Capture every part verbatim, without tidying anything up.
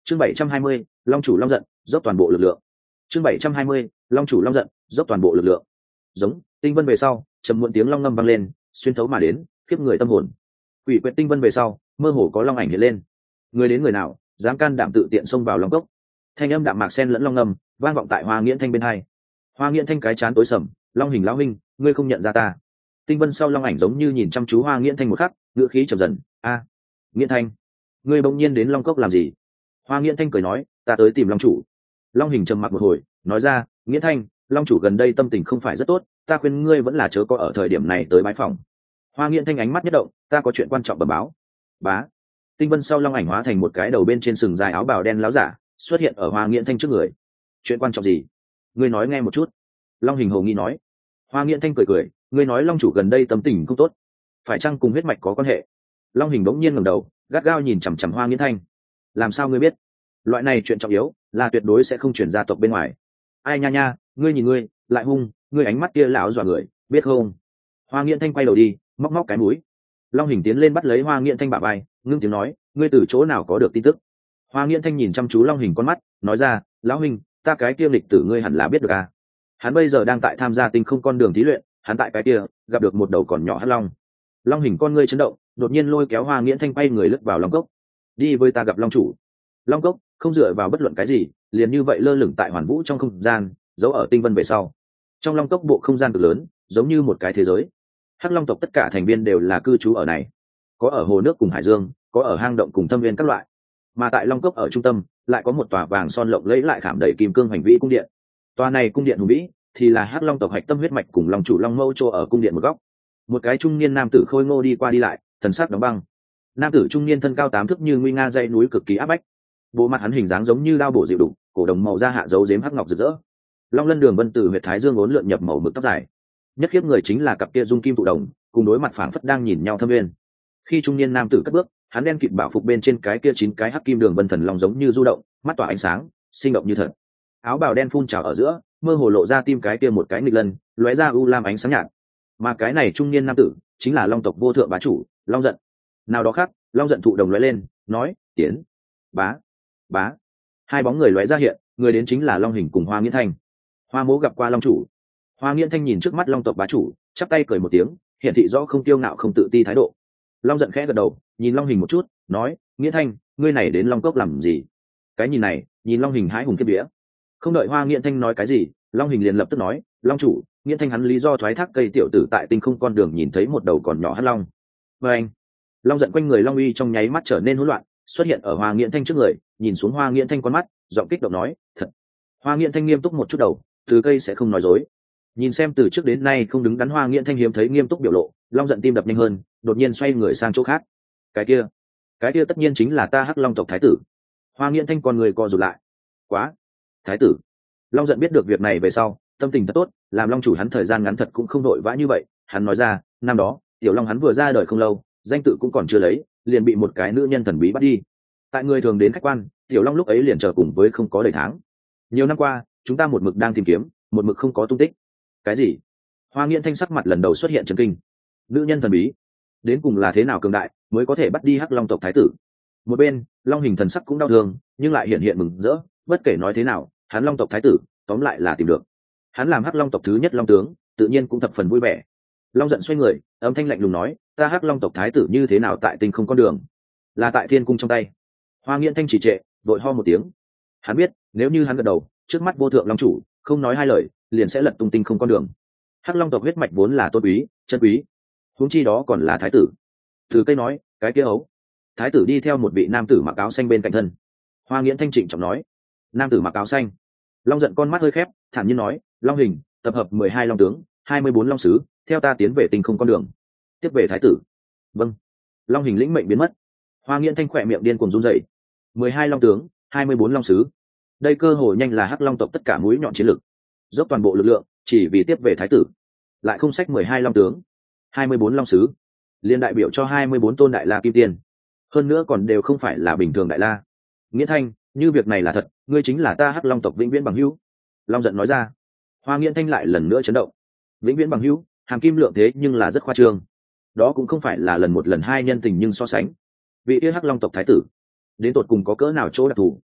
chương bảy trăm hai mươi, long chủ long giận dốc toàn bộ lực lượng. chương bảy trăm hai mươi, long chủ long giận dốc toàn bộ lực lượng. Giống tinh vân về sau, trầm muộn tiếng long ngâm vang lên, xuyên thấu mà đến, khiếp người tâm hồn. Quỷ quyệt tinh vân về sau, mơ hồ có long ảnh hiện lên. Người đến người nào dám can đảm tự tiện xông vào long cốc? Thanh âm đạm mạc sen lẫn long ngâm vang vọng tại Hoa Nghiễn Thanh bên hai. Hoa Nghiễn Thanh cái chán tối sầm, long hình lão huynh, ngươi không nhận ra ta? Tinh vân sau long ảnh giống như nhìn chăm chú Hoa Nghiễn Thanh một khắc, ngữ khí trầm dần, a, Nghiễn Thanh, ngươi bỗng nhiên đến long cốc làm gì? Hoa Nghiễn Thanh cười nói, ta tới tìm long chủ. Long hình trầm mặc một hồi, nói ra, Nghiễn Thanh, long chủ gần đây tâm tình không phải rất tốt, ta khuyên ngươi vẫn là chớ có ở thời điểm này tới bái phòng. Hoa Nghiễn Thanh ánh mắt nhất động, ta có chuyện quan trọng bẩm báo. Bá. Tinh vân sau long ảnh hóa thành một cái đầu bên trên sừng dài áo bào đen láo giả, xuất hiện ở Hoa Nghiễn Thanh trước người. Chuyện quan trọng gì? Ngươi nói nghe một chút. Long hình hồ nghi nói. Hoa Nghiễn Thanh cười cười, ngươi nói long chủ gần đây tâm tình không tốt, phải chăng cùng huyết mạch có quan hệ? Long hình bỗng nhiên ngẩng đầu, gắt gao nhìn chằm chằm Hoa Nghiễn Thanh. Làm sao ngươi biết? Loại này chuyện trọng yếu là tuyệt đối sẽ không truyền gia tộc bên ngoài. Ai nha nha, ngươi nhìn ngươi lại hung, ngươi ánh mắt kia lão dọa người, biết không? Hoa Nghiễn Thanh quay đầu đi, móc móc cái mũi. Long hình tiến lên bắt lấy Hoa Nghiễn Thanh bả vai, ngưng tiếng nói, ngươi từ chỗ nào có được tin tức? Hoa Nghiễn Thanh nhìn chăm chú Long hình con mắt, nói ra, lão huynh, ta cái kia lịch tử ngươi hẳn là biết được à? Hắn bây giờ đang tại tham gia tinh không con đường thí luyện, hắn tại cái kia gặp được một đầu còn nhỏ hắc long. Long hình con ngươi chấn động, đột nhiên lôi kéo Hoa Nghiễn Thanh quay người lướt vào long cốc. Đi với ta gặp long chủ. Long cốc không dựa vào bất luận cái gì, liền như vậy lơ lửng tại hoàn vũ trong không gian, giấu ở tinh vân về sau. Trong long cốc bộ không gian cực lớn, giống như một cái thế giới. Hắc long tộc tất cả thành viên đều là cư trú ở này, có ở hồ nước cùng hải dương, có ở hang động cùng thâm viên các loại. Mà tại long cốc ở trung tâm lại có một tòa vàng son lộng lẫy lại khảm đầy kim cương hoành vĩ cung điện. Tòa này cung điện hùng vĩ thì là hắc long tộc hạch tâm huyết mạch cùng long chủ long mâu chỗ ở cung điện một góc. Một cái trung niên nam tử khôi ngô đi qua đi lại, thần sắc đóng băng. Nam tử trung niên thân cao tám thước như nguy nga dãy núi cực kỳ áp bách. Bộ mặt hắn hình dáng giống như đao bổ dịu đục, cổ đồng màu da hạ dấu dếm hắc ngọc rực rỡ. Long lân đường vân từ huyệt thái dương uốn lượn nhập màu mực tóc dài. Nhất khiếp người chính là cặp kia dung kim tụ đồng, cùng đối mặt phảng phất đang nhìn nhau thâm uyên. Khi trung niên nam tử cất bước, hắn đen kịt bảo phục bên trên cái kia chín cái hắc kim đường vân thần long giống như du động, mắt tỏa ánh sáng, sinh động như thật. Áo bào đen phun trào ở giữa, mơ hồ lộ ra tim cái kia một cái nghịch lân, lóe ra u lam ánh sáng nhạt. Mà cái này trung niên nam tử chính là long tộc vô thượng bá chủ Long Giận. Nào đó khác, Long Giận thụ đồng lóe lên, nói, tiến. Bá, bá. Hai bóng người lóe ra hiện, người đến chính là Long Hình cùng Hoa Nghiễn Thanh. Hoa Mỗ gặp qua long chủ. Hoa Nghiễn Thanh nhìn trước mắt long tộc bá chủ, chắp tay cười một tiếng, hiển thị rõ không tiêu ngạo không tự ti thái độ. Long Giận khẽ gật đầu, nhìn Long Hình một chút, nói, Nghiễn Thanh, ngươi này đến long cốc làm gì? Cái nhìn này, nhìn Long Hình hái hùng kiếp vía. Không đợi Hoa Nghiễn Thanh nói cái gì, Long Hình liền lập tức nói, long chủ, Nghiễn Thanh hắn lý do thoái thác cây tiểu tử tại tinh không con đường nhìn thấy một đầu còn nhỏ hắc long. Và anh, Long Giận quanh người long uy trong nháy mắt trở nên hỗn loạn, xuất hiện ở Hoa Nghiễn Thanh trước người, nhìn xuống Hoa Nghiễn Thanh con mắt, giọng kích động nói, thật. Hoa Nghiễn Thanh nghiêm túc một chút đầu, từ cây sẽ không nói dối. Nhìn xem từ trước đến nay không đứng đắn Hoa Nghiễn Thanh hiếm thấy nghiêm túc biểu lộ, Long Giận tim đập nhanh hơn, đột nhiên xoay người sang chỗ khác. Cái kia, cái kia tất nhiên chính là ta hắc long tộc thái tử. Hoa Nghiễn Thanh con người co rụt lại. Quá, thái tử. Long Giận biết được việc này về sau, tâm tình thật tốt, làm long chủ hắn thời gian ngắn thật cũng không đội vã như vậy. Hắn nói ra, năm đó tiểu long hắn vừa ra đời không lâu, danh tự cũng còn chưa lấy, liền bị một cái nữ nhân thần bí bắt đi. Tại người thường đến khách quan, tiểu long lúc ấy liền chờ cùng với không có đầy tháng. Nhiều năm qua chúng ta một mực đang tìm kiếm, một mực không có tung tích. Cái gì? Hoa Nghiễn Thanh sắc mặt lần đầu xuất hiện chấn kinh. Nữ nhân thần bí đến cùng là thế nào cường đại mới có thể bắt đi hắc long tộc thái tử? Một bên Long Hình thần sắc cũng đau thương, nhưng lại hiện hiện mừng rỡ. Bất kể nói thế nào, hắn long tộc thái tử tóm lại là tìm được. Hắn làm hắc long tộc thứ nhất long tướng, tự nhiên cũng thập phần vui vẻ. Long Giận xoay người, âm thanh lạnh lùng nói, ta hắc long tộc thái tử như thế nào tại tinh không con đường? Là tại thiên cung trong tay. Hoa Nghiễn Thanh chỉ trệ, vội ho một tiếng. Hắn biết, nếu như hắn gật đầu, trước mắt vô thượng long chủ không nói hai lời, liền sẽ lật tung tinh không con đường. Hắc long tộc huyết mạch vốn là tôn quý, chân quý, huống chi đó còn là thái tử. Từ cây nói, cái kia ấu. Thái tử đi theo một vị nam tử mặc áo xanh bên cạnh thân. Hoa Nghiễn Thanh trịnh trọng nói, nam tử mặc áo xanh. Long Giận con mắt hơi khép, thản nhiên nói, Long Hình tập hợp mười hai long tướng, hai mươi bốn long sứ, theo ta tiến về tinh không con đường, tiếp về thái tử. Vâng. Long Hình lĩnh mệnh biến mất. Hoa Nghiễn Thanh khỏe miệng điên cuồng run rẩy. mười hai long tướng, hai mươi bốn long sứ, đây cơ hội nhanh là hắc long tộc tất cả mũi nhọn chiến lực, dốc toàn bộ lực lượng chỉ vì tiếp về thái tử. Lại không sách mười hai long tướng, hai mươi bốn long sứ, liên đại biểu cho hai mươi bốn tôn đại la kim tiên, hơn nữa còn đều không phải là bình thường đại la. Nghiễn Thanh, như việc này là thật, ngươi chính là ta hắc long tộc vĩnh viễn bằng hữu. Long Giận nói ra. Hoa Nghiễn Thanh lại lần nữa chấn động. Vĩnh viễn bằng hữu, hàm kim lượng thế nhưng là rất khoa trương. Đó cũng không phải là lần một lần hai nhân tình nhưng so sánh. Vị yêu hắc long tộc thái tử đến tột cùng có cỡ nào chỗ đặc thù?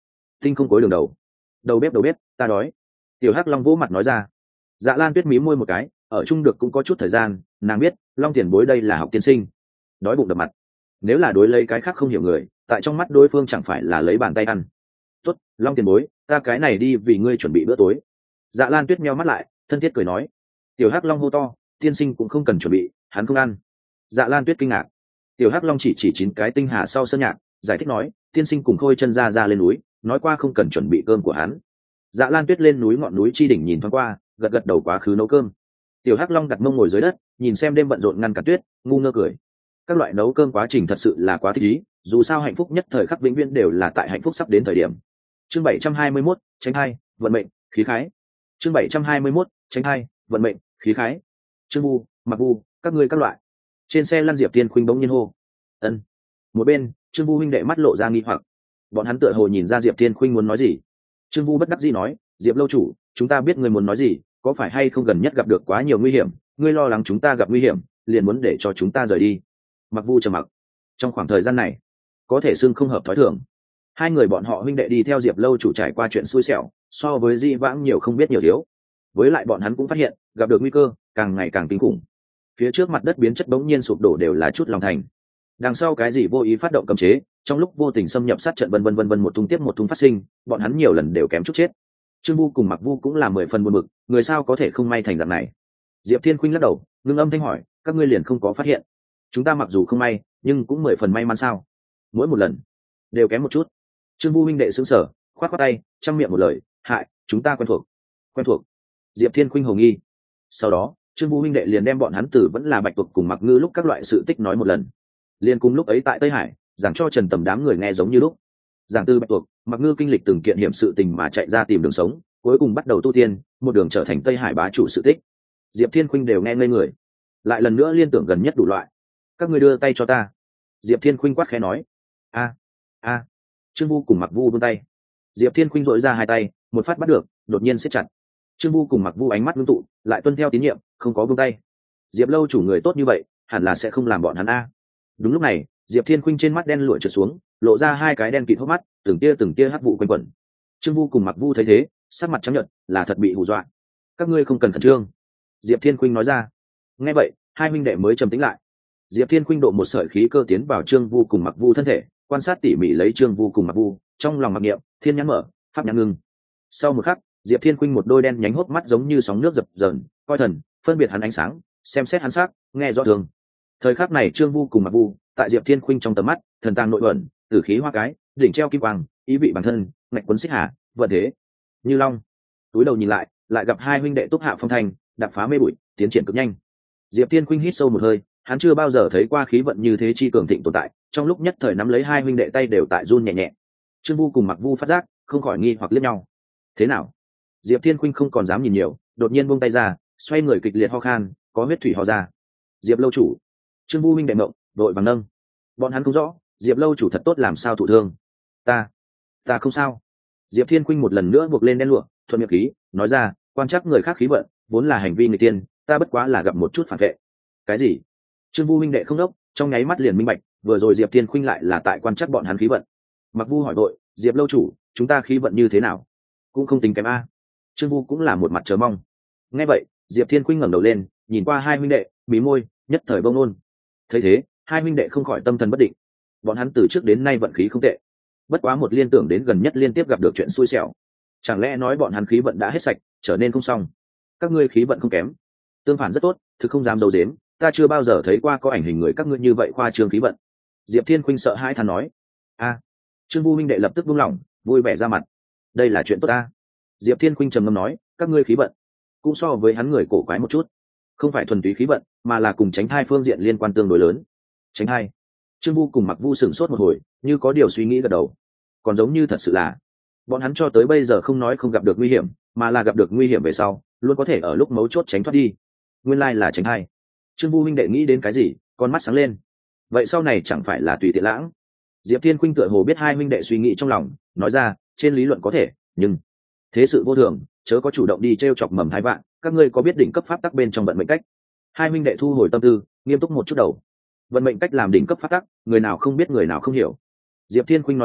tinh không cối đường đầu. Đầu bếp đầu bếp, ta đói. Tiểu hắc long vỗ mặt nói ra. Dạ Lan Tuyết mí môi một cái, ở chung được cũng có chút thời gian, nàng biết long tiền bối đây là học tiên sinh, đói bụng đập mặt. Nếu là đối lấy cái khác không hiểu người, tại trong mắt đối phương chẳng phải là lấy bàn tay ăn. Tốt, long tiền bối, ta cái này đi vì ngươi chuẩn bị bữa tối. Dạ Lan Tuyết meo mắt lại, thân thiết cười nói. Tiểu hắc long hô to, tiên sinh cũng không cần chuẩn bị, hắn không ăn. Dạ Lan Tuyết kinh ngạc. Tiểu hắc long chỉ chỉ chín cái tinh hà sau sân nhạc, giải thích nói, tiên sinh cùng Khôi Chân ra ra lên núi, nói qua không cần chuẩn bị cơm của hắn. Dạ Lan Tuyết lên núi ngọn núi chi đỉnh nhìn thoáng qua, gật gật đầu quá khứ nấu cơm. Tiểu hắc long đặt mông ngồi dưới đất, nhìn xem đêm bận rộn ngăn cản tuyết, ngu ngơ cười. Các loại nấu cơm quá trình thật sự là quá thích ý, dù sao hạnh phúc nhất thời khắc vĩnh viễn đều là tại hạnh phúc sắp đến thời điểm. Chương bảy trăm hai mươi mốt, tránh hai, vận mệnh, khí khái. Chương bảy trăm hai mươi mốt, tránh hai, vận mệnh, khí khái. Trương Vu, Mặc Vu, các ngươi các loại. Trên xe lăn Diệp Tiên Khuynh bỗng nhiên hô. Ân. Một bên, Trương Vu huynh đệ mắt lộ ra nghi hoặc. Bọn hắn tựa hồ nhìn ra Diệp Tiên Khuynh muốn nói gì. Trương Vu bất đắc dĩ nói, Diệp lâu chủ, chúng ta biết ngươi muốn nói gì, có phải hay không gần nhất gặp được quá nhiều nguy hiểm, ngươi lo lắng chúng ta gặp nguy hiểm, liền muốn để cho chúng ta rời đi. Mặc Vu trầm mặc. Trong khoảng thời gian này, có thể xưng không hợp thói thường. Hai người bọn họ huynh đệ đi theo Diệp lâu chủ trải qua chuyện xui xẻo, so với Di vãng nhiều không biết nhiều thiếu. Với lại bọn hắn cũng phát hiện, gặp được nguy cơ, càng ngày càng kinh khủng. Phía trước mặt đất biến chất bỗng nhiên sụp đổ đều là chút lòng thành. Đằng sau cái gì vô ý phát động cấm chế, trong lúc vô tình xâm nhập sát trận vân vân vân vân một tung tiếp một tung phát sinh, bọn hắn nhiều lần đều kém chút chết. Trương Vu cùng Mặc Vu cũng là mười phần buồn bực, người sao có thể không may thành dạng này. Diệp Thiên Khuynh lắc đầu, ngưng âm thanh hỏi, các ngươi liền không có phát hiện? Chúng ta mặc dù không may, nhưng cũng mười phần may mắn sao? Mỗi một lần đều kém một chút. Trương Vu huynh đệ sững sờ, khoát khoát tay, trăm miệng một lời, hại, chúng ta quen thuộc. Quen thuộc. Diệp Thiên Khuynh hồ nghi. Sau đó, Trương Vu huynh đệ liền đem bọn hắn tử vẫn là Bạch Tuộc cùng Mặc Ngư lúc các loại sự tích nói một lần. Liên cùng lúc ấy tại Tây Hải, giảng cho Trần Tầm đám người nghe giống như lúc. Giảng từ Bạch Tuộc, Mặc Ngư kinh lịch từng kiện hiểm sự tình mà chạy ra tìm đường sống, cuối cùng bắt đầu tu tiên, một đường trở thành Tây Hải bá chủ sự tích. Diệp Thiên Khuynh đều nghe ngây người. Lại lần nữa liên tưởng gần nhất đủ loại. Các ngươi đưa tay cho ta. Diệp Thiên Khuynh quát khẽ nói. A, a. Trương Vu cùng Mặc Vu vươn tay. Diệp Thiên Khuynh dội ra hai tay, một phát bắt được, đột nhiên siết chặt. Trương Vu cùng Mặc Vu ánh mắt ngưng tụ, lại tuân theo tín nhiệm, không có buông tay. Diệp lâu chủ người tốt như vậy, hẳn là sẽ không làm bọn hắn a. Đúng lúc này, Diệp Thiên Khuynh trên mắt đen lụi trượt xuống, lộ ra hai cái đen kịt hốc mắt, từng tia từng tia hắc vụ quanh quẩn. Trương Vu cùng Mặc Vu thấy thế, sắc mặt trắng nhợt, là thật bị hù dọa. Các ngươi không cần khẩn trương. Diệp Thiên Khuynh nói ra. Nghe vậy, hai huynh đệ mới trầm tĩnh lại. Diệp Thiên Khuynh độ một sợi khí cơ tiến vào Trương Vu cùng Mặc Vu thân thể, quan sát tỉ mỉ lấy Trương Vu cùng Mặc Vu, trong lòng mặc niệm, thiên nhãn mở, pháp nhãn ngưng. Sau một khắc, Diệp Thiên Khuynh một đôi đen nhánh hốc mắt giống như sóng nước dập dờn, coi thần, phân biệt hắn ánh sáng, xem xét hắn sắc, nghe rõ thường. Thời khắc này Trương Vu cùng Mặc Vu, tại Diệp Thiên Khuynh trong tầm mắt, thần tàng nội ẩn, tử khí hoa cái, đỉnh treo kim quang, ý vị bản thân, ngạch quấn xích hà, vận thế. Như Long. Túi đầu nhìn lại, lại gặp hai huynh đệ túc hạ phong thành, đạp phá mê bụi, tiến triển cực nhanh. Diệp Thiên Khuynh hít sâu một hơi, hắn chưa bao giờ thấy qua khí vận như thế chi cường thịnh tồn tại, trong lúc nhất thời nắm lấy hai huynh đệ tay đều tại run nhẹ nhẹ. Trương Vu cùng Mặc Vu phát giác, không khỏi nghi hoặc liếc nhau. Thế nào? Diệp Thiên Khuynh không còn dám nhìn nhiều, đột nhiên buông tay ra, xoay người kịch liệt ho khan, có huyết thủy ho ra. Diệp lâu chủ. Trương Vu huynh đệ mộng, đội bằng nâng. Bọn hắn không rõ, Diệp lâu chủ thật tốt làm sao thụ thương. Ta, ta không sao. Diệp Thiên Khuynh một lần nữa buộc lên đen lụa, thuận miệng khí, nói ra, quan trắc người khác khí vận, vốn là hành vi người tiên, ta bất quá là gặp một chút phản vệ. Cái gì? Trương Vu huynh đệ không đốc, trong nháy mắt liền minh bạch, vừa rồi Diệp Thiên Khuynh lại là tại quan trắc bọn hắn khí vận. Mặc Vu hỏi vội, Diệp lâu chủ, chúng ta khí vận như thế nào? Cũng không tính kém a. Trương Vu cũng là một mặt chờ mong. Nghe vậy, Diệp Thiên Khuynh ngẩng đầu lên, nhìn qua hai huynh đệ, mí môi, nhất thời bông nôn. Thấy thế, hai huynh đệ không khỏi tâm thần bất định. Bọn hắn từ trước đến nay vận khí không tệ, bất quá một liên tưởng đến gần nhất liên tiếp gặp được chuyện xui xẻo, chẳng lẽ nói bọn hắn khí vận đã hết sạch, trở nên không xong? Các ngươi khí vận không kém, tương phản rất tốt, thực không dám giấu giếm, ta chưa bao giờ thấy qua có ảnh hình người các ngươi như vậy khoa trương khí vận. Diệp Thiên Khuynh sợ hãi thán nói. A. Trương Vu huynh đệ lập tức buông lỏng, vui vẻ ra mặt. Đây là chuyện tốt ta. Diệp Thiên Khuynh trầm ngâm nói, các ngươi khí vận cũng so với hắn người cổ quái một chút, không phải thuần túy khí vận, mà là cùng tránh thai phương diện liên quan tương đối lớn. Tránh thai? Trương Vu cùng Mặc Vu sửng sốt một hồi, như có điều suy nghĩ gật đầu. Còn giống như thật sự là, bọn hắn cho tới bây giờ không nói không gặp được nguy hiểm, mà là gặp được nguy hiểm về sau, luôn có thể ở lúc mấu chốt tránh thoát đi. Nguyên lai là tránh thai. Trương Vu huynh đệ nghĩ đến cái gì, con mắt sáng lên. Vậy sau này chẳng phải là tùy tiện lãng? Diệp Thiên Khuynh tựa hồ biết hai huynh đệ suy nghĩ trong lòng, nói ra, trên lý luận có thể, nhưng thế sự vô thường, chớ có chủ động đi trêu chọc mầm thái vạn, các ngươi có biết đỉnh cấp pháp tắc bên trong vận mệnh cách? Hai huynh đệ thu hồi tâm tư, nghiêm túc một chút đầu. Vận mệnh cách làm đỉnh cấp pháp tắc, người nào không biết người nào không hiểu. Diệp Thiên Khuynh nói ra,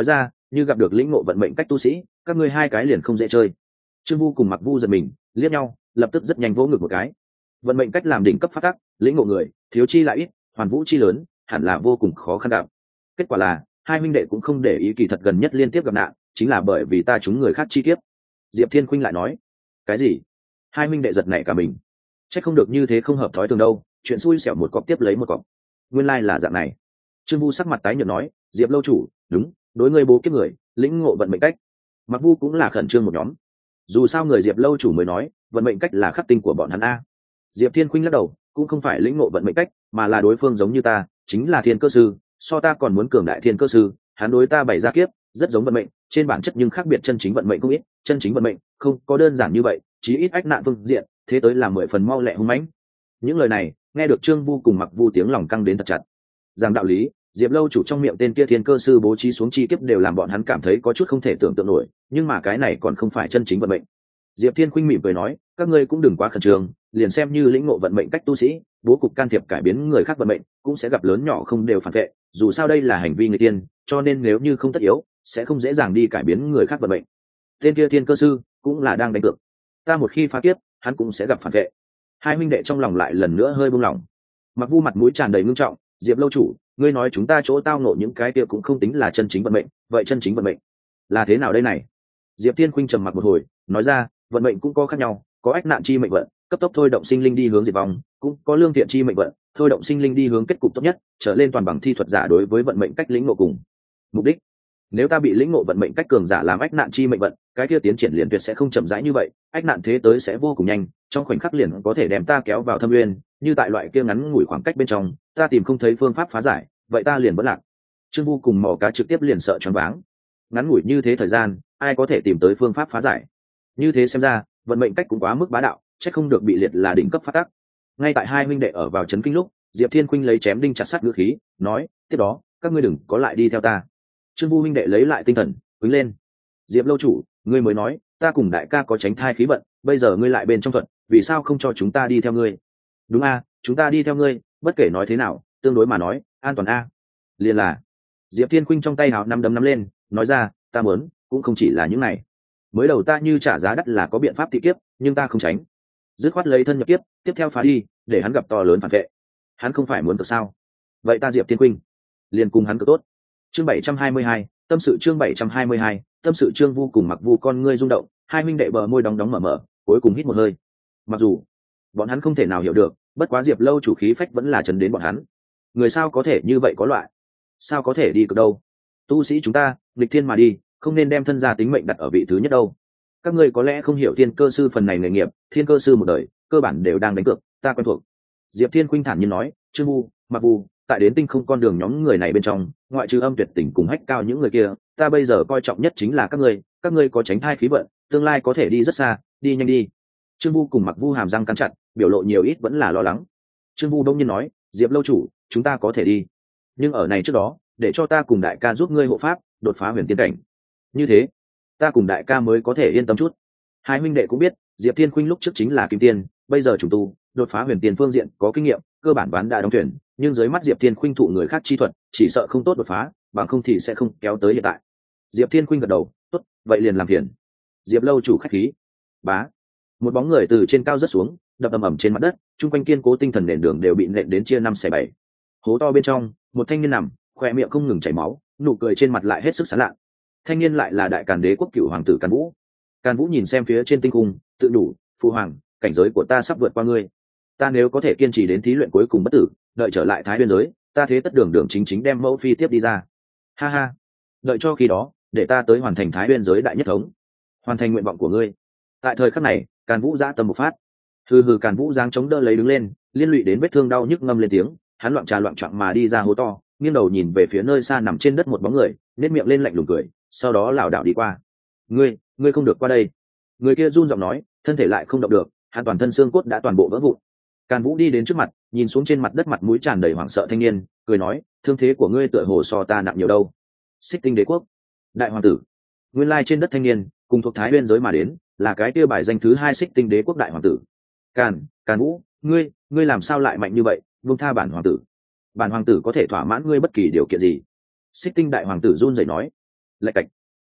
như gặp được lĩnh ngộ vận mệnh cách tu sĩ, các ngươi hai cái liền không dễ chơi. Trương Vu cùng Mặc Vu giật mình liếc nhau, lập tức rất nhanh vỗ ngực một cái. Vận mệnh cách làm đỉnh cấp pháp tắc, lĩnh ngộ người thiếu chi lại ít, hoàn vũ chi lớn, hẳn là vô cùng khó khăn gặp. Kết quả là hai huynh đệ cũng không để ý, kỳ thật gần nhất liên tiếp gặp nạn chính là bởi vì ta trúng người khác chi kiếp. Diệp Thiên Khuynh lại nói. Cái gì? Hai huynh đệ giật nảy cả mình. Chắc không được như thế không hợp thói thường đâu, chuyện xui xẻo một cọp tiếp lấy một cọp. Nguyên lai là dạng này. Trương Vu sắc mặt tái nhợt nói, Diệp lâu chủ, đúng, đối ngươi bố kiếp người, lĩnh ngộ vận mệnh cách. Mặc Vu cũng là khẩn trương một nhóm. Dù sao người Diệp lâu chủ mới nói, vận mệnh cách là khắc tinh của bọn hắn a. Diệp Thiên Khuynh lắc đầu, cũng không phải lĩnh ngộ vận mệnh cách, mà là đối phương giống như ta, chính là thiên cơ sư, so ta còn muốn cường đại thiên cơ sư, hắn đối ta bày ra kiếp, rất giống vận mệnh, trên bản chất nhưng khác biệt chân chính vận mệnh cũng ít, chân chính vận mệnh không có đơn giản như vậy, chí ít ách nạn phương diện, thế tới là mười phần mau lẹ hung mãnh. Những lời này, nghe được Trương Vu cùng Mặc Vu tiếng lòng căng đến thật chặt. Giảng đạo lý, Diệp lâu chủ trong miệng tên kia thiên cơ sư bố trí xuống chi kiếp đều làm bọn hắn cảm thấy có chút không thể tưởng tượng nổi, nhưng mà cái này còn không phải chân chính vận mệnh. Diệp Thiên Khuynh mỉm cười nói, các ngươi cũng đừng quá khẩn trương, liền xem như lĩnh ngộ vận mệnh cách tu sĩ, bố cục can thiệp cải biến người khác vận mệnh, cũng sẽ gặp lớn nhỏ không đều phản vệ, dù sao đây là hành vi người tiên, cho nên nếu như không tất yếu, sẽ không dễ dàng đi cải biến người khác vận mệnh. Tên kia thiên cơ sư cũng là đang đánh cược, ta một khi phá kiếp, hắn cũng sẽ gặp phản vệ. Hai huynh đệ trong lòng lại lần nữa hơi buông lỏng. Mặc Vu mặt mũi tràn đầy ngưng trọng, Diệp lâu chủ, ngươi nói chúng ta chỗ tao ngộ những cái kia cũng không tính là chân chính vận mệnh, vậy chân chính vận mệnh là thế nào đây này? Diệp Thiên Khuynh trầm mặc một hồi, nói ra, vận mệnh cũng có khác nhau, có ách nạn chi mệnh vận, cấp tốc thôi động sinh linh đi hướng diệt vong, cũng có lương thiện chi mệnh vận, thôi động sinh linh đi hướng kết cục tốt nhất, trở lên toàn bằng thi thuật giả đối với vận mệnh cách lĩnh ngộ cùng mục đích. Nếu ta bị lĩnh ngộ vận mệnh cách cường giả làm ách nạn chi mệnh vận, cái kia tiến triển liền tuyệt sẽ không chậm rãi như vậy, ách nạn thế tới sẽ vô cùng nhanh, trong khoảnh khắc liền có thể đem ta kéo vào thâm nguyên, như tại loại kia ngắn ngủi khoảng cách bên trong, ta tìm không thấy phương pháp phá giải, vậy ta liền vẫn lạc. Trương Vu cùng mỏ cá trực tiếp liền sợ choáng váng. Ngắn ngủi như thế thời gian, ai có thể tìm tới phương pháp phá giải? Như thế xem ra, vận mệnh cách cũng quá mức bá đạo, chắc không được bị liệt là đỉnh cấp phát tác. Ngay tại hai huynh đệ ở vào chấn kinh lúc, Diệp Thiên Khuynh lấy chém đinh chặt sắt ngữ khí, nói, tiếp đó, các ngươi đừng có lại đi theo ta. Trương Vu huynh đệ lấy lại tinh thần, đứng lên. Diệp lâu chủ, ngươi mới nói, ta cùng đại ca có tránh thai khí vận, bây giờ ngươi lại bên trong thuận, vì sao không cho chúng ta đi theo ngươi? Đúng a, chúng ta đi theo ngươi, bất kể nói thế nào, tương đối mà nói, an toàn a. Liền là. Diệp Thiên Khuynh trong tay hào năm đấm năm lên, nói ra, ta muốn, cũng không chỉ là những này. Mới đầu ta như trả giá đắt là có biện pháp thị kiếp, nhưng ta không tránh, dứt khoát lấy thân nhập kiếp, tiếp theo phá đi, để hắn gặp to lớn phản vệ. Hắn không phải muốn cực sao? Vậy ta Diệp Thiên Khuynh liền cùng hắn cực tốt. Chương bảy trăm hai mươi hai, tâm sự chương bảy trăm hai mươi hai, tâm sự Trương Vu cùng Mặc Vu con ngươi rung động, hai huynh đệ bờ môi đóng đóng mở mở, cuối cùng hít một hơi. Mặc dù bọn hắn không thể nào hiểu được, bất quá Diệp lâu chủ khí phách vẫn là chấn đến bọn hắn. Người sao có thể như vậy có loại? Sao có thể đi cực đâu? Tu sĩ chúng ta, nghịch thiên mà đi, không nên đem thân gia tính mệnh đặt ở vị thứ nhất đâu. Các ngươi có lẽ không hiểu thiên cơ sư phần này nghề nghiệp, thiên cơ sư một đời cơ bản đều đang đánh cược, ta quen thuộc. Diệp Thiên Khuynh thản nhiên nói, Trương Vu, Mặc Vu, tại đến tinh không con đường nhóm người này bên trong, ngoại trừ âm tuyệt tỉnh cùng hách cao những người kia, ta bây giờ coi trọng nhất chính là các ngươi, các ngươi có tránh thai khí vận, tương lai có thể đi rất xa, đi nhanh đi. Trương Vu cùng Mặc Vu hàm răng cắn chặt, biểu lộ nhiều ít vẫn là lo lắng. Trương Vu đông nhiên nói, Diệp lâu chủ, chúng ta có thể đi, nhưng ở này trước đó, để cho ta cùng đại ca giúp ngươi hộ pháp, đột phá huyền tiên cảnh. Như thế, ta cùng đại ca mới có thể yên tâm chút. Hai huynh đệ cũng biết, Diệp Thiên Khuynh lúc trước chính là kim tiên, bây giờ trùng tu, đột phá huyền tiên phương diện có kinh nghiệm, cơ bản ván đã đóng thuyền, nhưng dưới mắt Diệp Thiên Khuynh thụ người khác chi thuật, chỉ sợ không tốt đột phá, bằng không thì sẽ không kéo tới hiện tại. Diệp Thiên Khuynh gật đầu, tốt, vậy liền làm phiền. Diệp lâu chủ khách khí. Bá, một bóng người từ trên cao rớt xuống, đập ầm ầm trên mặt đất, chung quanh kiên cố tinh thần nền đường đều bị nện đến chia năm xẻ bảy. Hố to bên trong, một thanh niên nằm, khóe miệng không ngừng chảy máu, nụ cười trên mặt lại hết sức sán lạ. Thanh niên lại là đại càn đế quốc cửu hoàng tử Càn Vũ. Càn Vũ nhìn xem phía trên tinh cung, tự đủ, phụ hoàng, cảnh giới của ta sắp vượt qua ngươi. Ta nếu có thể kiên trì đến thí luyện cuối cùng bất tử, đợi trở lại Thái Nguyên giới, ta thế tất đường đường chính chính đem mẫu phi tiếp đi ra. Ha ha, đợi cho khi đó, để ta tới hoàn thành Thái Nguyên giới đại nhất thống, hoàn thành nguyện vọng của ngươi. Tại thời khắc này, Càn Vũ dã tâm một phát, hừ hừ, Càn Vũ giáng chống đỡ lấy đứng lên, liên lụy đến vết thương đau nhức ngâm lên tiếng, hắn loạn trà loạn choạng mà đi ra hố to, nghiêng đầu nhìn về phía nơi xa nằm trên đất một bóng người, nét miệng lên lạnh lùng cười, sau đó lảo đảo đi qua. Ngươi, ngươi không được qua đây. Người kia run giọng nói, thân thể lại không động được, hắn toàn thân xương cốt đã toàn bộ vỡ vụn. Càn Vũ đi đến trước mặt, nhìn xuống trên mặt đất, mặt mũi tràn đầy hoảng sợ thanh niên, cười nói, thương thế của ngươi tựa hồ so ta nặng nhiều đâu. Xích Tinh Đế quốc đại hoàng tử. Nguyên lai trên đất thanh niên, cùng thuộc Thái Nguyên giới mà đến, là cái kia bài danh thứ hai Xích Tinh Đế quốc đại hoàng tử. Càn, Càn Vũ, ngươi, ngươi làm sao lại mạnh như vậy, buông tha bản hoàng tử. Bản hoàng tử có thể thỏa mãn ngươi bất kỳ điều kiện gì. Xích Tinh đại hoàng tử run rẩy nói. Lạch cạch.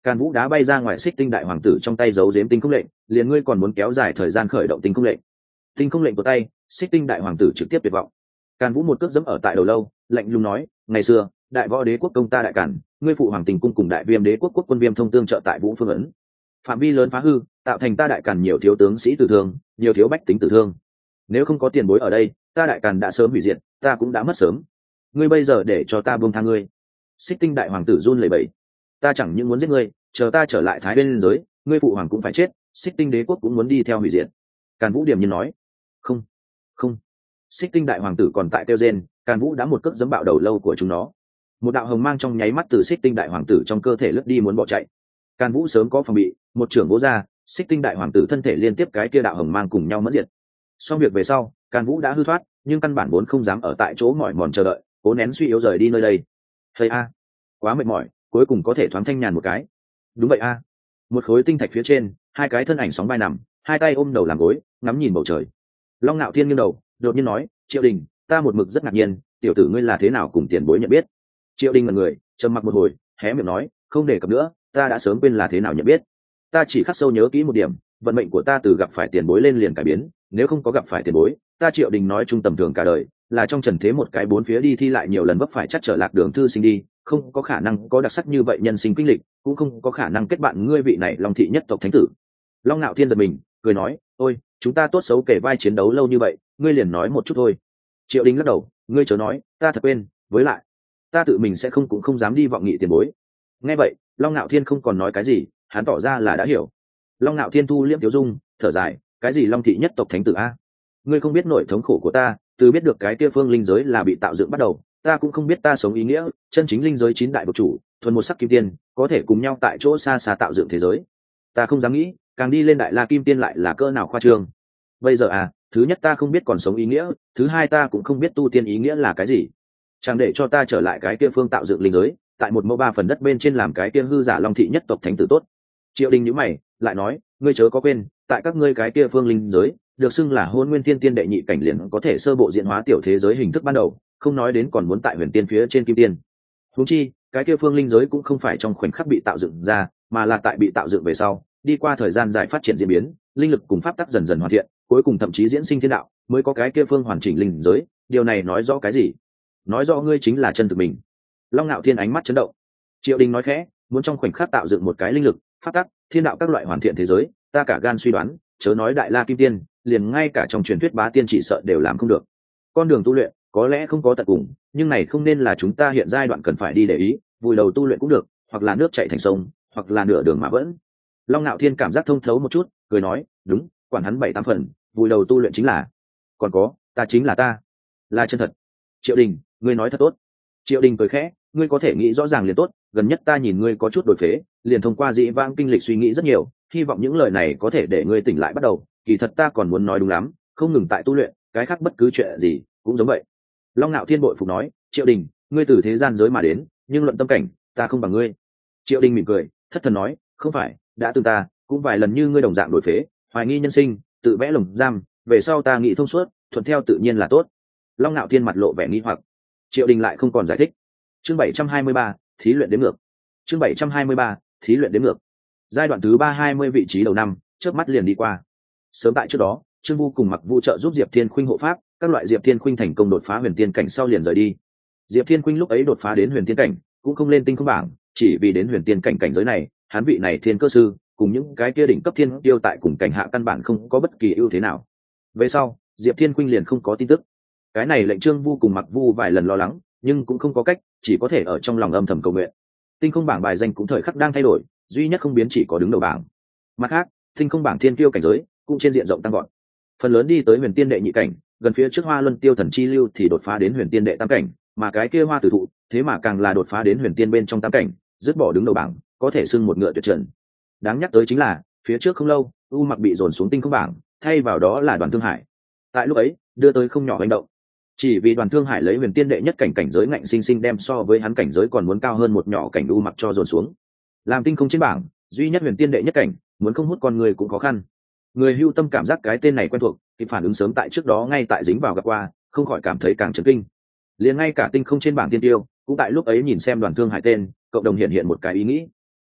Càn Vũ đá bay ra ngoài Xích Tinh đại hoàng tử trong tay giấu giếm tinh không lệnh, liền ngươi còn muốn kéo dài thời gian khởi động tinh không lệnh. Tinh không lệnh của tay, Xích Tinh đại hoàng tử trực tiếp tuyệt vọng. Càn Vũ một cước dẫm ở tại đầu lâu, lạnh lùng nói, ngày xưa, đại võ đế quốc công ta đại cản, ngươi phụ hoàng tình cung cùng đại viêm đế quốc quốc quân viêm thông tương trợ tại Vũ Phương ấn. Phạm vi lớn phá hư, tạo thành ta đại cản nhiều thiếu tướng sĩ tử thương, nhiều thiếu bách tính tử thương. Nếu không có tiền bối ở đây, ta đại cản đã sớm hủy diệt, ta cũng đã mất sớm. Ngươi bây giờ để cho ta buông tha ngươi. Xích Tinh đại hoàng tử run lẩy bẩy. Ta chẳng những muốn giết ngươi, chờ ta trở lại Thái Bên giới, ngươi phụ hoàng cũng phải chết, Xích Tinh đế quốc cũng muốn đi theo hủy diệt. Càn Vũ điềm nhiên nói, không, không. Xích Tinh đại hoàng tử còn tại kêu rên, Càn Vũ đã một cước giẫm bạo đầu lâu của chúng nó. Một đạo hồng mang trong nháy mắt từ Xích Tinh đại hoàng tử trong cơ thể lướt đi muốn bỏ chạy. Càn Vũ sớm có phòng bị, một trưởng vỗ ra, Xích Tinh đại hoàng tử thân thể liên tiếp cái kia đạo hồng mang cùng nhau mất diệt. Xong việc về sau, Càn Vũ đã hư thoát, nhưng căn bản vốn không dám ở tại chỗ mỏi mòn chờ đợi, cố nén suy yếu rời đi nơi đây. Thầy a, quá mệt mỏi, cuối cùng có thể thoáng thanh nhàn một cái. Đúng vậy a. Một khối tinh thạch phía trên, hai cái thân ảnh sóng vai nằm, hai tay ôm đầu làm gối, ngắm nhìn bầu trời. Long Nạo Thiên nghiêng đầu, đột nhiên nói, Triệu Đình, ta một mực rất ngạc nhiên, tiểu tử ngươi là thế nào cùng tiền bối nhận biết? Triệu Đình ngẩn người, trầm mặc một hồi, hé miệng nói, không đề cập nữa, ta đã sớm quên là thế nào nhận biết. Ta chỉ khắc sâu nhớ kỹ một điểm, vận mệnh của ta từ gặp phải tiền bối lên liền cải biến, nếu không có gặp phải tiền bối, ta Triệu Đình nói chung tầm thường cả đời, là trong trần thế một cái bốn phía đi thi lại nhiều lần vấp phải chắc trở lạc đường thư sinh đi, không có khả năng có đặc sắc như vậy nhân sinh kinh lịch, cũng không có khả năng kết bạn ngươi vị này Long thị nhất tộc thánh tử. Long Nạo Thiên giật mình, cười nói, ôi, chúng ta tốt xấu kể vai chiến đấu lâu như vậy, ngươi liền nói một chút thôi. Triệu Đình lắc đầu, ngươi chớ nói, ta thật quên, với lại ta tự mình sẽ không cũng không dám đi vọng nghị tiền bối. Nghe vậy, Long Nạo Thiên không còn nói cái gì, hắn tỏ ra là đã hiểu. Long Nạo Thiên thu liễm tiêu dung, thở dài, cái gì Long thị nhất tộc thánh tử a? Ngươi không biết nỗi thống khổ của ta, từ biết được cái kia phương linh giới là bị tạo dựng bắt đầu, ta cũng không biết ta sống ý nghĩa, chân chính linh giới chín đại vực chủ, thuần một sắc kim tiên, có thể cùng nhau tại chỗ xa xa tạo dựng thế giới. Ta không dám nghĩ, càng đi lên đại la kim tiên lại là cỡ nào khoa trương. Bây giờ à, thứ nhất ta không biết còn sống ý nghĩa, thứ hai ta cũng không biết tu tiên ý nghĩa là cái gì. Chẳng để cho ta trở lại cái kia phương tạo dựng linh giới, tại một mẫu ba phần đất bên trên làm cái kia hư giả Long thị nhất tộc thánh tử tốt. Triệu Đình nhíu mày, lại nói, ngươi chớ có quên, tại các ngươi cái kia phương linh giới, được xưng là Hôn Nguyên Tiên Tiên đệ nhị cảnh liền có thể sơ bộ diễn hóa tiểu thế giới hình thức ban đầu, không nói đến còn muốn tại huyền tiên phía trên kim tiên. Huống chi, cái kia phương linh giới cũng không phải trong khoảnh khắc bị tạo dựng ra, mà là tại bị tạo dựng về sau, đi qua thời gian dài phát triển diễn biến, linh lực cùng pháp tắc dần dần hoàn thiện, cuối cùng thậm chí diễn sinh thiên đạo, mới có cái kia phương hoàn chỉnh linh giới. Điều này nói rõ cái gì? Nói rõ ngươi chính là chân thực mình. Long Nạo Thiên ánh mắt chấn động. Triệu Đình nói khẽ, muốn trong khoảnh khắc tạo dựng một cái linh lực, pháp tắc, thiên đạo các loại hoàn thiện thế giới, ta cả gan suy đoán, chớ nói đại la kim tiên, liền ngay cả trong truyền thuyết bá tiên chỉ sợ đều làm không được. Con đường tu luyện có lẽ không có tận cùng, nhưng này không nên là chúng ta hiện giai đoạn cần phải đi để ý, vùi đầu tu luyện cũng được, hoặc là nước chảy thành sông, hoặc là nửa đường mà vẫn. Long Nạo Thiên cảm giác thông thấu một chút, cười nói, đúng, quản hắn bảy tám phần, vùi đầu tu luyện chính là. Còn có, ta chính là ta, là chân thật. Triệu Đình, ngươi nói thật tốt. Triệu Đình cười khẽ, ngươi có thể nghĩ rõ ràng liền tốt, gần nhất ta nhìn ngươi có chút đổi phế, liền thông qua dĩ vãng kinh lịch suy nghĩ rất nhiều, hy vọng những lời này có thể để ngươi tỉnh lại bắt đầu, kỳ thật ta còn muốn nói đúng lắm, không ngừng tại tu luyện, cái khác bất cứ chuyện gì cũng giống vậy. Long Nạo Thiên bội phục nói, Triệu Đình, ngươi từ thế gian giới mà đến, nhưng luận tâm cảnh, ta không bằng ngươi. Triệu Đình mỉm cười, thất thần nói, không phải, đã từng ta cũng vài lần như ngươi đồng dạng đổi phế, hoài nghi nhân sinh, tự vẽ lồng giam, về sau ta nghĩ thông suốt, thuận theo tự nhiên là tốt. Long Nạo Thiên mặt lộ vẻ nghi hoặc. Triệu Đình lại không còn giải thích. Chương bảy trăm hai mươi ba, thí luyện đến ngược. Chương bảy trăm hai mươi ba, thí luyện đến ngược. Giai đoạn thứ ba hai mươi vị trí đầu năm, chớp mắt liền đi qua. Sớm tại trước đó, Trương Vu cùng Mặc Vu trợ giúp Diệp Thiên Khuynh hộ pháp, các loại Diệp Thiên Khuynh thành công đột phá huyền tiên cảnh sau liền rời đi. Diệp Thiên Khuynh lúc ấy đột phá đến huyền tiên cảnh, cũng không lên tinh không bảng, chỉ vì đến huyền tiên cảnh cảnh giới này, hắn vị này thiên cơ sư, cùng những cái kia đỉnh cấp thiên tiêu tại cùng cảnh hạ căn bản không có bất kỳ ưu thế nào. Về sau, Diệp Thiên Khuynh liền không có tin tức. Cái này lệnh Trương Vu cùng Mặc Vu vài lần lo lắng, nhưng cũng không có cách, chỉ có thể ở trong lòng âm thầm cầu nguyện. Tinh không bảng bài danh cũng thời khắc đang thay đổi, duy nhất không biến chỉ có đứng đầu bảng. Mặt khác, tinh không bảng thiên tiêu cảnh giới cũng trên diện rộng tăng gọn. Phần lớn đi tới huyền tiên đệ nhị cảnh, gần phía trước Hoa Luân Tiêu Thần Chi Lưu thì đột phá đến huyền tiên đệ tam cảnh, mà cái kia Hoa Tử Thụ, thế mà càng là đột phá đến huyền tiên bên trong tam cảnh, dứt bỏ đứng đầu bảng, có thể xưng một ngựa tuyệt trần. Đáng nhắc tới chính là, phía trước không lâu, U Mặc bị dồn xuống tinh không bảng, thay vào đó là Đoàn Thương Hải. Tại lúc ấy, đưa tới không nhỏ hành động. Chỉ vì Đoàn Thương Hải lấy huyền tiên đệ nhất cảnh cảnh giới ngạnh sinh sinh đem so với hắn cảnh giới còn muốn cao hơn một nhỏ cảnh U Mặc cho dồn xuống. Làm tinh không trên bảng, duy nhất huyền tiên đệ nhất cảnh, muốn không hút con người cũng khó khăn. Người hưu tâm cảm giác cái tên này quen thuộc, thì phản ứng sớm tại trước đó ngay tại dính vào gặp qua, không khỏi cảm thấy càng chấn kinh. Liền ngay cả tinh không trên bảng tiên tiêu, cũng tại lúc ấy nhìn xem Đoàn Thương Hải tên, cộng đồng hiện hiện một cái ý nghĩ.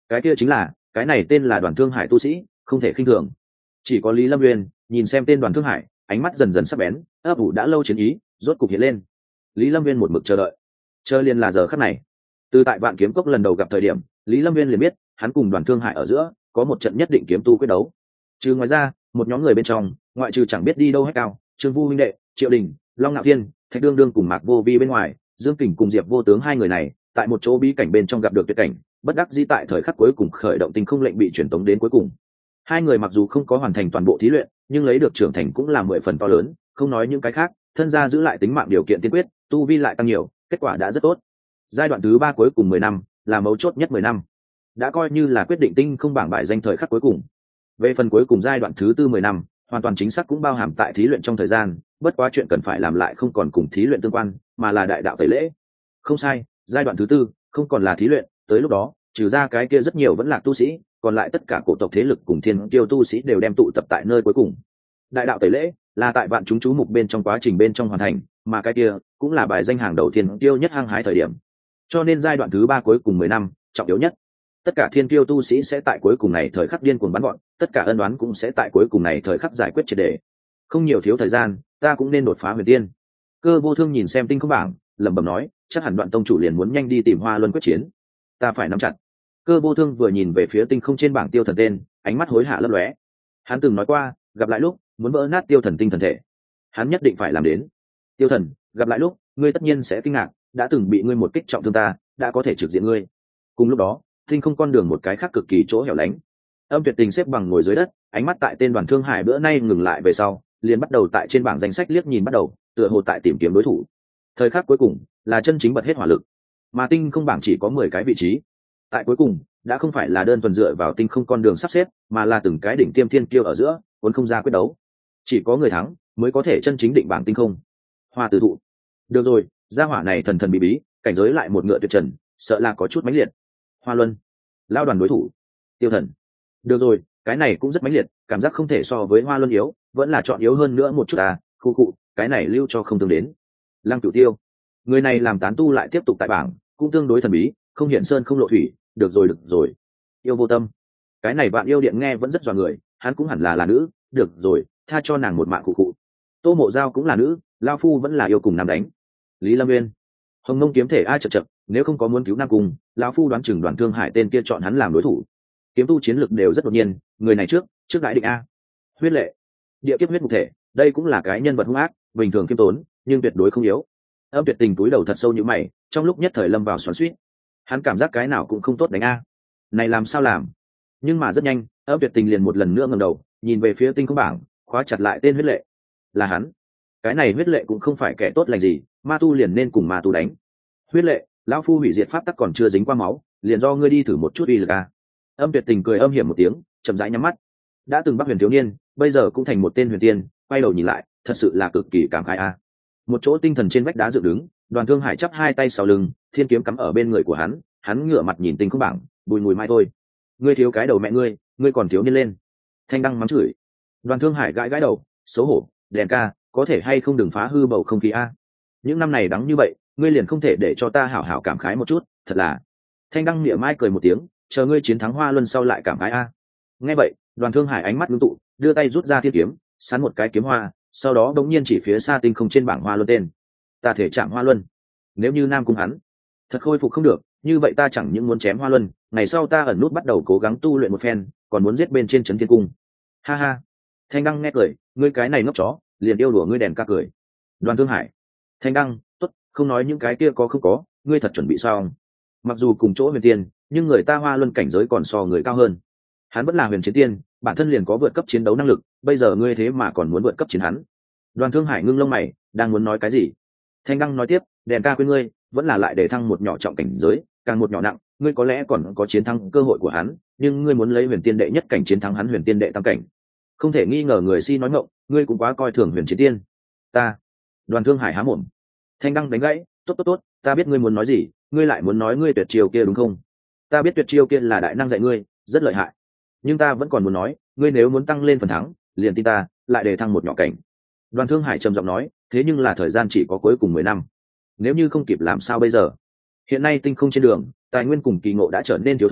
cái kia chính là cái này tên là Đoàn Thương Hải tu sĩ, không thể khinh thường. Chỉ có Lý Lâm Nguyên nhìn xem tên Đoàn Thương Hải, ánh mắt dần dần sắc bén, ấp ủ đã lâu chiến ý rốt cục hiện lên. Lý Lâm Nguyên một mực chờ đợi, chờ liền là giờ khắc này. Từ tại Vạn Kiếm Cốc lần đầu gặp thời điểm, Lý Lâm Nguyên liền biết hắn cùng Đoàn Thương Hải ở giữa có một trận nhất định kiếm tu quyết đấu. Trừ ngoài ra, một nhóm người bên trong, ngoại trừ chẳng biết đi đâu hết cao, Trương Vu huynh đệ, Triệu Đình, Long Nạo Thiên, Thạch Đương Đương cùng Mạc Vô Vi bên ngoài, Dương Kình cùng Diệp Vô Tướng hai người này, tại một chỗ bí cảnh bên trong gặp được tuyệt cảnh, bất đắc dĩ tại thời khắc cuối cùng khởi động tinh không lệnh bị truyền tống đến cuối cùng. Hai người mặc dù không có hoàn thành toàn bộ thí luyện, nhưng lấy được trưởng thành cũng là mười phần to lớn, không nói những cái khác, thân gia giữ lại tính mạng điều kiện tiên quyết, tu vi lại tăng nhiều, kết quả đã rất tốt. Giai đoạn thứ ba cuối cùng mười năm, là mấu chốt nhất mười năm. Đã coi như là quyết định tinh không bảng bại danh thời khắc cuối cùng. Về phần cuối cùng giai đoạn thứ tư mười năm, hoàn toàn chính xác cũng bao hàm tại thí luyện trong thời gian, bất quá chuyện cần phải làm lại không còn cùng thí luyện tương quan, mà là đại đạo tẩy lễ. Không sai, giai đoạn thứ tư không còn là thí luyện, tới lúc đó, trừ ra cái kia rất nhiều vẫn là tu sĩ, còn lại tất cả cổ tộc thế lực cùng thiên kiêu tu sĩ đều đem tụ tập tại nơi cuối cùng. Đại đạo tẩy lễ là tại vạn chúng chú mục bên trong quá trình bên trong hoàn thành, mà cái kia cũng là bài danh hàng đầu thiên kiêu nhất hăng hái thời điểm. Cho nên giai đoạn thứ ba cuối cùng mười năm, trọng yếu nhất. Tất cả thiên kiêu tu sĩ sẽ tại cuối cùng này thời khắc điên cuồng bắn gọn, tất cả ân đoán cũng sẽ tại cuối cùng này thời khắc giải quyết triệt để. Không nhiều thiếu thời gian, ta cũng nên đột phá huyền tiên. Cơ Vô Thương nhìn xem tinh không bảng, lẩm bẩm nói, chắc hẳn Đoạn tông chủ liền muốn nhanh đi tìm Hoa Luân quyết chiến. Ta phải nắm chặt. Cơ Vô Thương vừa nhìn về phía tinh không trên bảng tiêu thần tên, ánh mắt hối hả lấp lóe. Hắn từng nói qua, gặp lại lúc muốn vỡ nát tiêu thần tinh thần thể, hắn nhất định phải làm đến. Tiêu thần, gặp lại lúc ngươi tất nhiên sẽ kinh ngạc, đã từng bị ngươi một kích trọng thương ta, đã có thể trực diện ngươi. Cùng lúc đó, tinh không con đường một cái khác cực kỳ chỗ hẻo lánh. Âm Tuyệt Tình xếp bằng ngồi dưới đất, ánh mắt tại tên Đoàn Thương Hải bữa nay ngừng lại về sau, liền bắt đầu tại trên bảng danh sách liếc nhìn bắt đầu, tựa hồ tại tìm kiếm đối thủ. Thời khắc cuối cùng là chân chính bật hết hỏa lực, mà tinh không bảng chỉ có mười cái vị trí. Tại cuối cùng, đã không phải là đơn thuần dựa vào tinh không con đường sắp xếp, mà là từng cái đỉnh tiêm thiên kiêu ở giữa, vốn không ra quyết đấu. Chỉ có người thắng mới có thể chân chính định bảng tinh không. Hoa Tử Thụ. Được rồi, gia hỏa này thần thần bí bí, cảnh giới lại một ngựa tuyệt trần, sợ là có chút mãnh liệt. Hoa Luân. Lao đoàn đối thủ. Tiêu thần. Được rồi, cái này cũng rất mãnh liệt, cảm giác không thể so với Hoa Luân yếu, vẫn là chọn yếu hơn nữa một chút à, khu cụ, cái này lưu cho không tương đến. Lăng Cửu Tiêu. Người này làm tán tu lại tiếp tục tại bảng, cũng tương đối thần bí, không hiện sơn không lộ thủy, được rồi được rồi. Yêu Vô Tâm. Cái này bạn yêu điện nghe vẫn rất dọa người, hắn cũng hẳn là là nữ, được rồi, tha cho nàng một mạng cụ cụ. Tô Mộ Giao cũng là nữ, lao phu vẫn là yêu cùng nam đánh. Lý Lâm Nguyên. Hồng Nông kiếm thể ai chật chật, nếu không có muốn cứu nam cung, lão phu đoán chừng Đoàn Thương Hải tên kia chọn hắn làm đối thủ. Kiếm tu chiến lực đều rất đột nhiên, người này trước trước đại định a. Huyết Lệ. Địa kiếp huyết mục thể, đây cũng là cái nhân vật hung ác, bình thường kiêm tốn, nhưng tuyệt đối không yếu. Âm Tuyệt Tình túi đầu thật sâu như mày, trong lúc nhất thời lâm vào xoắn xuýt. Hắn cảm giác cái nào cũng không tốt đánh a. Này làm sao làm? Nhưng mà rất nhanh, Âm Tuyệt Tình liền một lần nữa ngẩng đầu, nhìn về phía tinh không bảng, khóa chặt lại tên Huyết Lệ. Là hắn. Cái này Huyết Lệ cũng không phải kẻ tốt lành gì, ma tu liền nên cùng ma tu đánh. Huyết Lệ, lão phu hủy diệt pháp tắc còn chưa dính qua máu, liền do ngươi đi thử một chút uy lực a. Âm Tuyệt Tình cười âm hiểm một tiếng, chậm rãi nhắm mắt. Đã từng Bắc Huyền thiếu niên, bây giờ cũng thành một tên huyền tiên, quay đầu nhìn lại, thật sự là cực kỳ cảm khái a. Một chỗ tinh thần trên vách đá dựng đứng, Đoàn Thương Hải chắp hai tay sau lưng, thiên kiếm cắm ở bên người của hắn, hắn ngửa mặt nhìn tinh không bảng, bùi mùi mai thôi. Ngươi thiếu cái đầu mẹ ngươi, ngươi còn thiếu niên lên. Thanh Đăng mắng chửi. Đoàn Thương Hải gãi gãi đầu, xấu hổ, đèn ca, có thể hay không đừng phá hư bầu không khí a. Những năm này đắng như vậy, ngươi liền không thể để cho ta hảo hảo cảm khái một chút, thật là. Thanh Đăng mỉa mai cười một tiếng, chờ ngươi chiến thắng Hoa Luân sau lại cảm khái a. Nghe vậy, Đoàn Thương Hải ánh mắt ngưng tụ, đưa tay rút ra thiên kiếm, sán một cái kiếm hoa, sau đó đống nhiên chỉ phía xa tinh không trên bảng Hoa Luân tên. Ta thể chạm Hoa Luân. Nếu như Nam Cung hắn thật khôi phục không được, như vậy ta chẳng những muốn chém Hoa Luân, ngày sau ta ẩn nút bắt đầu cố gắng tu luyện một phen, còn muốn giết bên trên trấn thiên cung. Ha ha. Thanh Đăng nghe cười, ngươi cái này ngốc chó, liền yêu đùa ngươi đèn ca cười. Đoàn Thương Hải. Thanh Đăng, tốt, không nói những cái kia có không có, ngươi thật chuẩn bị xong. Mặc dù cùng chỗ huyền tiên, nhưng người ta Hoa Luân cảnh giới còn so người cao hơn. Hắn vẫn là huyền chiến tiên, bản thân liền có vượt cấp chiến đấu năng lực, bây giờ ngươi thế mà còn muốn vượt cấp chiến hắn. Đoàn Thương Hải ngưng lông mày, đang muốn nói cái gì. Thanh Đăng nói tiếp, đèn ca khuyên ngươi, vẫn là lại để thăng một nhỏ trọng cảnh giới, càng một nhỏ nặng, ngươi có lẽ còn có chiến thắng cơ hội của hắn, nhưng ngươi muốn lấy huyền tiên đệ nhất cảnh chiến thắng hắn huyền tiên đệ tam cảnh, không thể nghi ngờ người si nói ngọng, ngươi cũng quá coi thường huyền chiến tiên. Ta. Đoàn Thương Hải há mồm. Thanh Đăng đánh gãy, tốt tốt tốt, ta biết ngươi muốn nói gì, ngươi lại muốn nói ngươi tuyệt chiêu kia đúng không? Ta biết tuyệt chiêu kia là đại năng dạy ngươi, rất lợi hại, nhưng ta vẫn còn muốn nói, ngươi nếu muốn tăng lên phần thắng, liền tin ta, lại để thăng một nhỏ cảnh. Đoàn Thương Hải trầm giọng nói, thế nhưng là thời gian chỉ có cuối cùng mười năm, nếu như không kịp làm sao bây giờ? Hiện nay tinh không trên đường, tài nguyên cùng kỳ ngộ đã trở nên thiếu thốn,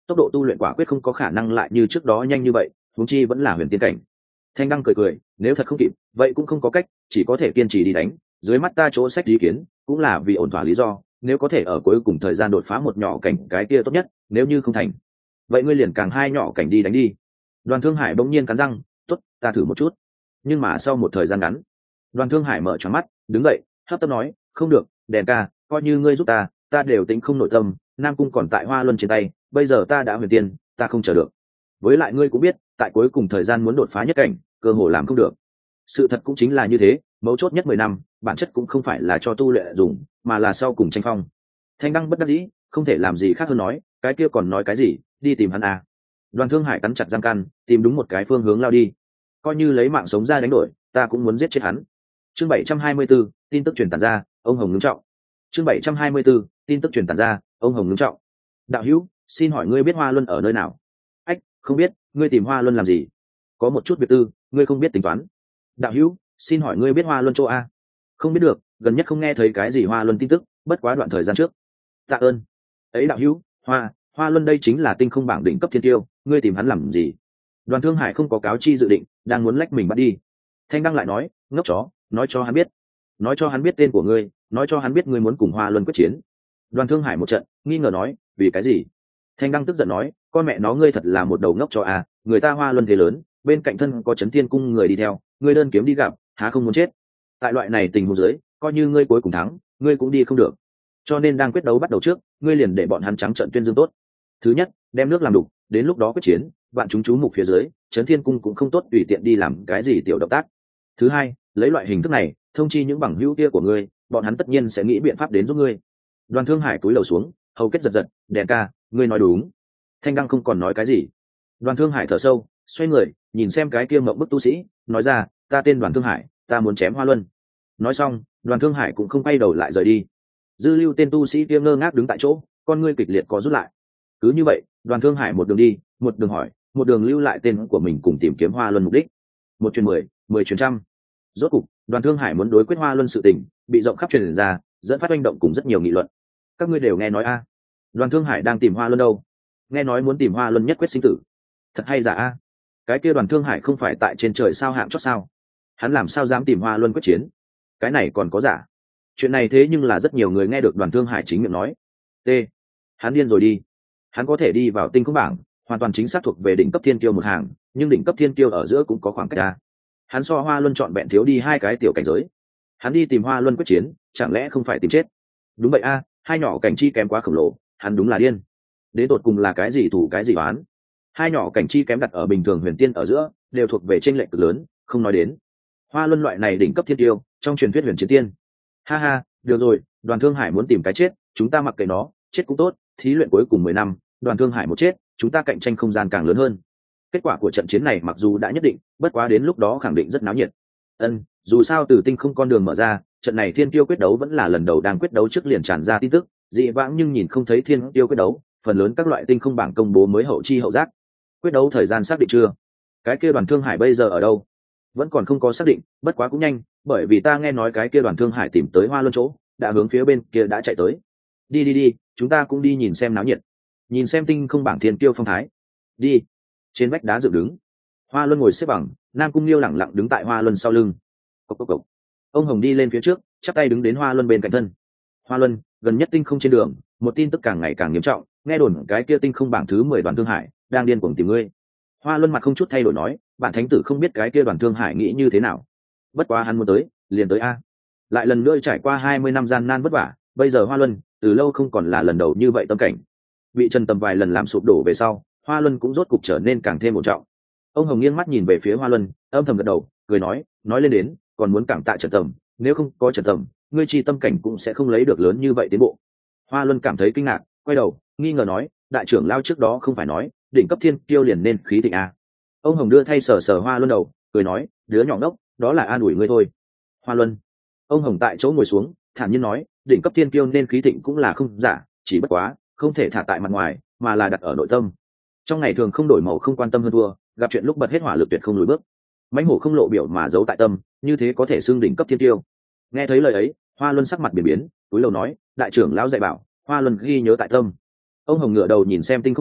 tốc độ tu luyện quả quyết không có khả năng lại như trước đó nhanh như vậy, huống chi vẫn là huyền tiên cảnh. Thanh Đăng cười cười, nếu thật không kịp vậy cũng không có cách, chỉ có thể kiên trì đi đánh. Dưới mắt ta chỗ sách ý kiến cũng là vì ổn thỏa lý do, nếu có thể ở cuối cùng thời gian đột phá một nhỏ cảnh cái kia tốt nhất, nếu như không thành vậy ngươi liền càng hai nhỏ cảnh đi đánh đi. Đoàn Thương Hải bỗng nhiên cắn răng, tốt, ta thử một chút. Nhưng mà sau một thời gian ngắn, Đoàn Thương Hải mở tròn mắt, đứng dậy, hấp tấp nói, không được, đèn ca, coi như ngươi giúp ta, ta đều tính không nội tâm, Nam Cung còn tại Hoa Luân trên tay, bây giờ ta đã huyền tiên, ta không chờ được. Với lại ngươi cũng biết, tại cuối cùng thời gian muốn đột phá nhất cảnh, cơ hồ làm không được. Sự thật cũng chính là như thế, mấu chốt nhất mười năm, bản chất cũng không phải là cho tu luyện dùng, mà là sau cùng tranh phong. Thanh Đăng bất đắc dĩ, không thể làm gì khác hơn nói, cái kia còn nói cái gì, đi tìm hắn à. Đoàn Thương Hải cắn chặt răng căn, tìm đúng một cái phương hướng lao đi. Coi như lấy mạng sống ra đánh đổi, ta cũng muốn giết chết hắn. Chương bảy trăm hai mươi 724, tin tức truyền tản ra, ông Hồng ngưng trọng. Chương bảy trăm hai mươi 724, tin tức truyền tản ra, ông Hồng ngưng trọng. Đạo hữu, xin hỏi ngươi biết Hoa Luân ở nơi nào? Ách, không biết, ngươi tìm Hoa Luân làm gì? Có một chút việc tư, ngươi không biết tính toán. Đạo hữu, xin hỏi ngươi biết Hoa Luân chỗ a? Không biết được, gần nhất không nghe thấy cái gì Hoa Luân tin tức, bất quá đoạn thời gian trước. Tạ ơn. Ấy đạo hữu, Hoa, Hoa Luân đây chính là tinh không bảng đỉnh cấp thiên tiêu, ngươi tìm hắn làm gì? Đoàn Thương Hải không có cáo chi dự định, đang muốn lách mình bắt đi. Thanh Đăng lại nói, ngốc chó, nói cho hắn biết, nói cho hắn biết tên của ngươi, nói cho hắn biết ngươi muốn cùng Hoa Luân quyết chiến. Đoàn Thương Hải một trận, nghi ngờ nói, vì cái gì? Thanh Đăng tức giận nói, con mẹ nó ngươi thật là một đầu ngốc chó à, người ta Hoa Luân thế lớn, bên cạnh thân có Chấn Thiên cung người đi theo, ngươi đơn kiếm đi gặp, há không muốn chết? Tại loại này tình huống dưới, coi như ngươi cuối cùng thắng, ngươi cũng đi không được. Cho nên đang quyết đấu bắt đầu trước, ngươi liền để bọn hắn trắng trợn tuyên dương tốt. Thứ nhất, đem nước làm đục, đến lúc đó quyết chiến, vạn chúng chú mục phía dưới, Chấn Thiên cung cũng không tốt tùy tiện đi làm cái gì tiểu động tác. Thứ hai, lấy loại hình thức này, thông chi những bằng hữu kia của ngươi, bọn hắn tất nhiên sẽ nghĩ biện pháp đến giúp ngươi. Đoàn Thương Hải cúi đầu xuống, hầu kết giật giật, đèn ca, ngươi nói đúng. Thanh Đăng không còn nói cái gì. Đoàn Thương Hải thở sâu, xoay người, nhìn xem cái kia mộng bức tu sĩ, nói ra, ta tên Đoàn Thương Hải, ta muốn chém Hoa Luân. Nói xong, Đoàn Thương Hải cũng không quay đầu lại rời đi. Dư Lưu tên tu sĩ kia ngơ ngác đứng tại chỗ, con ngươi kịch liệt có rút lại. Cứ như vậy, Đoàn Thương Hải một đường đi, một đường hỏi, một đường lưu lại tên của mình cùng tìm kiếm Hoa Luân mục đích. Một truyền mười, mười truyền trăm. Rốt cục, Đoàn Thương Hải muốn đối quyết Hoa Luân sự tình, bị rộng khắp truyền ra, dẫn phát hành động cùng rất nhiều nghị luận. Các ngươi đều nghe nói a? Đoàn Thương Hải đang tìm Hoa Luân đâu? Nghe nói muốn tìm Hoa Luân nhất quyết sinh tử. Thật hay giả a? Cái kia Đoàn Thương Hải không phải tại trên trời sao hạng chót sao? Hắn làm sao dám tìm Hoa Luân quyết chiến? Cái này còn có giả? Chuyện này thế nhưng là rất nhiều người nghe được Đoàn Thương Hải chính miệng nói. T. Hắn điên rồi đi. Hắn có thể đi vào tinh không bảng, hoàn toàn chính xác thuộc về đỉnh cấp thiên kiêu một hàng, nhưng đỉnh cấp thiên kiêu ở giữa cũng có khoảng cách a. Hắn so Hoa Luân chọn bẹn thiếu đi hai cái tiểu cảnh giới. Hắn đi tìm Hoa Luân quyết chiến, chẳng lẽ không phải tìm chết? Đúng vậy a, hai nhỏ cảnh chi kém quá khổng lồ, hắn đúng là điên. Đến tột cùng là cái gì thủ cái gì đoán? Hai nhỏ cảnh chi kém đặt ở bình thường huyền tiên ở giữa, đều thuộc về chênh lệch cực lớn, không nói đến Hoa Luân loại này đỉnh cấp thiên tiêu, trong truyền thuyết huyền chiến tiên. Ha ha, được rồi, Đoàn Thương Hải muốn tìm cái chết, chúng ta mặc kệ nó, chết cũng tốt, thí luyện cuối cùng mười năm, Đoàn Thương Hải một chết, chúng ta cạnh tranh không gian càng lớn hơn. Kết quả của trận chiến này mặc dù đã nhất định, bất quá đến lúc đó khẳng định rất náo nhiệt. Ân, dù sao từ tinh không con đường mở ra, trận này thiên tiêu quyết đấu vẫn là lần đầu đang quyết đấu trước liền tràn ra tin tức, dị vãng nhưng nhìn không thấy thiên tiêu quyết đấu, phần lớn các loại tinh không bảng công bố mới hậu chi hậu giác. Quyết đấu thời gian xác định chưa? Cái kia Đoàn Thương Hải bây giờ ở đâu? Vẫn còn không có xác định, bất quá cũng nhanh, bởi vì ta nghe nói cái kia Đoàn Thương Hải tìm tới Hoa Luân chỗ, đã hướng phía bên kia đã chạy tới. Đi đi đi, chúng ta cũng đi nhìn xem náo nhiệt, nhìn xem tinh không bảng thiên tiêu phong thái. Đi. Trên vách đá dựng đứng, Hoa Luân ngồi xếp bằng, Nam Cung Liêu lẳng lặng đứng tại Hoa Luân sau lưng. Cốc cốc cốc. Ông Hồng đi lên phía trước, chắp tay đứng đến Hoa Luân bên cạnh thân. Hoa Luân, gần nhất tinh không trên đường, một tin tức càng ngày càng nghiêm trọng, nghe đồn cái kia tinh không bảng thứ mười Đoàn Thương Hải đang điên cuồng tìm ngươi. Hoa Luân mặt không chút thay đổi nói, bản thánh tử không biết cái kia Đoàn Thương Hải nghĩ như thế nào, bất quá hắn muốn tới, liền tới a. Lại lần nữa trải qua hai mươi năm gian nan vất vả, bây giờ Hoa Luân từ lâu không còn là lần đầu như vậy tâm cảnh. Bị Trần Tầm vài lần làm sụp đổ về sau, Hoa Luân cũng rốt cục trở nên càng thêm ổn trọng. Ông Hồng nghiêng mắt nhìn về phía Hoa Luân, âm thầm gật đầu, cười nói, nói lên đến, còn muốn cảm tạ Trần Tầm, nếu không có Trần Tầm, ngươi chi tâm cảnh cũng sẽ không lấy được lớn như vậy tiến bộ. Hoa Luân cảm thấy kinh ngạc, quay đầu, nghi ngờ nói, đại trưởng lao trước đó không phải nói, đỉnh cấp thiên kiêu liền nên khí thịnh à? Ông Hồng đưa thay sờ sờ Hoa Luân đầu, cười nói, đứa nhỏ ngốc, đó là an ủi ngươi thôi. Hoa Luân. Ông Hồng tại chỗ ngồi xuống, thản nhiên nói, đỉnh cấp thiên kiêu nên khí thịnh cũng là không giả, chỉ bất quá, không thể thả tại mặt ngoài, mà là đặt ở nội tâm. Trong ngày thường không đổi màu không quan tâm hơn thua, gặp chuyện lúc bật hết hỏa lực tuyệt không lùi bước. Mãnh hổ không lộ biểu mà giấu tại tâm, như thế có thể xưng đỉnh cấp thiên tiêu. Nghe thấy lời ấy, Hoa Luân sắc mặt biến biến, túi lầu nói, đại trưởng lão dạy bảo, Hoa Luân ghi nhớ tại tâm. Ông Hồng ngửa đầu nhìn xem tinh không bảng,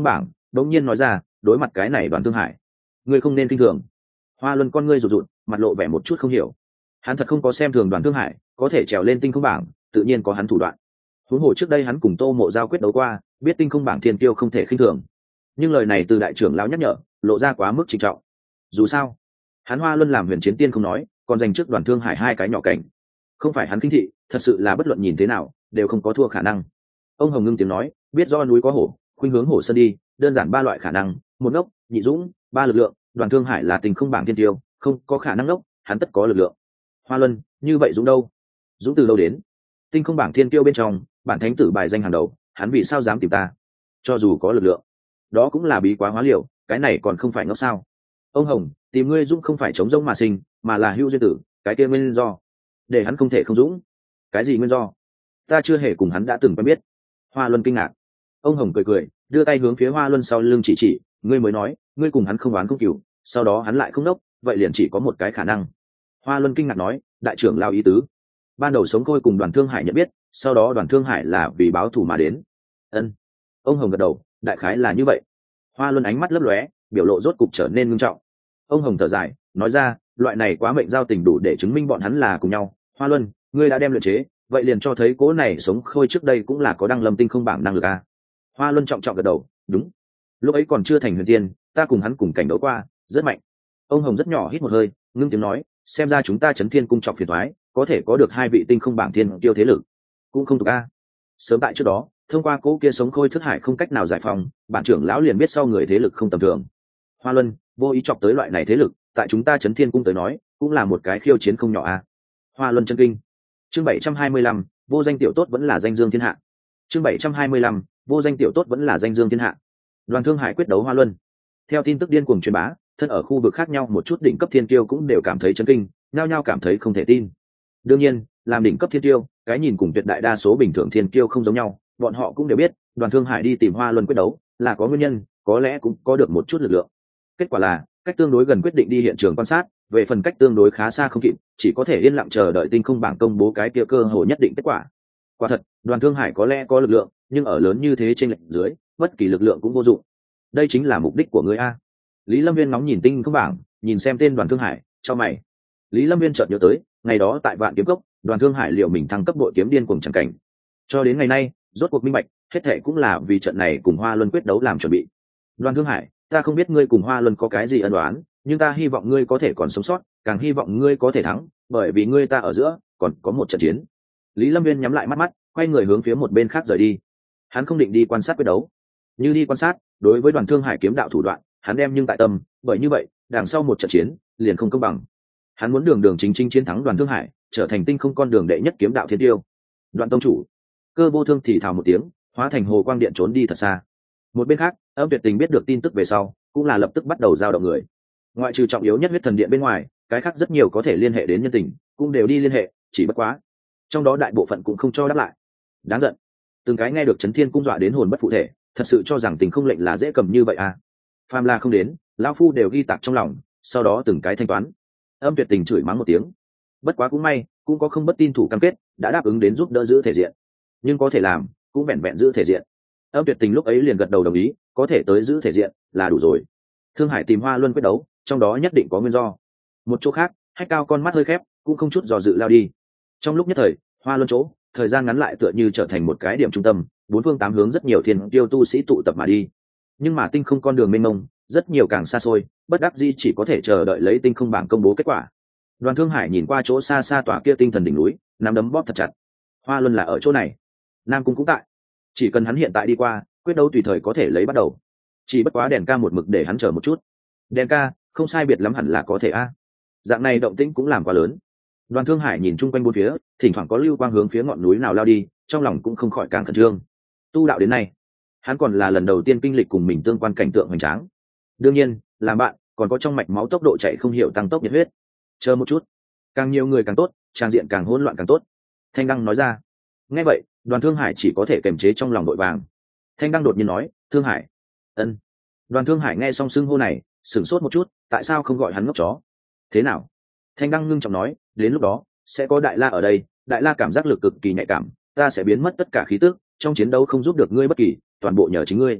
đống nhiên nói ra, đối mặt cái này Đoàn Thương Hải, ngươi không nên kinh thường. Hoa Luân con ngươi rụt rụt, mặt lộ vẻ một chút không hiểu. Hắn thật không có xem thường Đoàn Thương Hải, có thể trèo lên tinh không bảng, tự nhiên có hắn thủ đoạn. Huống hồ trước đây hắn cùng Tô Mộ Giao quyết đấu qua, biết tinh không bảng thiên tiêu không thể khinh thường. Nhưng lời này từ đại trưởng lão nhắc nhở, lộ ra quá mức trịnh trọng. Dù sao, hắn Hoa Luân làm huyền chiến tiên không nói, còn giành trước Đoàn Thương Hải hai cái nhỏ cảnh. Không phải hắn kinh thị, thật sự là bất luận nhìn thế nào, đều không có thua khả năng. Ông Hồng ngưng tiếng nói, biết do núi có hổ, khuynh hướng hổ sơn đi, đơn giản ba loại khả năng, một ngốc, nhị dũng, ba lực lượng, Đoàn Thương Hải là tình không bảng thiên tiêu, không có khả năng ngốc, hắn tất có lực lượng. Hoa Luân, như vậy dũng đâu? Dũng từ đâu đến? Tinh không bảng thiên tiêu bên trong, bản thánh tử bài danh hàng đầu, hắn vì sao dám tìm ta? Cho dù có lực lượng, đó cũng là bí quá hóa liều, cái này còn không phải ngốc sao? Ông Hồng, tìm ngươi dũng không phải chống rông mà sinh, mà là hữu duyên tử, cái kia nguyên do, để hắn không thể không dũng. Cái gì nguyên do? Ta chưa hề cùng hắn đã từng quen biết. Hoa Luân kinh ngạc. Ông Hồng cười cười, đưa tay hướng phía Hoa Luân sau lưng chỉ chỉ, ngươi mới nói, ngươi cùng hắn không oán không cừu, sau đó hắn lại không đốc, vậy liền chỉ có một cái khả năng. Hoa Luân kinh ngạc nói, đại trưởng lao ý tứ, ban đầu sống khôi cùng Đoàn Thương Hải nhận biết, sau đó Đoàn Thương Hải là vì báo thù mà đến. Ân. Ông Hồng gật đầu, đại khái là như vậy. Hoa Luân ánh mắt lấp lóe, biểu lộ rốt cục trở nên nghiêm trọng. Ông Hồng thở dài, nói ra, loại này quá mệnh giao tình đủ để chứng minh bọn hắn là cùng nhau. Hoa Luân, ngươi đã đem luyện chế, vậy liền cho thấy cố này sống khôi trước đây cũng là có đăng lâm tinh không bảng năng lực a. Hoa Luân trọng trọng gật đầu, đúng. Lúc ấy còn chưa thành huyền tiên, ta cùng hắn cùng cảnh đấu qua, rất mạnh. Ông Hồng rất nhỏ hít một hơi, ngưng tiếng nói, xem ra chúng ta Chấn Thiên cung trọng phiền toái, có thể có được hai vị tinh không bảng thiên tiêu thế lực, cũng không tục a. Sớm tại trước đó, thông qua cố kia sống khôi thức hải không cách nào giải phóng, bản trưởng lão liền biết sau người thế lực không tầm thường. Hoa Luân, vô ý chọc tới loại này thế lực, tại chúng ta Chấn Thiên cung tới nói, cũng là một cái khiêu chiến không nhỏ a. Hoa Luân chân kinh. Chương bảy trăm hai mươi lăm, vô danh tiểu tốt vẫn là danh dương thiên hạ. Chương bảy trăm hai mươi lăm, vô danh tiểu tốt vẫn là danh dương thiên hạ. Đoàn Thương Hải quyết đấu Hoa Luân. Theo tin tức điên cuồng truyền bá, thân ở khu vực khác nhau một chút đỉnh cấp thiên kiêu cũng đều cảm thấy chấn kinh, nhao nhao cảm thấy không thể tin. Đương nhiên, làm đỉnh cấp thiên kiêu, cái nhìn cùng tuyệt đại đa số bình thường thiên kiêu không giống nhau, bọn họ cũng đều biết, Đoàn Thương Hải đi tìm Hoa Luân quyết đấu, là có nguyên nhân, có lẽ cũng có được một chút lực lượng. Kết quả là, cách tương đối gần quyết định đi hiện trường quan sát, về phần cách tương đối khá xa không kịp, chỉ có thể yên lặng chờ đợi tinh không bảng công bố cái kia cơ hội nhất định kết quả. Quả thật, Đoàn Thương Hải có lẽ có lực lượng, nhưng ở lớn như thế trên lệch dưới, bất kỳ lực lượng cũng vô dụng. Đây chính là mục đích của ngươi a. Lý Lâm Viên ngóng nhìn tinh không bảng, nhìn xem tên Đoàn Thương Hải, cho mày. Lý Lâm Viên chợt nhớ tới, ngày đó tại Vạn Kiếm Cốc, Đoàn Thương Hải liệu mình thăng cấp bội kiếm điên cuồng chẳng cảnh. Cho đến ngày nay, rốt cuộc minh bạch, hết thệ cũng là vì trận này cùng Hoa Luân quyết đấu làm chuẩn bị. Đoàn Thương Hải, ta không biết ngươi cùng Hoa Luân có cái gì ân oán, nhưng ta hy vọng ngươi có thể còn sống sót, càng hy vọng ngươi có thể thắng, bởi vì ngươi ta ở giữa còn có một trận chiến. Lý Lâm Viên nhắm lại mắt mắt, quay người hướng phía một bên khác rời đi. Hắn không định đi quan sát quyết đấu, như đi quan sát, đối với Đoàn Thương Hải kiếm đạo thủ đoạn, hắn đem nhưng tại tâm, bởi như vậy, đằng sau một trận chiến, liền không công bằng. Hắn muốn đường đường chính chính chiến thắng Đoàn Thương Hải, trở thành tinh không con đường đệ nhất kiếm đạo thiên tiêu. Đoàn tông chủ, Cơ Vô Thương thì thào một tiếng, hóa thành hồ quang điện trốn đi thật xa. Một bên khác, Âm Tuyệt Tình biết được tin tức về sau, cũng là lập tức bắt đầu giao động người. Ngoại trừ trọng yếu nhất huyết thần điện bên ngoài, cái khác rất nhiều có thể liên hệ đến nhân tình, cũng đều đi liên hệ, chỉ bất quá, trong đó đại bộ phận cũng không cho đáp lại. Đáng giận, từng cái nghe được Chấn Thiên cung dọa đến hồn bất phụ thể, thật sự cho rằng tình không lệnh là dễ cầm như vậy à? Phàm là không đến, lão phu đều ghi tạc trong lòng, sau đó từng cái thanh toán. Âm Tuyệt Tình chửi mắng một tiếng. Bất quá cũng may, cũng có không bất tin thủ cam kết, đã đáp ứng đến giúp đỡ giữ thể diện. Nhưng có thể làm, cũng vẹn vẹn giữ thể diện. Âm Tuyệt Tình lúc ấy liền gật đầu đồng ý, có thể tới giữ thể diện là đủ rồi. Thương Hải tìm Hoa Luân quyết đấu, trong đó nhất định có nguyên do. Một chỗ khác, Hách Cao con mắt hơi khép, cũng không chút dò dự lao đi. Trong lúc nhất thời, Hoa Luân chỗ, thời gian ngắn lại tựa như trở thành một cái điểm trung tâm, bốn phương tám hướng rất nhiều thiên tiêu tu sĩ tụ tập mà đi. Nhưng mà tinh không con đường mênh mông, rất nhiều càng xa xôi, bất đắc dĩ chỉ có thể chờ đợi lấy tinh không bảng công bố kết quả. Đoàn Thương Hải nhìn qua chỗ xa xa tòa kia tinh thần đỉnh núi, nắm đấm bóp thật chặt. Hoa Luân là ở chỗ này, Nam Cung cũng tại. Chỉ cần hắn hiện tại đi qua, quyết đấu tùy thời có thể lấy bắt đầu. Chỉ bất quá đèn ca một mực để hắn chờ một chút. Đèn ca, không sai biệt lắm hẳn là có thể a. Dạng này động tĩnh cũng làm quá lớn. Đoàn Thương Hải nhìn chung quanh bốn phía, thỉnh thoảng có lưu quang hướng phía ngọn núi nào lao đi, trong lòng cũng không khỏi càng khẩn trương. Tu đạo đến nay, hắn còn là lần đầu tiên kinh lịch cùng mình tương quan cảnh tượng hoành tráng. Đương nhiên, làm bạn, còn có trong mạch máu tốc độ chạy không hiểu tăng tốc nhiệt huyết. Chờ một chút, càng nhiều người càng tốt, trang diện càng hỗn loạn càng tốt. Thanh Đăng nói ra. Nghe vậy, Đoàn Thương Hải chỉ có thể kiềm chế trong lòng vội vàng. Thanh Đăng đột nhiên nói, Thương Hải. Ân. Đoàn Thương Hải nghe xong xưng hô này, sửng sốt một chút, tại sao không gọi hắn ngốc chó? Thế nào? Thanh Đăng ngưng trọng nói, đến lúc đó sẽ có Đại La ở đây, Đại La cảm giác lực cực kỳ nhạy cảm, ta sẽ biến mất tất cả khí tức, trong chiến đấu không giúp được ngươi bất kỳ, toàn bộ nhờ chính ngươi.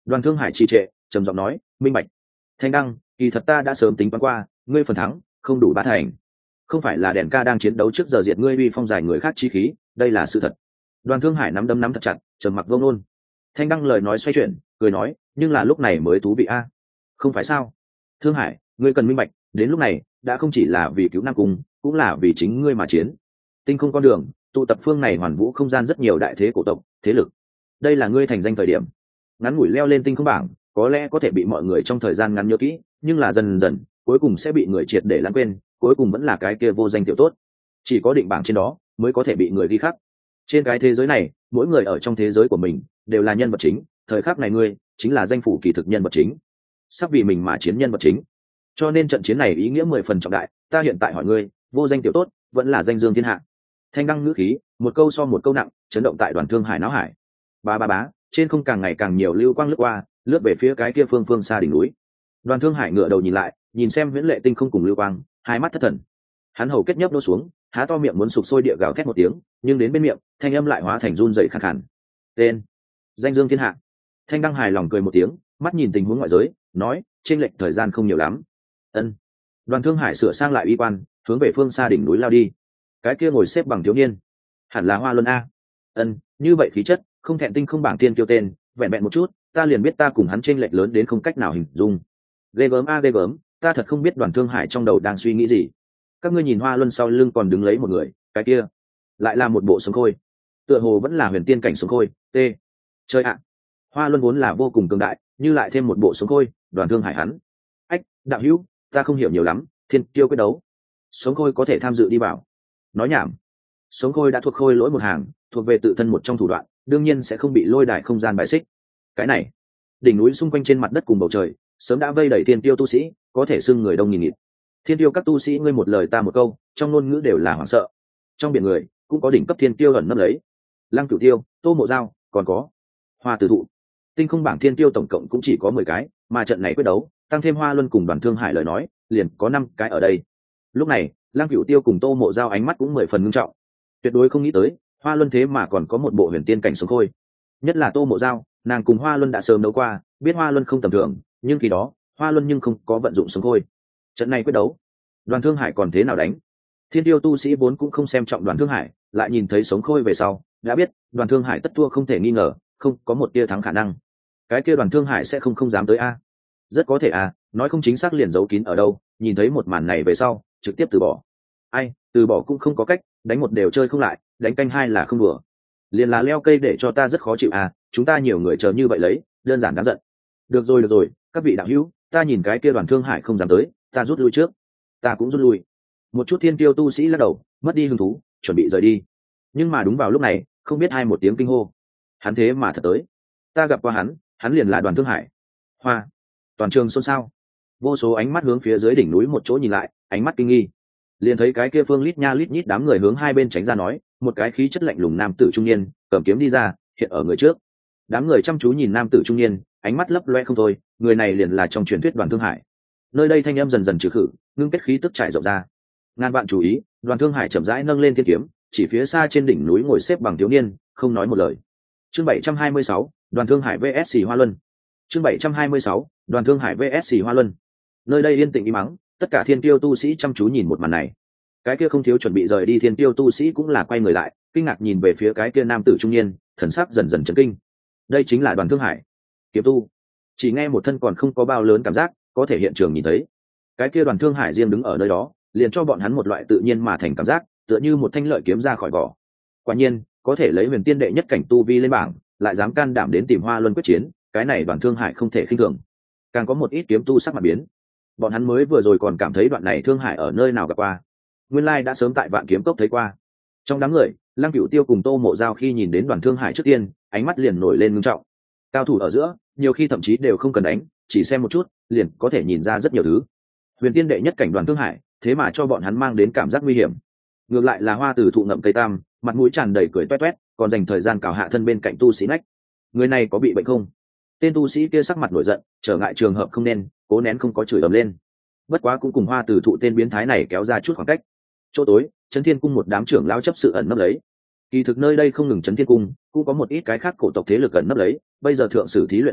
Đoàn Thương Hải trì trệ, trầm giọng nói, minh bạch. Thanh Đăng, kỳ thật ta đã sớm tính toán qua, ngươi phần thắng không đủ ba thành. Không phải là đèn ca đang chiến đấu trước giờ diệt ngươi uy phong giải người khác chi khí, đây là sự thật. Đoàn Thương Hải nắm đấm nắm thật chặt, trầm mặc vô ngôn. Thanh Đăng lời nói xoay chuyển, cười nói, nhưng là lúc này mới thú vị a. Không phải sao? Thương Hải, ngươi cần minh bạch, đến lúc này đã không chỉ là vì cứu Nam Cung, cũng là vì chính ngươi mà chiến. Tinh không con đường, tụ tập phương này hoàn vũ không gian rất nhiều đại thế cổ tộc, thế lực. Đây là ngươi thành danh thời điểm. Ngắn ngủi leo lên tinh không bảng, có lẽ có thể bị mọi người trong thời gian ngắn nhớ kỹ, nhưng là dần dần, cuối cùng sẽ bị người triệt để lãng quên, cuối cùng vẫn là cái kia vô danh tiểu tốt. Chỉ có định bảng trên đó mới có thể bị người ghi khắc. Trên cái thế giới này, mỗi người ở trong thế giới của mình đều là nhân vật chính, thời khắc này ngươi chính là danh phủ kỳ thực nhân vật chính, sắp vì mình mà chiến nhân vật chính. Cho nên trận chiến này ý nghĩa mười phần trọng đại, ta hiện tại hỏi ngươi, vô danh tiểu tốt vẫn là danh dương thiên hạ. Thanh Đăng ngữ khí, một câu so một câu nặng, chấn động tại Đoàn Thương Hải não hải. Ba ba bá, trên không càng ngày càng nhiều lưu quang lướt qua, lướt về phía cái kia phương phương xa đỉnh núi. Đoàn Thương Hải ngửa đầu nhìn lại, nhìn xem huyễn lệ tinh không cùng lưu quang, hai mắt thất thần. Hắn hầu kết nhấp đô xuống, há to miệng muốn sụp sôi địa gào thét một tiếng, nhưng đến bên miệng, thanh âm lại hóa thành run rẩy khàn khàn. Tên: danh dương thiên hạ. Thanh Đăng hài lòng cười một tiếng, mắt nhìn tình huống ngoại giới, nói, trên lệch thời gian không nhiều lắm. Ân. Đoàn Thương Hải sửa sang lại uy quan, hướng về phương xa đỉnh núi lao đi. Cái kia ngồi xếp bằng thiếu niên, hẳn là Hoa Luân a. Ân, như vậy khí chất, không thẹn tinh không bảng tiên kiêu tên, vẹn vẹn một chút, ta liền biết ta cùng hắn chênh lệch lớn đến không cách nào hình dung. Ghê gớm a ghê gớm, ta thật không biết Đoàn Thương Hải trong đầu đang suy nghĩ gì. Các ngươi nhìn Hoa Luân sau lưng còn đứng lấy một người, cái kia lại là một bộ sống khôi, tựa hồ vẫn là huyền tiên cảnh sống khôi. T. Chơi ạ. Hoa Luân vốn là vô cùng cường đại, như lại thêm một bộ sống khôi, Đoàn Thương Hải hắn. Ách, đạo hữu, ta không hiểu nhiều lắm, thiên kiêu quyết đấu, sống khôi có thể tham dự đi vào. Nói nhảm. Sống khôi đã thuộc khôi lỗi một hàng, thuộc về tự thân một trong thủ đoạn, đương nhiên sẽ không bị lôi đài không gian bài xích. Cái này, đỉnh núi xung quanh trên mặt đất cùng bầu trời, sớm đã vây đầy thiên tiêu tu sĩ, có thể xưng người đông nghìn nghịt. Thiên tiêu các tu sĩ ngươi một lời ta một câu, trong ngôn ngữ đều là hoảng sợ. Trong biển người cũng có đỉnh cấp thiên tiêu ẩn nấp lấy, Lăng Cửu Tiêu, Tô Mộ Dao, còn có Hoa Tử Thụ. Tinh không bảng thiên tiêu tổng cộng cũng chỉ có mười cái, mà trận này quyết đấu, tăng thêm Hoa Luân cùng Đoàn Thương Hải lời nói, liền có năm cái ở đây. Lúc này, Lăng Cửu Tiêu cùng Tô Mộ Dao ánh mắt cũng mười phần nghiêm trọng. Tuyệt đối không nghĩ tới, Hoa Luân thế mà còn có một bộ huyền tiên cảnh sống khôi. Nhất là Tô Mộ Dao, nàng cùng Hoa Luân đã sớm đấu qua, biết Hoa Luân không tầm thường, nhưng khi đó, Hoa Luân nhưng không có vận dụng sống khôi. Trận này quyết đấu, Đoàn Thương Hải còn thế nào đánh? Thiên tiêu tu sĩ vốn cũng không xem trọng Đoàn Thương Hải, lại nhìn thấy sống khôi về sau, đã biết Đoàn Thương Hải tất thua không thể nghi ngờ, không có một tia thắng khả năng. Cái kia Đoàn Thương Hải sẽ không không dám tới a. Rất có thể a, nói không chính xác liền giấu kín ở đâu, nhìn thấy một màn này về sau, trực tiếp từ bỏ. Ai, từ bỏ cũng không có cách, đánh một đều chơi không lại, đánh canh hai là không đùa. Liền là leo cây để cho ta rất khó chịu à, chúng ta nhiều người chờ như vậy lấy, đơn giản đáng giận. Được rồi được rồi, các vị đạo hữu, ta nhìn cái kia Đoàn Thương Hải không dám tới, ta rút lui trước. Ta cũng rút lui. Một chút thiên tiêu tu sĩ lắc đầu, mất đi hứng thú, chuẩn bị rời đi. Nhưng mà đúng vào lúc này, không biết hai một tiếng kinh hô. Hắn thế mà thật tới. Ta gặp qua hắn, hắn liền là Đoàn Thương Hải. Hoa. Toàn trường xôn xao. Vô số ánh mắt hướng phía dưới đỉnh núi một chỗ nhìn lại, ánh mắt kinh nghi. Liền thấy cái kia phương lít nha lít nhít đám người hướng hai bên tránh ra nói, một cái khí chất lạnh lùng nam tử trung niên, cầm kiếm đi ra, hiện ở người trước. Đám người chăm chú nhìn nam tử trung niên, ánh mắt lấp loe không thôi, người này liền là trong truyền thuyết Đoàn Thương Hải. Nơi đây thanh âm dần dần trừ khử, ngưng kết khí tức trải rộng ra. Ngàn bạn chú ý, Đoàn Thương Hải chậm rãi nâng lên thiên kiếm, chỉ phía xa trên đỉnh núi ngồi xếp bằng thiếu niên, không nói một lời. Chương bảy trăm hai mươi sáu, Đoàn Thương Hải vs xì Hoa Luân. Chương bảy trăm hai mươi sáu, Đoàn Thương Hải vs xì Hoa Luân. Nơi đây yên tĩnh im mắng, tất cả thiên tiêu tu sĩ chăm chú nhìn một màn này. Cái kia không thiếu chuẩn bị rời đi thiên tiêu tu sĩ cũng là quay người lại, kinh ngạc nhìn về phía cái kia nam tử trung niên, thần sắc dần dần chấn kinh. Đây chính là Đoàn Thương Hải, kiếm tu. Chỉ nghe một thân còn không có bao lớn cảm giác, có thể hiện trường nhìn thấy. Cái kia Đoàn Thương Hải riêng đứng ở nơi đó, liền cho bọn hắn một loại tự nhiên mà thành cảm giác, tựa như một thanh lợi kiếm ra khỏi vỏ. Quả nhiên, có thể lấy huyền tiên đệ nhất cảnh tu vi lên bảng, lại dám can đảm đến tìm Hoa Luân quyết chiến, cái này Đoàn Thương Hải không thể khinh thường. Càng có một ít kiếm tu sắc mặt biến. Bọn hắn mới vừa rồi còn cảm thấy đoạn này Thương Hải ở nơi nào gặp qua, nguyên lai đã sớm tại Vạn Kiếm Cốc thấy qua. Trong đám người, Lăng Cửu Tiêu cùng Tô Mộ Dao khi nhìn đến Đoàn Thương Hải trước tiên, ánh mắt liền nổi lên ngưng trọng. Cao thủ ở giữa, nhiều khi thậm chí đều không cần đánh, chỉ xem một chút, liền có thể nhìn ra rất nhiều thứ. Huyền tiên đệ nhất cảnh Đoàn Thương Hải, thế mà cho bọn hắn mang đến cảm giác nguy hiểm. Ngược lại là Hoa Tử Thụ ngậm cây tam, mặt mũi tràn đầy cười toét toét, còn dành thời gian cào hạ thân bên cạnh tu sĩ nách. Người này có bị bệnh không? Tên tu sĩ kia sắc mặt nổi giận, trở ngại trường hợp không nên, cố nén không có chửi ầm lên. Bất quá cũng cùng Hoa Tử Thụ tên biến thái này kéo ra chút khoảng cách. Chỗ tối, Trấn Thiên Cung một đám trưởng lão chấp sự ẩn nấp lấy. Kỳ thực nơi đây không ngừng Trấn Thiên Cung, cũng có một ít cái khác cổ tộc thế lực ẩn nấp lấy, bây giờ thượng sử thí luyện giai đoạn,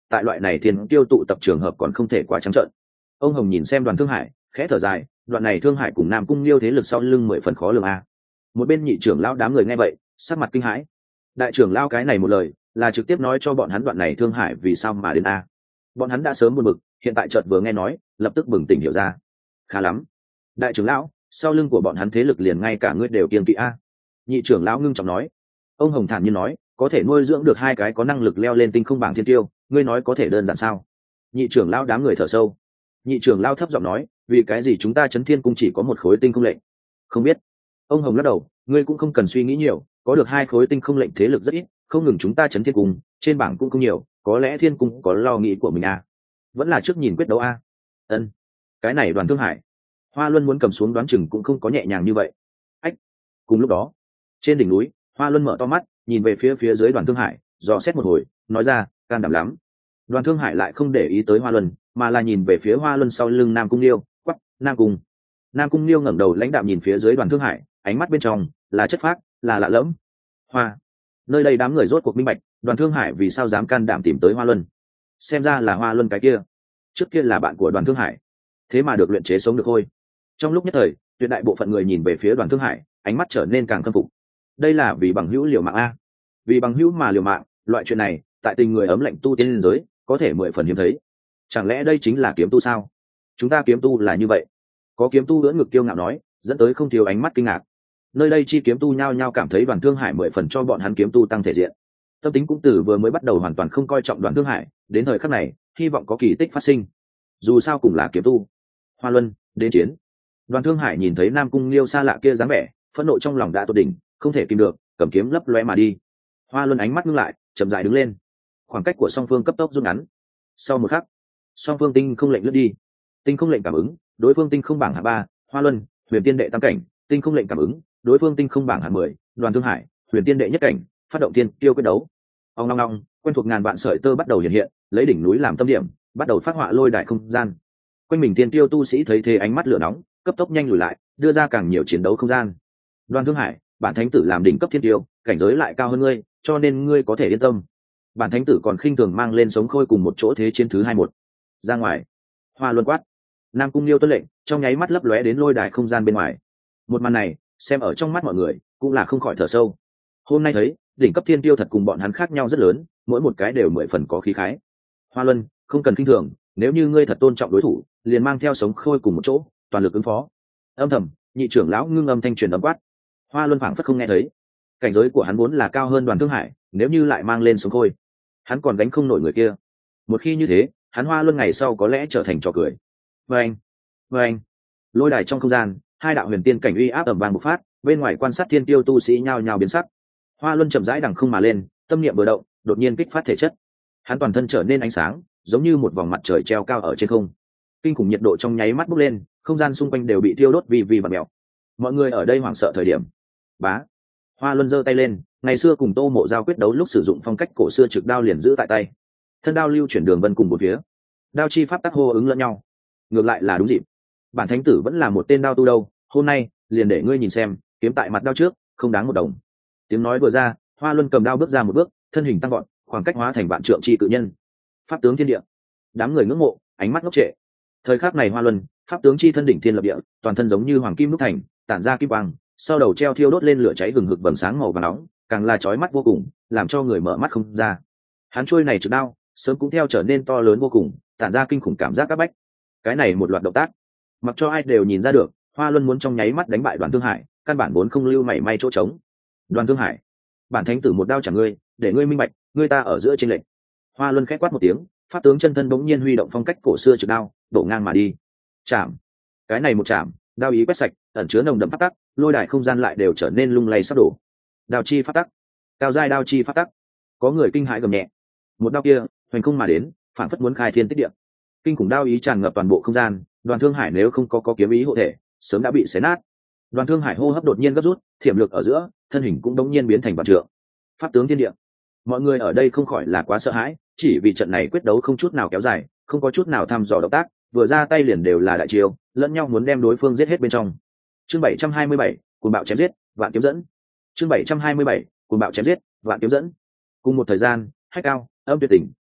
tại loại này thiên tiêu tụ tập trường hợp còn không thể quá trắng trợn. Ông Hồng nhìn xem Đoàn Thương Hải khẽ thở dài, đoạn này Thương Hải cùng Nam Cung Liêu thế lực sau lưng mười phần khó lường a. Một bên nhị trưởng lão đám người nghe vậy sắc mặt kinh hãi. Đại trưởng lão cái này một lời là trực tiếp nói cho bọn hắn đoạn này Thương Hải vì sao mà đến a. Bọn hắn đã sớm buồn bực, hiện tại chợt vừa nghe nói lập tức bừng tỉnh hiểu ra. Khá lắm, đại trưởng lão, sau lưng của bọn hắn thế lực liền ngay cả ngươi đều kiêng kỵ a. Nhị trưởng lão ngưng trọng nói. Ông Hồng thản nhiên nói, có thể nuôi dưỡng được hai cái có năng lực leo lên tinh không bảng thiên tiêu, ngươi nói có thể đơn giản sao? Nhị trưởng lão đám người thở sâu. Nhị trưởng lão thấp giọng nói, vì cái gì chúng ta Chấn Thiên cung chỉ có một khối tinh không lệnh? Không biết. Ông Hồng lắc đầu, ngươi cũng không cần suy nghĩ nhiều, có được hai khối tinh không lệnh thế lực rất ít, không ngừng chúng ta Chấn Thiên cung, trên bảng cũng không nhiều, có lẽ Thiên cung có lo nghĩ của mình à? Vẫn là trước nhìn quyết đấu a. Ân, cái này Đoàn Thương Hải, Hoa Luân muốn cầm xuống đoán chừng cũng không có nhẹ nhàng như vậy. Ách. Cùng lúc đó, trên đỉnh núi, Hoa Luân mở to mắt, nhìn về phía phía dưới Đoàn Thương Hải, dò xét một hồi, nói ra, can đảm lắm. Đoàn Thương Hải lại không để ý tới Hoa Luân, mà là nhìn về phía Hoa Luân sau lưng Nam Cung Liêu, quắc, Nam Cung. Nam Cung Liêu ngẩng đầu lãnh đạm nhìn phía dưới Đoàn Thương Hải, ánh mắt bên trong là chất phác, là lạ lẫm. Hoa, nơi đây đám người rốt cuộc minh bạch, Đoàn Thương Hải vì sao dám can đảm tìm tới Hoa Luân. Xem ra là Hoa Luân cái kia, trước kia là bạn của Đoàn Thương Hải, thế mà được luyện chế sống được thôi. Trong lúc nhất thời, tuyệt đại bộ phận người nhìn về phía Đoàn Thương Hải, ánh mắt trở nên càng khâm phục. Đây là vì bằng hữu liều mạng a, vì bằng hữu mà liều mạng, loại chuyện này tại tình người ấm lạnh tu tiên liên giới có thể mười phần hiếm thấy. Chẳng lẽ đây chính là kiếm tu sao? Chúng ta kiếm tu là như vậy. Có kiếm tu ưỡn ngực kiêu ngạo nói, dẫn tới không thiếu ánh mắt kinh ngạc. Nơi đây chi kiếm tu nhao nhao cảm thấy Đoàn Thương Hải mười phần cho bọn hắn kiếm tu tăng thể diện. Tâm tính cũng từ vừa mới bắt đầu hoàn toàn không coi trọng Đoàn Thương Hải, đến thời khắc này hy vọng có kỳ tích phát sinh. Dù sao cũng là kiếm tu. Hoa Luân, đến chiến. Đoàn Thương Hải nhìn thấy Nam Cung Liêu xa lạ kia dáng vẻ, phẫn nộ trong lòng đã tột đỉnh, không thể kìm được, cầm kiếm lấp loe mà đi. Hoa Luân ánh mắt ngưng lại, chậm rãi đứng lên. Khoảng cách của song phương cấp tốc rút ngắn. Sau một khắc, song phương tinh không lệnh lướt đi. Tinh không lệnh cảm ứng, đối phương tinh không bảng hạng ba, Hoa Luân, Huyền Tiên đệ tam cảnh, tinh không lệnh cảm ứng, đối phương tinh không bảng hạng mười, Đoàn Thương Hải, Huyền Tiên đệ nhất cảnh, phát động tiên tiêu quyết đấu. Ông long long, quen thuộc ngàn vạn sợi tơ bắt đầu hiện hiện, lấy đỉnh núi làm tâm điểm, bắt đầu phát họa lôi đại không gian. Quanh mình tiên tiêu tu sĩ thấy thế ánh mắt lửa nóng, cấp tốc nhanh lùi lại, đưa ra càng nhiều chiến đấu không gian. Đoàn Thương Hải, bản thánh tử làm đỉnh cấp thiên tiêu, cảnh giới lại cao hơn ngươi, cho nên ngươi có thể yên tâm. Bản thánh tử còn khinh thường mang lên sống khôi cùng một chỗ thế chiến thứ hai một. Ra ngoài. Hoa Luân quát. Nam Cung Liêu tuân lệnh, trong nháy mắt lấp lóe đến lôi đài không gian bên ngoài. Một màn này, xem ở trong mắt mọi người, cũng là không khỏi thở sâu. Hôm nay thấy, đỉnh cấp thiên tiêu thật cùng bọn hắn khác nhau rất lớn, mỗi một cái đều mười phần có khí khái. Hoa Luân, không cần khinh thường, nếu như ngươi thật tôn trọng đối thủ, liền mang theo sống khôi cùng một chỗ, toàn lực ứng phó. Âm thầm, nhị trưởng lão ngưng âm thanh truyền âm quát. Hoa Luân phảng phất không nghe thấy. Cảnh giới của hắn vốn là cao hơn Đoàn Thương Hải, nếu như lại mang lên sống khôi, hắn còn gánh không nổi người kia. Một khi như thế, hắn Hoa Luân ngày sau có lẽ trở thành trò cười. Vâng, vâng. Lôi đài trong không gian, hai đạo huyền tiên cảnh uy áp ầm vang bộc phát, bên ngoài quan sát thiên tiêu tu sĩ nhao nhao biến sắc. Hoa Luân chậm rãi đằng không mà lên, tâm niệm vừa động, đột nhiên kích phát thể chất. Hắn toàn thân trở nên ánh sáng, giống như một vòng mặt trời treo cao ở trên không. Kinh khủng nhiệt độ trong nháy mắt bốc lên, không gian xung quanh đều bị thiêu đốt vì vì vặn mèo. Mọi người ở đây hoảng sợ thời điểm. Bá. Hoa Luân giơ tay lên, ngày xưa cùng Tô Mộ Giao quyết đấu lúc sử dụng phong cách cổ xưa trực đao liền giữ tại tay. Thân đao lưu chuyển đường vân cùng một phía. Đao chi pháp tác hô ứng lẫn nhau. Ngược lại là đúng dịp. Bản thánh tử vẫn là một tên đao tu đâu, hôm nay liền để ngươi nhìn xem, kiếm tại mặt đao trước, không đáng một đồng. Tiếng nói vừa ra, Hoa Luân cầm đao bước ra một bước, thân hình tăng gọn, khoảng cách hóa thành vạn trượng chi cự nhân. Pháp tướng thiên địa. Đám người ngưỡng mộ, ánh mắt ngốc trệ. Thời khắc này Hoa Luân, pháp tướng chi thân đỉnh thiên lập địa, toàn thân giống như hoàng kim đúc thành, tản ra kim quang, sau đầu treo thiêu đốt lên lửa cháy hừng hực vầng sáng màu vàng nóng, càng là chói mắt vô cùng, làm cho người mở mắt không ra. Hắn chuôi này trực đao, sớm cũng theo trở nên to lớn vô cùng, tản ra kinh khủng cảm giác áp bách. Cái này một loạt động tác, mặc cho ai đều nhìn ra được, Hoa Luân muốn trong nháy mắt đánh bại Đoàn Thương Hải, căn bản vốn không lưu mảy may chỗ trống. Đoàn Thương Hải, bản thánh tử một đao trả ngươi, để ngươi minh bạch, ngươi ta ở giữa chênh lệch. Hoa Luân khẽ quát một tiếng, pháp tướng chân thân bỗng nhiên huy động phong cách cổ xưa trực đao, đổ ngang mà đi. Chạm. Cái này một chạm, đao ý quét sạch, ẩn chứa nồng đậm pháp tắc, lôi đài không gian lại đều trở nên lung lay sắp đổ. Đao chi pháp tắc, cao giai đao chi pháp tắc. Có người kinh hãi gầm nhẹ. Một đao kia, hoành không mà đến, phản phất muốn khai thiên tích địa. Kinh khủng đao ý tràn ngập toàn bộ không gian, Đoàn Thương Hải nếu không có có kiếm ý hộ thể, sớm đã bị xé nát. Đoàn Thương Hải hô hấp đột nhiên gấp rút, thiểm lực ở giữa, thân hình cũng đống nhiên biến thành vạn trượng. Pháp tướng thiên địa. Mọi người ở đây không khỏi là quá sợ hãi, chỉ vì trận này quyết đấu không chút nào kéo dài, không có chút nào thăm dò động tác, vừa ra tay liền đều là đại chiêu, lẫn nhau muốn đem đối phương giết hết bên trong. Chương bảy trăm hai mươi bảy, cuồng bạo chém giết, vạn kiếm dẫn. Chương bảy trăm hai mươi bảy, cuồng bạo chém giết, vạn kiếm dẫn. Cùng một thời gian, Hách Cao, Âm Tuyệt Tỉnh,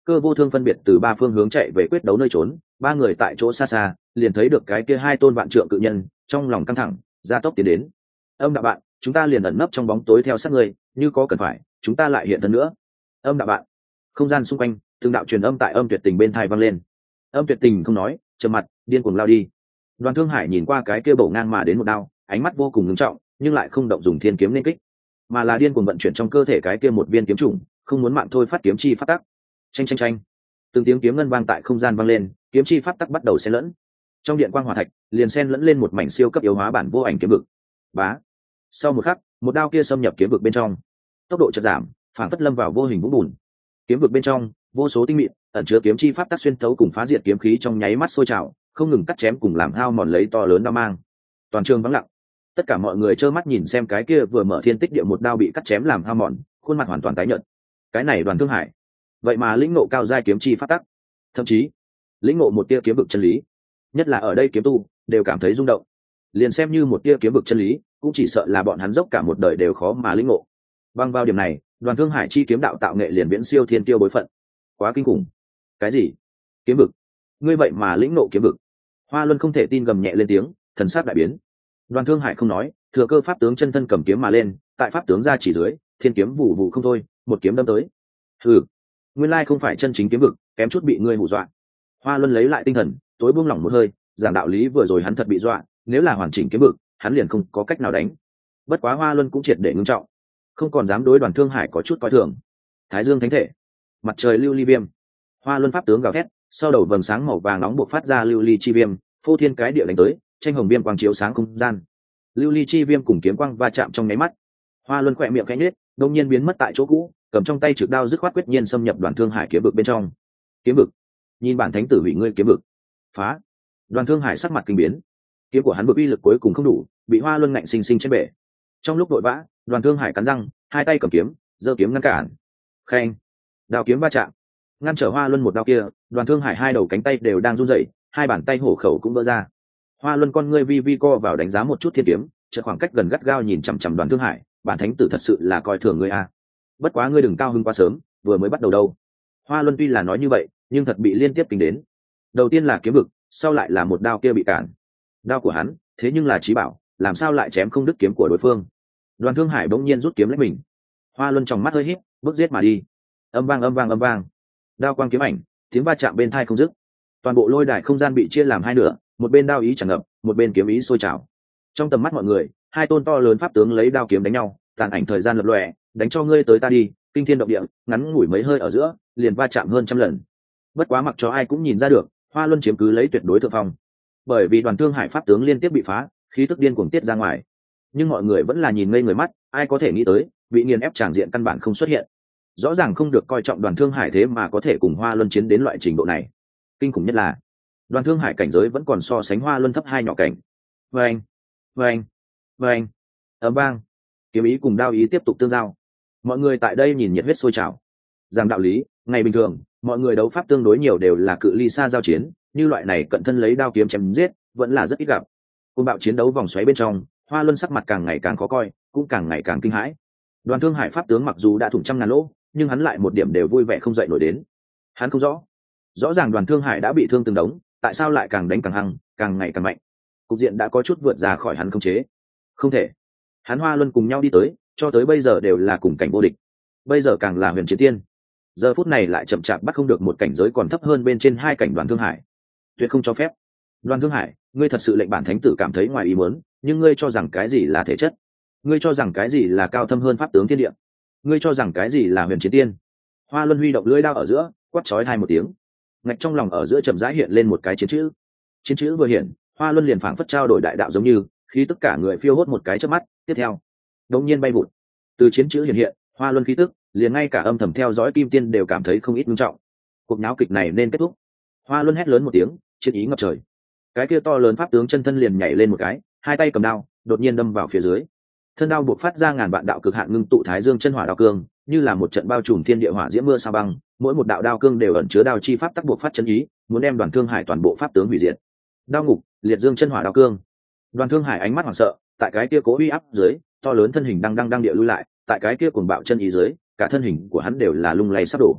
Cơ Vô Thương phân biệt từ ba phương hướng chạy về quyết đấu nơi trốn, ba người tại chỗ xa xa liền thấy được cái kia hai tôn vạn trượng cự nhân, trong lòng căng thẳng gia tốc tiến đến. Âm đạo bạn, chúng ta liền ẩn nấp trong bóng tối theo sát người, như có cần phải chúng ta lại hiện thân nữa. Âm đạo bạn. Không gian xung quanh từng đạo truyền âm tại Âm Tuyệt Tình bên tai vang lên. Âm Tuyệt Tình không nói, trầm mặt điên cuồng lao đi. Đoàn Thương Hải nhìn qua cái kia bổ ngang mà đến một đao, ánh mắt vô cùng ngưng trọng, nhưng lại không động dùng thiên kiếm nên kích, mà là điên cuồng vận chuyển trong cơ thể cái kia một viên kiếm trùng, không muốn mạng thôi phát kiếm chi phát tắc. Chanh chanh chanh, từng tiếng kiếm ngân vang tại không gian vang lên, kiếm chi pháp tắc bắt đầu xen lẫn. Trong điện quang hỏa thạch liền xen lẫn lên một mảnh siêu cấp yếu hóa bản vô ảnh kiếm vực. Bá. Sau một khắc, một đao kia xâm nhập kiếm vực bên trong, tốc độ chợt giảm, phản phất lâm vào vô hình vũng bùn. Kiếm vực bên trong, vô số tinh mịn ẩn chứa kiếm chi pháp tắc xuyên thấu cùng phá diệt kiếm khí trong nháy mắt sôi trào, không ngừng cắt chém cùng làm hao mòn lấy to lớn đao mang. Toàn trường vắng lặng, tất cả mọi người trơ mắt nhìn xem cái kia vừa mở thiên tích địa một đao bị cắt chém làm hao mòn, khuôn mặt hoàn toàn tái nhợt. Cái này Đoàn Thương Hải, vậy mà lĩnh ngộ cao giai kiếm chi pháp tắc, thậm chí lĩnh ngộ một tia kiếm vực chân lý, nhất là ở đây kiếm tu đều cảm thấy rung động. Liền xem như một tia kiếm vực chân lý, cũng chỉ sợ là bọn hắn dốc cả một đời đều khó mà lĩnh ngộ. Bằng vào điểm này, Đoàn Thương Hải chi kiếm đạo tạo nghệ liền viễn siêu thiên tiêu bối phận. Quá kinh khủng. Cái gì? Kiếm vực? Ngươi vậy mà lĩnh ngộ kiếm vực? Hoa Luân không thể tin gầm nhẹ lên tiếng, thần sắc đại biến. Đoàn Thương Hải không nói, thừa cơ pháp tướng chân thân cầm kiếm mà lên, tại pháp tướng ra chỉ dưới, thiên kiếm vụ vụ không thôi, một kiếm đâm tới. Hừ, nguyên lai không phải chân chính kiếm vực, kém chút bị ngươi hù dọa. Hoa Luân lấy lại tinh thần, tối buông lỏng một hơi, giảng đạo lý vừa rồi hắn thật bị dọa, nếu là hoàn chỉnh kiếm vực, hắn liền không có cách nào đánh. Bất quá Hoa Luân cũng triệt để ngưng trọng, không còn dám đối Đoàn Thương Hải có chút coi thường. Thái Dương thánh thể, mặt trời lưu ly viêm. Hoa Luân pháp tướng gào thét, sau đầu vầng sáng màu vàng nóng bộc phát ra lưu ly chi viêm, phô thiên cái địa đánh tới, tranh hồng viêm quang chiếu sáng không gian. Lưu ly chi viêm cùng kiếm quang va chạm trong nháy mắt. Hoa Luân khẽ miệng khẽ nhếch, đột nhiên biến mất tại chỗ cũ, cầm trong tay trực đao dứt khoát quyết nhiên xâm nhập Đoàn Thương Hải kiếm vực bên trong. Kiếm vực? Nhìn bản thánh tử hủy ngươi kiếm vực. Phá! Đoàn Thương Hải sắc mặt kinh biến. Kiếm của hắn vực uy lực cuối cùng không đủ, bị Hoa Luân ngạnh sinh sinh chém bể. Trong lúc vội vã, Đoàn Thương Hải cắn răng, hai tay cầm kiếm, giơ kiếm ngăn cản. Khen! Đao kiếm va chạm, ngăn trở Hoa Luân một đao kia. Đoàn Thương Hải hai đầu cánh tay đều đang run rẩy, hai bàn tay hổ khẩu cũng vỡ ra. Hoa Luân con ngươi vi vi co vào đánh giá một chút thiên kiếm, chợt khoảng cách gần gắt gao nhìn chằm chằm Đoàn Thương Hải, bản thánh tử thật sự là coi thường ngươi a. Bất quá ngươi đừng cao hứng quá sớm, vừa mới bắt đầu đâu. Hoa Luân tuy là nói như vậy, nhưng thật bị liên tiếp kinh đến. Đầu tiên là kiếm vực, sau lại là một đao kia bị cản. Đao của hắn, thế nhưng là chí bảo, làm sao lại chém không đứt kiếm của đối phương. Đoàn Thương Hải bỗng nhiên rút kiếm lấy mình. Hoa Luân trong mắt hơi híp, bước giết mà đi. Âm vang âm vang âm vang. Đao quang kiếm ảnh, tiếng va chạm bên tai không dứt. Toàn bộ lôi đài không gian bị chia làm hai nửa, một bên đao ý tràn ngập, một bên kiếm ý sôi trào. Trong tầm mắt mọi người, hai tôn to lớn pháp tướng lấy đao kiếm đánh nhau, tàn ảnh thời gian lập lòe, đánh cho ngươi tới ta đi, kinh thiên động địa, ngắn ngủi mấy hơi ở giữa, liền va chạm hơn trăm lần. Bất quá mặc cho ai cũng nhìn ra được, Hoa Luân chiếm cứ lấy tuyệt đối thượng phong. Bởi vì Đoàn Thương Hải pháp tướng liên tiếp bị phá, khí tức điên cuồng tiết ra ngoài. Nhưng mọi người vẫn là nhìn ngây người mắt, ai có thể nghĩ tới, bị nghiền ép tràng diện căn bản không xuất hiện. Rõ ràng không được coi trọng Đoàn Thương Hải thế mà có thể cùng Hoa Luân chiến đến loại trình độ này. Kinh khủng nhất là, Đoàn Thương Hải cảnh giới vẫn còn so sánh Hoa Luân thấp hai nhỏ cảnh. Vâng, vâng, vâng. Ầm vang, kiếm ý cùng đao ý tiếp tục tương giao. Mọi người tại đây nhìn nhiệt huyết sôi trào. Giảng đạo lý, ngày bình thường, mọi người đấu pháp tương đối nhiều đều là cự ly xa giao chiến, như loại này cận thân lấy đao kiếm chém giết, vẫn là rất ít gặp. Côn bạo chiến đấu vòng xoáy bên trong, Hoa Luân sắc mặt càng ngày càng khó coi, cũng càng ngày càng kinh hãi. Đoàn Thương Hải pháp tướng mặc dù đã thủng trăm ngàn lỗ, nhưng hắn lại một điểm đều vui vẻ không dậy nổi đến. Hắn không rõ, rõ ràng Đoàn Thương Hải đã bị thương từng đống, tại sao lại càng đánh càng hăng, càng ngày càng mạnh. Cục diện đã có chút vượt ra khỏi hắn khống chế. Không thể. Hắn Hoa Luân cùng nhau đi tới, cho tới bây giờ đều là cùng cảnh vô địch. Bây giờ càng là huyền chiến tiên. Giờ phút này lại chậm chạp bắt không được một cảnh giới còn thấp hơn bên trên hai cảnh Đoàn Thương Hải. Tuyệt không cho phép. Đoàn Thương Hải, ngươi thật sự lệnh bản thánh tử cảm thấy ngoài ý muốn, nhưng ngươi cho rằng cái gì là thể chất? Ngươi cho rằng cái gì là cao thâm hơn pháp tướng thiên địa? Ngươi cho rằng cái gì là huyền chiến tiên? Hoa Luân huy động lưỡi đao ở giữa, quát chói hai một tiếng. Ngạch trong lòng ở giữa chậm rãi hiện lên một cái chiến chữ. Chiến chữ vừa hiện, Hoa Luân liền phảng phất trao đổi đại đạo giống như, khi tất cả người phiêu hốt một cái chớp mắt, tiếp theo, đột nhiên bay vụt. Từ chiến chữ hiện hiện, Hoa Luân khí tức, liền ngay cả âm thầm theo dõi Kim Tiên đều cảm thấy không ít nghiêm trọng. Cuộc náo kịch này nên kết thúc. Hoa Luân hét lớn một tiếng, chiến ý ngập trời. Cái kia to lớn pháp tướng chân thân liền nhảy lên một cái, hai tay cầm đao, đột nhiên đâm vào phía dưới. Thân đao buộc phát ra ngàn vạn đạo cực hạn ngưng tụ Thái Dương chân hỏa đao cương, như là một trận bao trùm thiên địa hỏa diễm mưa sa băng, mỗi một đạo đao cương đều ẩn chứa đao chi pháp tắc buộc phát chân ý, muốn đem Đoàn Thương Hải toàn bộ pháp tướng hủy diệt. Đao ngục, liệt dương chân hỏa đao cương. Đoàn Thương Hải ánh mắt hoảng sợ, tại cái kia cố uy áp dưới, to lớn thân hình đang đang đang địa lui lại, tại cái kia cuồng bạo chân ý dưới, cả thân hình của hắn đều là lung lay sắp đổ.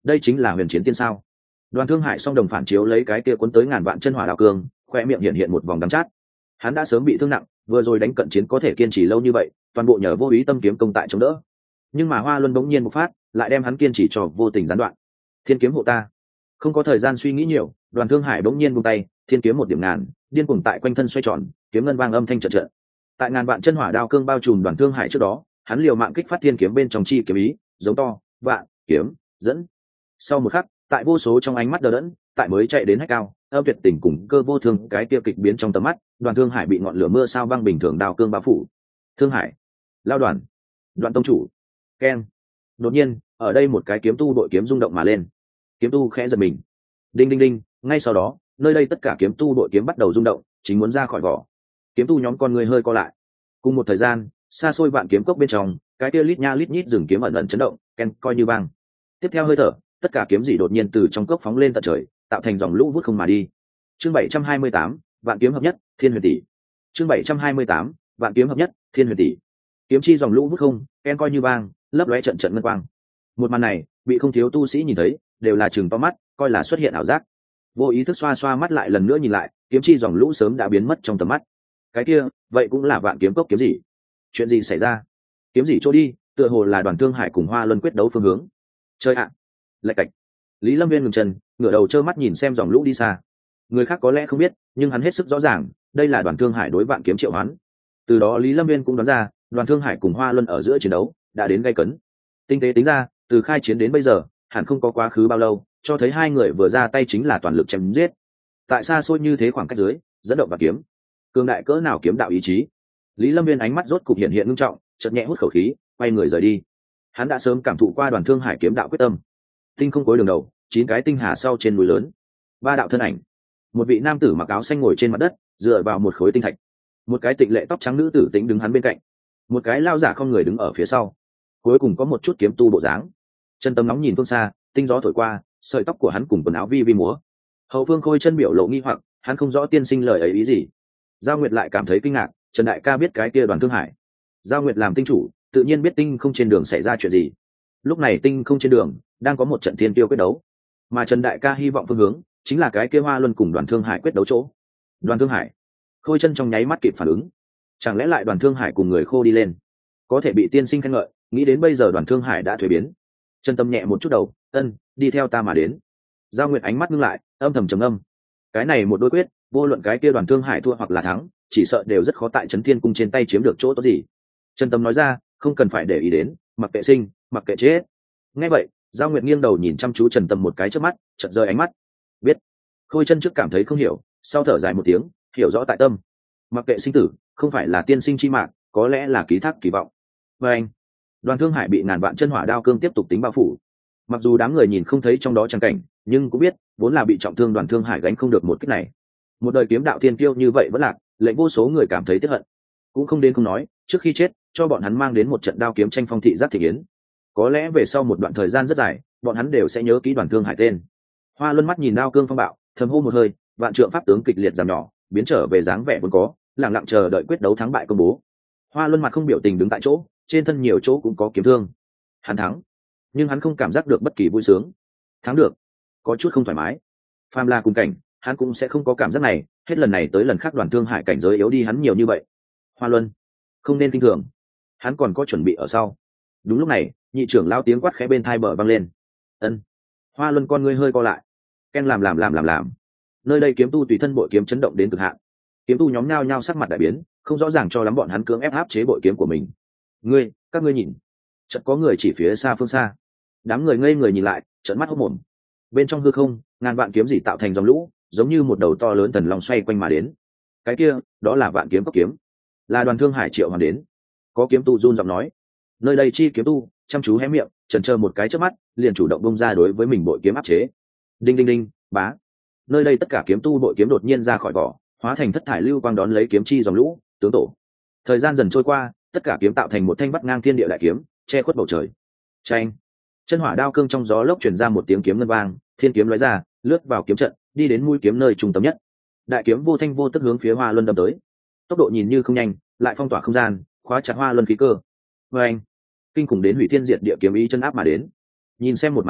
đây chính là huyền chiến tiên sao? Đoàn Thương Hải song đồng phản chiếu lấy cái kia cuốn tới ngàn vạn chân hỏa đao cương, khoe miệng hiện hiện một vòng đắng chát. Hắn đã sớm bị thương nặng, vừa rồi đánh cận chiến có thể kiên trì lâu như vậy, toàn bộ nhờ vô ý tâm kiếm công tại chống đỡ. Nhưng mà Hoa Luân bỗng nhiên một phát, lại đem hắn kiên trì cho vô tình gián đoạn. Thiên kiếm hộ ta. Không có thời gian suy nghĩ nhiều, Đoàn Thương Hải bỗng nhiên buông tay, thiên kiếm một điểm ngàn, điên cuồng tại quanh thân xoay tròn, kiếm ngân vang âm thanh trận trận. Tại ngàn vạn chân hỏa đao cương bao trùm Đoàn Thương Hải trước đó, hắn liều mạng kích phát thiên kiếm bên trong chi kiếm ý, giống to, vạn, kiếm, dẫn. Sau một khắc, tại vô số trong ánh mắt đờ đẫn, tại mới chạy đến hách cao, âm tuyệt tình cùng cơ vô thương cái kia kịch biến trong tầm mắt, Đoàn Thương Hải bị ngọn lửa mưa sao băng bình thường đao cương bao phủ. Thương Hải, lao đoàn, Đoàn tông chủ, keng. Đột nhiên, ở đây một cái kiếm tu đội kiếm rung động mà lên. Kiếm tu khẽ giật mình. Đinh đinh đinh, ngay sau đó, nơi đây tất cả kiếm tu đội kiếm bắt đầu rung động, chính muốn ra khỏi vỏ. Kiếm tu nhóm con người hơi co lại. Cùng một thời gian, xa xôi vạn kiếm cốc bên trong, cái kia lít nha lít nhít rừng kiếm ẩn ẩn chấn động, ken coi như vang. Tiếp theo hơi thở, tất cả kiếm dị đột nhiên từ trong cốc phóng lên tận trời, tạo thành dòng lũ vút không mà đi. Chương bảy trăm hai mươi tám, vạn kiếm hợp nhất, thiên huyền tỷ. Chương bảy trăm hai mươi tám, vạn kiếm hợp nhất, thiên huyền tỷ. Kiếm chi dòng lũ vút không, ken coi như vang, lấp lóe trận trận ngân quang. Một màn này, bị không thiếu tu sĩ nhìn thấy, đều là chừng to mắt, coi là xuất hiện ảo giác. Vô ý thức xoa xoa mắt lại lần nữa nhìn lại, kiếm chi dòng lũ sớm đã biến mất trong tầm mắt. Cái kia, vậy cũng là vạn kiếm cốc kiếm gì? Chuyện gì xảy ra? Kiếm gì trôi đi, tựa hồ là Đoàn Thương Hải cùng Hoa Luân quyết đấu phương hướng. Chơi ạ! À. Lạch cạch. Lý Lâm Viên ngừng chân, ngửa đầu trơ mắt nhìn xem dòng lũ đi xa. Người khác có lẽ không biết, nhưng hắn hết sức rõ ràng, đây là Đoàn Thương Hải đối vạn kiếm triệu hoán. Từ đó Lý Lâm Viên cũng đoán ra, Đoàn Thương Hải cùng Hoa Luân ở giữa chiến đấu đã đến gay cấn. Tinh tế tính ra, từ khai chiến đến bây giờ, hẳn không có quá khứ bao lâu, cho thấy hai người vừa ra tay chính là toàn lực chém giết. Tại xa xôi như thế khoảng cách dưới, dẫn động và kiếm, cường đại cỡ nào kiếm đạo ý chí. Lý Lâm Viên ánh mắt rốt cục hiện hiện ngưng trọng, chợt nhẹ hút khẩu khí, quay người rời đi. Hắn đã sớm cảm thụ qua Đoàn Thương Hải kiếm đạo quyết tâm. Tinh không cối đường đầu, chín cái tinh hà sau trên núi lớn, ba đạo thân ảnh. Một vị nam tử mặc áo xanh ngồi trên mặt đất, dựa vào một khối tinh thạch. Một cái tịnh lệ tóc trắng nữ tử tĩnh đứng hắn bên cạnh. Một cái lao giả không người đứng ở phía sau. Cuối cùng có một chút kiếm tu bộ dáng. Chân tâm nóng nhìn phương xa, tinh gió thổi qua, sợi tóc của hắn cùng quần áo vi vi múa. Hậu Phương Khôi chân biểu lộ nghi hoặc, hắn không rõ tiên sinh lời ấy ý gì. Giao Nguyệt lại cảm thấy kinh ngạc, Trần đại ca biết cái kia Đoàn Thương Hải. Giao Nguyệt làm tinh chủ, tự nhiên biết tinh không trên đường xảy ra chuyện gì. Lúc này tinh không trên đường đang có một trận thiên tiêu quyết đấu, mà Trần đại ca hy vọng phương hướng chính là cái kia Hoa Luân cùng Đoàn Thương Hải quyết đấu chỗ. Đoàn Thương Hải, Khôi chân trong nháy mắt kịp phản ứng, chẳng lẽ lại Đoàn Thương Hải cùng người khô đi lên, có thể bị tiên sinh khen ngợi, nghĩ đến bây giờ Đoàn Thương Hải đã thuế biến. Trần Tâm nhẹ một chút đầu, ân, đi theo ta mà đến. Giao Nguyệt ánh mắt ngưng lại, âm thầm trầm âm. Cái này một đối quyết, vô luận cái kia Đoàn Thương Hải thua hoặc là thắng, chỉ sợ đều rất khó tại Trấn Thiên Cung trên tay chiếm được chỗ tốt gì. Trần Tâm nói ra, không cần phải để ý đến, mặc kệ sinh, mặc kệ chết. Nghe vậy, Giao Nguyệt nghiêng đầu nhìn chăm chú Trần Tâm một cái trước mắt, chợt rơi ánh mắt. Biết. Khôi chân trước cảm thấy không hiểu, sau thở dài một tiếng, hiểu rõ tại tâm. Mặc kệ sinh tử, không phải là tiên sinh chi mạng, có lẽ là ký thác kỳ vọng. Và anh, Đoàn Thương Hải bị ngàn vạn chân hỏa đao cương tiếp tục tính bao phủ. Mặc dù đám người nhìn không thấy trong đó trang cảnh, nhưng cũng biết, vốn là bị trọng thương Đoàn Thương Hải gánh không được một kích này. Một đời kiếm đạo thiên kiêu như vậy vẫn lạc, lệnh vô số người cảm thấy tiếc hận. Cũng không đến không nói, trước khi chết, cho bọn hắn mang đến một trận đao kiếm tranh phong thị giác thị yến. Có lẽ về sau một đoạn thời gian rất dài, bọn hắn đều sẽ nhớ kỹ Đoàn Thương Hải tên. Hoa Luân mắt nhìn đao cương phong bạo, thầm hô một hơi, vạn trượng pháp tướng kịch liệt giảm nhỏ, biến trở về dáng vẻ vốn có, lặng lặng chờ đợi quyết đấu thắng bại công bố. Hoa Luân mặt không biểu tình đứng tại chỗ, trên thân nhiều chỗ cũng có kiếm thương. Hắn thắng, nhưng hắn không cảm giác được bất kỳ vui sướng. Thắng được, có chút không thoải mái. Phàm là cùng cảnh, hắn cũng sẽ không có cảm giác này, hết lần này tới lần khác Đoàn Thương Hải cảnh giới yếu đi hắn nhiều như vậy. Hoa Luân, không nên kinh thường, hắn còn có chuẩn bị ở sau. Đúng lúc này, nhị trưởng lao tiếng quát khẽ bên thai bờ vang lên. Ân. Hoa Luân con ngươi hơi co lại. Ken làm làm làm làm làm. Nơi đây kiếm tu tùy thân bội kiếm chấn động đến cực hạn. Kiếm tu nhóm nhao nhao sắc mặt đại biến, không rõ ràng cho lắm bọn hắn cưỡng ép áp chế bội kiếm của mình. Ngươi, các ngươi nhìn, chợt có người chỉ phía xa phương xa. Đám người ngây người nhìn lại, trợn mắt hốt mồm. Bên trong hư không, ngàn vạn kiếm dị tạo thành dòng lũ, giống như một đầu to lớn thần long xoay quanh mà đến. Cái kia, đó là vạn kiếm cốc kiếm, là Đoàn Thương Hải triệu hoàn đến. Có kiếm tu run giọng nói, nơi đây chi kiếm tu chăm chú hé miệng, chần chờ một cái trước mắt, liền chủ động bung ra đối với mình bội kiếm áp chế. Đinh đinh đinh, bá. Nơi đây tất cả kiếm tu bội kiếm đột nhiên ra khỏi vỏ, hóa thành thất thải lưu quang đón lấy kiếm chi dòng lũ, tướng tổ. Thời gian dần trôi qua, tất cả kiếm tạo thành một thanh bắt ngang thiên địa đại kiếm, che khuất bầu trời. Chanh. Chân hỏa đao cương trong gió lốc truyền ra một tiếng kiếm ngân vang, thiên kiếm lóe ra, lướt vào kiếm trận, đi đến mũi kiếm nơi trung tâm nhất. Đại kiếm vô thanh vô tức hướng phía Hoa Luân đâm tới. Tốc độ nhìn như không nhanh, lại phong tỏa không gian, khóa chặt Hoa Luân khí cơ. Và anh, kinh khủng đến hủy thiên diệt địa kiếm ý chân áp mà đến. Nhìn xem một màn này,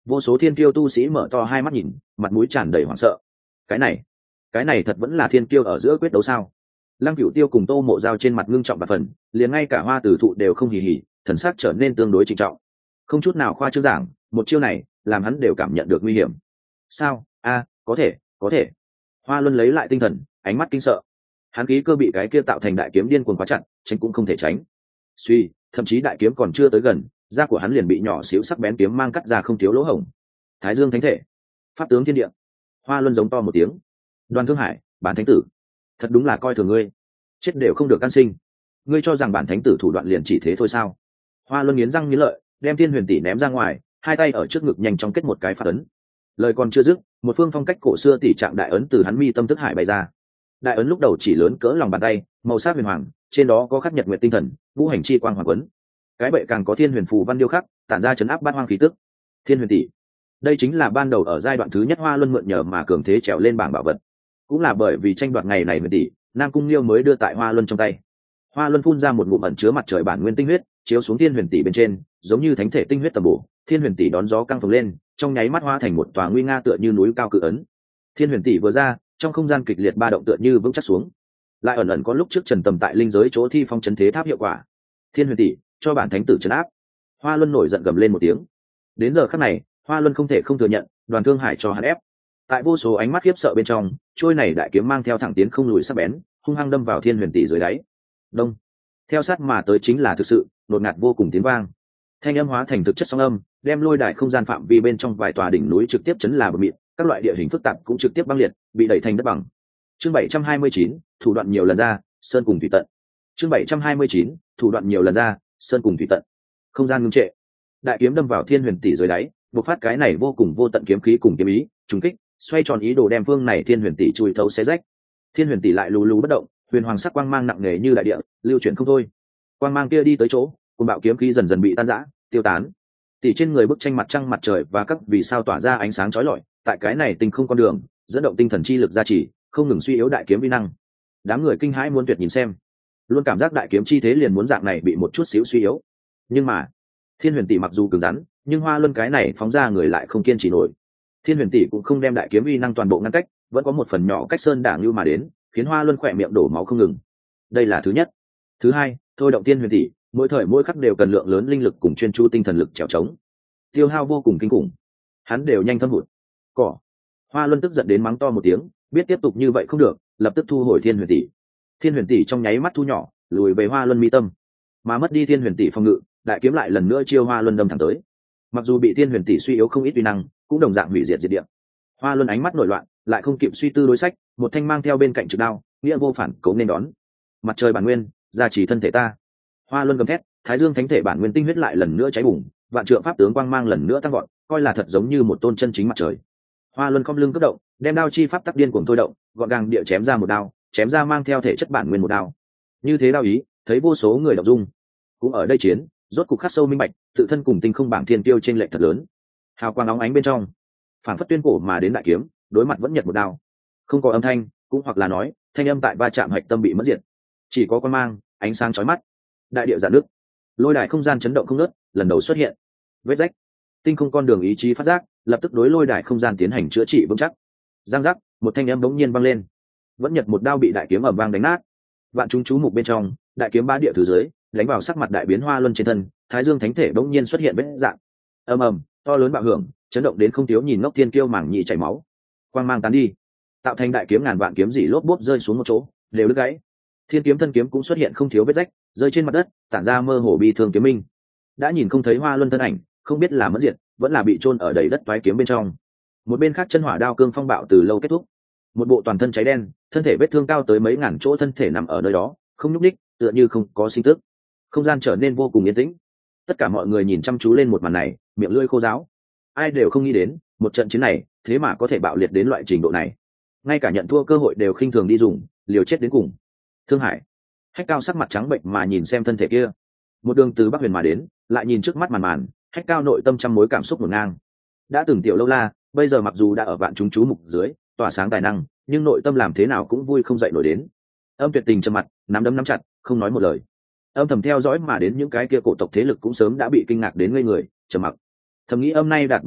Vô số thiên kiêu tu sĩ mở to hai mắt nhìn, mặt mũi tràn đầy hoảng sợ. Cái này, cái này thật vẫn là thiên kiêu ở giữa quyết đấu sao? Lăng Cửu Tiêu cùng Tô Mộ Giao trên mặt ngưng trọng và phần, liền ngay cả Hoa Tử Thụ đều không hỉ hỉ, thần sắc trở nên tương đối trịnh trọng. Không chút nào khoa trương giảng, một chiêu này, làm hắn đều cảm nhận được nguy hiểm. Sao? A, có thể, có thể. Hoa Luân lấy lại tinh thần, ánh mắt kinh sợ. Hắn khí cơ bị cái kia tạo thành đại kiếm điên cuồng quá chặt, tránh cũng không thể tránh. Suy, thậm chí đại kiếm còn chưa tới gần, da của hắn liền bị nhỏ xíu sắc bén kiếm mang cắt ra không thiếu lỗ hổng. Thái Dương Thánh Thể, Pháp tướng Thiên Địa. Hoa Luân giống to một tiếng. Đoàn Thương Hải, Bản Thánh Tử, thật đúng là coi thường ngươi, chết đều không được can sinh. Ngươi cho rằng Bản Thánh Tử thủ đoạn liền chỉ thế thôi sao? Hoa Luân nghiến răng nghiến lợi, đem Thiên Huyền Tỷ ném ra ngoài, hai tay ở trước ngực nhanh chóng kết một cái phạt ấn. Lời còn chưa dứt, một phương phong cách cổ xưa tỷ trạng đại ấn từ hắn mi tâm thức hải bày ra. Đại ấn lúc đầu chỉ lớn cỡ lòng bàn tay, màu sắc huyền hoàng, trên đó có khắc nhật nguyệt tinh thần, vũ hành chi quang hoàng quấn. Cái bệ càng có thiên huyền phù văn điêu khắc, tản ra chấn áp bát hoang khí tức. Thiên Huyền Tỷ, đây chính là ban đầu ở giai đoạn thứ nhất Hoa Luân mượn nhờ mà cường thế trèo lên bảng bảo vật. Cũng là bởi vì tranh đoạt ngày này Huyền Tỷ, Nam Cung Liêu mới đưa tại Hoa Luân trong tay. Hoa Luân phun ra một ngụm ẩn chứa mặt trời bản nguyên tinh huyết, chiếu xuống Thiên Huyền Tỷ bên trên, giống như thánh thể tinh huyết tầm bổ. Thiên Huyền Tỷ đón gió căng phồng lên, trong nháy mắt hóa thành một tòa nguy nga tựa như núi cao cự ấn. Thiên Huyền Tỷ vừa ra, trong không gian kịch liệt ba động tựa như vững chắc xuống. Lại ẩn ẩn có lúc trước Trần Tầm tại linh giới chỗ thi phong chấn thế tháp hiệu quả. Thiên Huyền Tỷ, cho bản thánh tử trấn áp. Hoa Luân nổi giận gầm lên một tiếng. Đến giờ khắc này, Hoa Luân không thể không thừa nhận, Đoàn Thương Hải cho hắn ép. Tại vô số ánh mắt khiếp sợ bên trong, trôi này đại kiếm mang theo thẳng tiến không lùi sắc bén, hung hăng đâm vào Thiên Huyền Tỷ dưới đáy. Đông. Theo sát mà tới chính là thực sự, đột ngạt vô cùng tiếng vang. Thanh âm hóa thành thực chất sóng âm, đem lôi đài không gian phạm vi bên trong vài tòa đỉnh núi trực tiếp chấn là bờ mịn, các loại địa hình phức tạp cũng trực tiếp băng liệt, bị đẩy thành đất bằng. Chương bảy trăm hai mươi chín, thủ đoạn nhiều lần ra, sơn cùng thủy tận. Chương bảy trăm hai mươi chín, thủ đoạn nhiều lần ra, sơn cùng thủy tận. Không gian ngưng trệ. Đại kiếm đâm vào Thiên Huyền Tỷ dưới đáy, bộc phát cái này vô cùng vô tận kiếm khí cùng kiếm ý, trùng kích, xoay tròn ý đồ đem phương này Thiên Huyền Tỷ chui thấu xé rách. Thiên Huyền Tỷ lại lù lù bất động, huyền hoàng sắc quang mang nặng nề như đại địa, lưu chuyển không thôi. Quang mang kia đi tới chỗ, cùng bạo kiếm khí dần dần bị tan rã, tiêu tán. Tỷ trên người bức tranh mặt trăng mặt trời và các vì sao tỏa ra ánh sáng chói lọi, tại cái này tinh không con đường, dẫn động tinh thần chi lực gia trì, không ngừng suy yếu đại kiếm vi năng. Đám người kinh hãi muốn tuyệt nhìn xem, luôn cảm giác đại kiếm chi thế liền muốn dạng này bị một chút xíu suy yếu. Nhưng mà, Thiên Huyền Tỷ mặc dù cứng rắn, nhưng Hoa Luân cái này phóng ra người lại không kiên trì nổi. Thiên Huyền Tỷ cũng không đem đại kiếm uy năng toàn bộ ngăn cách, vẫn có một phần nhỏ cách sơn đảng lưu mà đến, khiến Hoa Luân khỏe miệng đổ máu không ngừng. Đây là thứ nhất. Thứ hai, thôi động Thiên Huyền Tỷ, mỗi thời mỗi khắc đều cần lượng lớn linh lực cùng chuyên chú tinh thần lực trèo trống, tiêu hao vô cùng kinh khủng. Hắn đều nhanh thâm hụt. Cỏ. Hoa Luân tức giận đến mắng to một tiếng, biết tiếp tục như vậy không được, lập tức thu hồi Thiên Huyền Tỷ. Thiên Huyền Tỷ trong nháy mắt thu nhỏ, lùi về Hoa Luân mi tâm. Mà mất đi Thiên Huyền Tỷ phòng ngự, đại kiếm lại lần nữa chiêu Hoa Luân đâm thẳng tới. Mặc dù bị Thiên Huyền Tỷ suy yếu không ít uy năng, cũng đồng dạng hủy diệt diệt địa. Hoa Luân ánh mắt nổi loạn, lại không kịp suy tư đối sách, một thanh mang theo bên cạnh trực đao, nghĩa vô phản cố nên đón. Mặt trời bản nguyên, gia trì thân thể ta. Hoa Luân gầm thét, Thái Dương Thánh Thể bản nguyên tinh huyết lại lần nữa cháy bùng, vạn trượng pháp tướng quang mang lần nữa tăng vọt, coi là thật giống như một tôn chân chính mặt trời. Hoa Luân cong lưng cấp động, đem đao chi pháp tắc điên cuồng thôi động, gọn gàng địa chém ra một đao, chém ra mang theo thể chất bản nguyên một đao. Như thế đao ý, thấy vô số người động dung. Cũng ở đây chiến, rốt cục khắc sâu minh bạch, tự thân cùng tinh không bảng thiên tiêu trên lệch thật lớn. Hào quang óng ánh bên trong, phản phất tuyên cổ mà đến đại kiếm, đối mặt vẫn nhật một đao. Không có âm thanh, cũng hoặc là nói, thanh âm tại va chạm hạch tâm bị mất diệt. Chỉ có quang mang, ánh sáng chói mắt. Đại địa giạn nước, lôi đài không gian chấn động không ngớt, lần đầu xuất hiện vết rách. Tinh không con đường ý chí phát giác, lập tức đối lôi đài không gian tiến hành chữa trị vững chắc. Giang giác, một thanh âm bỗng nhiên vang lên. Vẫn nhật một đao bị đại kiếm ầm vang đánh nát. Vạn chúng chú mục bên trong, đại kiếm bá địa thứ dưới, đánh vào sắc mặt đại biến Hoa Luân trên thân, Thái Dương Thánh Thể bỗng nhiên xuất hiện vết rạn. Ầm ầm, to lớn bạo hưởng, chấn động đến không thiếu nhìn ngốc thiên kiêu mảng nhị chảy máu. Quang mang tán đi, tạo thành đại kiếm ngàn vạn kiếm dỉ lốp bốp rơi xuống một chỗ, đều đứt gãy. Thiên kiếm thân kiếm cũng xuất hiện không thiếu vết rách, rơi trên mặt đất, tản ra mơ hồ bi thương kiếm minh. Đã nhìn không thấy Hoa Luân thân ảnh, không biết là mất diệt, vẫn là bị chôn ở đầy đất toái kiếm bên trong. Một bên khác chân hỏa đao cương phong bạo từ lâu kết thúc. Một bộ toàn thân cháy đen, thân thể vết thương cao tới mấy ngàn chỗ thân thể nằm ở nơi đó, không nhúc nhích, tựa như không có sinh tức. Không gian trở nên vô cùng yên tĩnh. Tất cả mọi người nhìn chăm chú lên một màn này, miệng lưỡi khô ráo. Ai đều không nghĩ đến, một trận chiến này, thế mà có thể bạo liệt đến loại trình độ này. Ngay cả nhận thua cơ hội đều khinh thường đi dùng, liều chết đến cùng. Thương Hải, Hách Cao sắc mặt trắng bệnh mà nhìn xem thân thể kia. Một đường từ Bắc Huyền mà đến, lại nhìn trước mắt màn màn, Hách Cao nội tâm trăm mối cảm xúc ngổn ngang. Đã từng tiểu lâu la, bây giờ mặc dù đã ở vạn chúng chú mục dưới, tỏa sáng tài năng, nhưng nội tâm làm thế nào cũng vui không dậy nổi đến. Âm Tuyệt Tình trầm mặt, nắm đấm nắm chặt, không nói một lời. Âm thầm theo dõi mà đến những cái kia cổ tộc thế lực cũng sớm đã bị kinh ngạc đến ngây người, trầm mặc. Thầm nghĩ âm nay đạt bằng hữu,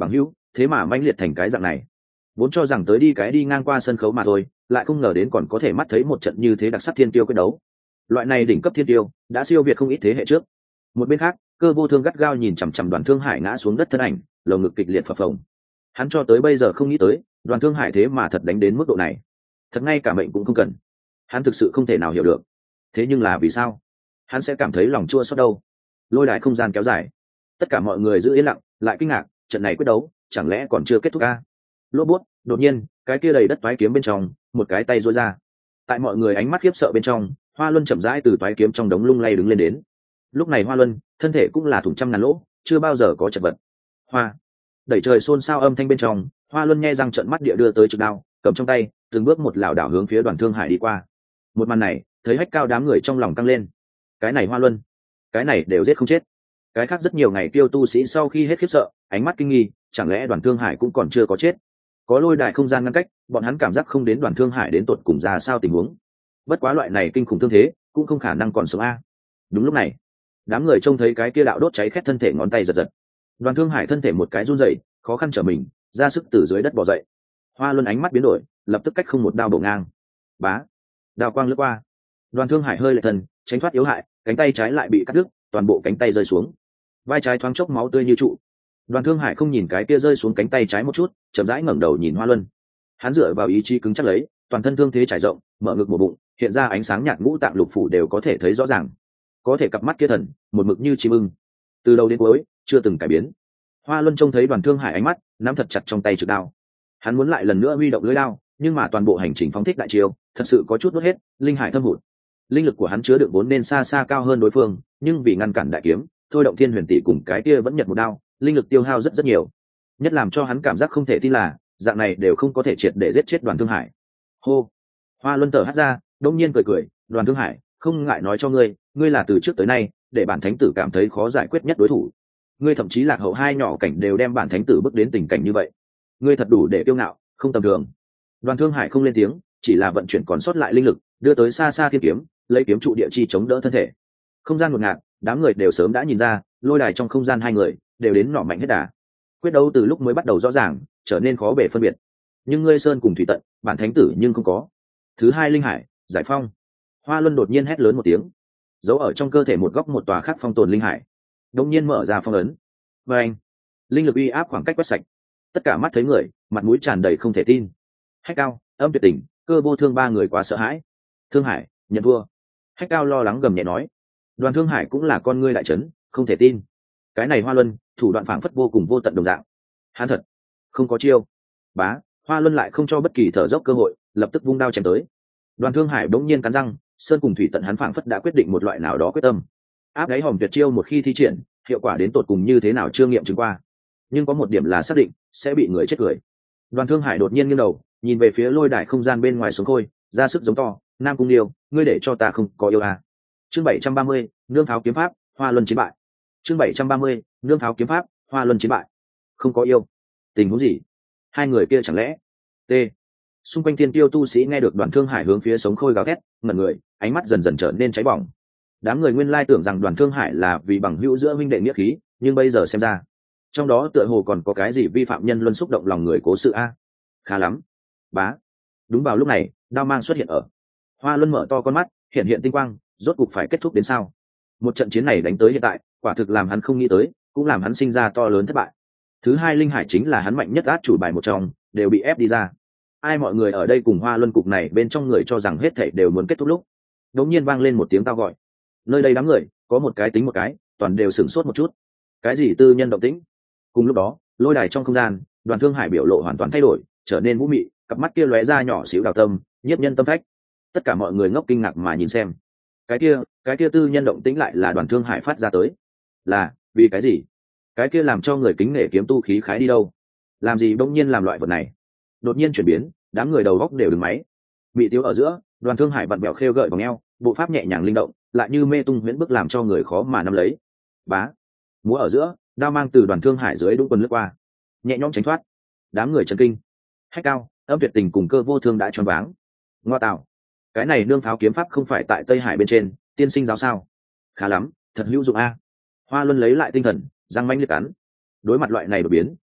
thế mà manh liệt thành cái dạng này. Vốn cho rằng tới đi cái đi ngang qua sân khấu mà thôi, lại không ngờ đến còn có thể mắt thấy một trận như thế đặc sắc thiên tiêu quyết đấu. Loại này đỉnh cấp thiên tiêu đã siêu việt không ít thế hệ trước. Một bên khác, Cơ Vô Thương gắt gao nhìn chằm chằm Đoàn Thương Hải ngã xuống đất thân ảnh, lồng ngực kịch liệt phập phồng. Hắn cho tới bây giờ không nghĩ tới, Đoàn Thương Hải thế mà thật đánh đến mức độ này. Thật ngay cả mệnh cũng không cần. Hắn thực sự không thể nào hiểu được. Thế nhưng là vì sao? Hắn sẽ cảm thấy lòng chua xót đâu? Lôi đài không gian kéo dài, tất cả mọi người giữ yên lặng, lại kinh ngạc, trận này quyết đấu chẳng lẽ còn chưa kết thúc a? Lốp bút, đột nhiên, cái kia đầy đất toái kiếm bên trong, một cái tay duỗi ra. Tại mọi người ánh mắt khiếp sợ bên trong, Hoa Luân chậm rãi từ toái kiếm trong đống lung lay đứng lên đến. Lúc này Hoa Luân, thân thể cũng là thủng trăm ngàn lỗ, chưa bao giờ có chật vật. Hoa, đẩy trời xôn xao âm thanh bên trong, Hoa Luân nhe răng trợn mắt địa đưa tới trực đao, cầm trong tay, từng bước một lảo đảo hướng phía Đoàn Thương Hải đi qua. Một màn này, thấy hách cao đám người trong lòng căng lên. Cái này Hoa Luân, cái này đều giết không chết. Cái khác rất nhiều ngày tiêu tu sĩ sau khi hết khiếp sợ, ánh mắt kinh nghi, chẳng lẽ Đoàn Thương Hải cũng còn chưa có chết? Có lôi đài không gian ngăn cách, bọn hắn cảm giác không đến Đoàn Thương Hải đến tột cùng ra sao tình huống. Bất quá loại này kinh khủng thương thế, cũng không khả năng còn sống a. Đúng lúc này, đám người trông thấy cái kia đạo đốt cháy khét thân thể ngón tay giật giật. Đoàn Thương Hải thân thể một cái run rẩy, khó khăn trở mình, ra sức từ dưới đất bò dậy. Hoa Luân ánh mắt biến đổi, lập tức cách không một đao bổ ngang. Bá, đao quang lướt qua. Đoàn Thương Hải hơi lệch thân, tránh thoát yếu hại, cánh tay trái lại bị cắt đứt, toàn bộ cánh tay rơi xuống. Vai trái thoáng chốc máu tươi như trụ. Đoàn Thương Hải không nhìn cái kia rơi xuống cánh tay trái một chút, chậm rãi ngẩng đầu nhìn Hoa Luân. Hắn dựa vào ý chí cứng chắc lấy, toàn thân thương thế trải rộng, mở ngực một bụng, hiện ra ánh sáng nhạt ngũ tạng lục phủ đều có thể thấy rõ ràng. Có thể cặp mắt kia thần, một mực như chim ưng, từ đầu đến cuối chưa từng cải biến. Hoa Luân trông thấy Đoàn Thương Hải ánh mắt, nắm thật chặt trong tay trực đao. Hắn muốn lại lần nữa huy động lưỡi đao, nhưng mà toàn bộ hành trình phóng thích đại chiêu, thật sự có chút nuốt hết, linh hải thâm hụt. Linh lực của hắn chứa đựng vốn nên xa xa cao hơn đối phương, nhưng vì ngăn cản đại kiếm, thôi động Thiên Huyền Tỷ cùng cái kia vẫn nhật một đao, linh lực tiêu hao rất rất nhiều. Nhất làm cho hắn cảm giác không thể tin là, dạng này đều không có thể triệt để giết chết Đoàn Thương Hải. Hô. Hoa Luân thở hắt ra, đông nhiên cười cười, Đoàn Thương Hải, không ngại nói cho ngươi, ngươi là từ trước tới nay, để bản thánh tử cảm thấy khó giải quyết nhất đối thủ. Ngươi thậm chí lạc hậu hai nhỏ cảnh đều đem bản thánh tử bước đến tình cảnh như vậy. Ngươi thật đủ để kiêu ngạo, không tầm thường. Đoàn Thương Hải không lên tiếng, chỉ là vận chuyển còn sót lại linh lực, đưa tới xa xa thiên kiếm, lấy kiếm trụ địa chi chống đỡ thân thể. Không gian ngột ngạt, đám người đều sớm đã nhìn ra, lôi đài trong không gian hai người đều đến nỏ mạnh hết đà. Quyết đấu từ lúc mới bắt đầu rõ ràng, trở nên khó bề phân biệt. Nhưng ngươi sơn cùng thủy tận, bản thánh tử nhưng không có. Thứ hai linh hải, giải phong. Hoa Luân đột nhiên hét lớn một tiếng, giấu ở trong cơ thể một góc một tòa khác phong tồn linh hải, đột nhiên mở ra phong ấn. Và anh, linh lực uy áp khoảng cách quét sạch, tất cả mắt thấy người, mặt mũi tràn đầy không thể tin. Hách Cao, Âm Tuyệt Tình, Cơ Vô Thương ba người quá sợ hãi. Thương Hải, nhận thua. Hách Cao lo lắng gầm nhẹ nói. Đoàn Thương Hải cũng là con ngươi đại chấn, không thể tin. Cái này Hoa Luân, thủ đoạn phảng phất vô cùng vô tận đồng dạng. Hắn thật, không có chiêu. Bá, Hoa Luân lại không cho bất kỳ thở dốc cơ hội, lập tức vung đao chém tới. Đoàn Thương Hải bỗng nhiên cắn răng, sơn cùng thủy tận hắn phảng phất đã quyết định một loại nào đó quyết tâm. Áp đáy hòm tuyệt chiêu một khi thi triển, hiệu quả đến tột cùng như thế nào chưa nghiệm chứng qua. Nhưng có một điểm là xác định, sẽ bị người chết cười. Đoàn Thương Hải đột nhiên nghiêng đầu, nhìn về phía lôi đài không gian bên ngoài xuống khôi, ra sức giống to, Nam Cung Liêu, ngươi để cho ta không có yêu à. Chương bảy trăm ba mươi, nương tháo kiếm pháp, Hoa Luân chiến bại. Chương bảy trăm ba mươi, nương tháo kiếm pháp, Hoa Luân chiến bại. Không có yêu. Tình huống gì? Hai người kia chẳng lẽ? T. Xung quanh thiên tiêu tu sĩ nghe được Đoàn Thương Hải hướng phía sống khôi gào thét, ngẩn người, ánh mắt dần dần trở nên cháy bỏng. Đám người nguyên lai tưởng rằng Đoàn Thương Hải là vì bằng hữu giữa huynh đệ nghĩa khí, nhưng bây giờ xem ra, trong đó tựa hồ còn có cái gì vi phạm nhân luân xúc động lòng người cố sự a. Khá lắm. Bá. Đúng vào lúc này, đao mang xuất hiện ở. Hoa Luân mở to con mắt, hiện hiện tinh quang, rốt cục phải kết thúc đến sao? Một trận chiến này đánh tới hiện tại, quả thực làm hắn không nghĩ tới, cũng làm hắn sinh ra to lớn thất bại. Thứ hai linh hải chính là hắn mạnh nhất át chủ bài một trong, đều bị ép đi ra. Ai mọi người ở đây cùng Hoa Luân cục này bên trong người cho rằng hết thảy đều muốn kết thúc lúc, đột nhiên vang lên một tiếng tao gọi. Nơi đây đám người, có một cái tính một cái, toàn đều sửng sốt một chút. Cái gì tư nhân động tĩnh? Cùng lúc đó, lôi đài trong không gian, Đoàn Thương Hải biểu lộ hoàn toàn thay đổi, trở nên vũ mị, cặp mắt kia lóe ra nhỏ xíu đào tâm, nhiếp nhân tâm phách. Tất cả mọi người ngốc kinh ngạc mà nhìn xem. Cái kia, cái kia tư nhân động tĩnh lại là Đoàn Thương Hải phát ra tới. Là, vì cái gì? Cái kia làm cho người kính nể kiếm tu khí khái đi đâu? Làm gì bỗng nhiên làm loại vật này? Đột nhiên chuyển biến, đám người đầu góc đều đứng máy. Mị tiếu ở giữa, Đoàn Thương Hải vặn bẹo khêu gợi vòng eo, bộ pháp nhẹ nhàng linh động, lại như mê tung huyễn bức làm cho người khó mà nắm lấy. Bá, múa ở giữa, đao mang từ Đoàn Thương Hải dưới đũng quần lướt qua, nhẹ nhõm tránh thoát. Đám người chấn kinh. Hách Cao, Âm Tuyệt Tình cùng Cơ Vô Thương đã choáng váng. Ngoa tạo, cái này nương pháo kiếm pháp không phải tại Tây Hải bên trên tiên sinh giáo sao? Khá lắm, thật hữu dụng a. Hoa Luân lấy lại tinh thần, răng manh liệt cắn. Đối mặt loại này đột biến,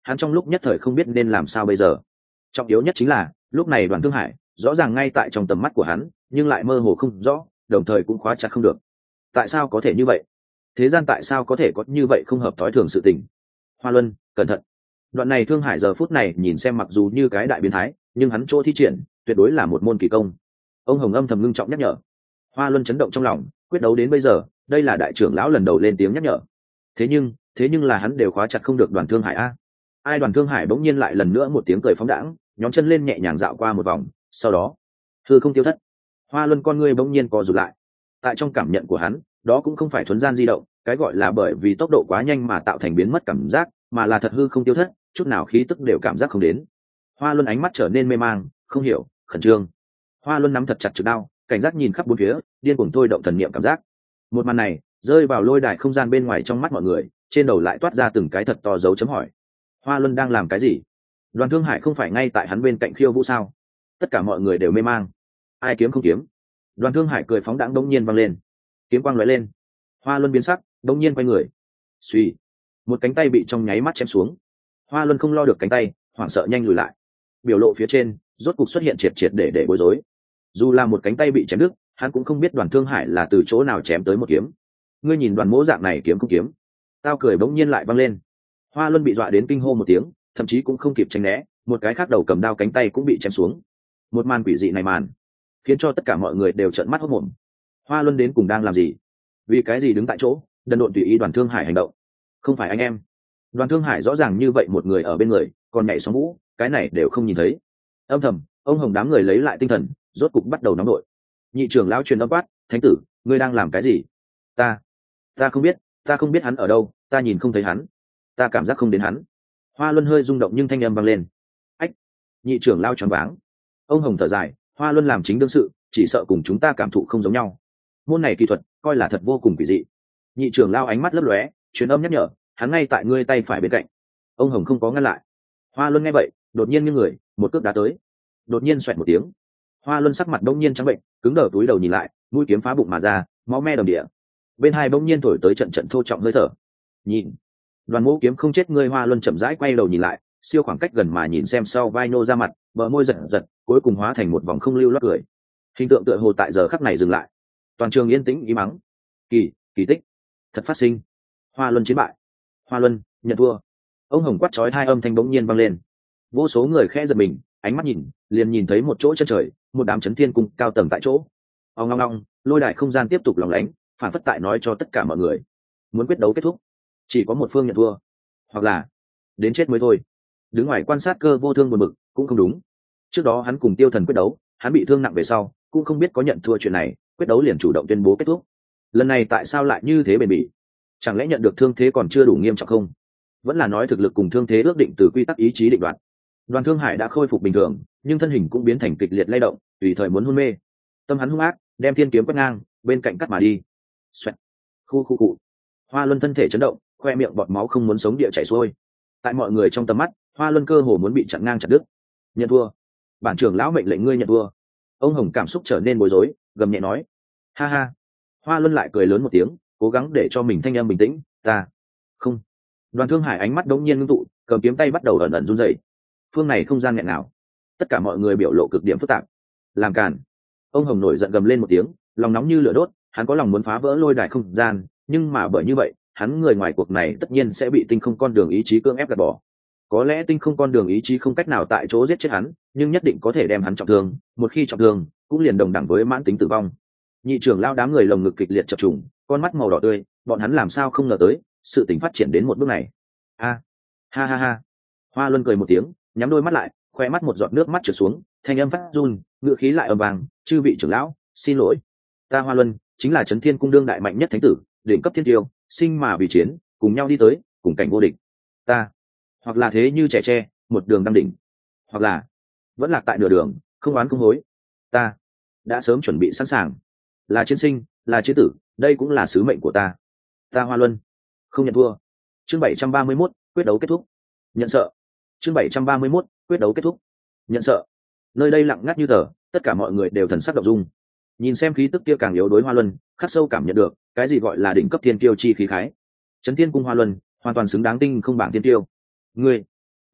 hắn trong lúc nhất thời không biết nên làm sao bây giờ. Trọng yếu nhất chính là lúc này Đoàn Thương Hải rõ ràng ngay tại trong tầm mắt của hắn, nhưng lại mơ hồ không rõ, đồng thời cũng khóa chặt không được. Tại sao có thể như vậy? Thế gian tại sao có thể có như vậy không hợp thói thường sự tình? Hoa Luân, cẩn thận. Đoạn này Thương Hải giờ phút này nhìn xem mặc dù như cái đại biến thái, nhưng hắn chỗ thi triển tuyệt đối là một môn kỳ công. Ông Hồng âm thầm ngưng trọng nhắc nhở. Hoa Luân chấn động trong lòng, quyết đấu đến bây giờ, đây là đại trưởng lão lần đầu lên tiếng nhắc nhở. Thế nhưng, thế nhưng là hắn đều khóa chặt không được Đoàn Thương Hải a. Ai Đoàn Thương Hải bỗng nhiên lại lần nữa một tiếng cười phóng đãng, nhóm chân lên nhẹ nhàng dạo qua một vòng, sau đó, hư không tiêu thất. Hoa Luân con ngươi bỗng nhiên co rụt lại. Tại trong cảm nhận của hắn, đó cũng không phải thuần gian di động, cái gọi là bởi vì tốc độ quá nhanh mà tạo thành biến mất cảm giác, mà là thật hư không tiêu thất, chút nào khí tức đều cảm giác không đến. Hoa Luân ánh mắt trở nên mê mang, không hiểu, khẩn trương. Hoa Luân nắm thật chặt trực đao, cảnh giác nhìn khắp bốn phía, điên cuồng thôi động thần niệm cảm giác. Một màn này rơi vào lôi đài không gian bên ngoài trong mắt mọi người, trên đầu lại toát ra từng cái thật to dấu chấm hỏi. Hoa Luân đang làm cái gì? Đoàn Thương Hải không phải ngay tại hắn bên cạnh khiêu vũ sao? Tất cả mọi người đều mê mang. Ai kiếm không kiếm? Đoàn Thương Hải cười phóng đãng đống nhiên vang lên, kiếm quang lóe lên. Hoa Luân biến sắc, đống nhiên quay người. Suy, một cánh tay bị trong nháy mắt chém xuống. Hoa Luân không lo được cánh tay, hoảng sợ nhanh lùi lại. Biểu lộ phía trên rốt cục xuất hiện triệt triệt để để bối rối. Dù là một cánh tay bị chém đứt, hắn cũng không biết Đoàn Thương Hải là từ chỗ nào chém tới một kiếm. Ngươi nhìn Đoàn Mỗ dạng này kiếm không kiếm? Tao cười bỗng nhiên lại vang lên. Hoa Luân bị dọa đến kinh hô một tiếng, thậm chí cũng không kịp tránh né, một cái khác đầu cầm đao cánh tay cũng bị chém xuống. Một màn quỷ dị này màn khiến cho tất cả mọi người đều trợn mắt hốt mồm. Hoa Luân đến cùng đang làm gì? Vì cái gì đứng tại chỗ đần độn tùy ý Đoàn Thương Hải hành động? Không phải anh em? Đoàn Thương Hải rõ ràng như vậy một người ở bên người, còn nhảy sóng vũ, cái này đều không nhìn thấy. Âm thầm, ông Hồng đám người lấy lại tinh thần, rốt cục bắt đầu nóng đội. Nhị trưởng lão truyền âm quát, thánh tử, ngươi đang làm cái gì? Ta, ta không biết, ta không biết hắn ở đâu, ta nhìn không thấy hắn, ta cảm giác không đến hắn. Hoa Luân hơi rung động nhưng thanh âm vang lên. Ách! Nhị trưởng lão choáng váng. Ông Hồng thở dài, Hoa Luân làm chính đương sự, chỉ sợ cùng chúng ta cảm thụ không giống nhau. Môn này kỹ thuật, coi là thật vô cùng quỷ dị. Nhị trưởng lão ánh mắt lấp lóe, truyền âm nhắc nhở, hắn ngay tại ngươi tay phải bên cạnh. Ông Hồng không có ngăn lại. Hoa Luân nghe vậy, đột nhiên nghiêng người, một cước đá tới. Đột nhiên xoẹt một tiếng. Hoa Luân sắc mặt đông nhiên trắng bệnh, cứng đờ túi đầu nhìn lại, mũi kiếm phá bụng mà ra, máu me đầm địa. Bên hai bỗng nhiên thổi tới trận trận thô trọng hơi thở. Nhìn, Đoàn Mỗ kiếm không chết ngươi. Hoa Luân chậm rãi quay đầu nhìn lại, siêu khoảng cách gần mà nhìn xem sau vai nô ra mặt, bờ môi giật giật, cuối cùng hóa thành một vòng không lưu loát cười. Hình tượng tựa hồ tại giờ khắc này dừng lại. Toàn trường yên tĩnh ý mắng. Kỳ, kỳ tích, thật phát sinh. Hoa Luân chiến bại. Hoa Luân nhận thua. Ông Hồng quát chói hai âm thanh bỗng nhiên vang lên. Vô số người khẽ giật mình, ánh mắt nhìn, liền nhìn thấy một chỗ chân trời, một đám chấn thiên cung cao tầng tại chỗ. Ông ngong ngong, lôi đài không gian tiếp tục lóng lánh, phản phất tại nói cho tất cả mọi người, muốn quyết đấu kết thúc, chỉ có một phương nhận thua, hoặc là đến chết mới thôi. Đứng ngoài quan sát Cơ Vô Thương buồn bực, cũng không đúng. Trước đó hắn cùng Tiêu Thần quyết đấu, hắn bị thương nặng về sau, cũng không biết có nhận thua chuyện này, quyết đấu liền chủ động tuyên bố kết thúc. Lần này tại sao lại như thế bền bỉ? Chẳng lẽ nhận được thương thế còn chưa đủ nghiêm trọng không? Vẫn là nói thực lực cùng thương thế ước định từ quy tắc ý chí định đoạt. Đoàn Thương Hải đã khôi phục bình thường, nhưng thân hình cũng biến thành kịch liệt lay động, tùy thời muốn hôn mê. Tâm hắn hung ác, đem thiên kiếm quét ngang, bên cạnh cắt mà đi. Xoẹt. Khu khu cụ. Hoa Luân thân thể chấn động, khoe miệng bọt máu không muốn sống địa chảy xuôi. Tại mọi người trong tầm mắt, Hoa Luân cơ hồ muốn bị chặn ngang chặt đứt. Nhận thua. Bản trưởng lão mệnh lệnh ngươi nhận thua. Ông Hồng cảm xúc trở nên bối rối, gầm nhẹ nói. Ha ha. Hoa Luân lại cười lớn một tiếng, cố gắng để cho mình thanh em bình tĩnh. Ta không. Đoàn Thương Hải ánh mắt đống nhiên ngưng tụ, cầm kiếm tay bắt đầu ẩn ẩn run rẩy. Phương này không gian nghẹn nào. Tất cả mọi người biểu lộ cực điểm phức tạp. Làm càn. Ông Hồng nổi giận gầm lên một tiếng, lòng nóng như lửa đốt, hắn có lòng muốn phá vỡ lôi đài không gian, nhưng mà bởi như vậy, hắn người ngoài cuộc này tất nhiên sẽ bị tinh không con đường ý chí cưỡng ép gạt bỏ. Có lẽ tinh không con đường ý chí không cách nào tại chỗ giết chết hắn, nhưng nhất định có thể đem hắn trọng thương, một khi trọng thương, cũng liền đồng đẳng với mãn tính tử vong. Nhị trưởng lao đám người lồng ngực kịch liệt chập trùng, con mắt màu đỏ tươi, bọn hắn làm sao không ngờ tới, sự tình phát triển đến một bước này. A, ha ha ha. Hoa Luân cười một tiếng, nhắm đôi mắt lại, khoe mắt một giọt nước mắt trượt xuống, thanh âm phát run, ngựa khí lại ầm vang, chư vị trưởng lão, xin lỗi. Ta Hoa Luân chính là Chấn Thiên cung đương đại mạnh nhất thánh tử, đỉnh cấp thiên tiêu, sinh mà vì chiến, cùng nhau đi tới, cùng cảnh vô địch. Ta, hoặc là thế như trẻ tre, một đường đăng đỉnh, hoặc là vẫn lạc tại nửa đường, không oán không hối. Ta đã sớm chuẩn bị sẵn sàng, là chiến sinh, là chiến tử, đây cũng là sứ mệnh của ta. Ta Hoa Luân không nhận thua. Chương bảy trăm ba mươi mốt, quyết đấu kết thúc. Nhận sợ. Chương bảy trăm ba mươi mốt, quyết đấu kết thúc. Nhận sợ. Nơi đây lặng ngắt như tờ, tất cả mọi người đều thần sắc động dung. Nhìn xem khí tức kia càng yếu đối Hoa Luân, khắc sâu cảm nhận được cái gì gọi là đỉnh cấp thiên tiêu chi khí khái. Chấn Thiên cung Hoa Luân hoàn toàn xứng đáng tinh không bảng thiên tiêu. Ngươi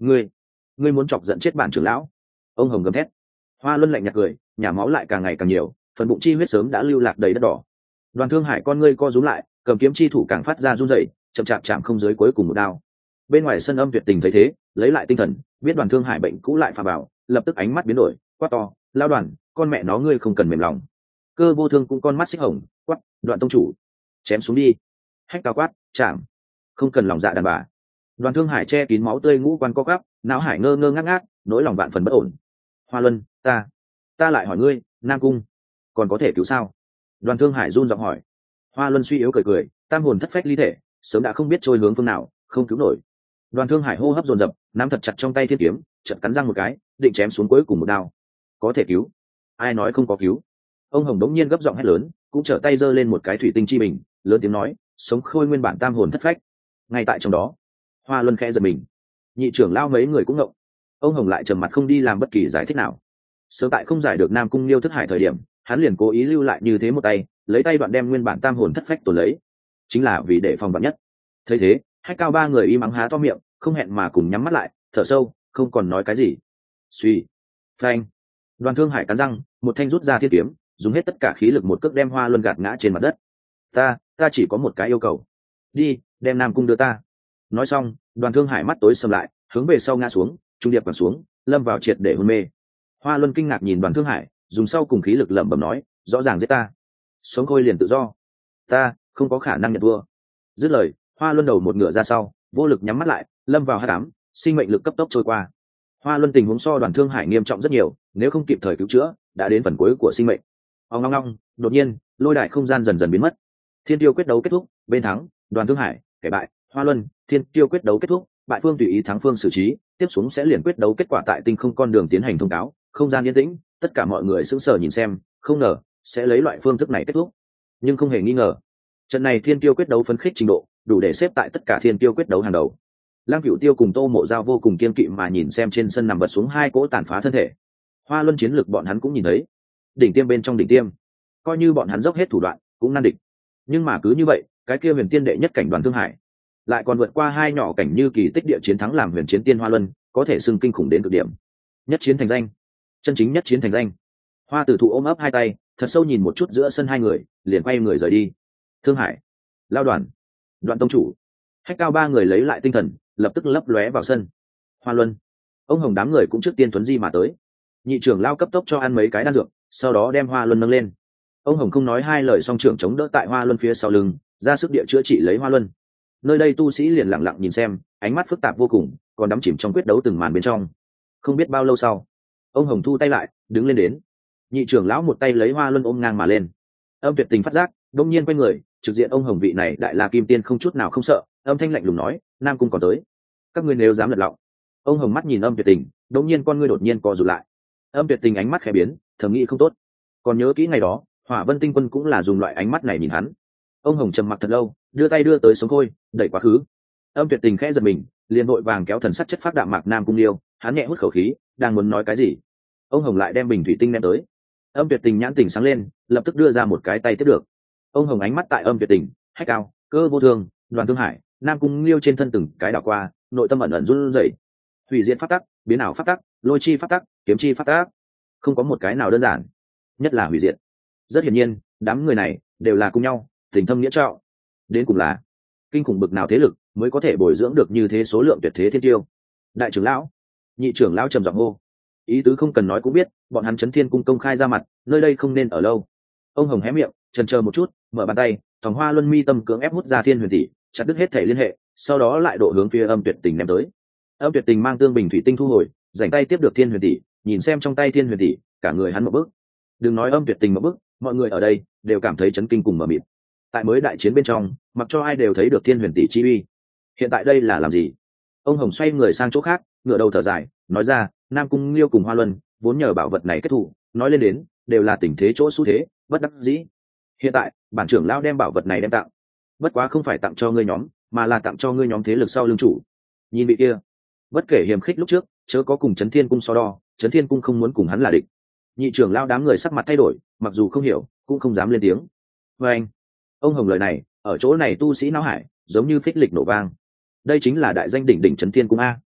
ngươi ngươi muốn chọc giận chết bản trưởng lão. Ông hồng gầm thét. Hoa luân lạnh nhạt cười, nhả máu lại càng ngày càng nhiều, phần bụng chi huyết sớm đã lưu lạc đầy đất đỏ. Đoàn Thương Hải con ngươi co rúm lại, cầm kiếm chi thủ càng phát ra run rẩy, chậm chạp chạm không dưới cuối cùng một đao. Bên ngoài sân Âm Tuyệt Tình thấy thế, lấy lại tinh thần, biết Đoàn Thương Hải bệnh cũ lại phà bảo, lập tức ánh mắt biến đổi, quát to: lao đoàn, con mẹ nó ngươi không cần mềm lòng. Cơ Vô Thương cũng con mắt xích hồng, quát: Đoạn tông chủ, chém xuống đi. Hách cao quát: chạm, không cần lòng dạ đàn bà. Đoàn Thương Hải che kín máu tươi, ngũ quan co quắp, não hải ngơ ngơ ngác ngác, nỗi lòng vạn phần bất ổn. Hoa Luân, ta ta lại hỏi ngươi, Nam Cung còn có thể cứu sao? Đoàn Thương Hải run giọng hỏi. Hoa Luân suy yếu cười cười, tam hồn thất phách ly thể, sớm đã không biết trôi hướng phương nào, không cứu nổi. Đoàn Thương Hải hô hấp dồn dập, nắm thật chặt trong tay thiên kiếm, chợt cắn răng một cái, định chém xuống cuối cùng một đao. Có thể cứu? Ai nói không có cứu? Ông Hồng đống nhiên gấp giọng hét lớn, cũng trở tay giơ lên một cái thủy tinh chi bình, lớn tiếng nói: sống khôi nguyên bản tam hồn thất phách. Ngay tại trong đó, Hoa Luân khẽ giật mình, nhị trưởng lao mấy người cũng ngộng. Ông Hồng lại trầm mặt không đi làm bất kỳ giải thích nào. Sớm tại không giải được Nam Cung Liêu thức hải thời điểm, hắn liền cố ý lưu lại như thế một tay, lấy tay đoạn đem nguyên bản tam hồn thất phách tổn lấy, chính là vì để phòng vạn nhất. Thấy thế, Hách Cao ba người im ắng há to miệng, không hẹn mà cùng nhắm mắt lại, thở sâu, không còn nói cái gì. Suy, phanh. Đoàn Thương Hải cắn răng, một thanh rút ra thiên kiếm, dùng hết tất cả khí lực một cước đem Hoa Luân gạt ngã trên mặt đất. Ta, ta chỉ có một cái yêu cầu. Đi, đem Nam Cung đưa ta. Nói xong, Đoàn Thương Hải mắt tối sầm lại, hướng về sau ngã xuống, trung điệp quẳng xuống, lâm vào triệt để hôn mê. Hoa Luân kinh ngạc nhìn Đoàn Thương Hải, dùng sau cùng khí lực lẩm bẩm nói: rõ ràng giết ta, sống khôi liền tự do, ta không có khả năng nhận thua. Dứt lời, Hoa Luân đầu một ngựa ra sau, vô lực nhắm mắt lại, lâm vào hắc ám, sinh mệnh lực cấp tốc trôi qua. Hoa Luân tình huống so Đoàn Thương Hải nghiêm trọng rất nhiều, nếu không kịp thời cứu chữa, đã đến phần cuối của sinh mệnh. Ong ong ong, đột nhiên, lôi đài không gian dần dần biến mất. Thiên tiêu quyết đấu kết thúc, bên thắng, Đoàn Thương Hải, kẻ bại, Hoa Luân. Thiên tiêu quyết đấu kết thúc, bại phương tùy ý thắng phương xử trí, tiếp xuống sẽ liền quyết đấu kết quả tại tinh không con đường tiến hành thông cáo. Không gian yên tĩnh, tất cả mọi người sững sờ nhìn xem, không ngờ sẽ lấy loại phương thức này kết thúc. Nhưng không hề nghi ngờ, trận này thiên tiêu quyết đấu phấn khích trình độ đủ để xếp tại tất cả thiên tiêu quyết đấu hàng đầu. Lam Cửu Tiêu cùng Tô Mộ Giao vô cùng kiên kỵ mà nhìn xem trên sân nằm vật xuống hai cỗ tàn phá thân thể. Hoa Luân chiến lực bọn hắn cũng nhìn thấy, đỉnh tiêm bên trong đỉnh tiêm, coi như bọn hắn dốc hết thủ đoạn cũng nan địch. Nhưng mà cứ như vậy, cái kia huyền tiên đệ nhất cảnh Đoàn Thương Hải lại còn vượt qua hai nhỏ cảnh như kỳ tích địa chiến thắng làm huyền chiến tiên Hoa Luân, có thể xưng kinh khủng đến cực điểm. Nhất chiến thành danh, chân chính nhất chiến thành danh. Hoa Tử Thụ ôm ấp hai tay, thật sâu nhìn một chút giữa sân hai người, liền quay người rời đi. Thương Hải, Lao Đoàn, Đoạn tông chủ, Hách Cao ba người lấy lại tinh thần, lập tức lấp lóe vào sân. Hoa Luân, ông Hồng đám người cũng trước tiên tuấn di mà tới. Nhị trưởng lao cấp tốc cho ăn mấy cái đan dược, sau đó đem Hoa Luân nâng lên. Ông Hồng không nói hai lời, song trưởng chống đỡ tại Hoa Luân phía sau lưng, ra sức địa chữa trị lấy Hoa Luân. Nơi đây tu sĩ liền lặng lặng nhìn xem, ánh mắt phức tạp vô cùng, còn đắm chìm trong quyết đấu từng màn bên trong. Không biết bao lâu sau, ông Hồng thu tay lại, đứng lên đến. Nhị trưởng lão một tay lấy Hoa Luân ôm ngang mà lên. Âm Tuyệt Tình phát giác, đông nhiên quay người, trực diện ông Hồng vị này đại la kim tiên không chút nào không sợ, âm thanh lạnh lùng nói: Nam Cung còn tới, các ngươi nếu dám lật lọng. Ông Hồng mắt nhìn Âm Tuyệt Tình, đông nhiên con ngươi đột nhiên co rụt lại. Âm Tuyệt Tình ánh mắt khẽ biến, thầm nghĩ không tốt. Còn nhớ kỹ ngày đó, Hỏa Vân Tinh Quân cũng là dùng loại ánh mắt này nhìn hắn. Ông Hồng trầm mặc thật lâu, đưa tay đưa tới sống khôi, đẩy quá khứ. Âm Tuyệt Tình khẽ giật mình, liền vội vàng kéo thần sắc chất phát đạm mạc Nam Cung Liêu, hắn nhẹ hút khẩu khí, đang muốn nói cái gì, ông Hồng lại đem bình thủy tinh đem tới. Âm Tuyệt Tình nhãn tỉnh sáng lên, lập tức đưa ra một cái tay tiếp được. Ông Hồng ánh mắt tại Âm Tuyệt Tình, Hách Cao, Cơ Vô Thương, Đoàn Thương Hải, Nam Cung Liêu trên thân từng cái đảo qua, nội tâm ẩn ẩn run rẩy. Hủy diệt pháp tắc, biến ảo pháp tắc, lôi chi pháp tắc, kiếm chi pháp tắc, không có một cái nào đơn giản, nhất là hủy diệt. Rất hiển nhiên, đám người này đều là cùng nhau, tình thâm nghĩa trọng. Đến cùng là kinh khủng bực nào thế lực mới có thể bồi dưỡng được như thế số lượng tuyệt thế thiên tiêu. Đại trưởng lão, nhị trưởng lão trầm giọng hô. Ý tứ không cần nói cũng biết, bọn hắn Chấn Thiên Cung công khai ra mặt, nơi đây không nên ở lâu. Ông Hồng hé miệng, chần chờ một chút, mở bàn tay, Thòng Hoa Luân mi tâm cưỡng ép hút ra Thiên Huyền Tỷ, chặt đứt hết thể liên hệ, sau đó lại độ hướng phía Âm Tuyệt Tình ném tới. Âm Tuyệt Tình mang tương bình thủy tinh thu hồi, rảnh tay tiếp được Thiên Huyền Tỷ, nhìn xem trong tay Thiên Huyền Tỷ, cả người hắn một bước. Đừng nói Âm Tuyệt Tình một bước, mọi người ở đây đều cảm thấy chấn kinh cùng mở mịt. Tại mới đại chiến bên trong, mặc cho ai đều thấy được Thiên Huyền Tỷ chi uy. Hiện tại đây là làm gì? Ông Hồng xoay người sang chỗ khác, ngửa đầu thở dài, nói ra: Nam Cung Liêu cùng Hoa Luân vốn nhờ bảo vật này kết thủ, nói lên đến đều là tình thế chỗ xu thế, bất đắc dĩ. Hiện tại bản trưởng lão đem bảo vật này đem tặng, bất quá không phải tặng cho ngươi nhóm, mà là tặng cho ngươi nhóm thế lực sau lưng chủ. Nhìn vị kia, bất kể hiềm khích lúc trước, chớ có cùng Chấn Thiên Cung so đo, Chấn Thiên Cung không muốn cùng hắn là địch. Nhị trưởng lão đám người sắc mặt thay đổi, mặc dù không hiểu, cũng không dám lên tiếng. Và anh, ông Hồng lời này ở chỗ này tu sĩ não hải giống như phích lịch nổ vang. Đây chính là đại danh đỉnh đỉnh Chấn Thiên Cung a.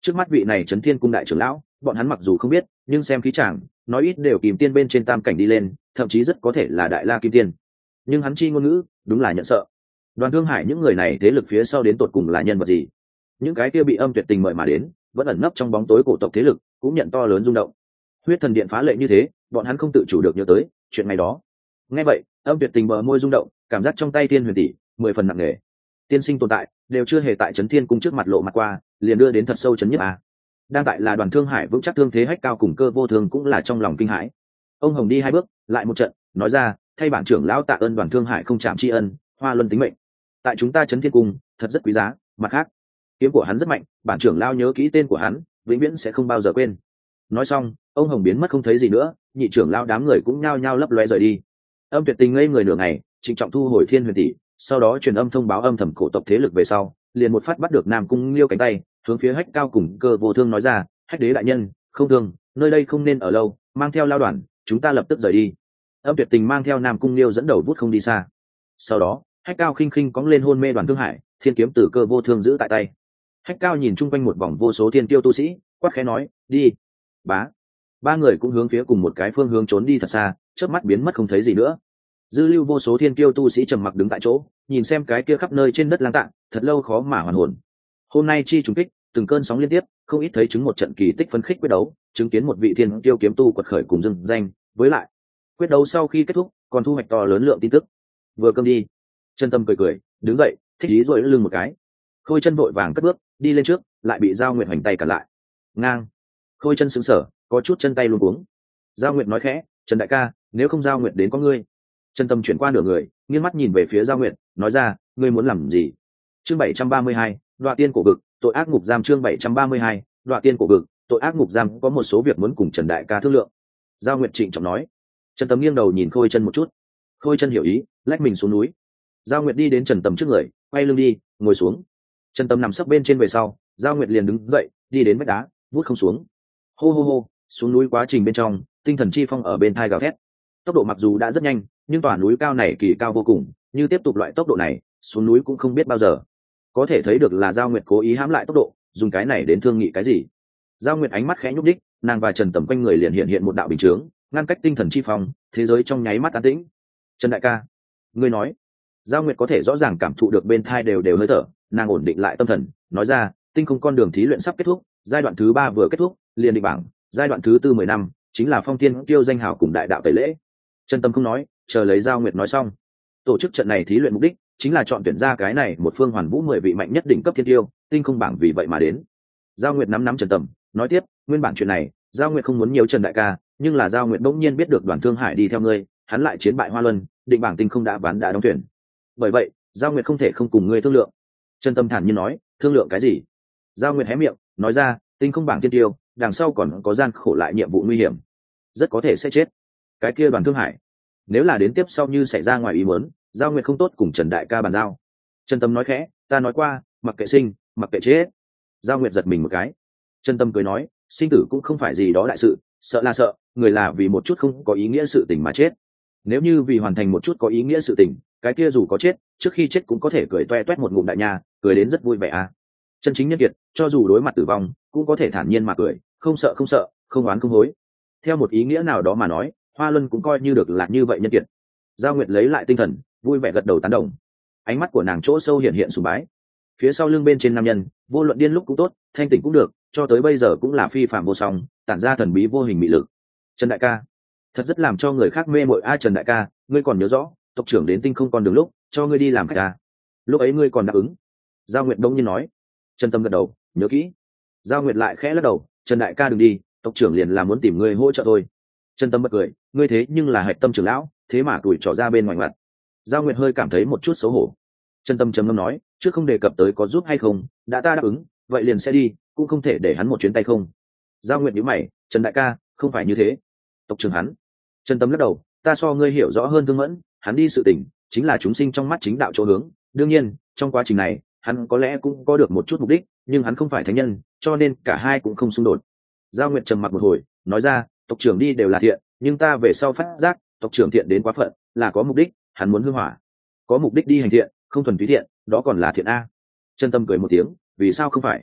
trước mắt vị này trấn thiên cung đại trưởng lão bọn hắn mặc dù không biết nhưng xem khí chàng nói ít đều kìm tiên bên trên tam cảnh đi lên, thậm chí rất có thể là đại la kim tiên. Nhưng hắn chi ngôn ngữ đúng là nhận sợ. Đoàn Thương Hải những người này thế lực phía sau đến tột cùng là nhân vật gì? Những cái kia bị âm tuyệt tình mời mà đến vẫn ẩn nấp trong bóng tối cổ tộc thế lực cũng nhận to lớn rung động. Huyết thần điện phá lệ như thế, bọn hắn không tự chủ được nhớ tới chuyện ngày đó. Nghe vậy, âm tuyệt tình bờ môi rung động, cảm giác trong tay thiên huyền tỷ mười phần nặng nề. Tiên sinh tồn tại đều chưa hề tại trấn thiên cung trước mặt lộ mặt qua, liền đưa đến thật sâu chấn nhức a. Đang tại là Đoàn Thương Hải vững chắc thương thế Hách Cao cùng Cơ Vô Thương cũng là trong lòng kinh hãi. Ông Hồng đi hai bước lại một trận nói ra, thay bản trưởng lão tạ ơn Đoàn Thương Hải không chạm tri ân, Hoa Luân tính mệnh tại chúng ta trấn thiên cung thật rất quý giá. Mặt khác, kiếm của hắn rất mạnh, bản trưởng lão nhớ kỹ tên của hắn, vĩnh viễn sẽ không bao giờ quên. Nói xong, ông Hồng biến mất không thấy gì nữa, nhị trưởng lão đám người cũng nhao nhao lấp loe rời đi. Âm tuyệt tình ngây người nửa ngày, trịnh trọng thu hồi thiên huyền tỷ, sau đó truyền âm thông báo âm thầm cổ tộc thế lực về sau, liền một phát bắt được Nam Cung Liêu cánh tay, hướng phía Hách Cao cùng Cơ Vô Thương nói ra, Hách đế đại nhân, không thương, nơi đây không nên ở lâu, mang theo lao đoàn, chúng ta lập tức rời đi. Âm tuyệt tình mang theo Nam Cung Liêu dẫn đầu vút không đi xa. Sau đó, Hách Cao khinh khinh cóng lên hôn mê Đoàn Thương Hải, thiên kiếm từ Cơ Vô Thương giữ tại tay. Hách Cao nhìn chung quanh một vòng vô số thiên tiêu tu sĩ, quát khẽ nói, đi. Bá. Ba người cũng hướng phía cùng một cái phương hướng trốn đi thật xa, chớp mắt biến mất không thấy gì nữa. Dư lưu vô số thiên tiêu tu sĩ trầm mặc đứng tại chỗ, nhìn xem cái kia khắp nơi trên đất lang tạng, thật lâu khó mà hoàn hồn. Hôm nay chi trùng kích, từng cơn sóng liên tiếp, không ít thấy chứng một trận kỳ tích phấn khích quyết đấu, chứng kiến một vị thiên tiêu kiếm tu quật khởi cùng dưng danh, với lại quyết đấu sau khi kết thúc, còn thu hoạch to lớn lượng tin tức. Vừa cơm đi, Chân Tâm cười cười, đứng dậy, thích ý rồi lưng một cái. Khôi Chân vội vàng cất bước, đi lên trước, lại bị Giao Nguyệt hoành tay cản lại. Ngang. Khôi Chân sững sờ, có chút chân tay luống cuống. Giao Nguyệt nói khẽ, Trần đại ca, nếu không Giao Nguyệt đến có ngươi. Chân Tâm chuyển qua nửa người, nghiêng mắt nhìn về phía Giao Nguyệt, nói ra, ngươi muốn làm gì? Chương bảy trăm ba mươi hai, Đoạ Tiên cổ vực, tội ác ngục giam. Chương bảy trăm ba mươi hai, Đoạ Tiên cổ vực, tội ác ngục giam. Có một số việc muốn cùng Trần đại ca thương lượng. Giao Nguyệt trịnh trọng nói. Trần Tâm nghiêng đầu nhìn Khôi Chân một chút. Khôi Chân hiểu ý, lách mình xuống núi. Giao Nguyệt đi đến Trần Tâm trước người, quay lưng đi, ngồi xuống. Trần Tâm nằm sấp bên trên về sau, Giao Nguyệt liền đứng dậy, đi đến vách đá, vút không xuống. Hô hô hô, xuống núi quá trình bên trong, tinh thần chi phong ở bên thai gào thét. Tốc độ mặc dù đã rất nhanh, nhưng tòa núi cao này kỳ cao vô cùng, như tiếp tục loại tốc độ này, xuống núi cũng không biết bao giờ. Có thể thấy được là Giao Nguyệt cố ý hãm lại tốc độ, dùng cái này đến thương nghị cái gì. Giao Nguyệt ánh mắt khẽ nhúc đích, nàng và Trần Tầm quanh người liền hiện hiện một đạo bình chướng, ngăn cách tinh thần chi phong, thế giới trong nháy mắt an tĩnh. Trần đại ca, ngươi nói. Giao Nguyệt có thể rõ ràng cảm thụ được bên thai đều đều hơi thở, nàng ổn định lại tâm thần, nói ra, tinh không con đường thí luyện sắp kết thúc, giai đoạn thứ ba vừa kết thúc, liền định bảng, giai đoạn thứ tư mười năm, chính là phong thiên tiêu danh hào cùng đại đạo tẩy lễ. Trần Tâm không nói, chờ lấy Giao Nguyệt nói xong. Tổ chức trận này thí luyện mục đích chính là chọn tuyển ra cái này một phương hoàn vũ mười vị mạnh nhất đỉnh cấp thiên tiêu, tinh không bảng vì vậy mà đến. Giao Nguyệt nắm nắm Trần Tầm, nói tiếp, nguyên bản chuyện này, Giao Nguyệt không muốn nhiều Trần đại ca, nhưng là Giao Nguyệt bỗng nhiên biết được Đoàn Thương Hải đi theo ngươi, hắn lại chiến bại Hoa Luân, định bảng tinh không đã bán đã đóng tuyển. Bởi vậy, Giao Nguyệt không thể không cùng ngươi thương lượng. Trần Tâm thản nhiên nói, thương lượng cái gì? Giao Nguyệt hé miệng, nói ra, tinh không bảng thiên tiêu, đằng sau còn có gian khổ lại nhiệm vụ nguy hiểm, rất có thể sẽ chết. Cái kia Đoàn Thương Hải, nếu là đến tiếp sau như xảy ra ngoài ý muốn, Giao Nguyệt không tốt cùng Trần đại ca bàn giao. Trần Tâm nói khẽ, ta nói qua, mặc kệ sinh, mặc kệ chết. Giao Nguyệt giật mình một cái. Trần Tâm cười nói, sinh tử cũng không phải gì đó đại sự, sợ là sợ, người là vì một chút không có ý nghĩa sự tình mà chết. Nếu như vì hoàn thành một chút có ý nghĩa sự tình, cái kia dù có chết, trước khi chết cũng có thể cười toe toét một ngụm đại nha, cười đến rất vui vẻ à. Chân chính nhân kiệt, cho dù đối mặt tử vong, cũng có thể thản nhiên mà cười, không sợ không sợ, không oán không hối. Theo một ý nghĩa nào đó mà nói, Hoa Luân cũng coi như được là như vậy nhân kiệt. Giao Nguyệt lấy lại tinh thần, vui vẻ gật đầu tán đồng. Ánh mắt của nàng chỗ sâu hiện hiện sùng bái. Phía sau lưng bên trên nam nhân, vô luận điên lúc cũng tốt, thanh tỉnh cũng được, cho tới bây giờ cũng là phi phàm vô song, tản ra thần bí vô hình mị lực. Trần đại ca, thật rất làm cho người khác mê mội. A Trần đại ca, ngươi còn nhớ rõ tộc trưởng đến tinh không con đường lúc cho ngươi đi làm khách à? Lúc ấy ngươi còn đáp ứng. Giao Nguyệt đông nhiên nói. Trần Tâm gật đầu, nhớ kỹ. Giao Nguyệt lại khẽ lắc đầu, Trần đại ca đừng đi, tộc trưởng liền là muốn tìm ngươi hỗ trợ thôi. Trần Tâm bật cười, ngươi thế nhưng là hạch tâm trưởng lão, thế mà tuổi trỏ ra bên ngoài mặt. Giao Nguyệt hơi cảm thấy một chút xấu hổ. Trần Tâm trầm ngâm nói, trước không đề cập tới có giúp hay không, đã ta đáp ứng, vậy liền sẽ đi, cũng không thể để hắn một chuyến tay không. Giao Nguyệt nhíu mày, Trần đại ca, không phải như thế. Tộc trưởng hắn. Trần Tâm lắc đầu, ta so ngươi hiểu rõ hơn Thương Mẫn, hắn đi sự tình chính là chúng sinh trong mắt chính đạo chỗ hướng, đương nhiên trong quá trình này hắn có lẽ cũng có được một chút mục đích, nhưng hắn không phải thánh nhân, cho nên cả hai cũng không xung đột. Giao Nguyệt trầm mặc một hồi, nói ra, tộc trưởng đi đều là thiện, nhưng ta về sau phát giác tộc trưởng thiện đến quá phận, là có mục đích, hắn muốn hư hỏa, có mục đích đi hành thiện, không thuần túy thiện, đó còn là thiện a. Trần Tâm cười một tiếng, vì sao không phải?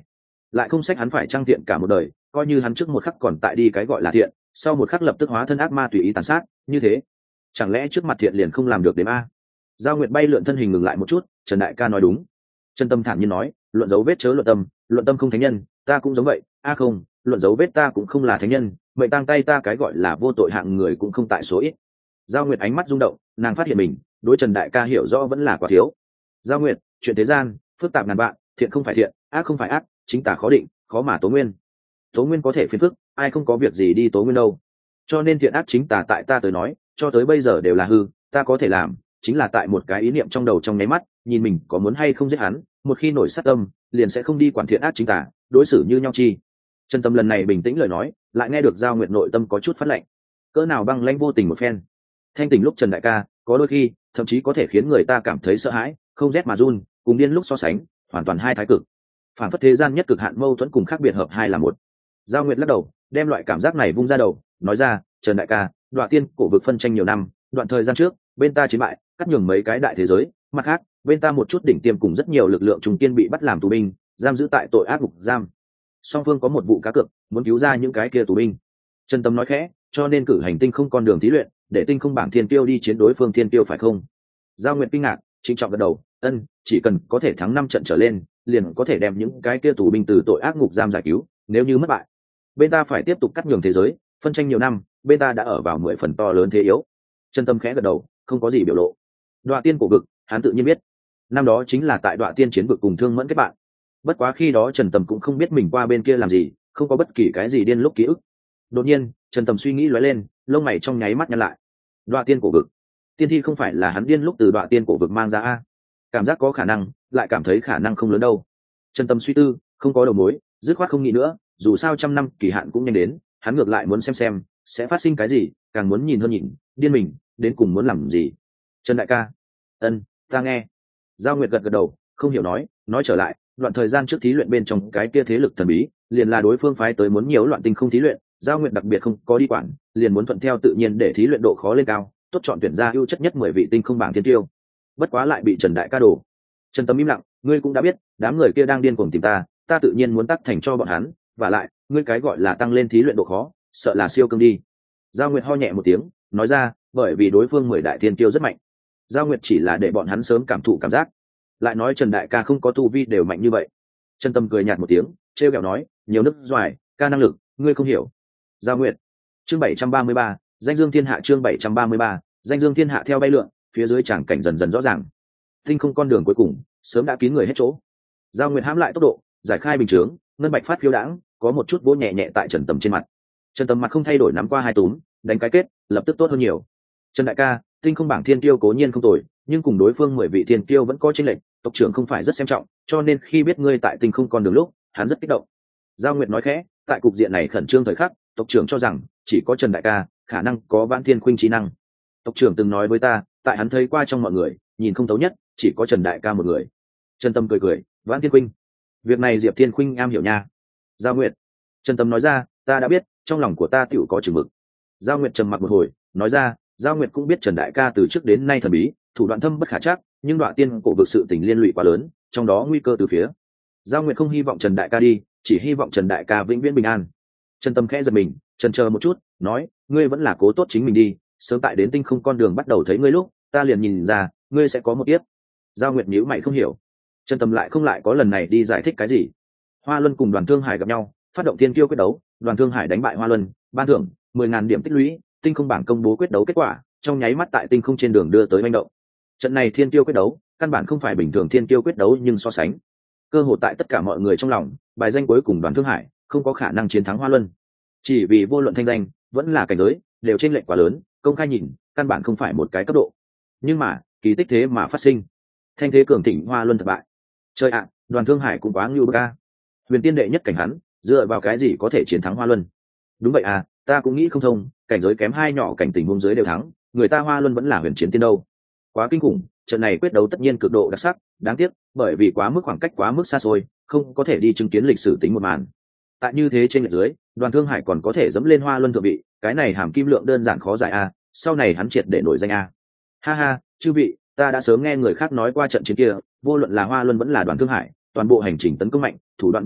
lại không sách hắn phải trang thiện cả một đời, coi như hắn trước một khắc còn tại đi cái gọi là thiện, sau một khắc lập tức hóa thân ác ma tùy ý tàn sát, như thế chẳng lẽ trước mặt thiện liền không làm được đến a? Giao Nguyệt bay lượn thân hình ngừng lại một chút, Trần đại ca nói đúng. Trần Tâm thản nhiên nói, luận dấu vết chớ luận tâm, luận tâm không thánh nhân, ta cũng giống vậy, a không, luận dấu vết ta cũng không là thánh nhân, mệnh tang tay ta cái gọi là vô tội hạng người cũng không tại số ít. Giao Nguyệt ánh mắt rung động, nàng phát hiện mình đối Trần đại ca hiểu rõ vẫn là quá thiếu. Giao Nguyệt, chuyện thế gian phức tạp ngàn vạn, thiện không phải thiện, ác không phải ác, chính tà khó định, khó mà tố nguyên. Tố nguyên có thể phiền phức, ai không có việc gì đi tố nguyên đâu. Cho nên thiện ác chính tà tại ta tới nói, cho tới bây giờ đều là hư, ta có thể làm chính là tại một cái ý niệm trong đầu trong nháy mắt, nhìn mình có muốn hay không giết hắn, một khi nổi sát tâm, liền sẽ không đi quản thiện ác chính tà, đối xử như nhau chi. Trần Tâm lần này bình tĩnh lời nói, lại nghe được Giao Nguyệt nội tâm có chút phát lạnh. Cỡ nào băng lãnh vô tình một phen. Thanh tỉnh lúc Trần đại ca, có đôi khi, thậm chí có thể khiến người ta cảm thấy sợ hãi, không rét mà run, cùng điên lúc so sánh, hoàn toàn hai thái cực. Phản phất thế gian nhất cực hạn mâu thuẫn cùng khác biệt hợp hai là một. Giao Nguyệt lắc đầu, đem loại cảm giác này vung ra đầu, nói ra, Trần đại ca, Đoạ Tiên cổ vực phân tranh nhiều năm, đoạn thời gian trước, bên ta chiến bại, cắt nhường mấy cái đại thế giới, mặt khác, bên ta một chút đỉnh tiêm cùng rất nhiều lực lượng trùng tiên bị bắt làm tù binh, giam giữ tại tội ác ngục giam. Song phương có một vụ cá cược, muốn cứu ra những cái kia tù binh. Trần Tâm nói khẽ, cho nên cử hành tinh không con đường thí luyện, để tinh không bảng thiên tiêu đi chiến đối phương thiên tiêu phải không? Giao Nguyệt kinh ngạc, trịnh trọng gật đầu, ân, chỉ cần có thể thắng năm trận trở lên, liền có thể đem những cái kia tù binh từ tội ác ngục giam giải cứu, nếu như mất bại, bên ta phải tiếp tục cắt nhường thế giới, phân tranh nhiều năm, bên ta đã ở vào mười phần to lớn thế yếu. Trần Tâm khẽ gật đầu, không có gì biểu lộ. Đoạ Tiên cổ vực, hắn tự nhiên biết. Năm đó chính là tại Đoạ Tiên chiến vực cùng Thương Mẫn kết bạn. Bất quá khi đó Trần Tâm cũng không biết mình qua bên kia làm gì, không có bất kỳ cái gì điên lúc ký ức. Đột nhiên, Trần Tâm suy nghĩ lóe lên, lông mày trong nháy mắt nhăn lại. Đoạ Tiên cổ vực, tiên thi không phải là hắn điên lúc từ Đoạ Tiên cổ vực mang ra a? Cảm giác có khả năng, lại cảm thấy khả năng không lớn đâu. Trần Tâm suy tư, không có đầu mối, dứt khoát không nghĩ nữa, dù sao trăm năm kỳ hạn cũng nhanh đến, hắn ngược lại muốn xem xem sẽ phát sinh cái gì, càng muốn nhìn hơn nhìn, điên mình đến cùng muốn làm gì. Trần đại ca, ân, ta nghe. Giao Nguyệt gật gật đầu, không hiểu nói, nói trở lại, đoạn thời gian trước thí luyện bên trong cái kia thế lực thần bí, liền là đối phương phái tới muốn nhiều loạn tinh không thí luyện, Giao Nguyệt đặc biệt không có đi quản, liền muốn thuận theo tự nhiên để thí luyện độ khó lên cao, tốt chọn tuyển ra ưu chất nhất mười vị tinh không bảng thiên tiêu. Bất quá lại bị Trần đại ca đổ. Trần Tâm im lặng, ngươi cũng đã biết, đám người kia đang điên cuồng tìm ta, ta tự nhiên muốn tắc thành cho bọn hắn, và lại, ngươi cái gọi là tăng lên thí luyện độ khó, sợ là siêu cương đi. Giao Nguyệt ho nhẹ một tiếng, nói ra, bởi vì đối phương mười đại thiên tiêu rất mạnh. Giao Nguyệt chỉ là để bọn hắn sớm cảm thụ cảm giác, lại nói Trần đại ca không có tu vi đều mạnh như vậy. Trần Tâm cười nhạt một tiếng, trêu ghẹo nói, nhiều nước doài, ca năng lực, ngươi không hiểu. Giao Nguyệt, chương bảy trăm ba mươi ba, danh dương thiên hạ, chương bảy trăm ba mươi ba, danh dương thiên hạ theo bay lượn, phía dưới tràng cảnh dần dần rõ ràng. Tinh không con đường cuối cùng, sớm đã kín người hết chỗ. Giao Nguyệt hãm lại tốc độ, giải khai bình chướng, ngân bạch phát phiêu đãng, có một chút vỗ nhẹ nhẹ tại Trần Tâm trên mặt. Trần Tâm mặt không thay đổi nắm qua hai túm, đánh cái kết, lập tức tốt hơn nhiều. Trần đại ca, tinh không bảng thiên tiêu cố nhiên không tồi, nhưng cùng đối phương mười vị thiên tiêu vẫn có chênh lệch, tộc trưởng không phải rất xem trọng, cho nên khi biết ngươi tại tinh không con đường lúc, hắn rất kích động. Giao Nguyệt nói khẽ, tại cục diện này khẩn trương thời khắc, tộc trưởng cho rằng chỉ có Trần đại ca khả năng có Vãn Thiên Khuynh trí năng. Tộc trưởng từng nói với ta, tại hắn thấy qua trong mọi người, nhìn không thấu nhất, chỉ có Trần đại ca một người. Trần Tâm cười cười, Vãn Thiên Khuynh, việc này Diệp Thiên Khuynh am hiểu nha. Giao Nguyệt, Trần Tâm nói ra, ta đã biết, trong lòng của ta tựu có chừng mực. Giao Nguyệt trầm mặc một hồi, nói ra, Giao Nguyệt cũng biết Trần đại ca từ trước đến nay thần bí, thủ đoạn thâm bất khả trắc, nhưng Đoạ Tiên cổ vực sự tình liên lụy quá lớn, trong đó nguy cơ từ phía. Giao Nguyệt không hy vọng Trần đại ca đi, chỉ hy vọng Trần đại ca vĩnh viễn bình an. Trần Tâm khẽ giật mình, chần chờ một chút, nói, ngươi vẫn là cố tốt chính mình đi, sớm tại đến tinh không con đường bắt đầu thấy ngươi lúc, ta liền nhìn ra, ngươi sẽ có một tiếp. Giao Nguyệt nhíu mày không hiểu. Trần Tâm lại không lại có lần này đi giải thích cái gì. Hoa Luân cùng Đoàn Thương Hải gặp nhau, phát động thiên kiêu quyết đấu, Đoàn Thương Hải đánh bại Hoa Luân, ban thưởng mười ngàn điểm tích lũy, tinh không bảng công bố quyết đấu kết quả, trong nháy mắt tại tinh không trên đường đưa tới manh động. Trận này thiên kiêu quyết đấu, căn bản không phải bình thường thiên kiêu quyết đấu nhưng so sánh, cơ hội tại tất cả mọi người trong lòng, bài danh cuối cùng Đoàn Thương Hải không có khả năng chiến thắng Hoa Luân. Chỉ vì vô luận thanh danh, vẫn là cảnh giới, đều chênh lệch quá lớn, công khai nhìn, căn bản không phải một cái cấp độ. Nhưng mà, kỳ tích thế mà phát sinh. Thanh thế cường thịnh Hoa Luân thất bại. Trời ạ, Đoàn Thương Hải cũng quá ngưu bức a. Huyền tiên đệ nhất cảnh hắn, dựa vào cái gì có thể chiến thắng Hoa Luân? Đúng vậy à, ta cũng nghĩ không thông, cảnh giới kém hai nhỏ cảnh tình huống dưới đều thắng, người ta Hoa Luân vẫn là huyền chiến tiên đâu. Quá kinh khủng, trận này quyết đấu tất nhiên cực độ đặc sắc, đáng tiếc, bởi vì quá mức khoảng cách quá mức xa xôi, không có thể đi chứng kiến lịch sử tính một màn. Tại như thế trên lệch dưới, Đoàn Thương Hải còn có thể dẫm lên Hoa Luân thượng vị, cái này hàm kim lượng đơn giản khó giải a, sau này hắn triệt để nổi danh a. Ha ha, chư vị, ta đã sớm nghe người khác nói qua trận chiến kia, vô luận là Hoa Luân vẫn là Đoàn Thương Hải, toàn bộ hành trình tấn công mạnh, thủ đoạn vô tận,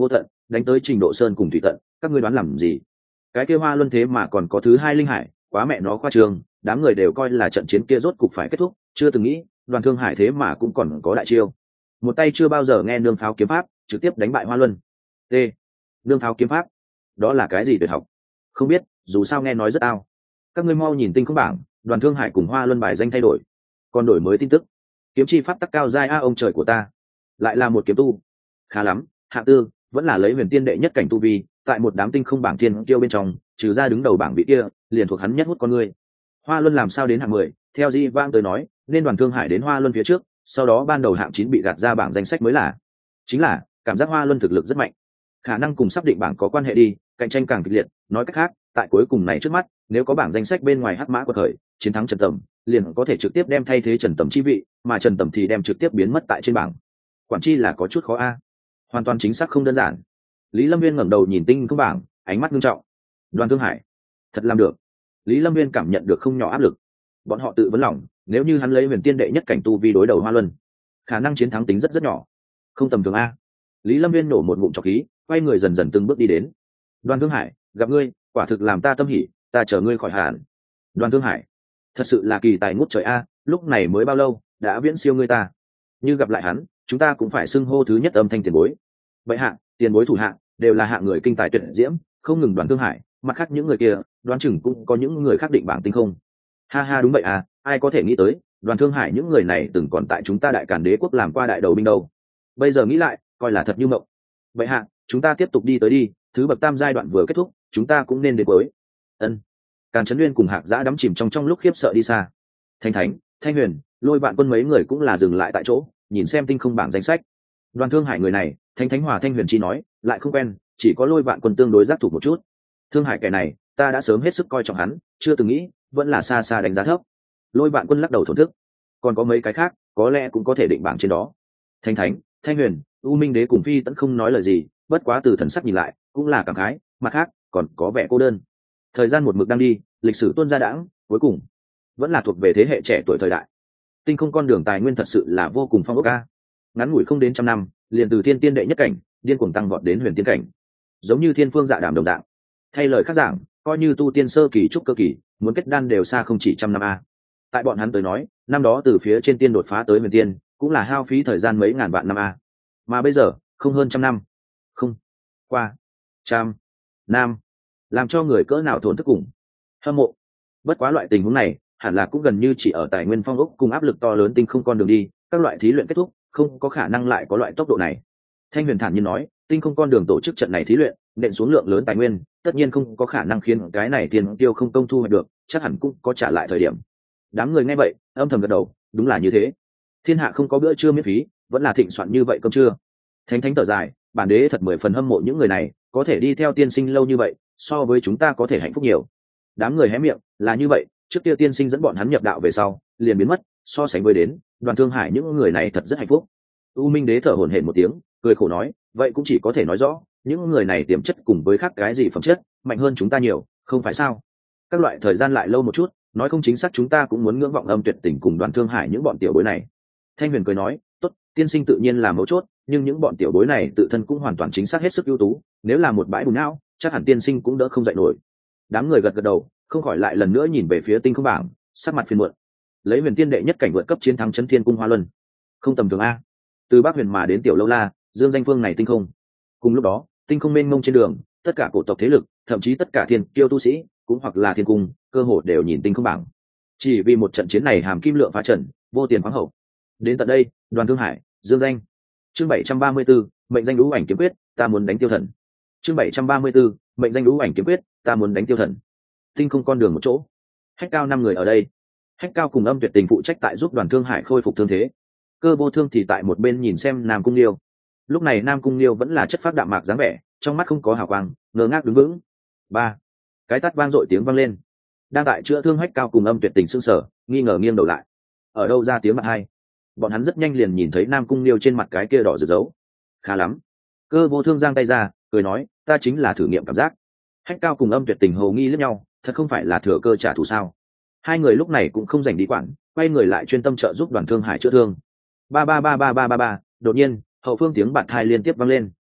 đánh tới trình độ sơn cùng thủy tận, các ngươi đoán làm gì? Cái kia Hoa Luân thế mà còn có thứ hai linh hải, quá mẹ nó khoa trương, đám người đều coi là trận chiến kia rốt cục phải kết thúc, chưa từng nghĩ Đoàn Thương Hải thế mà cũng còn có đại chiêu. Một tay chưa bao giờ nghe nương pháo kiếm pháp, trực tiếp đánh bại Hoa Luân. T. Nương pháo kiếm pháp? Đó là cái gì tuyệt học? Không biết, dù sao nghe nói rất ao. Các ngươi mau nhìn tinh không bảng, Đoàn Thương Hải cùng Hoa Luân bài danh thay đổi, còn đổi mới tin tức. Kiếm chi pháp tắc cao giai a ông trời của ta, lại là một kiếm tu. Khá lắm, hạng tư vẫn là lấy huyền tiên đệ nhất cảnh tu vi, tại một đám tinh không bảng thiên kiêu bên trong, trừ ra đứng đầu bảng vị kia, liền thuộc hắn nhất hút con người. Hoa Luân làm sao đến hạng mười? Theo Di Vang tới nói, nên Đoàn Thương Hải đến Hoa Luân phía trước, sau đó ban đầu hạng chín bị gạt ra bảng danh sách mới là. Chính là, cảm giác Hoa Luân thực lực rất mạnh. Khả năng cùng sắp định bảng có quan hệ đi, cạnh tranh càng kịch liệt, nói cách khác, tại cuối cùng này trước mắt, nếu có bảng danh sách bên ngoài hắc mã quật khởi, chiến thắng Trần Tầm, liền có thể trực tiếp đem thay thế Trần Tầm chi vị, mà Trần Tầm thì đem trực tiếp biến mất tại trên bảng. Quản chi là có chút khó a. Hoàn toàn chính xác không đơn giản. Lý Lâm Viên ngẩng đầu nhìn tinh không bảng, ánh mắt nghiêm trọng. Đoàn Thương Hải, thật làm được. Lý Lâm Viên cảm nhận được không nhỏ áp lực. Bọn họ tự vấn lòng, nếu như hắn lấy huyền tiên đệ nhất cảnh tu vi đối đầu Hoa Luân, khả năng chiến thắng tính rất rất nhỏ, không tầm thường a. Lý Lâm Viên nổ một ngụm trọc khí, quay người dần dần từng bước đi đến. Đoàn Thương Hải, gặp ngươi, quả thực làm ta tâm hỉ, ta chờ ngươi khỏi hẳn. Đoàn Thương Hải, thật sự là kỳ tài ngút trời a, lúc này mới bao lâu, đã viễn siêu ngươi ta. Như gặp lại hắn, chúng ta cũng phải xưng hô thứ nhất âm thanh tiền bối. Vậy hạ, tiền bối thủ hạ, đều là hạng người kinh tài tuyệt diễm, không ngừng Đoàn Thương Hải, mặt khác những người kia, đoán chừng cũng có những người khác định bảng tinh không. Ha ha, đúng vậy à, ai có thể nghĩ tới, Đoàn Thương Hải những người này từng còn tại chúng ta Đại Càn Đế quốc làm qua đại đầu binh đâu. Bây giờ nghĩ lại, coi là thật như mộng. Vậy hạ, chúng ta tiếp tục đi tới đi, thứ bậc tam giai đoạn vừa kết thúc, chúng ta cũng nên đến cuối. Ân. Càn Chấn Nguyên cùng Hạc Giã đắm chìm trong trong lúc khiếp sợ đi xa. Thanh Thánh, Thanh Huyền, Lôi Vạn Quân mấy người cũng là dừng lại tại chỗ, nhìn xem tinh không bảng danh sách. Đoàn Thương Hải người này, Thanh Thánh Hòa Thanh Huyền chi nói, lại không quen, chỉ có Lôi Vạn Quân tương đối giác thủ một chút. Thương Hải kẻ này, ta đã sớm hết sức coi trọng hắn, chưa từng nghĩ, vẫn là xa xa đánh giá thấp. Lôi Vạn Quân lắc đầu thổn thức. Còn có mấy cái khác, có lẽ cũng có thể định bảng trên đó. Thanh Thánh, Thanh Huyền, U Minh Đế cùng Phi Tẫn không nói lời gì, bất quá từ thần sắc nhìn lại, cũng là cảm khái, mặt khác, còn có vẻ cô đơn. Thời gian một mực đang đi, lịch sử tuôn ra đãng, cuối cùng vẫn là thuộc về thế hệ trẻ tuổi thời đại. Tinh không con đường tài nguyên thật sự là vô cùng phong ốc ca. Ngắn ngủi không đến trăm năm, liền từ thiên tiên đệ nhất cảnh, điên cuồng tăng vọt đến huyền tiên cảnh. Giống như thiên phương dạ đàm đồng dạng. Thay lời khác giảng, coi như tu tiên sơ kỳ trúc cơ kỳ, muốn kết đan đều xa không chỉ trăm năm a. Tại bọn hắn tới nói, năm đó từ phía trên tiên đột phá tới huyền tiên, cũng là hao phí thời gian mấy ngàn vạn năm a. Mà bây giờ, không hơn trăm năm. Không. Qua. Trăm. Nam. Làm cho người cỡ nào thổn thức cùng. Hâm mộ. Bất quá loại tình huống này, hẳn là cũng gần như chỉ ở tài nguyên phong ốc cùng áp lực to lớn tinh không con đường đi, các loại thí luyện kết thúc, không có khả năng lại có loại tốc độ này. Thanh Huyền thản nhiên nói, tinh không con đường tổ chức trận này thí luyện, nện xuống lượng lớn tài nguyên, tất nhiên không có khả năng khiến cái này tiền tiêu không công thu hoạch được, chắc hẳn cũng có trả lại thời điểm. Đám người nghe vậy, âm thầm gật đầu, đúng là như thế. Thiên hạ không có bữa trưa miễn phí, vẫn là thịnh soạn như vậy cơm trưa. Thánh thánh thở dài, bản đế thật mười phần hâm mộ những người này, có thể đi theo tiên sinh lâu như vậy, so với chúng ta có thể hạnh phúc nhiều. Đám người hé miệng, là như vậy, trước kia tiên sinh dẫn bọn hắn nhập đạo về sau, liền biến mất, so sánh với đến, Đoàn Thương Hải những người này thật rất hạnh phúc. U Minh Đế thở hổn hển một tiếng, cười khổ nói, vậy cũng chỉ có thể nói rõ, những người này tiềm chất cùng với khác cái gì phẩm chất, mạnh hơn chúng ta nhiều, không phải sao? Các loại thời gian lại lâu một chút, nói không chính xác chúng ta cũng muốn ngưỡng vọng âm tuyệt tình cùng Đoàn Thương Hải những bọn tiểu bối này. Thanh Huyền cười nói, tốt, tiên sinh tự nhiên là mấu chốt, nhưng những bọn tiểu bối này tự thân cũng hoàn toàn chính xác hết sức ưu tú, nếu là một bãi bùn não, chắc hẳn tiên sinh cũng đỡ không dậy nổi. Đám người gật gật đầu, không khỏi lại lần nữa nhìn về phía tinh không bảng, sắc mặt phiền muộn. Lấy huyền tiên đệ nhất cảnh vượt cấp chiến thắng chấn thiên cung Hoa Luân, không tầm thường a. Từ Bắc Huyền mà đến tiểu lâu la, dương danh phương này tinh không. Cùng lúc đó, tinh không mênh mông trên đường, tất cả cổ tộc thế lực, thậm chí tất cả thiên kiêu tu sĩ, cũng hoặc là thiên cung, cơ hồ đều nhìn tinh không bảng. Chỉ vì một trận chiến này hàm kim lượng phá trận, vô tiền khoáng hậu. Đến tận đây, Đoàn Thương Hải, dương danh. Chương bảy trăm ba mươi 734, mệnh danh lũ ảnh kiếm quyết, ta muốn đánh tiêu thần. Chương bảy trăm ba mươi 734, mệnh danh lũ ảnh kiếm quyết, ta muốn đánh tiêu thần. Tinh không con đường một chỗ. Hách Cao năm người ở đây. Hách Cao cùng Âm Tuyệt Tình phụ trách tại giúp Đoàn Thương Hải khôi phục thương thế. Cơ Vô Thương thì tại một bên nhìn xem Nam Cung Liêu. Lúc này Nam Cung Liêu vẫn là chất phác đạm mạc dáng vẻ, trong mắt không có hào quang, ngơ ngác đứng vững. Ba. Cái tát vang dội tiếng vang lên. Đang tại chữa thương Hách Cao cùng Âm Tuyệt Tình sững sờ, nghi ngờ nghiêng đầu lại. Ở đâu ra tiếng mặt hai? Bọn hắn rất nhanh liền nhìn thấy Nam Cung Liêu trên mặt cái kia đỏ rực dấu. Khá lắm. Cơ Vô Thương giang tay ra, cười nói, ta chính là thử nghiệm cảm giác. Hách Cao cùng Âm Tuyệt Tình hầu nghi lẫn nhau, thật không phải là thừa cơ trả thù sao? Hai người lúc này cũng không dành đi quản, quay người lại chuyên tâm trợ giúp Đoàn Thương Hải chữa thương. Ba ba ba ba ba ba ba, đột nhiên, hậu phương tiếng bạt hai liên tiếp vang lên.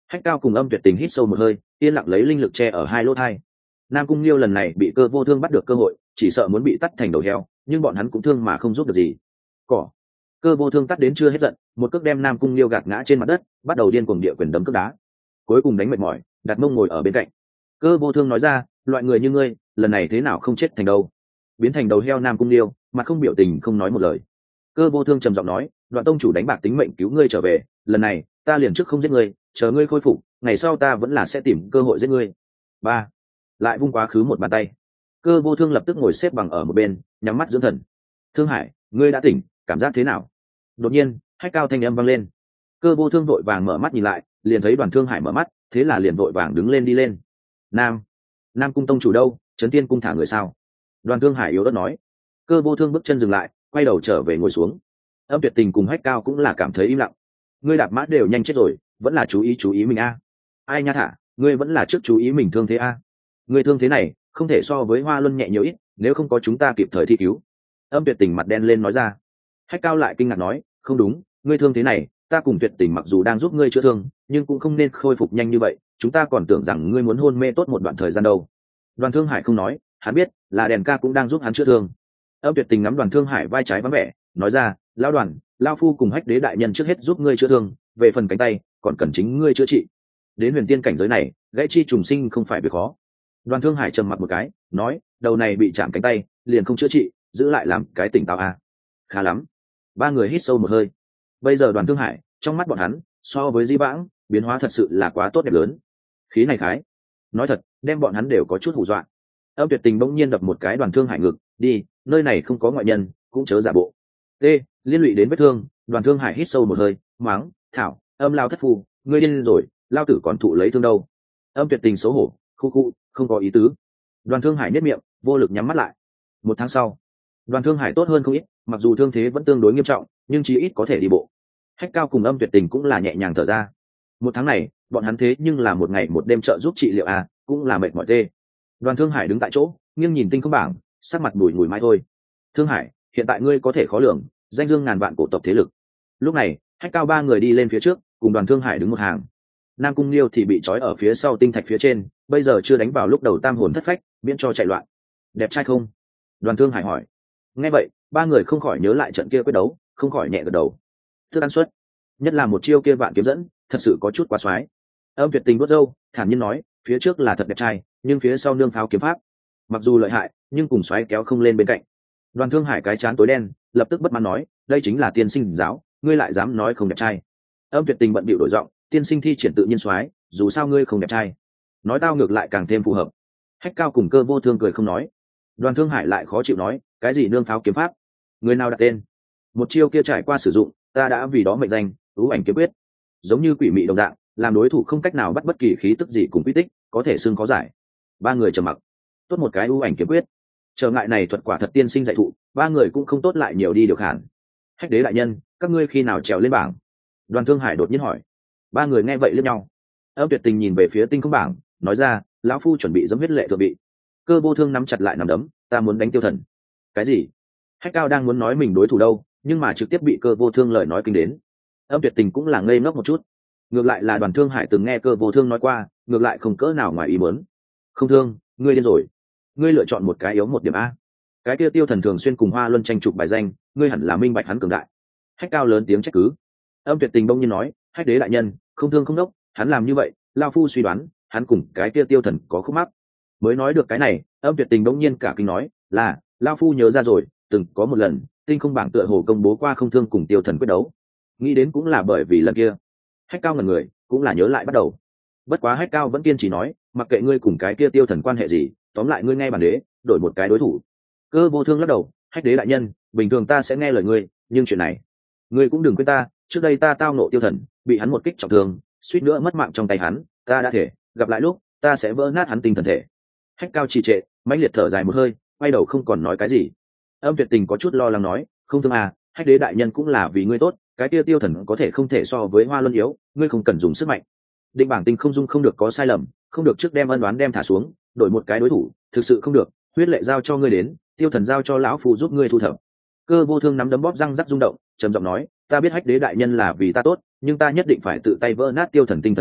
Hách Cao cùng Âm Tuyệt Tình hít sâu một hơi, yên lặng lấy linh lực che ở hai lỗ thai. Nam Cung Liêu lần này bị Cơ Vô Thương bắt được cơ hội, chỉ sợ muốn bị tắt thành đầu heo, nhưng bọn hắn cũng thương mà không giúp được gì. Cỏ. Cơ Vô Thương tắt đến chưa hết giận, một cước đem Nam Cung Liêu gạt ngã trên mặt đất, bắt đầu điên cuồng địa quyền đấm cước đá. Cuối cùng đánh mệt mỏi, đặt mông ngồi ở bên cạnh. Cơ Vô Thương nói ra, loại người như ngươi, lần này thế nào không chết thành đâu? Biến thành đầu heo Nam Cung Liêu, mặt không biểu tình không nói một lời. Cơ Vô Thương trầm giọng nói, Đoạn tông chủ đánh bạc tính mệnh cứu ngươi trở về, lần này ta liền trước không giết ngươi, chờ ngươi khôi phục, ngày sau ta vẫn là sẽ tìm cơ hội giết ngươi. Ba. Lại vung quá khứ một bàn tay. Cơ Vô Thương lập tức ngồi xếp bằng ở một bên, nhắm mắt dưỡng thần. Thương Hải, ngươi đã tỉnh, cảm giác thế nào? Đột nhiên, Hách Cao thanh âm vang lên. Cơ Vô Thương vội vàng mở mắt nhìn lại, liền thấy Đoàn Thương Hải mở mắt, thế là liền vội vàng đứng lên đi lên. Nam, Nam cung tông chủ đâu? Trấn Tiên cung thả người sao? Đoàn Thương Hải yếu ớt nói. Cơ Vô Thương bước chân dừng lại, quay đầu trở về ngồi xuống. Âm Tuyệt Tình cùng Hách Cao cũng là cảm thấy im lặng. Ngươi đạp mã đều nhanh chết rồi, vẫn là chú ý chú ý mình a. Ai nha thả, ngươi vẫn là trước chú ý mình thương thế a. Ngươi thương thế này không thể so với Hoa Luân nhẹ nhiều ít, nếu không có chúng ta kịp thời thi cứu. Âm Tuyệt Tình mặt đen lên nói ra. Hách Cao lại kinh ngạc nói, không đúng, ngươi thương thế này, ta cùng Tuyệt Tình mặc dù đang giúp ngươi chữa thương, nhưng cũng không nên khôi phục nhanh như vậy, chúng ta còn tưởng rằng ngươi muốn hôn mê tốt một đoạn thời gian đâu. Đoàn Thương Hải không nói, hắn biết là đèn ca cũng đang giúp hắn chữa thương. Âm Tuyệt Tình ngắm Đoàn Thương Hải vai trái vắng vẻ, nói ra, lão đoàn, lão phu cùng Hách Đế đại nhân trước hết giúp ngươi chữa thương, về phần cánh tay còn cần chính ngươi chữa trị. Đến huyền tiên cảnh giới này, gãy chi trùng sinh không phải việc khó. Đoàn Thương Hải trầm mặc một cái, nói, đầu này bị chạm cánh tay, liền không chữa trị, giữ lại làm cái tỉnh táo à. Khá lắm. Ba người hít sâu một hơi. Bây giờ Đoàn Thương Hải, trong mắt bọn hắn, so với Di Vãng, biến hóa thật sự là quá tốt đẹp lớn. Khí này khái. Nói thật, đem bọn hắn đều có chút hù dọa. Âm Tuyệt Tình bỗng nhiên đập một cái Đoàn Thương Hải ngực, đi, nơi này không có ngoại nhân, cũng chớ giả bộ. T, liên lụy đến vết thương. Đoàn Thương Hải hít sâu một hơi, mắng, thảo, âm lao thất phu, ngươi điên rồi, lao tử còn thụ lấy thương đâu. Âm Tuyệt Tình xấu hổ, khu khu, không có ý tứ. Đoàn Thương Hải nhếch miệng, vô lực nhắm mắt lại. Một tháng sau, Đoàn Thương Hải tốt hơn không ít, mặc dù thương thế vẫn tương đối nghiêm trọng, nhưng chí ít có thể đi bộ. Hách Cao cùng Âm Tuyệt Tình cũng là nhẹ nhàng thở ra. Một tháng này, bọn hắn thế nhưng là một ngày một đêm trợ giúp trị liệu à, cũng là mệt mỏi tê. Đoàn Thương Hải đứng tại chỗ, nghiêng nhìn tinh không bảng, sắc mặt bùi ngùi mãi thôi. Thương Hải, hiện tại ngươi có thể khó lường, danh dương ngàn vạn cổ tộc thế lực. Lúc này, Hách Cao ba người đi lên phía trước, cùng Đoàn Thương Hải đứng một hàng. Nam Cung Liêu thì bị trói ở phía sau tinh thạch phía trên, bây giờ chưa đánh vào lúc đầu tam hồn thất phách, miễn cho chạy loạn. Đẹp trai không? Đoàn Thương Hải hỏi. Nghe vậy, ba người không khỏi nhớ lại trận kia quyết đấu, không khỏi nhẹ gật đầu. Thức ăn suất, nhất là một chiêu kia vạn kiếm dẫn, thật sự có chút quá xoái. Âm Tuyệt Tình đốt râu, thản nhiên nói, phía trước là thật đẹp trai, nhưng phía sau nương pháo kiếm pháp, mặc dù lợi hại, nhưng cùng xoáy kéo không lên bên cạnh. Đoàn Thương Hải cái chán tối đen, lập tức bất mãn nói, đây chính là tiên sinh giáo, ngươi lại dám nói không đẹp trai. Âm Tuyệt Tình bận bịu đổi giọng, tiên sinh thi triển tự nhiên xoáy, dù sao ngươi không đẹp trai, nói tao ngược lại càng thêm phù hợp. Hách Cao cùng Cơ Vô Thương cười không nói. Đoàn Thương Hải lại khó chịu nói, cái gì nương pháo kiếm pháp, người nào đặt tên? Một chiêu kia trải qua sử dụng, ta đã vì đó mệnh danh ưu ảnh kiếm quyết, giống như quỷ mị đồng dạng, làm đối thủ không cách nào bắt bất kỳ khí tức gì cùng quy tích, có thể xưng có giải. Ba người trầm mặc. Tốt một cái ưu ảnh kiếm quyết, trở ngại này thuật quả thật tiên sinh dạy thụ, ba người cũng không tốt lại nhiều đi được hẳn. Hách Đế đại nhân, các ngươi khi nào trèo lên bảng? Đoàn Thương Hải đột nhiên hỏi. Ba người nghe vậy liếc nhau. Âm Tuyệt Tình nhìn về phía tinh không bảng, nói ra, lão phu chuẩn bị dẫm huyết lệ thượng bị. Cơ Vô Thương nắm chặt lại nắm đấm, ta muốn đánh Tiêu Thần. Cái gì? Hách Cao đang muốn nói mình đối thủ đâu, nhưng mà trực tiếp bị Cơ Vô Thương lời nói kinh đến. Âm Tuyệt Tình cũng là ngây ngốc một chút. Ngược lại là Đoàn Thương Hải từng nghe Cơ Vô Thương nói qua, ngược lại không cỡ nào ngoài ý muốn. Không thương, ngươi điên rồi. Ngươi lựa chọn một cái yếu một điểm a. Cái kia Tiêu Thần thường xuyên cùng Hoa Luân tranh chụp bài danh, ngươi hẳn là minh bạch hắn cường đại. Hách Cao lớn tiếng trách cứ. Âm Tuyệt Tình bỗng nhiên nói, Hách Đế đại nhân, không thương không đốc, hắn làm như vậy, lão phu suy đoán, hắn cùng cái kia Tiêu Thần có khúc mắc. Mới nói được cái này, Âm Tuyệt Tình bỗng nhiên cả kinh nói, là, lão phu nhớ ra rồi, từng có một lần, tinh không bảng tựa hồ công bố qua không thương cùng Tiêu Thần quyết đấu. Nghĩ đến cũng là bởi vì lần kia. Hách Cao ngẩn người, cũng là nhớ lại bắt đầu. Bất quá Hách Cao vẫn kiên trì nói, mặc kệ ngươi cùng cái kia Tiêu Thần quan hệ gì, tóm lại ngươi nghe bản đế, đổi một cái đối thủ. Cơ Vô Thương lắc đầu, Hách Đế đại nhân, bình thường ta sẽ nghe lời ngươi, nhưng chuyện này, ngươi cũng đừng quên ta, trước đây ta tao nộ Tiêu Thần, bị hắn một kích trọng thương, suýt nữa mất mạng trong tay hắn, ta đã thể, gặp lại lúc, ta sẽ vỡ nát hắn tinh thần thể. Hách Cao trì trệ, mãnh liệt thở dài một hơi, quay đầu không còn nói cái gì. Âm Tuyệt Tình có chút lo lắng nói, không thương à, Hách Đế đại nhân cũng là vì ngươi tốt, cái kia Tiêu Thần có thể không thể so với Hoa Luân yếu, ngươi không cần dùng sức mạnh. Định bảng tinh không dung không được có sai lầm, không được trước đem ân đoán đem thả xuống, đổi một cái đối thủ, thực sự không được, huyết lệ giao cho ngươi đến, Tiêu Thần giao cho lão phu giúp ngươi thu thập. Cơ Vô Thương nắm đấm bóp răng rắc rung động, trầm giọng nói, ta biết Hách Đế đại nhân là vì ta tốt, nhưng ta nhất định phải tự tay vỡ nát Tiêu Thần tinh thần thể,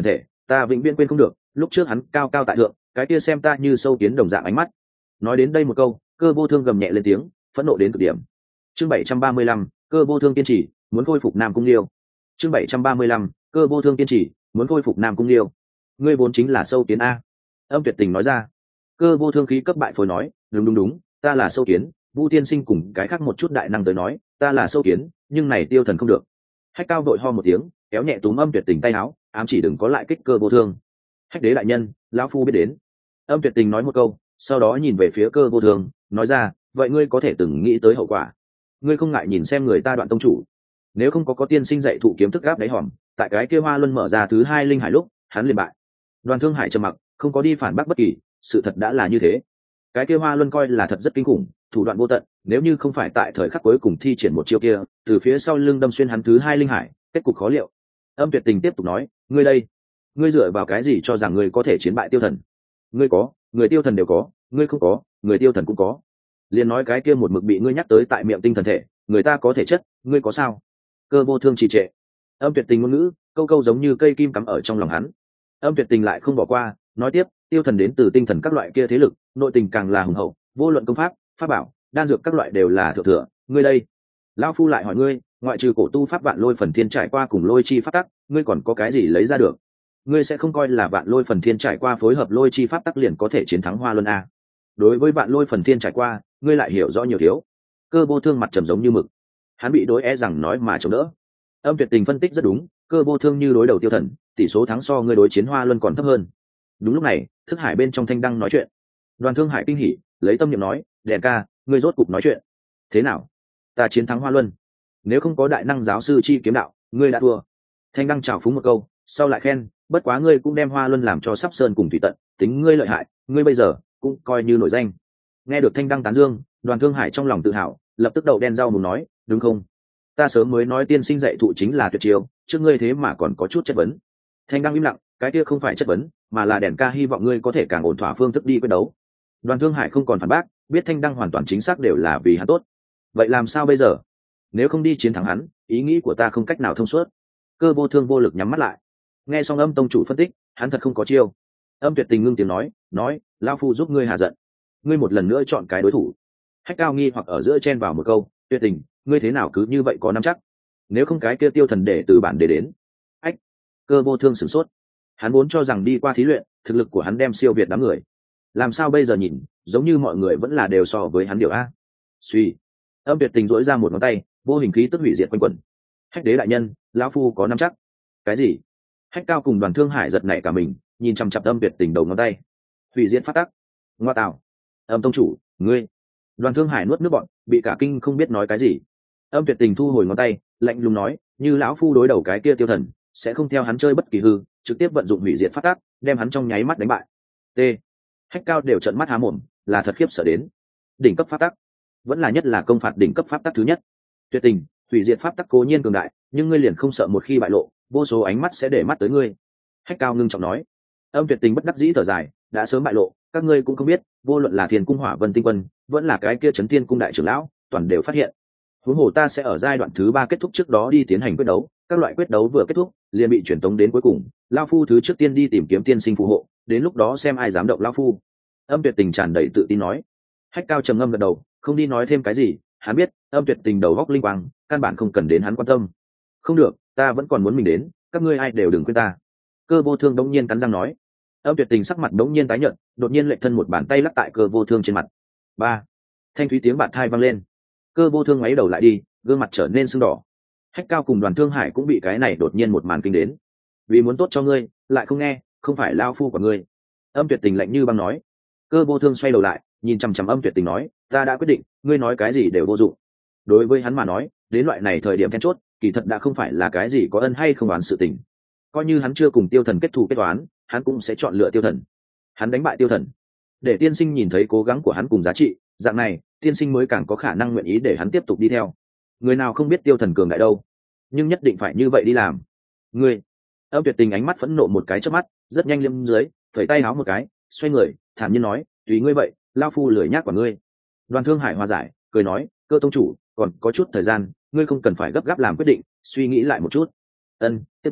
ta vĩnh viễn quên không được lúc trước hắn cao cao tại thượng, cái kia xem ta như sâu kiến đồng dạng ánh mắt. Nói đến đây một câu, Cơ Vô Thương gầm nhẹ lên tiếng, phẫn nộ đến cực điểm. Chương bảy trăm ba mươi lăm, Cơ Vô Thương kiên trì, muốn khôi phục Nam Cung Liêu. Chương bảy trăm ba mươi lăm, Cơ Vô Thương kiên trì, muốn khôi phục Nam Cung Liêu. Ngươi vốn chính là sâu kiến a. Âm Tuyệt Tình nói ra. Cơ Vô Thương khí cấp bại phôi nói, đúng đúng đúng, ta là sâu kiến. Vu tiên sinh cùng cái khác một chút đại năng tới nói, ta là sâu kiến, nhưng này Tiêu Thần không được. Hách Cao đội ho một tiếng, kéo nhẹ túm Âm Tuyệt Tình tay áo, ám chỉ đừng có lại kích Cơ Vô Thương. Hách đế đại nhân, lão phu biết đến. Âm Tuyệt Tình nói một câu, sau đó nhìn về phía Cơ Vô Thương, nói ra, vậy ngươi có thể từng nghĩ tới hậu quả. Ngươi không ngại nhìn xem người ta Đoạn tông chủ, nếu không có có tiên sinh dạy thụ kiếm thức gáp đáy hòm, tại cái kia Hoa Luân mở ra thứ hai linh hải lúc, hắn liền bại. Đoàn Thương Hải trầm mặc, không có đi phản bác bất kỳ, sự thật đã là như thế. Cái kia Hoa Luân coi là thật rất kinh khủng, thủ đoạn vô tận, nếu như không phải tại thời khắc cuối cùng thi triển một chiêu kia, từ phía sau lưng đâm xuyên hắn thứ hai linh hải, kết cục khó liệu. Âm Tuyệt Tình tiếp tục nói, ngươi đây, ngươi dựa vào cái gì cho rằng ngươi có thể chiến bại Tiêu Thần? Ngươi có, người Tiêu Thần đều có, ngươi không có, người Tiêu Thần cũng có. Liền nói cái kia một mực bị ngươi nhắc tới tại miệng tinh thần thể, người ta có thể chất, ngươi có sao? Cơ Vô Thương trì trệ. Âm Tuyệt Tình ngôn ngữ, câu câu giống như cây kim cắm ở trong lòng hắn. Âm Tuyệt Tình lại không bỏ qua, nói tiếp, Tiêu Thần đến từ tinh thần các loại kia thế lực, nội tình càng là hùng hậu, vô luận công pháp, pháp bảo, đan dược các loại đều là thượng thừa. Ngươi đây, lão phu lại hỏi ngươi, ngoại trừ cổ tu pháp vạn lôi phần thiên trải qua cùng lôi chi pháp tắc, ngươi còn có cái gì lấy ra được? Ngươi sẽ không coi là vạn lôi phần thiên trải qua phối hợp lôi chi pháp tắc liền có thể chiến thắng Hoa Luân a? Đối với vạn lôi phần thiên trải qua, ngươi lại hiểu rõ nhiều thiếu. Cơ Vô Thương mặt trầm giống như mực, hắn bị đối e rằng nói mà chống đỡ. Âm Tuyệt Tình phân tích rất đúng, Cơ Vô Thương như đối đầu Tiêu Thần, tỷ số thắng so ngươi đối chiến Hoa Luân còn thấp hơn. Đúng lúc này, Thức Hải bên trong Thanh Đăng nói chuyện. Đoàn Thương Hải kinh hỉ, lấy tâm niệm nói, đèn ca, ngươi rốt cục nói chuyện. Thế nào? Ta chiến thắng Hoa Luân. Nếu không có đại năng giáo sư chi kiếm đạo, ngươi đã thua. Thanh Đăng chào phúng một câu, sau lại khen, bất quá ngươi cũng đem Hoa Luân làm cho sắp sơn cùng thủy tận, tính ngươi lợi hại, ngươi bây giờ cũng coi như nổi danh. Nghe được Thanh Đăng tán dương, Đoàn Thương Hải trong lòng tự hào, lập tức đầu đen rau mùng nói, đúng không? Ta sớm mới nói tiên sinh dạy thụ chính là tuyệt chiêu, trước ngươi thế mà còn có chút chất vấn. Thanh Đăng im lặng, cái kia không phải chất vấn, mà là đèn ca hy vọng ngươi có thể càng ổn thỏa phương thức đi quyết đấu. Đoàn Thương Hải không còn phản bác, biết Thanh Đăng hoàn toàn chính xác đều là vì hắn tốt. Vậy làm sao bây giờ? Nếu không đi chiến thắng hắn, ý nghĩ của ta không cách nào thông suốt. Cơ Vô Thương vô lực nhắm mắt lại. Nghe xong Âm tông chủ phân tích, hắn thật không có chiêu. Âm Tuyệt Tình ngưng tiếng nói, nói, lão phu giúp ngươi hạ giận. Ngươi một lần nữa chọn cái đối thủ. Hách Cao nghi hoặc ở giữa chen vào một câu, Tuyệt Tình, ngươi thế nào cứ như vậy có nắm chắc? Nếu không cái kia Tiêu Thần để từ bản để đến. Ách. Cơ Vô Thương sửng sốt. Hắn vốn cho rằng đi qua thí luyện, thực lực của hắn đem siêu việt đám người. Làm sao bây giờ nhìn, giống như mọi người vẫn là đều so với hắn điều a. Suy. Âm Tuyệt Tình duỗi ra một ngón tay, vô hình khí tức hủy diệt quanh quẩn. Hách đế đại nhân, lão phu có nắm chắc. Cái gì? Hách Cao cùng Đoàn Thương Hải giật nảy cả mình, nhìn chằm chằm Âm Tuyệt Tình đầu ngón tay. Hủy diệt phát tắc. Ngoa tạo. Âm tông chủ, ngươi. Đoàn Thương Hải nuốt nước bọn, bị cả kinh không biết nói cái gì. Âm Tuyệt Tình thu hồi ngón tay, lạnh lùng nói, như lão phu đối đầu cái kia Tiêu Thần, sẽ không theo hắn chơi bất kỳ hư, trực tiếp vận dụng hủy diệt phát tác, đem hắn trong nháy mắt đánh bại. T. Hách Cao đều trợn mắt há mồm, là thật khiếp sợ đến. Đỉnh cấp pháp tắc, vẫn là nhất là công phạt đỉnh cấp pháp tắc thứ nhất. Tuyệt Tình, hủy diệt pháp tắc cố nhiên cường đại, nhưng ngươi liền không sợ một khi bại lộ, vô số ánh mắt sẽ để mắt tới ngươi. Hách Cao ngưng trọng nói. Âm Tuyệt Tình bất đắc dĩ thở dài, đã sớm bại lộ, các ngươi cũng không biết, vô luận là Thiên Cung Hỏa Vân Tinh Quân, vẫn là cái kia Chấn Thiên Cung đại trưởng lão, toàn đều phát hiện. Huống hồ ta sẽ ở giai đoạn thứ ba kết thúc trước đó đi tiến hành quyết đấu, các loại quyết đấu vừa kết thúc, liền bị truyền tống đến cuối cùng, lão phu thứ trước tiên đi tìm kiếm tiên sinh phù hộ, đến lúc đó xem ai dám động lão phu. Âm Tuyệt Tình tràn đầy tự tin nói. Hách Cao trầm ngâm gật đầu, không đi nói thêm cái gì, hắn biết, Âm Tuyệt Tình đầu góc linh quang, căn bản không cần đến hắn quan tâm. Không được, ta vẫn còn muốn mình đến, các ngươi ai đều đừng quên ta. Cơ Vô Thương đống nhiên cắn răng nói. Âm Tuyệt Tình sắc mặt đống nhiên tái nhợt, đột nhiên lệch thân một bàn tay lắc tại Cơ Vô Thương trên mặt. Ba. Thanh thúy tiếng bạt thai vang lên. Cơ Vô Thương ngoáy đầu lại đi, gương mặt trở nên sưng đỏ. Hách Cao cùng Đoàn Thương Hải cũng bị cái này đột nhiên một màn kinh đến. Vì muốn tốt cho ngươi, lại không nghe, không phải lao phu của ngươi. Âm Tuyệt Tình lạnh như băng nói. Cơ Vô Thương xoay đầu lại, nhìn chằm chằm Âm Tuyệt Tình nói, ta đã quyết định, ngươi nói cái gì đều vô dụng. Đối với hắn mà nói, đến loại này thời điểm then chốt, kỳ thật đã không phải là cái gì có ân hay không oán sự tình. Coi như hắn chưa cùng Tiêu Thần kết thù kết toán, hắn cũng sẽ chọn lựa Tiêu Thần. Hắn đánh bại Tiêu Thần, để tiên sinh nhìn thấy cố gắng của hắn cùng giá trị, dạng này, tiên sinh mới càng có khả năng nguyện ý để hắn tiếp tục đi theo. Người nào không biết Tiêu Thần cường đại đâu, nhưng nhất định phải như vậy đi làm. Ngươi. Âm Tuyệt Tình ánh mắt phẫn nộ một cái chớp mắt, rất nhanh liêm dưới, phẩy tay háo một cái, xoay người, thản nhiên nói, tùy ngươi vậy, lao phu lười nhác của ngươi. Đoàn Thương Hải hòa giải, cười nói, Cơ tông chủ, còn có chút thời gian, ngươi không cần phải gấp gáp làm quyết định, suy nghĩ lại một chút. Ân, tiếp đó,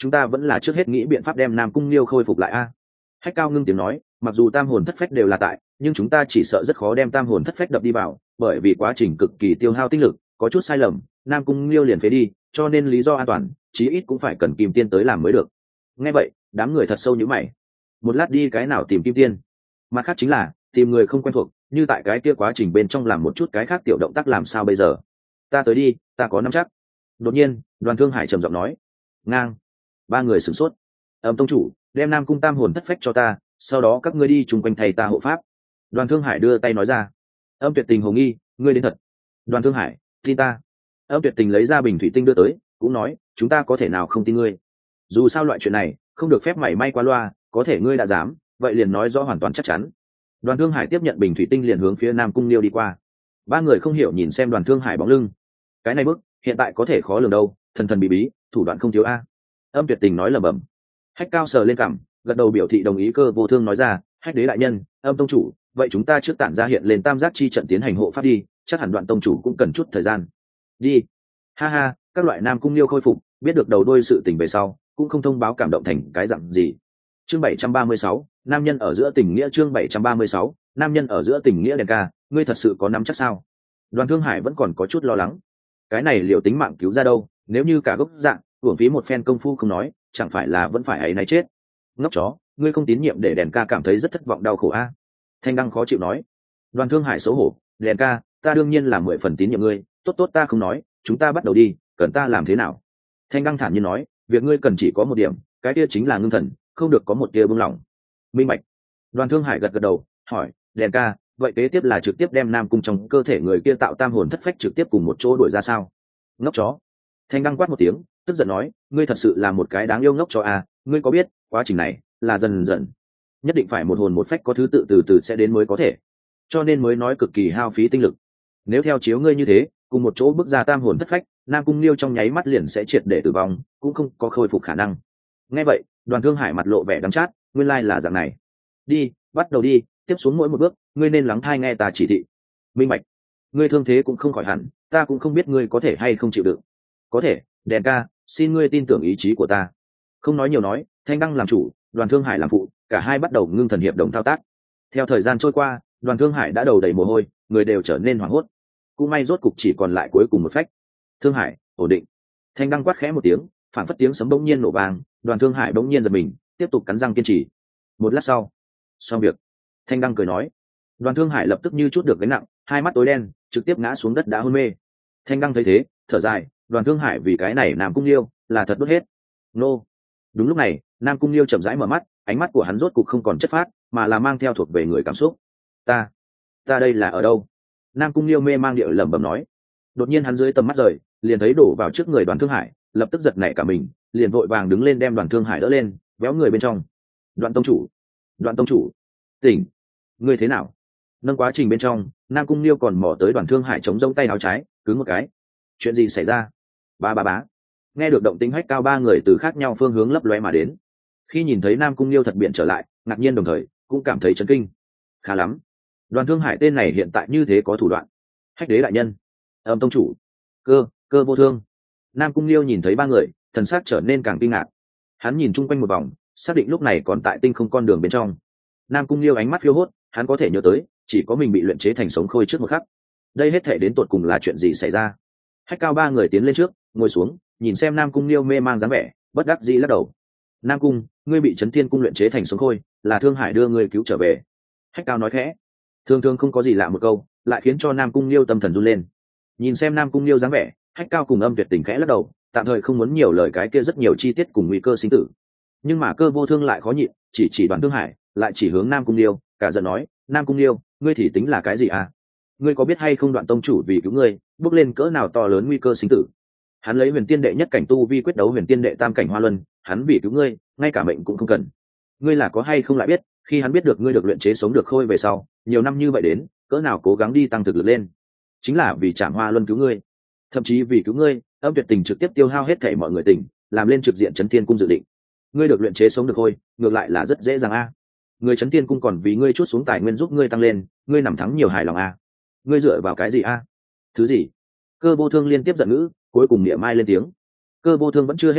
chúng ta vẫn là trước hết nghĩ biện pháp đem Nam Cung Liêu khôi phục lại a. Hách Cao ngưng tiếng nói, mặc dù tam hồn thất phách đều là tại, nhưng chúng ta chỉ sợ rất khó đem tam hồn thất phách đập đi vào, bởi vì quá trình cực kỳ tiêu hao tinh lực, có chút sai lầm, Nam Cung Liêu liền phế đi, cho nên lý do an toàn, chí ít cũng phải cần Kim Tiên tới làm mới được. Nghe vậy, đám người thật sâu nhíu mày. Một lát đi cái nào tìm Kim Tiên? Mặt khác chính là tìm người không quen thuộc, như tại cái kia quá trình bên trong làm một chút cái khác tiểu động tác làm sao bây giờ? Ta tới đi, ta có nắm chắc. Đột nhiên, Đoàn Thương Hải trầm giọng nói. Ngang. Ba người sửng sốt. Âm tông chủ, đem Nam Cung tam hồn thất phách cho ta, sau đó các ngươi đi chung quanh thầy ta hộ pháp. Đoàn Thương Hải đưa tay nói ra. Âm Tuyệt Tình hồ nghi, ngươi đến thật. Đoàn Thương Hải, tin ta. Âm Tuyệt Tình lấy ra bình thủy tinh đưa tới, cũng nói, chúng ta có thể nào không tin ngươi? Dù sao loại chuyện này không được phép mảy may qua loa, có thể ngươi đã dám, vậy liền nói rõ hoàn toàn chắc chắn. Đoàn Thương Hải tiếp nhận bình thủy tinh liền hướng phía Nam Cung Liêu đi qua. Ba người không hiểu nhìn xem Đoàn Thương Hải bóng lưng. Cái này bước hiện tại có thể khó lường đâu, thần thần bí bí, thủ đoạn không thiếu a. Âm Tuyệt Tình nói lẩm bẩm. Hách Cao sờ lên cằm, gật đầu biểu thị đồng ý. Cơ Vô Thương nói ra, Hách đế đại nhân, Âm tông chủ, vậy chúng ta trước tản ra hiện lên tam giác chi trận tiến hành hộ pháp đi, chắc hẳn Đoạn tông chủ cũng cần chút thời gian. Đi. Ha ha, các loại Nam Cung Liêu khôi phục, biết được đầu đuôi sự tình về sau, cũng không thông báo cảm động thành cái dạng gì. Chương bảy trăm ba mươi sáu, nam nhân ở giữa tình nghĩa. Chương bảy trăm ba mươi sáu, nam nhân ở giữa tình nghĩa. Đèn ca, ngươi thật sự có nắm chắc sao? Đoàn Thương Hải vẫn còn có chút lo lắng. Cái này liệu tính mạng cứu ra đâu, nếu như cả gốc dạng uổng phí một phen công phu không nói, chẳng phải là vẫn phải ấy náy chết. Ngốc chó, ngươi không tín nhiệm để Đèn ca cảm thấy rất thất vọng đau khổ a. Thanh Đăng khó chịu nói. Đoàn Thương Hải xấu hổ, Đèn ca, ta đương nhiên là mười phần tín nhiệm ngươi, tốt tốt ta không nói, chúng ta bắt đầu đi, cần ta làm thế nào? Thanh Đăng thản nhiên nói, việc ngươi cần chỉ có một điểm, cái kia chính là ngưng thần, không được có một tia buông lỏng. Minh bạch. Đoàn Thương Hải gật gật đầu, hỏi, Đèn ca, vậy kế tiếp là trực tiếp đem Nam Cung trong cơ thể người kia tạo tam hồn thất phách trực tiếp cùng một chỗ đuổi ra sao? Ngốc chó. Thanh Đăng quát một tiếng, tức giận nói, ngươi thật sự là một cái đáng yêu ngốc chó à, ngươi có biết, quá trình này là dần dần, nhất định phải một hồn một phách có thứ tự từ từ sẽ đến mới có thể, cho nên mới nói cực kỳ hao phí tinh lực. Nếu theo chiếu ngươi như thế, cùng một chỗ bước ra tam hồn thất phách, Nam Cung Liêu trong nháy mắt liền sẽ triệt để tử vong, cũng không có khôi phục khả năng. Nghe vậy, Đoàn Thương Hải mặt lộ vẻ đắng chát, nguyên lai là dạng này. Đi, bắt đầu đi, tiếp xuống mỗi một bước, ngươi nên lắng thai nghe ta chỉ thị. Minh bạch. Ngươi thương thế cũng không khỏi hẳn, ta cũng không biết ngươi có thể hay không chịu đựng. Có thể, Đèn ca, xin ngươi tin tưởng ý chí của ta. Không nói nhiều nói, Thanh Đăng làm chủ, Đoàn Thương Hải làm phụ, cả hai bắt đầu ngưng thần hiệp đồng thao tác. Theo thời gian trôi qua, Đoàn Thương Hải đã đầu đầy mồ hôi, người đều trở nên hoảng hốt. Cũng may rốt cục chỉ còn lại cuối cùng một phách. Thương Hải, ổn định. Thanh Đăng quát khẽ một tiếng, phản phất tiếng sấm bỗng nhiên nổ vang, Đoàn Thương Hải bỗng nhiên giật mình, tiếp tục cắn răng kiên trì. Một lát sau, xong việc. Thanh Đăng cười nói. Đoàn Thương Hải lập tức như chút được gánh nặng, hai mắt tối đen, trực tiếp ngã xuống đất đã hôn mê. Thanh Đăng thấy thế, thở dài, Đoàn Thương Hải vì cái này Nam Cung Liêu là thật đốt hết. Nô. Đúng lúc này, Nam Cung Liêu chậm rãi mở mắt, ánh mắt của hắn rốt cục không còn chất phát, mà là mang theo thuộc về người cảm xúc. Ta, ta đây là ở đâu? Nam Cung Liêu mê mang điệu lẩm bẩm nói. Đột nhiên hắn dưới tầm mắt rời, liền thấy đổ vào trước người Đoàn Thương Hải, lập tức giật nảy cả mình, liền vội vàng đứng lên đem Đoàn Thương Hải đỡ lên, véo người bên trong. Đoạn tông chủ, Đoạn tông chủ, tỉnh, ngươi thế nào? Nâng quá trình bên trong, Nam Cung Liêu còn mò tới Đoàn Thương Hải chống rông tay áo trái, cứng một cái. Chuyện gì xảy ra? Ba ba bá. Nghe được động tĩnh Hách Cao ba người từ khác nhau phương hướng lấp lóe mà đến. Khi nhìn thấy Nam Cung Liêu thật biện trở lại, ngạc nhiên đồng thời cũng cảm thấy chấn kinh. Khá lắm, Đoàn Thương Hải tên này hiện tại như thế có thủ đoạn. Hách đế đại nhân, Âm tông chủ, cơ cơ vô thương. Nam Cung Liêu nhìn thấy ba người, thần sắc trở nên càng kinh ngạc. Hắn nhìn chung quanh một vòng, xác định lúc này còn tại tinh không con đường bên trong. Nam Cung Liêu ánh mắt phiêu hốt, hắn có thể nhớ tới, chỉ có mình bị luyện chế thành sống khôi trước một khắc. Đây hết thể đến tột cùng là chuyện gì xảy ra? Hách Cao ba người tiến lên trước, ngồi xuống, nhìn xem Nam Cung Liêu mê mang dáng vẻ, bất đắc dĩ lắc đầu. Nam Cung, ngươi bị Chấn Thiên Cung luyện chế thành sống khôi, là Thương Hải đưa ngươi cứu trở về. Hách Cao nói khẽ. Thường thường không có gì lạ một câu, lại khiến cho Nam Cung Liêu tâm thần run lên. Nhìn xem Nam Cung Liêu dáng vẻ, Hách Cao cùng Âm Tuyệt Tình khẽ lắc đầu, tạm thời không muốn nhiều lời cái kia rất nhiều chi tiết cùng nguy cơ sinh tử. Nhưng mà Cơ Vô Thương lại khó nhịn, chỉ chỉ Đoàn Thương Hải, lại chỉ hướng Nam Cung Liêu, cả giận nói, Nam Cung Liêu, ngươi thì tính là cái gì à? Ngươi có biết hay không Đoạn tông chủ vì cứu ngươi, bước lên cỡ nào to lớn nguy cơ sinh tử? Hắn lấy huyền tiên đệ nhất cảnh tu vi quyết đấu huyền tiên đệ tam cảnh hoa luân, hắn vì cứu ngươi, ngay cả mệnh cũng không cần. Ngươi là có hay không lại biết, khi hắn biết được ngươi được luyện chế sống được khôi về sau, nhiều năm như vậy đến, cỡ nào cố gắng đi tăng thực lực lên, chính là vì Trảm Hoa Luân cứu ngươi, thậm chí vì cứu ngươi, Âm Tuyệt Tình trực tiếp tiêu hao hết thảy mọi người tình, làm lên trực diện Chấn Thiên Cung dự định. Ngươi được luyện chế sống được khôi, ngược lại là rất dễ dàng a. Người Chấn Thiên Cung còn vì ngươi chút xuống tài nguyên giúp ngươi tăng lên, ngươi nằm thắng nhiều hài lòng a. Ngươi dựa vào cái gì a? Thứ gì? Cơ Vô Thương liên tiếp giận ngữ, cuối cùng niệm mai lên tiếng. Cơ Vô Thương vẫn chưa hết giận,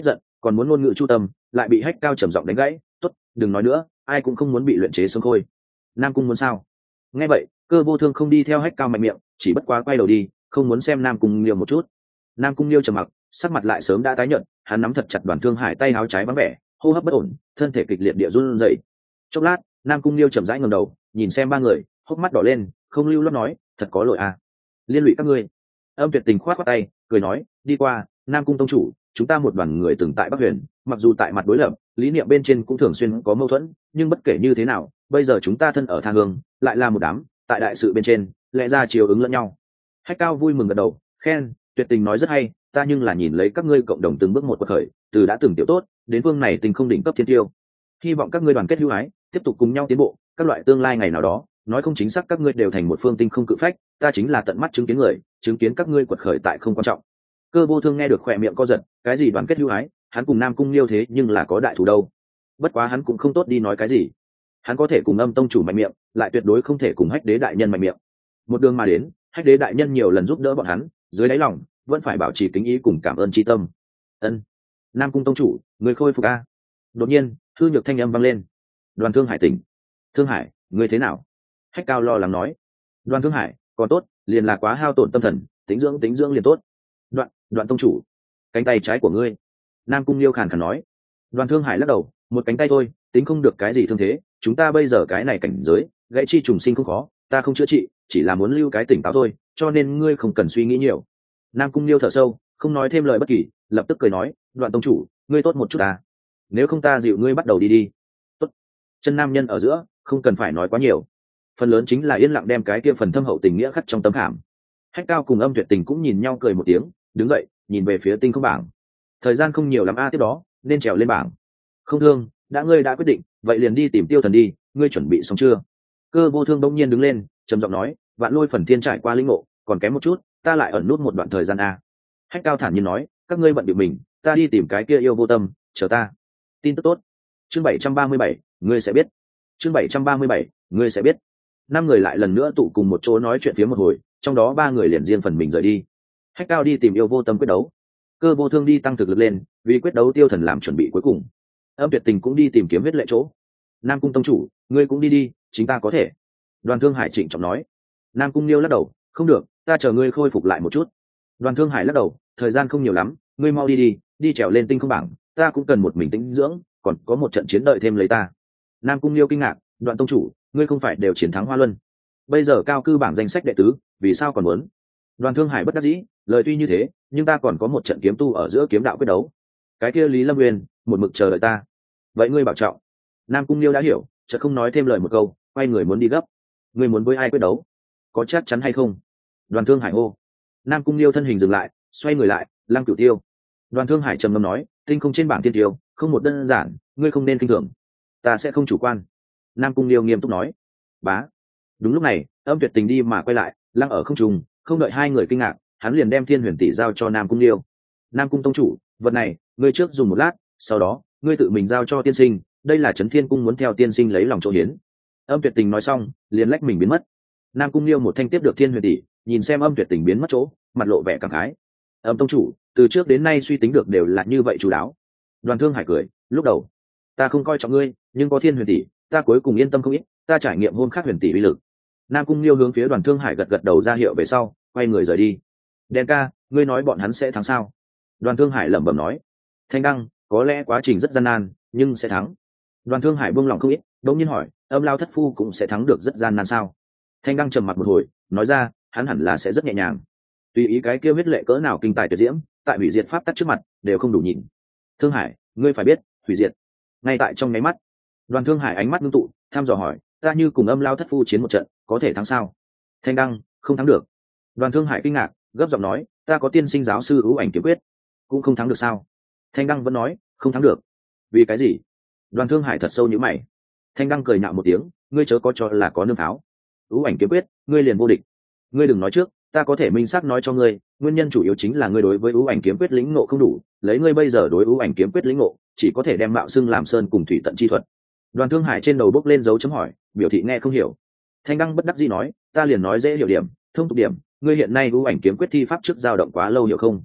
còn muốn ngôn ngữ chu tâm, lại bị Hách Cao trầm giọng đánh gãy. Tốt, đừng nói nữa, ai cũng không muốn bị luyện chế sống khôi. Nam Cung muốn sao? Nghe vậy, Cơ Vô Thương không đi theo Hách Cao mạnh miệng, chỉ bất quá quay đầu đi, không muốn xem Nam Cung Liêu một chút. Nam Cung Liêu trầm mặc, sắc mặt lại sớm đã tái nhợt, hắn nắm thật chặt Đoàn Thương Hải tay áo trái vắng vẻ, hô hấp bất ổn, thân thể kịch liệt địa run rẩy. Chốc lát, Nam Cung Liêu chậm rãi ngẩng đầu, nhìn xem ba người, hốc mắt đỏ lên, không lưu loát nói, thật có lỗi à, liên lụy các ngươi. Âm Tuyệt Tình khoát khoát tay, cười nói, đi qua, Nam Cung tông chủ, chúng ta một đoàn người từng tại Bắc Huyền, mặc dù tại mặt đối lập, lý niệm bên trên cũng thường xuyên có mâu thuẫn, nhưng bất kể như thế nào, bây giờ chúng ta thân ở Tha Hương, lại là một đám, tại đại sự bên trên, lẽ ra chiều ứng lẫn nhau. Hách Cao vui mừng gật đầu, khen, Tuyệt Tình nói rất hay, ta nhưng là nhìn lấy các ngươi cộng đồng từng bước một quật khởi, từ đã từng tiểu tốt, đến vương này tình không đỉnh cấp thiên tiêu. Hy vọng các ngươi đoàn kết hữu ái, tiếp tục cùng nhau tiến bộ, các loại tương lai ngày nào đó, nói không chính xác các ngươi đều thành một phương tinh không cự phách, ta chính là tận mắt chứng kiến người, chứng kiến các ngươi quật khởi tại không quan trọng. Cơ Vô Thương nghe được khỏe miệng co giật, cái gì đoàn kết hữu ái, hắn cùng Nam Cung Liêu thế nhưng là có đại thủ đâu. Bất quá hắn cũng không tốt đi nói cái gì. Hắn có thể cùng Âm tông chủ mạnh miệng, lại tuyệt đối không thể cùng Hách Đế đại nhân mạnh miệng. Một đường mà đến, Hách Đế đại nhân nhiều lần giúp đỡ bọn hắn, dưới đáy lòng vẫn phải bảo trì kính ý cùng cảm ơn tri tâm. Ân, Nam Cung tông chủ, người khôi phục a. Đột nhiên, hư nhược thanh âm vang lên. Đoàn Thương Hải tỉnh. Thương Hải, ngươi thế nào? Hách Cao lo lắng nói. Đoàn Thương Hải, còn tốt, liền là quá hao tổn tâm thần, tính dưỡng tính dưỡng liền tốt. Đoạn, Đoạn tông chủ, cánh tay trái của ngươi. Nam Cung Liêu khàn khàn nói. Đoàn Thương Hải lắc đầu, một cánh tay thôi, tính không được cái gì thương thế, chúng ta bây giờ cái này cảnh giới, gãy chi trùng sinh không khó, ta không chữa trị, chỉ là muốn lưu cái tỉnh táo thôi, cho nên ngươi không cần suy nghĩ nhiều. Nam Cung Liêu thở sâu, không nói thêm lời bất kỳ, lập tức cười nói, Đoạn tông chủ, ngươi tốt một chút à? Nếu không ta dịu ngươi bắt đầu đi đi. Tốt. Chân nam nhân ở giữa, không cần phải nói quá nhiều. Phần lớn chính là yên lặng đem cái kia phần thâm hậu tình nghĩa khắc trong tấm khảm. Hách Cao cùng Âm Tuyệt Tình cũng nhìn nhau cười một tiếng, đứng dậy, nhìn về phía tinh không bảng. Thời gian không nhiều lắm a, tiếp đó nên trèo lên bảng. Không Thương, đã ngươi đã quyết định, vậy liền đi tìm Tiêu Thần đi, ngươi chuẩn bị xong chưa? Cơ Vô Thương đông nhiên đứng lên, trầm giọng nói, Vạn Lôi phần thiên trải qua linh ngộ, còn kém một chút, ta lại ẩn nút một đoạn thời gian a. Hách Cao thản nhiên nói, các ngươi bận điệu mình, ta đi tìm cái kia yêu vô tâm, chờ ta. Tin tức tốt. Chương bảy trăm ba mươi bảy, ngươi sẽ biết. Chương bảy trăm ba mươi bảy, ngươi sẽ biết. Năm người lại lần nữa tụ cùng một chỗ nói chuyện phía một hồi, trong đó ba người liền riêng phần mình rời đi. Hách Cao đi tìm yêu vô tâm quyết đấu, Cơ Vô Thương đi tăng thực lực lên, vì quyết đấu Tiêu Thần làm chuẩn bị cuối cùng. Âm Tuyệt Tình cũng đi tìm kiếm huyết lệ chỗ. Nam Cung tông chủ, ngươi cũng đi đi, chính ta có thể. Đoàn Thương Hải trịnh trọng nói. Nam Cung Liêu lắc đầu, không được, ta chờ ngươi khôi phục lại một chút. Đoàn Thương Hải lắc đầu, thời gian không nhiều lắm, ngươi mau đi đi, đi trèo lên tinh không bảng, ta cũng cần một mình tĩnh dưỡng, còn có một trận chiến đợi thêm lấy ta. Nam Cung Liêu kinh ngạc, Đoạn tông chủ, ngươi không phải đều chiến thắng Hoa Luân, bây giờ cao cư bảng danh sách đệ tứ, vì sao còn muốn? Đoàn Thương Hải bất đắc dĩ, lời tuy như thế, nhưng ta còn có một trận kiếm tu ở giữa kiếm đạo quyết đấu. Cái kia Lý Lâm Nguyên, một mực chờ đợi ta. Vậy ngươi bảo trọng. Nam Cung Liêu đã hiểu, chợt không nói thêm lời một câu, quay người muốn đi gấp. Ngươi muốn với ai quyết đấu? Có chắc chắn hay không? Đoàn Thương Hải hô. Nam Cung Liêu thân hình dừng lại, xoay người lại, Lăng Cửu Tiêu. Đoàn Thương Hải trầm ngâm nói, tinh không trên bảng tiên tiêu, không một đơn giản, ngươi không nên kinh thường. Ta sẽ không chủ quan. Nam Cung Liêu nghiêm túc nói. Bá. Đúng lúc này, Âm Tuyệt Tình đi mà quay lại, lăng ở không trung, không đợi hai người kinh ngạc, hắn liền đem Thiên Huyền Tỷ giao cho Nam Cung Liêu. Nam Cung tông chủ, vật này, ngươi trước dùng một lát, sau đó, ngươi tự mình giao cho tiên sinh, đây là Chấn Thiên Cung muốn theo tiên sinh lấy lòng chỗ hiến. Âm Tuyệt Tình nói xong, liền lách mình biến mất. Nam Cung Liêu một thanh tiếp được Thiên Huyền Tỷ, nhìn xem Âm Tuyệt Tình biến mất chỗ, mặt lộ vẻ cảm khái. Âm tông chủ, từ trước đến nay suy tính được đều là như vậy chú đáo. Đoàn Thương Hải cười, lúc đầu, ta không coi trọng ngươi, nhưng có Thiên Huyền Tỷ, ta cuối cùng yên tâm không ít, ta trải nghiệm hôn khắc huyền tỷ uy lực. Nam Cung Liêu hướng phía Đoàn Thương Hải gật gật đầu ra hiệu về sau, quay người rời đi. Đen ca, ngươi nói bọn hắn sẽ thắng sao? Đoàn Thương Hải lẩm bẩm nói. Thanh Đăng, có lẽ quá trình rất gian nan, nhưng sẽ thắng. Đoàn Thương Hải buông lòng không ít, đống nhiên hỏi, Âm Lao thất phu cũng sẽ thắng được rất gian nan sao? Thanh Đăng trầm mặt một hồi, nói ra, hắn hẳn là sẽ rất nhẹ nhàng. Tùy ý cái kia huyết lệ cỡ nào kinh tài tuyệt diễm, tại hủy diệt pháp tắc trước mặt, đều không đủ nhìn. Thương Hải, ngươi phải biết, hủy diệt ngay tại trong nháy mắt. Đoàn Thương Hải ánh mắt ngưng tụ, thăm dò hỏi, ta như cùng Âm Lao thất phu chiến một trận, có thể thắng sao? Thanh Đăng, không thắng được. Đoàn Thương Hải kinh ngạc, gấp giọng nói, ta có tiên sinh giáo sư ưu ảnh kiếm quyết, cũng không thắng được sao? Thanh Đăng vẫn nói, không thắng được. Vì cái gì? Đoàn Thương Hải thật sâu nhíu mày. Thanh Đăng cười nhạo một tiếng, ngươi chớ có cho là có nương pháo. Ưu ảnh kiếm quyết, ngươi liền vô địch. Ngươi đừng nói trước, ta có thể minh xác nói cho ngươi, nguyên nhân chủ yếu chính là ngươi đối với ưu ảnh kiếm quyết lĩnh ngộ không đủ, lấy ngươi bây giờ đối ưu ảnh kiếm quyết lĩnh ngộ, chỉ có thể đem mạo xưng làm sơn cùng thủy tận chi thuật. Đoàn Thương Hải trên đầu bốc lên dấu chấm hỏi, biểu thị nghe không hiểu. Thanh Đăng bất đắc dĩ nói, ta liền nói dễ hiểu điểm, thông tục điểm, ngươi hiện nay ưu ảnh kiếm quyết thi pháp trước dao động quá lâu hiểu không?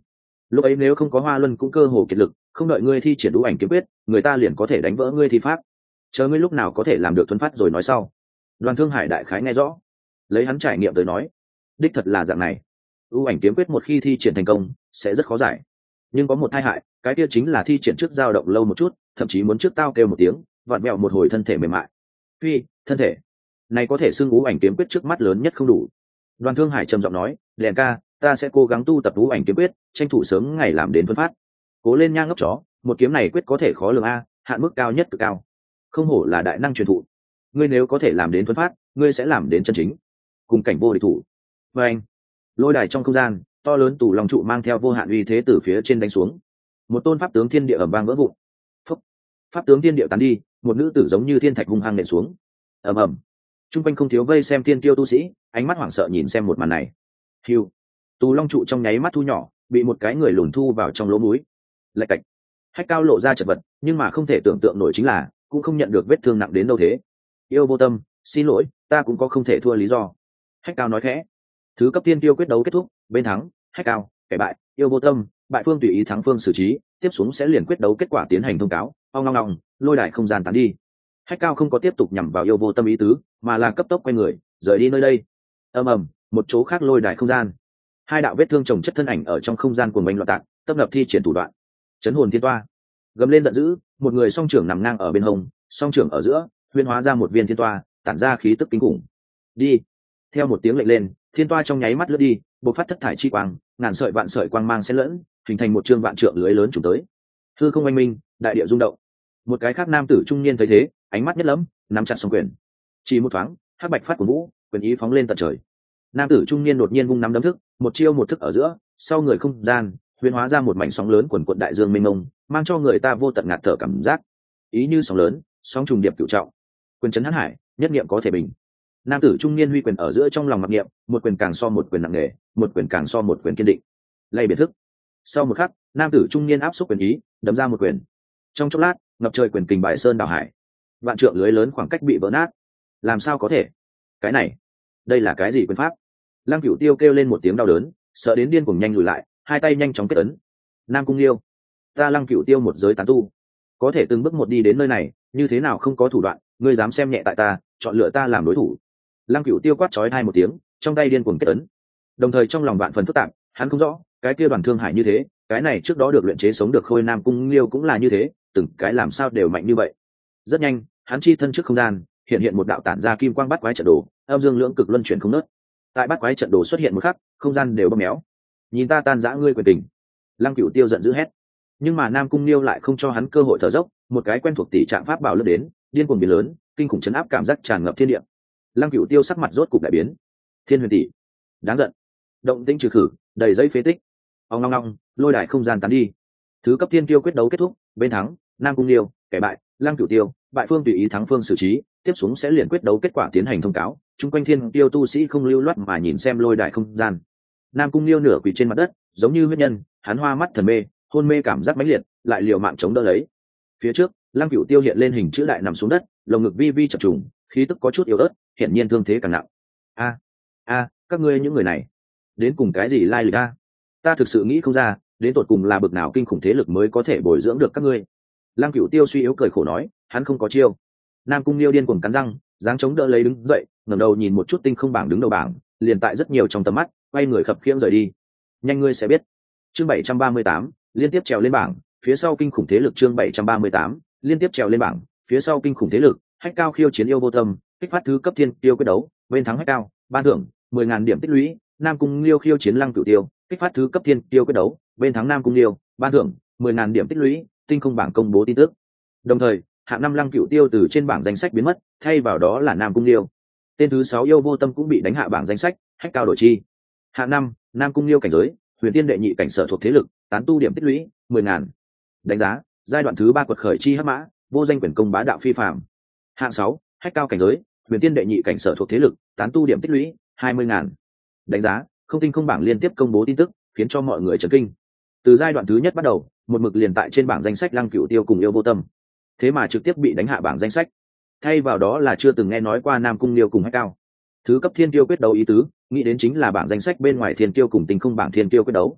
lúc ấy nếu không có Hoa Luân cũng cơ hồ kiệt lực, không đợi ngươi thi triển Ưu Ảnh Kiếm Quyết, người ta liền có thể đánh vỡ ngươi thi pháp. Chờ ngươi lúc nào có thể làm được thuấn phát rồi nói sau. Đoàn Thương Hải đại khái nghe rõ, lấy hắn trải nghiệm tới nói, đích thật là dạng này. Ưu Ảnh Kiếm Quyết một khi thi triển thành công sẽ rất khó giải, nhưng có một tai hại, cái kia chính là thi triển trước dao động lâu một chút, thậm chí muốn trước tao kêu một tiếng, vặn vẹo một hồi thân thể mềm mại. Phi, thân thể này có thể xưng Ưu Ảnh Kiếm Quyết trước mắt lớn nhất không đủ. Đoàn Thương Hải trầm giọng nói, đèn ca, ta sẽ cố gắng tu tập Ưu Ảnh Kiếm Quyết, tranh thủ sớm ngày làm đến thuấn phát. Cố lên nha ngốc chó, một kiếm này quyết có thể khó lường a, hạn mức cao nhất cực cao, không hổ là đại năng truyền thụ. Ngươi nếu có thể làm đến thuấn phát, ngươi sẽ làm đến chân chính cùng cảnh vô địch thủ. Và anh, lôi đài trong không gian to lớn, tù long trụ mang theo vô hạn uy thế từ phía trên đánh xuống, một tôn pháp tướng thiên địa ầm vang vỡ vụn. Phúc. Pháp tướng thiên địa tán đi, một nữ tử giống như thiên thạch hung hăng nện xuống. ầm ầm, trung quanh không thiếu vây xem thiên tiêu tu sĩ, ánh mắt hoảng sợ nhìn xem một màn này. Hiu, tù long trụ trong nháy mắt thu nhỏ, bị một cái người lùn thu vào trong lỗ mũi. Lạch cạch, Hách Cao lộ ra chật vật, nhưng mà không thể tưởng tượng nổi chính là cũng không nhận được vết thương nặng đến đâu thế. Yêu Vô Tâm, xin lỗi, ta cũng có không thể thua lý do. Hách Cao nói khẽ. Thứ cấp tiên tiêu quyết đấu kết thúc, bên thắng Hách Cao, kẻ bại Yêu Vô Tâm, bại phương tùy ý thắng phương xử trí, tiếp xuống sẽ liền quyết đấu kết quả tiến hành thông cáo. Ong ong ong, lôi đài không gian tán đi. Hách Cao không có tiếp tục nhằm vào Yêu Vô Tâm ý tứ, mà là cấp tốc quay người rời đi nơi đây. Ầm ầm, một chỗ khác lôi đài không gian, hai đạo vết thương chồng chất thân ảnh ở trong không gian cuồng bành loạn tạc, tập lập thi triển thủ đoạn. Chấn hồn thiên toa, gầm lên giận dữ, một người song trưởng nằm ngang ở bên hông, song trưởng ở giữa huyễn hóa ra một viên thiên toa, tản ra khí tức kinh khủng. Đi. Theo một tiếng lệnh lên, thiên toa trong nháy mắt lướt đi, bộc phát thất thải chi quang, ngàn sợi vạn sợi quang mang xen lẫn, hình thành một trương vạn trượng lưới lớn trùng tới. Hư không oanh minh, đại địa rung động. Một cái khác nam tử trung niên thấy thế, ánh mắt nhất lẫm, nắm chặt song quyền. Chỉ một thoáng, hắc bạch phát của vũ, quyền ý phóng lên tận trời. Nam tử trung niên đột nhiên vung nắm đấm thức, một chiêu một thức ở giữa, sau người không gian huyễn hóa ra một mảnh sóng lớn quần quận đại dương mênh mông, mang cho người ta vô tận ngạt thở cảm giác. Ý như sóng lớn, sóng trùng điệp cửu trọng, quyền chấn hãn hải, nhất niệm có thể bình. Nam tử trung niên huy quyền ở giữa trong lòng mặc niệm, một quyền càng so một quyền nặng nề, một quyền càng so một quyền kiên định. Lay biệt thức. Sau một khắc, nam tử trung niên áp xúc quyền ý, đấm ra một quyền. Trong chốc lát, ngập trời quyền kình bài sơn đảo hải, vạn trượng lưới lớn khoảng cách bị vỡ nát. Làm sao có thể? Cái này, đây là cái gì quyền pháp? Lăng Cửu Tiêu kêu lên một tiếng đau đớn, sợ đến điên cuồng nhanh lùi lại, hai tay nhanh chóng kết ấn. Nam Cung Liêu, ta Lăng Cửu Tiêu một giới tán tu, có thể từng bước một đi đến nơi này, như thế nào không có thủ đoạn, ngươi dám xem nhẹ tại ta, chọn lựa ta làm đối thủ. Lăng Cửu Tiêu quát chói hai một tiếng, trong tay điên cuồng kết ấn. Đồng thời trong lòng vạn phần phức tạp, hắn không rõ, cái kia Đoàn Thương Hải như thế, cái này trước đó được luyện chế sống được khôi Nam Cung Liêu cũng là như thế, từng cái làm sao đều mạnh như vậy. Rất nhanh, hắn chi thân trước không gian, hiện hiện một đạo tản ra kim quang bắt quái trận đồ, âm dương lưỡng cực luân chuyển không nớt. Tại bắt quái trận đồ xuất hiện một khắc, không gian đều bóp méo. Nhìn ta tan rã ngươi quyền tình. Lăng Cửu Tiêu giận dữ hét. Nhưng mà Nam Cung Liêu lại không cho hắn cơ hội thở dốc, một cái quen thuộc tỷ trạng pháp bảo lướt đến, điên cuồng biến lớn, kinh khủng chấn áp cảm giác tràn ngập thiên địa. Lăng Cửu Tiêu sắc mặt rốt cục đại biến. Thiên Huyền tỷ, đáng giận. Động tĩnh trừ khử, đầy giấy phế tích. Ong ong ong, lôi đài không gian tán đi. Thứ cấp thiên kiêu quyết đấu kết thúc, bên thắng Nam Cung Liêu, kẻ bại Lăng Cửu Tiêu, bại phương tùy ý thắng phương xử trí, tiếp xuống sẽ liền quyết đấu kết quả tiến hành thông cáo. Trung quanh thiên tiêu tu sĩ không lưu loát mà nhìn xem lôi đài không gian. Nam Cung Liêu nửa quỳ trên mặt đất, giống như huyết nhân, hắn hoa mắt thần mê, hôn mê cảm giác mãnh liệt, lại liều mạng chống đỡ lấy. Phía trước, Lăng Cửu Tiêu hiện lên hình chữ đại nằm xuống đất, lồng ngực vi vi chập trùng, khí tức có chút yếu ớt, hiển nhiên thương thế càng nặng. A, a, các ngươi những người này, đến cùng cái gì lai lịch a? Ta thực sự nghĩ không ra, đến tột cùng là bực nào kinh khủng thế lực mới có thể bồi dưỡng được các ngươi. Lăng Cửu Tiêu suy yếu cười khổ nói, hắn không có chiêu. Nam Cung Liêu điên cuồng cắn răng, dáng chống đỡ lấy đứng dậy, ngẩng đầu nhìn một chút tinh không bảng đứng đầu bảng, liền tại rất nhiều trong tầm mắt, quay người khập khiễng rời đi. Nhanh ngươi sẽ biết. Chương bảy trăm ba mươi tám, liên tiếp trèo lên bảng, phía sau kinh khủng thế lực chương bảy trăm ba mươi tám, liên tiếp trèo lên bảng, phía sau kinh khủng thế lực, Hách Cao khiêu chiến Yêu Vô Tâm, kích phát thứ cấp thiên tiêu quyết đấu, bên thắng Hách Cao, ban thưởng mười ngàn điểm tích lũy. Nam Cung Liêu khiêu chiến Lăng Cửu Tiêu, kích phát thứ cấp thiên tiêu quyết đấu, bên thắng Nam Cung Liêu, ban thưởng mười ngàn điểm tích lũy. Tinh không bảng công bố tin tức. Đồng thời, hạng năm Lăng Cửu Tiêu từ trên bảng danh sách biến mất, thay vào đó là Nam Cung Liêu. Tên thứ sáu Yêu Vô Tâm cũng bị đánh hạ bảng danh sách, Hách Cao đổi chi. Hạng năm Nam Cung Liêu cảnh giới, huyền tiên đệ nhị cảnh sở thuộc thế lực, tán tu điểm tích lũy mười ngàn. Đánh giá, giai đoạn thứ ba quật khởi chi hắc mã, vô danh quyền công bá đạo phi phàm. Hạng sáu Hách Cao cảnh giới, huyền tiên đệ nhị cảnh sở thuộc thế lực, tán tu điểm tích lũy hai mươi ngàn. Đánh giá, không tinh không bảng liên tiếp công bố tin tức, khiến cho mọi người chấn kinh. Từ giai đoạn thứ nhất bắt đầu, một mực liền tại trên bảng danh sách Lăng Cửu Tiêu cùng Yêu Vô Tâm, thế mà trực tiếp bị đánh hạ bảng danh sách, thay vào đó là chưa từng nghe nói qua Nam Cung Liêu cùng Hách Cao. Thứ cấp thiên tiêu quyết đấu ý tứ, nghĩ đến chính là bảng danh sách bên ngoài thiên tiêu cùng tinh không bảng thiên tiêu quyết đấu.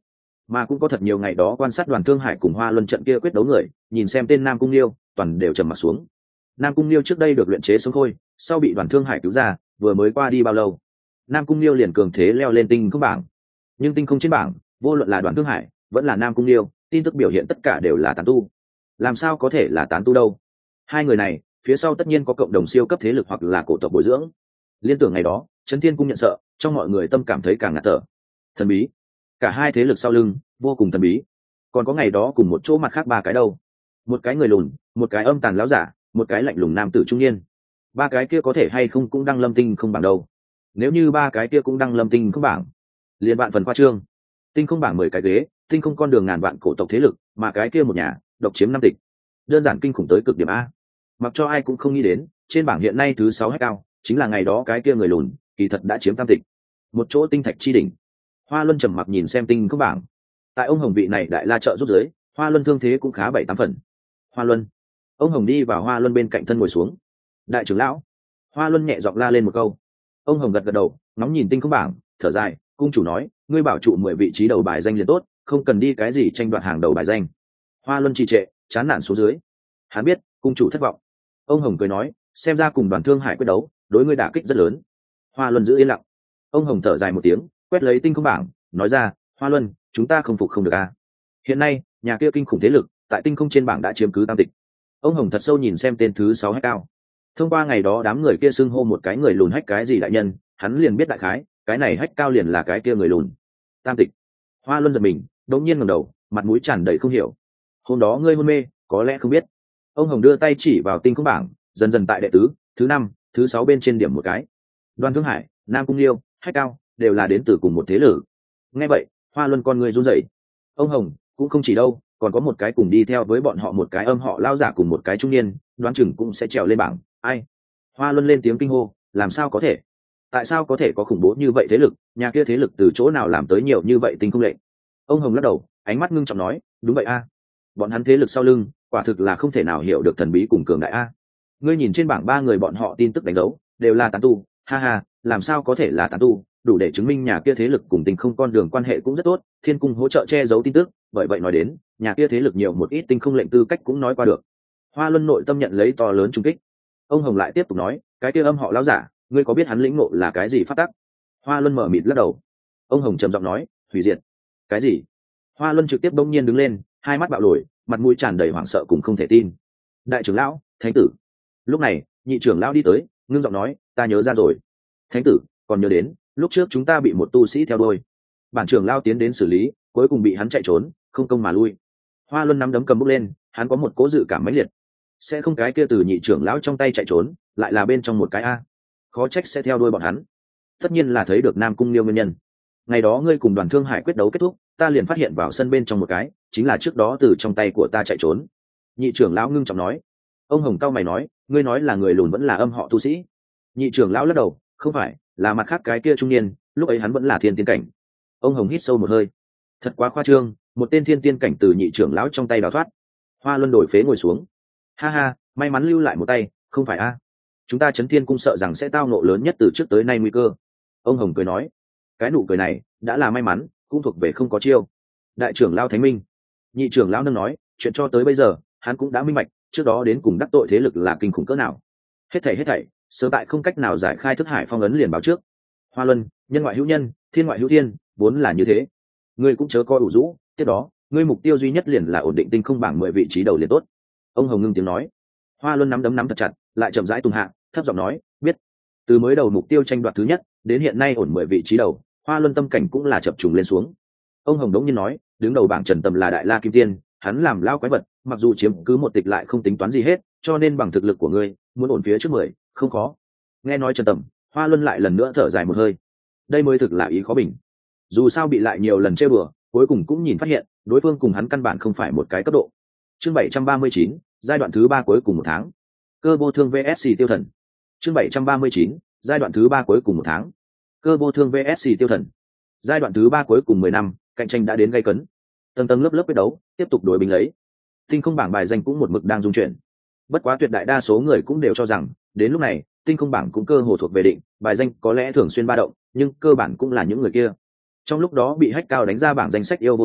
Mà cũng có thật nhiều ngày đó quan sát Đoàn Thương Hải cùng Hoa Luân trận kia quyết đấu người, nhìn xem tên Nam Cung Liêu, toàn đều trầm mặt xuống. Nam Cung Liêu trước đây được luyện chế sống khôi, sau bị Đoàn Thương Hải cứu ra, vừa mới qua đi bao lâu, Nam Cung Liêu liền cường thế leo lên tinh không bảng. Nhưng tinh không trên bảng, vô luận là Đoàn Thương Hải, vẫn là Nam Cung Liêu, tin tức biểu hiện tất cả đều là tán tu. Làm sao có thể là tán tu đâu? Hai người này, phía sau tất nhiên có cộng đồng siêu cấp thế lực hoặc là cổ tộc bồi dưỡng. Liên tưởng ngày đó, Trấn Thiên Cung nhận sợ, trong mọi người tâm cảm thấy càng ngạt thở. Thần bí. Cả hai thế lực sau lưng, vô cùng thần bí. Còn có ngày đó cùng một chỗ mặt khác ba cái đâu? Một cái người lùn, một cái âm tàn láo giả, một cái lạnh lùng nam tử trung niên. Ba cái kia có thể hay không cũng đăng lâm tinh không bảng đâu? Nếu như ba cái kia cũng đăng lâm tinh không bảng, liền bạn phần khoa trương. Tinh không bảng mười cái ghế, tinh không con đường ngàn vạn cổ tộc thế lực, mà cái kia một nhà, độc chiếm năm tịch. Đơn giản kinh khủng tới cực điểm a. Mặc cho ai cũng không nghĩ đến, trên bảng hiện nay thứ sáu hết cao, chính là ngày đó cái kia người lùn, kỳ thật đã chiếm tam tịch. Một chỗ tinh thạch chi đỉnh. Hoa Luân trầm mặc nhìn xem tinh không bảng. Tại ông Hồng vị này đại la trợ rút dưới, Hoa Luân thương thế cũng khá bảy tám phần. Hoa Luân. Ông Hồng đi vào Hoa Luân bên cạnh thân ngồi xuống. Đại trưởng lão. Hoa Luân nhẹ giọng la lên một câu. Ông Hồng gật gật đầu, ngóng nhìn tinh không bảng, thở dài, cung chủ nói, ngươi bảo trụ mười vị trí đầu bài danh liền tốt, không cần đi cái gì tranh đoạt hàng đầu bài danh. Hoa Luân trì trệ, chán nản xuống dưới. Hắn biết, cung chủ thất vọng. Ông Hồng cười nói, xem ra cùng Đoàn Thương Hải quyết đấu, đối ngươi đả kích rất lớn. Hoa Luân giữ yên lặng. Ông Hồng thở dài một tiếng, quét lấy tinh không bảng, nói ra, Hoa Luân, chúng ta không phục không được à? Hiện nay, nhà kia kinh khủng thế lực, tại tinh không trên bảng đã chiếm cứ tam tịch. Ông Hồng thật sâu nhìn xem tên thứ sáu hách cao. Thông qua ngày đó đám người kia xưng hô một cái người lùn hách cái gì đại nhân, hắn liền biết đại khái, cái này hách cao liền là cái kia người lùn. Tam tịch. Hoa Luân giật mình, đột nhiên ngẩng đầu, mặt mũi tràn đầy không hiểu. Hôm đó ngươi hôn mê, có lẽ không biết. Ông Hồng đưa tay chỉ vào tinh không bảng, dần dần tại đệ tứ, thứ năm, thứ sáu bên trên điểm một cái. Đoàn Thương Hải, Nam Cung Liêu, hách cao, đều là đến từ cùng một thế lực. Nghe vậy, Hoa Luân con người run rẩy. Ông Hồng cũng không chỉ đâu, còn có một cái cùng đi theo với bọn họ một cái âm họ lao giả cùng một cái trung niên, đoán chừng cũng sẽ trèo lên bảng. Ai? Hoa Luân lên tiếng kinh hô, làm sao có thể? Tại sao có thể có khủng bố như vậy thế lực? Nhà kia thế lực từ chỗ nào làm tới nhiều như vậy tinh không lệnh? Ông Hồng lắc đầu, ánh mắt ngưng trọng nói, đúng vậy a, bọn hắn thế lực sau lưng, quả thực là không thể nào hiểu được thần bí cùng cường đại a. Ngươi nhìn trên bảng ba người bọn họ tin tức đánh dấu, đều là tán tu, ha ha, làm sao có thể là tán tu? Đủ để chứng minh nhà kia thế lực cùng tinh không con đường quan hệ cũng rất tốt, Thiên Cung hỗ trợ che giấu tin tức, bởi vậy nói đến, nhà kia thế lực nhiều một ít tinh không lệnh tư cách cũng nói qua được. Hoa Luân nội tâm nhận lấy to lớn trung kích. Ông Hồng lại tiếp tục nói, cái kia âm họ lão giả, ngươi có biết hắn lĩnh ngộ là cái gì phát tắc? Hoa Luân mở mịt lắc đầu. Ông Hồng trầm giọng nói, hủy diệt. Cái gì? Hoa Luân trực tiếp bỗng nhiên đứng lên, hai mắt bạo lồi, mặt mũi tràn đầy hoảng sợ cùng không thể tin. Đại trưởng lão, thánh tử. Lúc này, nhị trưởng lão đi tới, ngưng giọng nói, ta nhớ ra rồi. Thánh tử, còn nhớ đến, lúc trước chúng ta bị một tu sĩ theo đuôi, bản trưởng lão tiến đến xử lý, cuối cùng bị hắn chạy trốn, không công mà lui. Hoa Luân nắm đấm cầm bút lên, hắn có một cố dự cảm mãnh liệt, sẽ không cái kia từ nhị trưởng lão trong tay chạy trốn, lại là bên trong một cái a, khó trách sẽ theo đuôi bọn hắn. Tất nhiên là thấy được Nam Cung Liêu nguyên nhân. Ngày đó ngươi cùng Đoàn Thương Hải quyết đấu kết thúc, ta liền phát hiện vào sân bên trong một cái, chính là trước đó từ trong tay của ta chạy trốn. Nhị trưởng lão ngưng trọng nói. Ông Hồng cao mày nói, ngươi nói là người lùn vẫn là âm họ tu sĩ? Nhị trưởng lão lắc đầu, không phải, là mặt khác cái kia trung niên, lúc ấy hắn vẫn là thiên tiên cảnh. Ông Hồng hít sâu một hơi. Thật quá khoa trương, một tên thiên tiên cảnh từ nhị trưởng lão trong tay đào thoát. Hoa Luân đổi phế ngồi xuống. Ha ha, may mắn lưu lại một tay, không phải a? Chúng ta Chấn Thiên Cung sợ rằng sẽ tao nộ lớn nhất từ trước tới nay nguy cơ. Ông Hồng cười nói, cái nụ cười này đã là may mắn, cũng thuộc về không có chiêu. Đại trưởng lão Thánh Minh. Nhị trưởng lão nâng nói, chuyện cho tới bây giờ, hắn cũng đã minh bạch, trước đó đến cùng đắc tội thế lực là kinh khủng cỡ nào. Hết thảy hết thảy, sớm tại không cách nào giải khai thức hải phong ấn liền báo trước. Hoa Luân, nhân ngoại hữu nhân, thiên ngoại hữu thiên, vốn là như thế. Ngươi cũng chớ coi ủ rũ, tiếp đó, ngươi mục tiêu duy nhất liền là ổn định tinh không bảng mười vị trí đầu liền tốt. Ông Hồng ngưng tiếng nói. Hoa Luân nắm đấm nắm thật chặt, lại chậm rãi tung hạ, thấp giọng nói, biết. Từ mới đầu mục tiêu tranh đoạt thứ nhất, đến hiện nay ổn mười vị trí đầu, Hoa Luân tâm cảnh cũng là chập trùng lên xuống. Ông Hồng đống nhiên nói, đứng đầu bảng Trần Tầm là Đại La Kim Tiên, hắn làm lao quái vật, mặc dù chiếm cứ một tịch lại không tính toán gì hết, cho nên bằng thực lực của ngươi, muốn ổn phía trước mười, không khó. Nghe nói Trần Tầm, Hoa Luân lại lần nữa thở dài một hơi. Đây mới thực là ý khó bình. Dù sao bị lại nhiều lần trêu bừa, cuối cùng cũng nhìn phát hiện, đối phương cùng hắn căn bản không phải một cái cấp độ. Chương bảy trăm ba mươi chín, giai đoạn thứ ba cuối cùng một tháng. Cơ vô thương vs Tiêu Thần. Chương bảy trăm ba mươi chín, giai đoạn thứ ba cuối cùng một tháng. Cơ vô thương vs Tiêu Thần. Giai đoạn thứ ba cuối cùng mười năm, cạnh tranh đã đến gay cấn. Tầng tầng lớp lớp quyết đấu, tiếp tục đối bình lấy. Tinh không bảng bài danh cũng một mực đang dung chuyển. Bất quá tuyệt đại đa số người cũng đều cho rằng, đến lúc này, tinh không bảng cũng cơ hồ thuộc về định, bài danh có lẽ thường xuyên ba động, nhưng cơ bản cũng là những người kia. Trong lúc đó bị hack cao đánh ra bảng danh sách yêu vô tâm,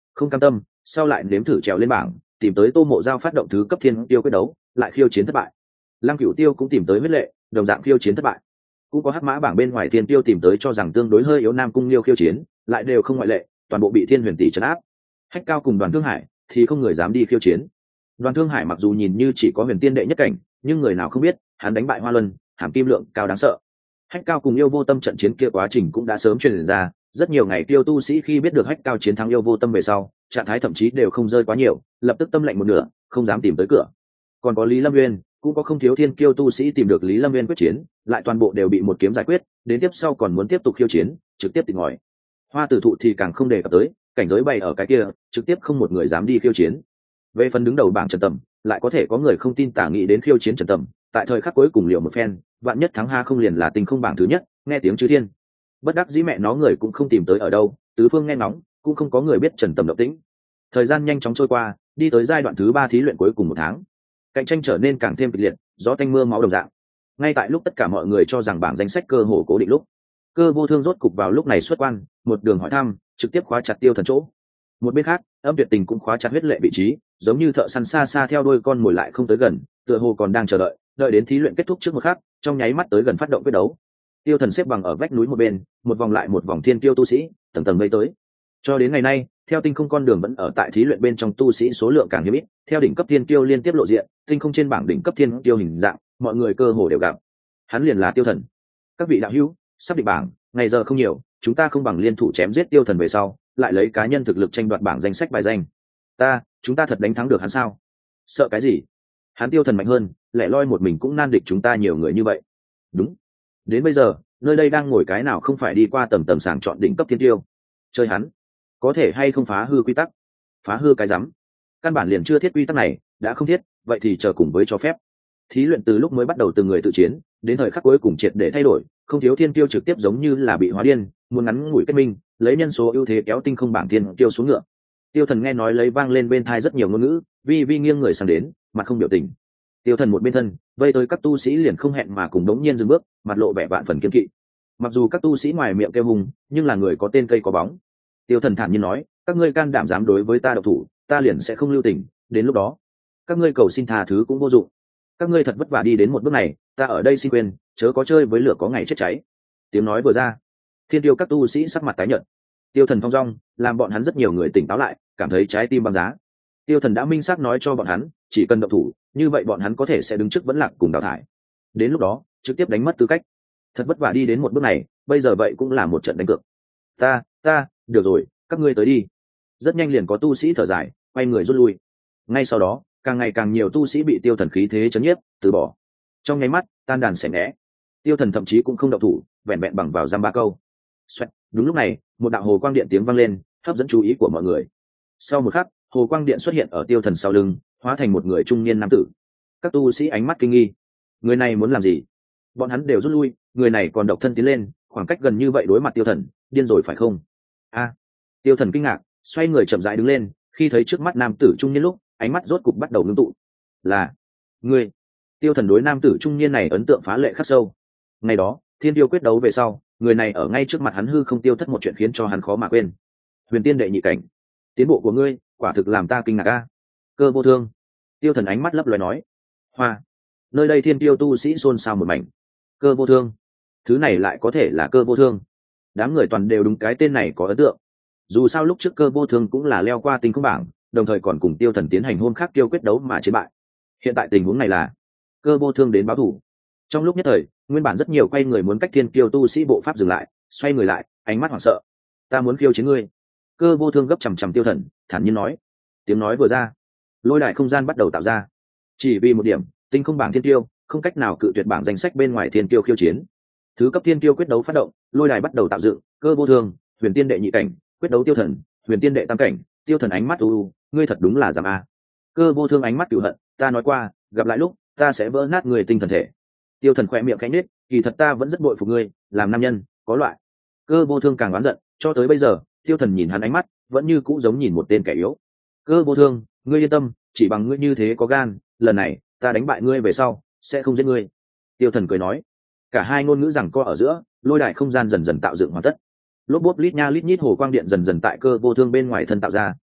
không cam tâm, sau lại nếm thử trèo lên bảng, tìm tới Tô Mộ Giao phát động thứ cấp thiên tiêu quyết đấu, lại khiêu chiến thất bại. Lăng Cửu Tiêu cũng tìm tới huyết lệ, đồng dạng khiêu chiến thất bại. Cũng có hắc mã bảng bên ngoài thiên tiêu tìm tới cho rằng tương đối hơi yếu Nam Cung Liêu khiêu chiến, lại đều không ngoại lệ, toàn bộ bị Thiên Huyền Tỷ trấn áp. Hách Cao cùng Đoàn Thương Hải thì không người dám đi khiêu chiến. Đoàn Thương Hải mặc dù nhìn như chỉ có huyền tiên đệ nhất cảnh, nhưng người nào không biết, hắn đánh bại Hoa Luân, hàm kim lượng cao đáng sợ. Hách Cao cùng Yêu Vô Tâm trận chiến kia quá trình cũng đã sớm truyền ra, rất nhiều ngày tiêu tu sĩ khi biết được Hách Cao chiến thắng Yêu Vô Tâm về sau, trạng thái thậm chí đều không rơi quá nhiều, lập tức tâm lạnh một nửa, không dám tìm tới cửa. Còn có Lý Lâm Nguyên, cũng có không thiếu thiên kiêu tu sĩ tìm được Lý Lâm Nguyên quyết chiến, lại toàn bộ đều bị một kiếm giải quyết, đến tiếp sau còn muốn tiếp tục khiêu chiến, trực tiếp tỉnh ngòi. Hoa Tử Thụ thì càng không đề cập tới, cảnh giới bày ở cái kia, trực tiếp không một người dám đi khiêu chiến. Về phần đứng đầu bảng Trần Tầm, lại có thể có người không tin tả nghĩ đến khiêu chiến Trần Tầm, tại thời khắc cuối cùng liều một phen, vạn nhất thắng ha không liền là tình không bảng thứ nhất, nghe tiếng chư thiên. Bất đắc dĩ mẹ nó người cũng không tìm tới ở đâu, tứ phương nghe ngóng, cũng không có người biết Trần Tầm động tĩnh. Thời gian nhanh chóng trôi qua, đi tới giai đoạn thứ ba thí luyện cuối cùng một tháng, cạnh tranh trở nên càng thêm kịch liệt, gió tanh mưa máu đồng dạng. Ngay tại lúc tất cả mọi người cho rằng bảng danh sách cơ hồ cố định lúc, Cơ Vô Thương rốt cục vào lúc này xuất quan, một đường hỏi thăm, trực tiếp khóa chặt Tiêu Thần chỗ. Một bên khác, Âm Tuyệt Tình cũng khóa chặt huyết lệ vị trí, giống như thợ săn xa xa theo đuôi con mồi lại không tới gần, tựa hồ còn đang chờ đợi, đợi đến thí luyện kết thúc trước một khắc, trong nháy mắt tới gần phát động quyết đấu. Tiêu Thần xếp bằng ở vách núi một bên, một vòng lại một vòng thiên tiêu tu sĩ, tầng tầng mây tới. Cho đến ngày nay, theo tinh không con đường vẫn ở tại thí luyện bên trong tu sĩ số lượng càng hiếm ít, theo đỉnh cấp thiên tiêu liên tiếp lộ diện, tinh không trên bảng đỉnh cấp thiên tiêu hình dạng, mọi người cơ hồ đều gặp. Hắn liền là Tiêu Thần. Các vị đạo hữu, sắp định bảng, ngày giờ không nhiều, chúng ta không bằng liên thủ chém giết Tiêu Thần về sau, lại lấy cá nhân thực lực tranh đoạt bảng danh sách bài danh. Ta, chúng ta thật đánh thắng được hắn sao? Sợ cái gì? Hắn Tiêu Thần mạnh hơn, lẻ loi một mình cũng nan địch chúng ta nhiều người như vậy. Đúng. Đến bây giờ, nơi đây đang ngồi cái nào không phải đi qua tầng tầng sàng chọn đỉnh cấp thiên tiêu. Chơi hắn, có thể hay không phá hư quy tắc? Phá hư cái rắm. Căn bản liền chưa thiết quy tắc này, đã không thiết, vậy thì chờ cùng với cho phép. Thí luyện từ lúc mới bắt đầu từng người tự chiến, đến thời khắc cuối cùng triệt để thay đổi, không thiếu thiên tiêu trực tiếp giống như là bị hóa điên, muốn ngắn ngủi kết minh, lấy nhân số ưu thế kéo tinh không bảng thiên tiêu xuống ngựa. Tiêu Thần nghe nói lấy vang lên bên tai rất nhiều ngôn ngữ, vi vi nghiêng người sang đến, mặt không biểu tình. Tiêu Thần một bên thân, vây tới các tu sĩ liền không hẹn mà cùng đống nhiên dừng bước, mặt lộ vẻ vạn phần kiên kỵ. Mặc dù các tu sĩ ngoài miệng kêu hùng, nhưng là người có tên cây có bóng. Tiêu Thần thản nhiên nói, các ngươi can đảm dám đối với ta độc thủ, ta liền sẽ không lưu tình, đến lúc đó, các ngươi cầu xin tha thứ cũng vô dụng. Các ngươi thật vất vả đi đến một bước này, ta ở đây xin quên, chớ có chơi với lửa có ngày chết cháy. Tiếng nói vừa ra, thiên tiêu các tu sĩ sắc mặt tái nhợt. Tiêu Thần phong dong, làm bọn hắn rất nhiều người tỉnh táo lại, cảm thấy trái tim băng giá. Tiêu Thần đã minh xác nói cho bọn hắn, chỉ cần động thủ, như vậy bọn hắn có thể sẽ đứng trước vẫn lạc cùng đào thải. Đến lúc đó, trực tiếp đánh mất tư cách. Thật vất vả đi đến một bước này, bây giờ vậy cũng là một trận đánh cược. Ta, ta, được rồi, các ngươi tới đi. Rất nhanh liền có tu sĩ thở dài, quay người rút lui. Ngay sau đó, càng ngày càng nhiều tu sĩ bị Tiêu Thần khí thế chấn nhiếp, từ bỏ. Trong nháy mắt, tan đàn xẻ né. Tiêu Thần thậm chí cũng không động thủ, vẹn vẹn bằng vào giam ba câu. Xoẹt, đúng lúc này, một đạo hồ quang điện tiếng vang lên, hấp dẫn chú ý của mọi người. Sau một khắc, hồ quang điện xuất hiện ở Tiêu Thần sau lưng, hóa thành một người trung niên nam tử. Các tu sĩ ánh mắt kinh nghi. Người này muốn làm gì? Bọn hắn đều rút lui, người này còn độc thân tiến lên, khoảng cách gần như vậy đối mặt Tiêu Thần, điên rồi phải không? A! Tiêu Thần kinh ngạc, xoay người chậm rãi đứng lên, khi thấy trước mắt nam tử trung niên lúc, ánh mắt rốt cục bắt đầu ngưng tụ. Là ngươi. Tiêu Thần đối nam tử trung niên này ấn tượng phá lệ khắc sâu. Ngày đó, thiên tiêu quyết đấu về sau, người này ở ngay trước mặt hắn hư không tiêu thất một chuyện khiến cho hắn khó mà quên. Huyền tiên đệ nhị cảnh, tiến bộ của ngươi quả thực làm ta kinh ngạc a. Cơ Vô Thương. Tiêu Thần ánh mắt lấp loé nói. Hoa. Nơi đây thiên tiêu tu sĩ xôn xao một mảnh. Cơ Vô Thương, thứ này lại có thể là Cơ Vô Thương? Đám người toàn đều đúng cái tên này có ấn tượng. Dù sao lúc trước Cơ Vô Thương cũng là leo qua tinh không bảng, đồng thời còn cùng Tiêu Thần tiến hành hôn khác tiêu quyết đấu mà chiến bại. Hiện tại tình huống này là Cơ Vô Thương đến báo thủ. Trong lúc nhất thời, nguyên bản rất nhiều quay người muốn cách thiên kiêu tu sĩ bộ pháp dừng lại, xoay người lại, ánh mắt hoảng sợ. Ta muốn khiêu chiến ngươi. Cơ Vô Thương gấp chằm chằm Tiêu Thần, thản nhiên nói. Tiếng nói vừa ra, lôi đại không gian bắt đầu tạo ra. Chỉ vì một điểm, tinh không bảng thiên kiêu không cách nào cự tuyệt bảng danh sách bên ngoài thiên kiêu khiêu chiến. Thứ cấp thiên kiêu quyết đấu phát động, lôi đài bắt đầu tạo dựng. Cơ Vô Thương, huyền tiên đệ nhị cảnh, quyết đấu Tiêu Thần, huyền tiên đệ tam cảnh. Tiêu Thần ánh mắt u u, ngươi thật đúng là giảm a. Cơ Vô Thương ánh mắt cửu hận, ta nói qua, gặp lại lúc, ta sẽ vỡ nát người tinh thần thể. Tiêu Thần khẽ miệng khẽ nhếch, kỳ thật ta vẫn rất bội phục ngươi, làm nam nhân, có loại. Cơ Vô Thương càng oán giận, cho tới bây giờ, Tiêu Thần nhìn hắn ánh mắt, vẫn như cũ giống nhìn một tên kẻ yếu. Cơ Vô Thương, ngươi yên tâm, chỉ bằng ngươi như thế có gan, lần này, ta đánh bại ngươi về sau, sẽ không giết ngươi. Tiêu Thần cười nói. Cả hai ngôn ngữ rằng co ở giữa, lôi đài không gian dần dần tạo dựng hoàn tất. Lốp bốp lít nha lít nhít hồ quang điện dần dần tại Cơ Vô Thương bên ngoài thân tạo ra,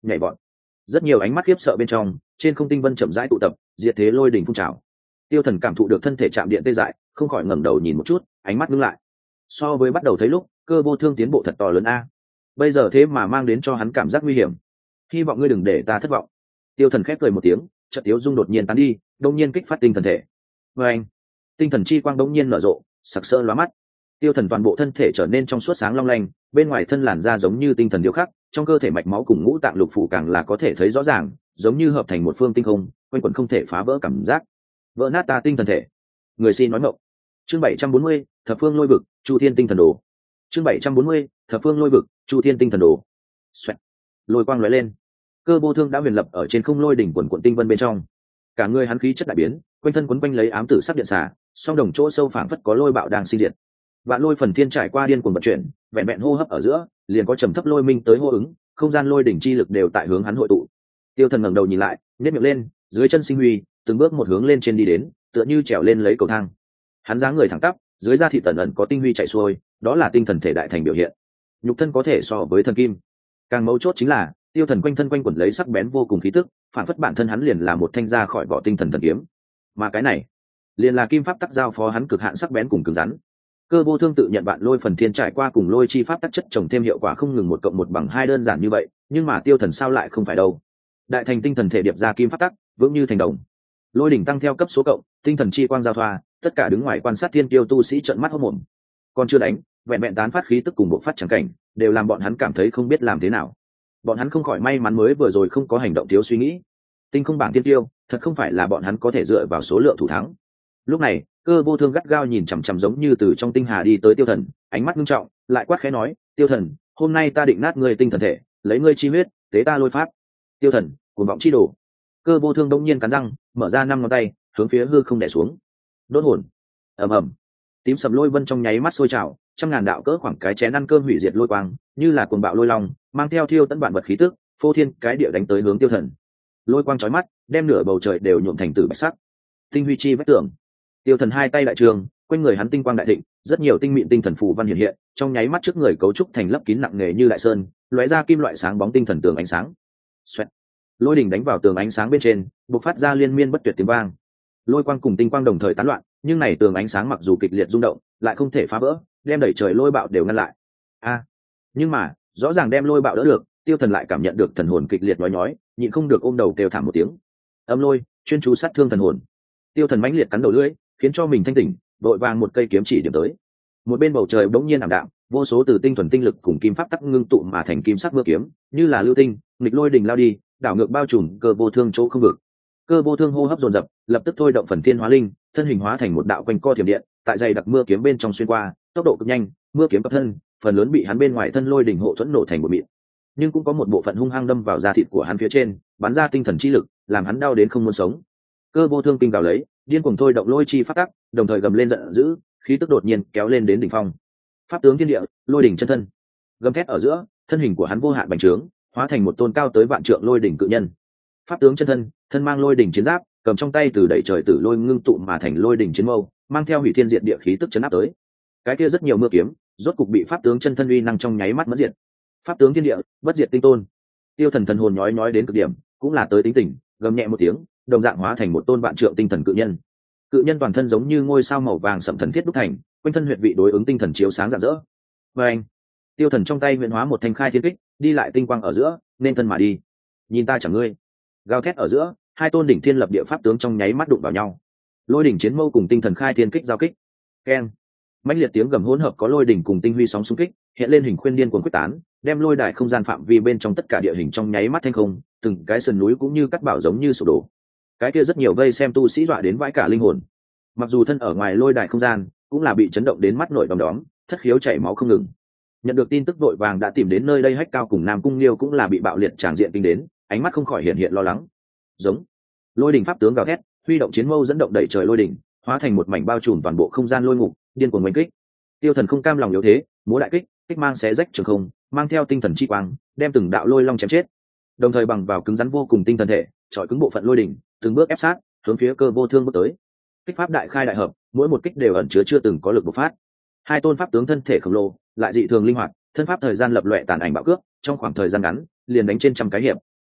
nhảy vọt. Rất nhiều ánh mắt khiếp sợ bên trong, trên không tinh vân chậm rãi tụ tập, diệt thế lôi đỉnh phun trào. Tiêu Thần cảm thụ được thân thể chạm điện tê dại, không khỏi ngẩng đầu nhìn một chút, ánh mắt ngưng lại. So với bắt đầu thấy lúc, Cơ Vô Thương tiến bộ thật to lớn a. Bây giờ thế mà mang đến cho hắn cảm giác nguy hiểm. Hy vọng ngươi đừng để ta thất vọng. Tiêu Thần khép cười một tiếng, chợt tiếu dung đột nhiên tán đi, đông nhiên kích phát tinh thần thể. Và anh, tinh thần chi quang đông nhiên nở rộ, sặc sỡ lóa mắt. Tiêu Thần toàn bộ thân thể trở nên trong suốt sáng long lanh, bên ngoài thân làn da giống như tinh thần điêu khắc, trong cơ thể mạch máu cùng ngũ tạng lục phủ càng là có thể thấy rõ ràng, giống như hợp thành một phương tinh không, quanh quẩn không thể phá vỡ cảm giác. Vỡ nát ta tinh thần thể. Người xin nói mộng. Chương bảy trăm bốn mươi, Thập Phương Lôi Vực, Chu Thiên Tinh Thần Đồ. Chương bảy trăm bốn mươi, Thập Phương Lôi Vực, Chu Thiên Tinh Thần Đồ. Xoẹt. Lôi quang lóe lên. Cơ Vô Thương đã huyền lập ở trên không lôi đỉnh quần quần tinh vân bên trong. Cả người hắn khí chất đại biến, quanh thân quấn quanh lấy ám tử sắc điện xà, song đồng chỗ sâu phảng phất có lôi bạo đang sinh diệt. Vạn lôi phần thiên trải qua điên cuồng vận chuyển, vẹn vẹn hô hấp ở giữa, liền có trầm thấp lôi minh tới hô ứng, không gian lôi đỉnh chi lực đều tại hướng hắn hội tụ. Tiêu Thần ngẩng đầu nhìn lại, nhếch miệng lên, dưới chân sinh huy, từng bước một hướng lên trên đi đến, tựa như trèo lên lấy cầu thang. Hắn dáng người thẳng tắp, dưới da thịt tẩn ẩn có tinh huy chảy xuôi, đó là tinh thần thể đại thành biểu hiện. Nhục thân có thể so với thần kim. Càng mấu chốt chính là, Tiêu Thần quanh thân quanh quẩn lấy sắc bén vô cùng khí tức, phản phất bản thân hắn liền là một thanh ra khỏi vỏ tinh thần thần kiếm. Mà cái này, liền là kim pháp tắc giao phó hắn cực hạn sắc bén cùng cứng rắn. Cơ Vô Thương tự nhận bạn lôi phần thiên trải qua cùng lôi chi pháp tắc chất trồng thêm hiệu quả không ngừng một cộng một bằng hai đơn giản như vậy, nhưng mà Tiêu Thần sao lại không phải đâu. Đại thành tinh thần thể điệp ra kim pháp tắc, vững như thành đồng. Lôi đỉnh tăng theo cấp số cộng, tinh thần chi quang giao thoa, tất cả đứng ngoài quan sát thiên tiêu tu sĩ trợn mắt hốt mồm. Còn chưa đánh, vẹn vẹn tán phát khí tức cùng bộ phát chẳng cảnh, đều làm bọn hắn cảm thấy không biết làm thế nào. Bọn hắn không khỏi may mắn mới vừa rồi không có hành động thiếu suy nghĩ. Tinh không bảng thiên tiêu, thật không phải là bọn hắn có thể dựa vào số lượng thủ thắng. Lúc này, Cơ Vô Thương gắt gao nhìn chằm chằm giống như từ trong tinh hà đi tới Tiêu Thần, ánh mắt nghiêm trọng, lại quát khẽ nói, "Tiêu Thần, hôm nay ta định nát ngươi tinh thần thể, lấy ngươi chi huyết, tế ta lôi pháp." Tiêu Thần, cuồng vọng chi đồ. Cơ Vô Thương đông nhiên cắn răng, mở ra năm ngón tay, hướng phía hư không đè xuống. Đốt hồn. Ầm ầm. Tím sầm lôi vân trong nháy mắt sôi trào, trăm ngàn đạo cỡ khoảng cái chén ăn cơm hủy diệt lôi quang, như là cuồng bạo lôi long, mang theo thiêu tận vạn vật khí tức, phô thiên cái địa đánh tới hướng Tiêu Thần. Lôi quang chói mắt, đem nửa bầu trời đều nhuộm thành tử bạch sắc. Tinh huy chi vách tường. Tiêu Thần hai tay đại trường, quanh người hắn tinh quang đại thịnh, rất nhiều tinh mịn tinh thần phù văn hiện hiện, trong nháy mắt trước người cấu trúc thành lấp kín nặng nề như đại sơn, lóe ra kim loại sáng bóng tinh thần tường ánh sáng. Xoẹt. Lôi đỉnh đánh vào tường ánh sáng bên trên, bộc phát ra liên miên bất tuyệt tiếng vang. Lôi quang cùng tinh quang đồng thời tán loạn, nhưng này tường ánh sáng mặc dù kịch liệt rung động, lại không thể phá vỡ, đem đẩy trời lôi bạo đều ngăn lại. A, nhưng mà, rõ ràng đem lôi bạo đỡ được, Tiêu Thần lại cảm nhận được thần hồn kịch liệt nhói nhói, nhịn không được ôm đầu kêu thảm một tiếng. Âm lôi, chuyên chú sát thương thần hồn. Tiêu Thần mãnh liệt cắn đầu lưỡi, khiến cho mình thanh tỉnh, đội vàng một cây kiếm chỉ điểm tới. Một bên bầu trời bỗng nhiên ảm đạm, vô số từ tinh thuần tinh lực cùng kim pháp tắc ngưng tụ mà thành kim sắc mưa kiếm, như là lưu tinh, nghịch lôi đỉnh lao đi, đảo ngược bao trùm Cơ Vô Thương chỗ không vực. Cơ Vô Thương hô hấp dồn dập, lập tức thôi động phần thiên hóa linh, thân hình hóa thành một đạo quanh co thiểm điện, tại dày đặc mưa kiếm bên trong xuyên qua, tốc độ cực nhanh, mưa kiếm cập thân, phần lớn bị hắn bên ngoài thân lôi đỉnh hộ thuẫn nổ thành một mịn. Nhưng cũng có một bộ phận hung hăng đâm vào da thịt của hắn phía trên, bắn ra tinh thần chi lực, làm hắn đau đến không muốn sống. Cơ Vô Thương kinh gào lấy, điên cuồng thôi động lôi chi pháp tắc, đồng thời gầm lên giận dữ, khí tức đột nhiên kéo lên đến đỉnh phong. Pháp tướng thiên địa, lôi đỉnh chân thân. Gầm thét ở giữa, thân hình của hắn vô hạn bành trướng, hóa thành một tôn cao tới vạn trượng lôi đỉnh cự nhân. Pháp tướng chân thân, thân mang lôi đỉnh chiến giáp, cầm trong tay từ đẩy trời tử lôi ngưng tụ mà thành lôi đỉnh chiến mâu, mang theo hủy thiên diệt địa khí tức chấn áp tới. Cái kia rất nhiều mưa kiếm, rốt cục bị pháp tướng chân thân uy năng trong nháy mắt mất diệt. Pháp tướng thiên địa, bất diệt tinh tôn. Tiêu Thần thần hồn nhói nhói đến cực điểm, cũng là tới tính tình, gầm nhẹ một tiếng, đồng dạng hóa thành một tôn vạn trượng tinh thần cự nhân. Cự nhân toàn thân giống như ngôi sao màu vàng sẫm thần thiết đúc thành, quanh thân huyệt vị đối ứng tinh thần chiếu sáng rạng rỡ. Và anh, Tiêu Thần trong tay huyền hóa một thanh khai thiên kích, đi lại tinh quang ở giữa, nên thân mà đi. Nhìn ta chẳng ngươi. Gào thét ở giữa, hai tôn đỉnh thiên lập địa pháp tướng trong nháy mắt đụng vào nhau. Lôi đỉnh chiến mâu cùng tinh thần khai thiên kích giao kích. Keng. Mãnh liệt tiếng gầm hỗn hợp có lôi đỉnh cùng tinh huy sóng xung kích, hiện lên hình khuyên điên cuồng quyết tán, đem lôi đài không gian phạm vi bên trong tất cả địa hình trong nháy mắt thanh không, từng cái sườn núi cũng như cắt bảo giống như sụp đổ. Cái kia rất nhiều vây xem tu sĩ dọa đến vãi cả linh hồn. Mặc dù thân ở ngoài lôi đài không gian, cũng là bị chấn động đến mắt nổi đom đóm, thất khiếu chảy máu không ngừng. Nhận được tin tức vội vàng đã tìm đến nơi đây Hách Cao cùng Nam Cung Liêu cũng là bị bạo liệt tràng diện kinh đến, ánh mắt không khỏi hiện hiện lo lắng. Giống. Lôi đỉnh pháp tướng gào thét, huy động chiến mâu dẫn động đẩy trời lôi đỉnh, hóa thành một mảnh bao trùm toàn bộ không gian lôi ngục, điên cuồng đánh kích. Tiêu Thần không cam lòng yếu thế, múa đại kích, kích mang xé rách trường không, mang theo tinh thần chi quang, đem từng đạo lôi long chém chết. Đồng thời bằng vào cứng rắn vô cùng tinh thần thể, chọi cứng bộ phận lôi đỉnh, từng bước ép sát, hướng phía Cơ Vô Thương bước tới. Kích pháp đại khai đại hợp, mỗi một kích đều ẩn chứa chưa từng có lực bộc phát. Hai tôn pháp tướng thân thể khổng lồ, lại dị thường linh hoạt, thân pháp thời gian lập loè tàn ảnh bạo cướp, trong khoảng thời gian ngắn, liền đánh trên trăm cái hiệp.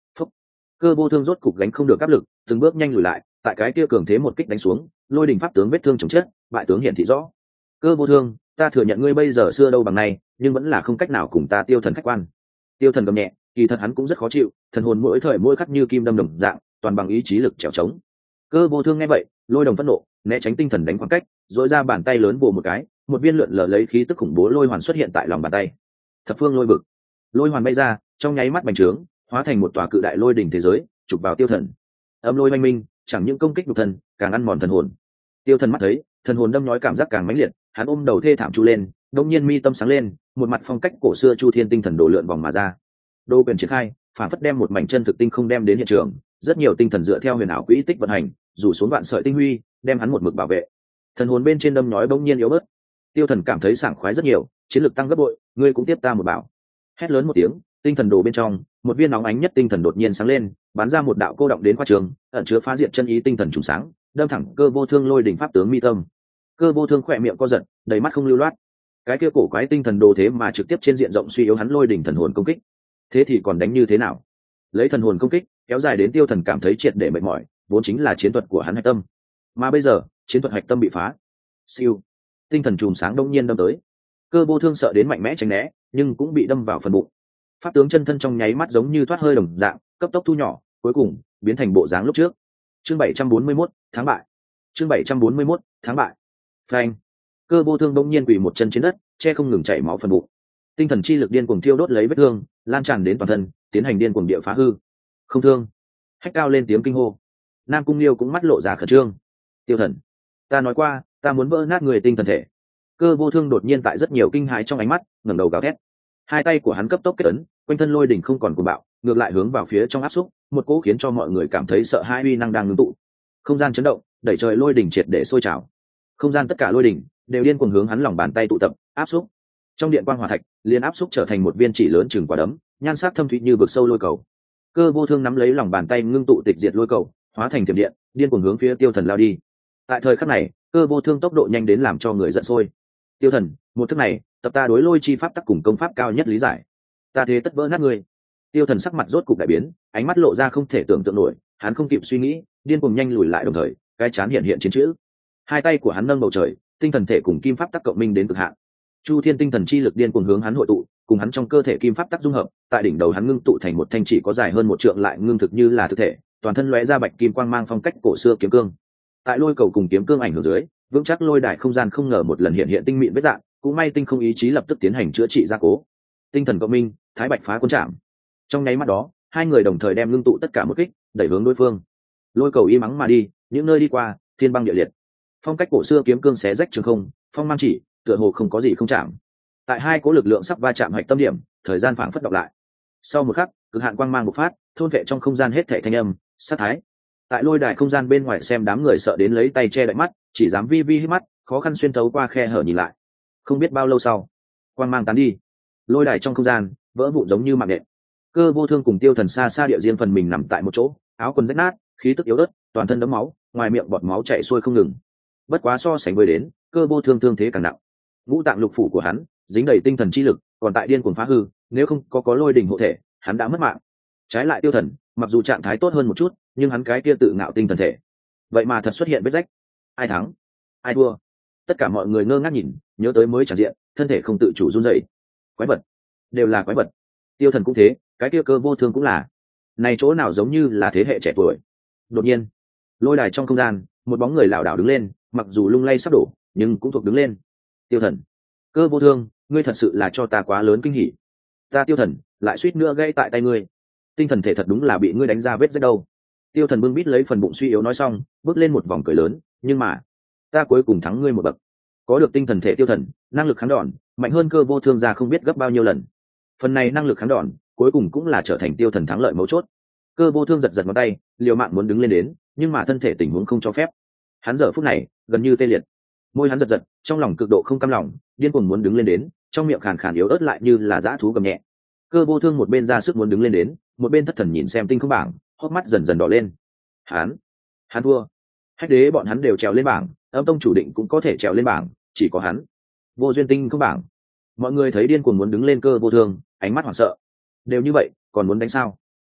Cơ vô thương rốt cục gánh không được áp lực, từng bước nhanh lùi lại, tại cái kia cường thế một kích đánh xuống, lôi đình pháp tướng vết thương chồng chết, bại tướng hiện thị rõ. Cơ vô thương, ta thừa nhận ngươi bây giờ xưa đâu bằng này, nhưng vẫn là không cách nào cùng ta tiêu thần khách quan. Tiêu thần cầm nhẹ, kỳ thật hắn cũng rất khó chịu, thần hồn mỗi thời mỗi khắc như kim đâm đồng dạng, toàn bằng ý chí lực trèo trống. Cơ vô thương nghe vậy, lôi đồng phẫn nộ, né tránh tinh thần đánh khoảng cách, dội ra bàn tay lớn bổ một cái, một viên lượn lờ lấy khí tức khủng bố lôi hoàn xuất hiện tại lòng bàn tay. Thập phương lôi vực, lôi hoàn bay ra, trong nháy mắt bành trướng, hóa thành một tòa cự đại lôi đỉnh thế giới, chụp vào tiêu thần. Âm lôi oanh minh, chẳng những công kích nhục thần, càng ăn mòn thần hồn. Tiêu thần mắt thấy, thần hồn đâm nhói cảm giác càng mãnh liệt, hắn ôm đầu thê thảm chu lên, đột nhiên mi tâm sáng lên, một mặt phong cách cổ xưa chu thiên tinh thần đồ lượn vòng mà ra. Đô quyền triển khai, phản phất đem một mảnh chân thực tinh không đem đến hiện trường, rất nhiều tinh thần dựa theo huyền ảo quỹ tích vận hành, rủ xuống vạn sợi tinh huy, đem hắn một mực bảo vệ. Thần hồn bên trên đâm nhói bỗng nhiên yếu bớt. Tiêu thần cảm thấy sảng khoái rất nhiều, chiến lực tăng gấp bội, ngươi cũng tiếp ta một bảo. Hét lớn một tiếng, tinh thần đồ bên trong, một viên nóng ánh nhất tinh thần đột nhiên sáng lên, bắn ra một đạo cô động đến qua trường, ẩn chứa phá diệt chân ý tinh thần trùng sáng, đâm thẳng cơ vô thương lôi đỉnh pháp tướng mi tâm. Cơ vô thương khỏe miệng co giật, đầy mắt không lưu loát. Cái kia cổ quái tinh thần đồ thế mà trực tiếp trên diện rộng suy yếu hắn lôi đỉnh thần hồn công kích. Thế thì còn đánh như thế nào? Lấy thần hồn công kích, kéo dài đến tiêu thần cảm thấy triệt để mệt mỏi, vốn chính là chiến thuật của hắn hạch tâm. Mà bây giờ, chiến thuật hạch tâm bị phá. Siêu, tinh thần chùm sáng đông nhiên đâm tới. Cơ vô thương sợ đến mạnh mẽ tránh né, nhưng cũng bị đâm vào phần bụng. Pháp tướng chân thân trong nháy mắt giống như thoát hơi đồng dạng, cấp tốc thu nhỏ, cuối cùng biến thành bộ dáng lúc trước. Chương bảy trăm bốn mươi mốt, tháng bại. Chương bảy trăm bốn mươi mốt, tháng bại. Phanh. Cơ vô thương bỗng nhiên quỳ một chân trên đất, che không ngừng chảy máu phần bụng. Tinh thần chi lực điên cuồng thiêu đốt lấy vết thương, lan tràn đến toàn thân, tiến hành điên cuồng địa phá hư. Không thương. Hách cao lên tiếng kinh hô. Nam Cung Liêu cũng mắt lộ ra khẩn trương. Tiêu thần, ta nói qua, ta muốn vỡ nát người tinh thần thể. Cơ vô thương đột nhiên tại rất nhiều kinh hãi trong ánh mắt, ngẩng đầu gào thét. Hai tay của hắn cấp tốc kết ấn, quanh thân lôi đỉnh không còn cuồng bạo, ngược lại hướng vào phía trong áp xúc, một cỗ khiến cho mọi người cảm thấy sợ hãi uy năng đang ngưng tụ. Không gian chấn động, đẩy trời lôi đỉnh triệt để sôi trào. Không gian tất cả lôi đỉnh đều điên cuồng hướng hắn lòng bàn tay tụ tập, áp xúc. Trong điện quang hỏa thạch, liền áp xúc trở thành một viên chỉ lớn chừng quả đấm, nhan sắc thâm thúy như vực sâu lôi cầu. Cơ vô thương nắm lấy lòng bàn tay ngưng tụ tịch diệt lôi cầu, hóa thành thiểm điện, điên cuồng hướng phía tiêu thần lao đi. Tại thời khắc này, cơ vô thương tốc độ nhanh đến làm cho người giận sôi. Tiêu thần, một thức này, tập ta đối lôi chi pháp tắc cùng công pháp cao nhất lý giải. Ta thế tất vỡ nát người. Tiêu thần sắc mặt rốt cục đại biến, ánh mắt lộ ra không thể tưởng tượng nổi, hắn không kịp suy nghĩ, điên cuồng nhanh lùi lại đồng thời, cái chán hiện hiện chiến chữ. Hai tay của hắn nâng bầu trời, tinh thần thể cùng kim pháp tắc cộng minh đến cực hạn. Chu thiên tinh thần chi lực điên cuồng hướng hắn hội tụ, cùng hắn trong cơ thể kim pháp tắc dung hợp, tại đỉnh đầu hắn ngưng tụ thành một thanh chỉ có dài hơn một trượng lại ngưng thực như là thực thể, toàn thân lóe ra bạch kim quang mang phong cách cổ xưa kiếm cương. Tại lôi cầu cùng kiếm cương ảnh hưởng dưới, vững chắc lôi đài không gian không ngờ một lần hiện hiện tinh mịn vết dạng, cũng may tinh không ý chí lập tức tiến hành chữa trị gia cố. Tinh thần cộng minh, thái bạch phá quân trảm. Trong nháy mắt đó, hai người đồng thời đem ngưng tụ tất cả một kích, đẩy hướng đối phương. Lôi cầu im ắng mà đi, những nơi đi qua, thiên băng địa liệt. Phong cách cổ xưa kiếm cương xé rách trường không, phong mang chỉ, tựa hồ không có gì không chạm. Tại hai cố lực lượng sắp va chạm hạch tâm điểm, thời gian phảng phất đọc lại. Sau một khắc, cực hạn quang mang bộc phát, thôn vệ trong không gian hết thảy thanh âm, sát thái. Tại lôi đài không gian bên ngoài xem đám người sợ đến lấy tay che đậy mắt, chỉ dám vi vi hít mắt, khó khăn xuyên thấu qua khe hở nhìn lại. Không biết bao lâu sau, quang mang tán đi, lôi đài trong không gian vỡ vụn giống như mạng nện. Cơ vô thương cùng tiêu thần xa xa địa riêng phần mình nằm tại một chỗ, áo quần rách nát, khí tức yếu ớt, toàn thân đẫm máu, ngoài miệng bọt máu chảy xuôi không ngừng. Bất quá so sánh với đến, cơ vô thương thương thế càng nặng. Ngũ tạng lục phủ của hắn dính đầy tinh thần chi lực, còn tại điên cuồng phá hư, nếu không có có lôi đình hộ thể, hắn đã mất mạng. Trái lại tiêu thần, mặc dù trạng thái tốt hơn một chút, nhưng hắn cái kia tự ngạo tinh thần thể, vậy mà thật xuất hiện vết rách. Ai thắng? Ai thua? Tất cả mọi người ngơ ngác nhìn, nhớ tới mới tràn diện, thân thể không tự chủ run rẩy. Quái vật, đều là quái vật. Tiêu thần cũng thế, cái kia cơ vô thương cũng là. Này chỗ nào giống như là thế hệ trẻ tuổi. Đột nhiên, lôi đài trong không gian, một bóng người lảo đảo đứng lên, mặc dù lung lay sắp đổ, nhưng cũng thuộc đứng lên. Tiêu thần, cơ vô thương, ngươi thật sự là cho ta quá lớn kinh hỉ. Ta tiêu thần, lại suýt nữa gây tại tay ngươi. Tinh thần thể thật đúng là bị ngươi đánh ra vết rách đâu. Tiêu thần bưng bít lấy phần bụng suy yếu nói xong, bước lên một vòng cười lớn, nhưng mà, ta cuối cùng thắng ngươi một bậc. Có được tinh thần thể tiêu thần, năng lực kháng đòn mạnh hơn cơ vô thương ra không biết gấp bao nhiêu lần. Phần này năng lực kháng đòn cuối cùng cũng là trở thành tiêu thần thắng lợi mấu chốt. Cơ vô thương giật giật ngón tay, liều mạng muốn đứng lên đến, nhưng mà thân thể tình huống không cho phép. Hắn giờ phút này gần như tê liệt, môi hắn giật giật, trong lòng cực độ không cam lòng, điên cuồng muốn đứng lên đến, trong miệng khàn khàn yếu ớt lại như là dã thú gầm nhẹ. Cơ vô thương một bên ra sức muốn đứng lên đến, một bên thất thần nhìn xem tinh không bảng, hốc mắt dần dần đỏ lên. Hắn, hắn thua. Hách đế bọn hắn đều trèo lên bảng, âm tông chủ định cũng có thể trèo lên bảng, chỉ có hắn vô duyên tinh không bảng. Mọi người thấy điên cuồng muốn đứng lên cơ vô thương, ánh mắt hoảng sợ. Đều như vậy, còn muốn đánh sao?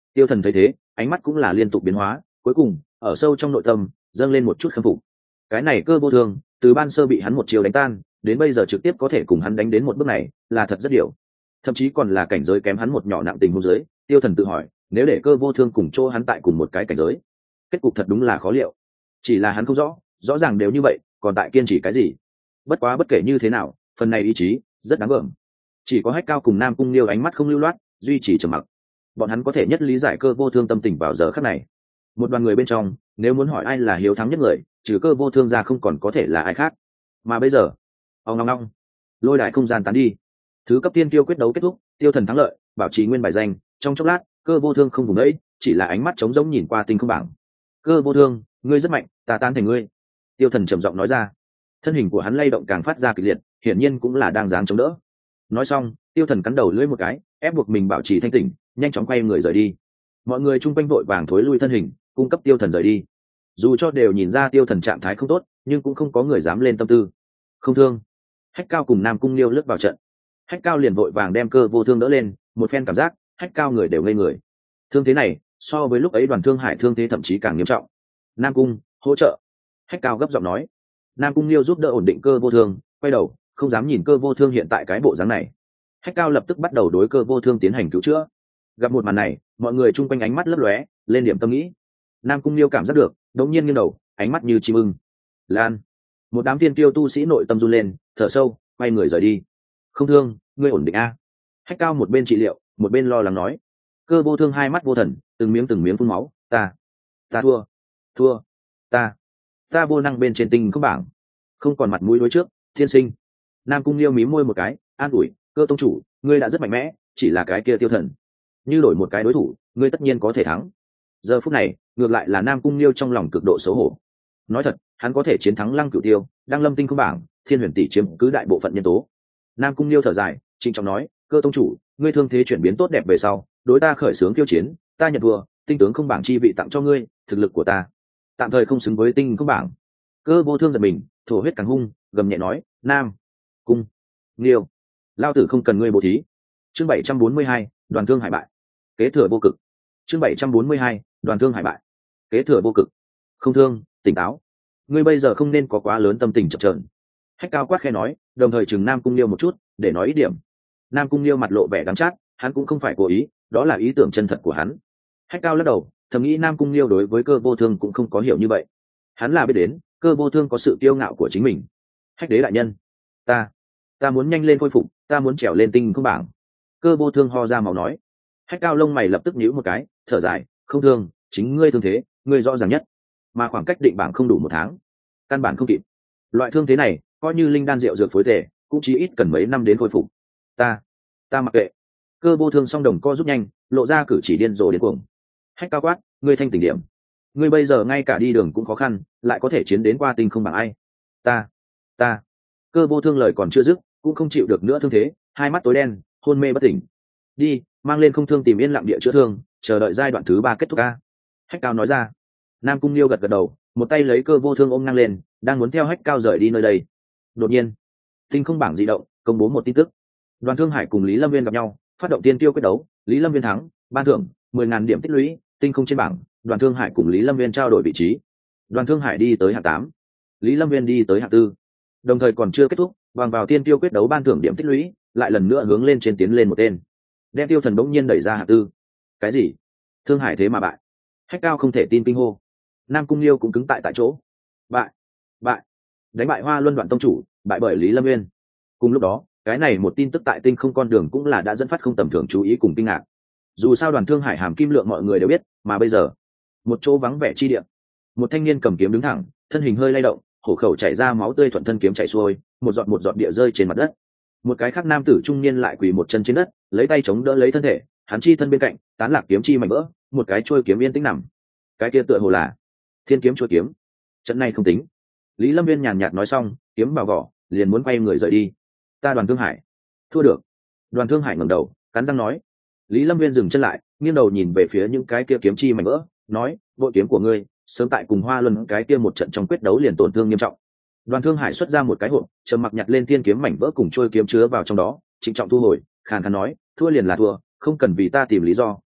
Tiêu Thần thấy thế, ánh mắt cũng là liên tục biến hóa, cuối cùng ở sâu trong nội tâm dâng lên một chút khâm phục. Cái này Cơ Vô Thương, từ ban sơ bị hắn một chiều đánh tan, đến bây giờ trực tiếp có thể cùng hắn đánh đến một bước này, là thật rất điều. Thậm chí còn là cảnh giới kém hắn một nhỏ nặng tình huống dưới, Tiêu Thần tự hỏi, nếu để Cơ Vô Thương cùng chỗ hắn tại cùng một cái cảnh giới, kết cục thật đúng là khó liệu. Chỉ là hắn không rõ, rõ ràng đều như vậy, còn tại kiên trì cái gì? Bất quá bất kể như thế nào, phần này ý chí rất đáng gờm. Chỉ có Hách Cao cùng Nam Cung Liêu ánh mắt không lưu loát, duy trì trầm mặc. Bọn hắn có thể nhất lý giải Cơ Vô Thương tâm tình vào giờ khắc này. Một đoàn người bên trong, nếu muốn hỏi ai là hiếu thắng nhất người, trừ Cơ Vô Thương ra không còn có thể là ai khác. Mà bây giờ, ông ngong ngong, lôi đại không gian tán đi. Thứ cấp tiên tiêu quyết đấu kết thúc, Tiêu Thần thắng lợi, bảo trì nguyên bài danh. Trong chốc lát, Cơ Vô Thương không vùng đấy, chỉ là ánh mắt trống rỗng nhìn qua tinh không bảng. Cơ Vô Thương, ngươi rất mạnh, ta tán thành ngươi. Tiêu Thần trầm giọng nói ra. Thân hình của hắn lay động càng phát ra kịch liệt, hiển nhiên cũng là đang dáng chống đỡ. Nói xong, Tiêu Thần cắn đầu lưỡi một cái, ép buộc mình bảo trì thanh tỉnh, nhanh chóng quay người rời đi. Mọi người chung quanh vội vàng thối lui thân hình, cung cấp Tiêu Thần rời đi. Dù cho đều nhìn ra Tiêu Thần trạng thái không tốt, nhưng cũng không có người dám lên tâm tư. Không thương. Hách Cao cùng Nam Cung Liêu lướt vào trận. Hách Cao liền vội vàng đem Cơ Vô Thương đỡ lên, một phen cảm giác, Hách Cao người đều ngây người. Thương thế này, so với lúc ấy Đoàn Thương Hải thương thế thậm chí càng nghiêm trọng. Nam Cung, hỗ trợ. Hách Cao gấp giọng nói. Nam Cung Liêu giúp đỡ ổn định Cơ Vô Thương, quay đầu, không dám nhìn Cơ Vô Thương hiện tại cái bộ dáng này. Hách Cao lập tức bắt đầu đối Cơ Vô Thương tiến hành cứu chữa. Gặp một màn này, mọi người chung quanh ánh mắt lấp lóe, lên điểm tâm nghĩ. Nam Cung Liêu cảm giác được, đống nhiên nghiêng đầu, ánh mắt như chim ưng. Lan. Một đám tiên tiêu tu sĩ nội tâm run lên, thở sâu, quay người rời đi. Không thương, ngươi ổn định a. Hách Cao một bên trị liệu, một bên lo lắng nói. Cơ Vô Thương hai mắt vô thần, từng miếng từng miếng phun máu. Ta, ta thua, thua, ta, ta vô năng bên trên tinh không bảng, không còn mặt mũi đối trước, thiên sinh. Nam Cung Liêu mím môi một cái, an ủi, Cơ tông chủ, ngươi đã rất mạnh mẽ, chỉ là cái kia Tiêu Thần, như đổi một cái đối thủ, ngươi tất nhiên có thể thắng. Giờ phút này, ngược lại là Nam Cung Liêu trong lòng cực độ xấu hổ. Nói thật, hắn có thể chiến thắng Lăng Cửu Tiêu, Đăng Lâm tinh không bảng, Thiên Huyền tỷ chiếm cứ đại bộ phận nhân tố. Nam Cung Liêu thở dài, trịnh trọng nói, Cơ tông chủ, ngươi thương thế chuyển biến tốt đẹp về sau, đối ta khởi xướng khiêu chiến, ta nhận thua, tinh tướng không bảng chi vị tặng cho ngươi, thực lực của ta tạm thời không xứng với tinh không bảng. Cơ Vô Thương giật mình, thổ huyết càng hung, gầm nhẹ nói, Nam Cung Liêu, lao tử không cần ngươi bố thí. Chương bảy trăm bốn mươi hai, Đoàn Thương Hải bại, kế thừa vô cực. Chương bảy trăm bốn mươi hai, Đoàn Thương Hải bại, kế thừa vô cực. Không thương, tỉnh táo, ngươi bây giờ không nên có quá lớn tâm tình chập chờn. Hách Cao quát khẽ nói, đồng thời chừng Nam Cung Liêu một chút, để nói ít điểm. Nam Cung Liêu mặt lộ vẻ đắng chát, hắn cũng không phải cố ý, đó là ý tưởng chân thật của hắn. Hách Cao lắc đầu, thầm nghĩ Nam Cung Liêu đối với Cơ Vô Thương cũng không có hiểu như vậy. Hắn là biết đến, Cơ Vô Thương có sự kiêu ngạo của chính mình. Hách đế đại nhân, ta, ta muốn nhanh lên khôi phục, ta muốn trèo lên tinh không bảng. Cơ Vô Thương ho ra máu nói. Hách Cao lông mày lập tức nhíu một cái, thở dài, không thương, chính ngươi thương thế, ngươi rõ ràng nhất, mà khoảng cách định bảng không đủ một tháng, căn bản không kịp. Loại thương thế này, coi như linh đan rượu dược phối thể, cũng chỉ ít cần mấy năm đến khôi phục. Ta, ta mặc kệ. Cơ Vô Thương song đồng co rút nhanh, lộ ra cử chỉ điên rồ điên cuồng. Hách Cao quát, ngươi thanh tỉnh điểm, ngươi bây giờ ngay cả đi đường cũng khó khăn, lại có thể chiến đến qua tinh không bằng ai. Ta, ta. Cơ Vô Thương lời còn chưa dứt, cũng không chịu được nữa thương thế, hai mắt tối đen, hôn mê bất tỉnh. Đi, mang lên không thương tìm yên lặng địa chữa thương, chờ đợi giai đoạn thứ ba kết thúc a. Hách Cao nói ra. Nam Cung Liêu gật gật đầu, một tay lấy Cơ Vô Thương ôm ngang lên, đang muốn theo Hách Cao rời đi nơi đây. Đột nhiên, tinh không bảng di động công bố một tin tức. Đoàn Thương Hải cùng Lý Lâm Viên gặp nhau, phát động tiên tiêu quyết đấu, Lý Lâm Viên thắng, ban thưởng mười ngàn điểm tích lũy, tinh không trên bảng, Đoàn Thương Hải cùng Lý Lâm Viên trao đổi vị trí. Đoàn Thương Hải đi tới hạng tám, Lý Lâm Viên đi tới hạng tư. Đồng thời còn chưa kết thúc, bằng vào tiên tiêu quyết đấu ban thưởng điểm tích lũy, lại lần nữa hướng lên trên tiến lên một tên. Đem Tiêu Thần bỗng nhiên đẩy ra hạng tư. Cái gì? Thương Hải thế mà bại? Hách Cao không thể tin kinh hô. Nam Cung Liêu cũng cứng tại tại chỗ. Bại, bại, đánh bại Hoa Luân Đoạn tông chủ, bại bởi Lý Lâm Viên. Cùng lúc đó, cái này một tin tức tại tinh không con đường cũng là đã dẫn phát không tầm thường chú ý cùng kinh ngạc. Dù sao Đoàn Thương Hải hàm kim lượng mọi người đều biết, mà bây giờ, một chỗ vắng vẻ chi địa, một thanh niên cầm kiếm đứng thẳng, thân hình hơi lay động, hổ khẩu chảy ra máu tươi thuận thân kiếm chảy xuôi, một giọt một giọt địa rơi trên mặt đất. Một cái khác nam tử trung niên lại quỳ một chân trên đất, lấy tay chống đỡ lấy thân thể, hắn chi thân bên cạnh, tán lạc kiếm chi mảnh vỡ, một cái chuôi kiếm yên tĩnh nằm. Cái kia tựa hồ là Thiên kiếm chuôi kiếm. Trận này không tính. Lý Lâm Viên nhàn nhạt nói xong, kiếm vào vỏ, liền muốn quay người rời đi. Ta Đoàn Thương Hải thua được. Đoàn Thương Hải ngẩng đầu, cắn răng nói. Lý Lâm Viên dừng chân lại, nghiêng đầu nhìn về phía những cái kia kiếm chi mảnh vỡ, nói, bộ kiếm của ngươi sớm tại cùng Hoa Luân cái kia một trận trong quyết đấu liền tổn thương nghiêm trọng. Đoàn Thương Hải xuất ra một cái hộp, trầm mặc nhặt lên thiên kiếm mảnh vỡ cùng trôi kiếm chứa vào trong đó, trịnh trọng thu hồi, khàn khàn nói, thua liền là thua, không cần vì ta tìm lý do, ta biết,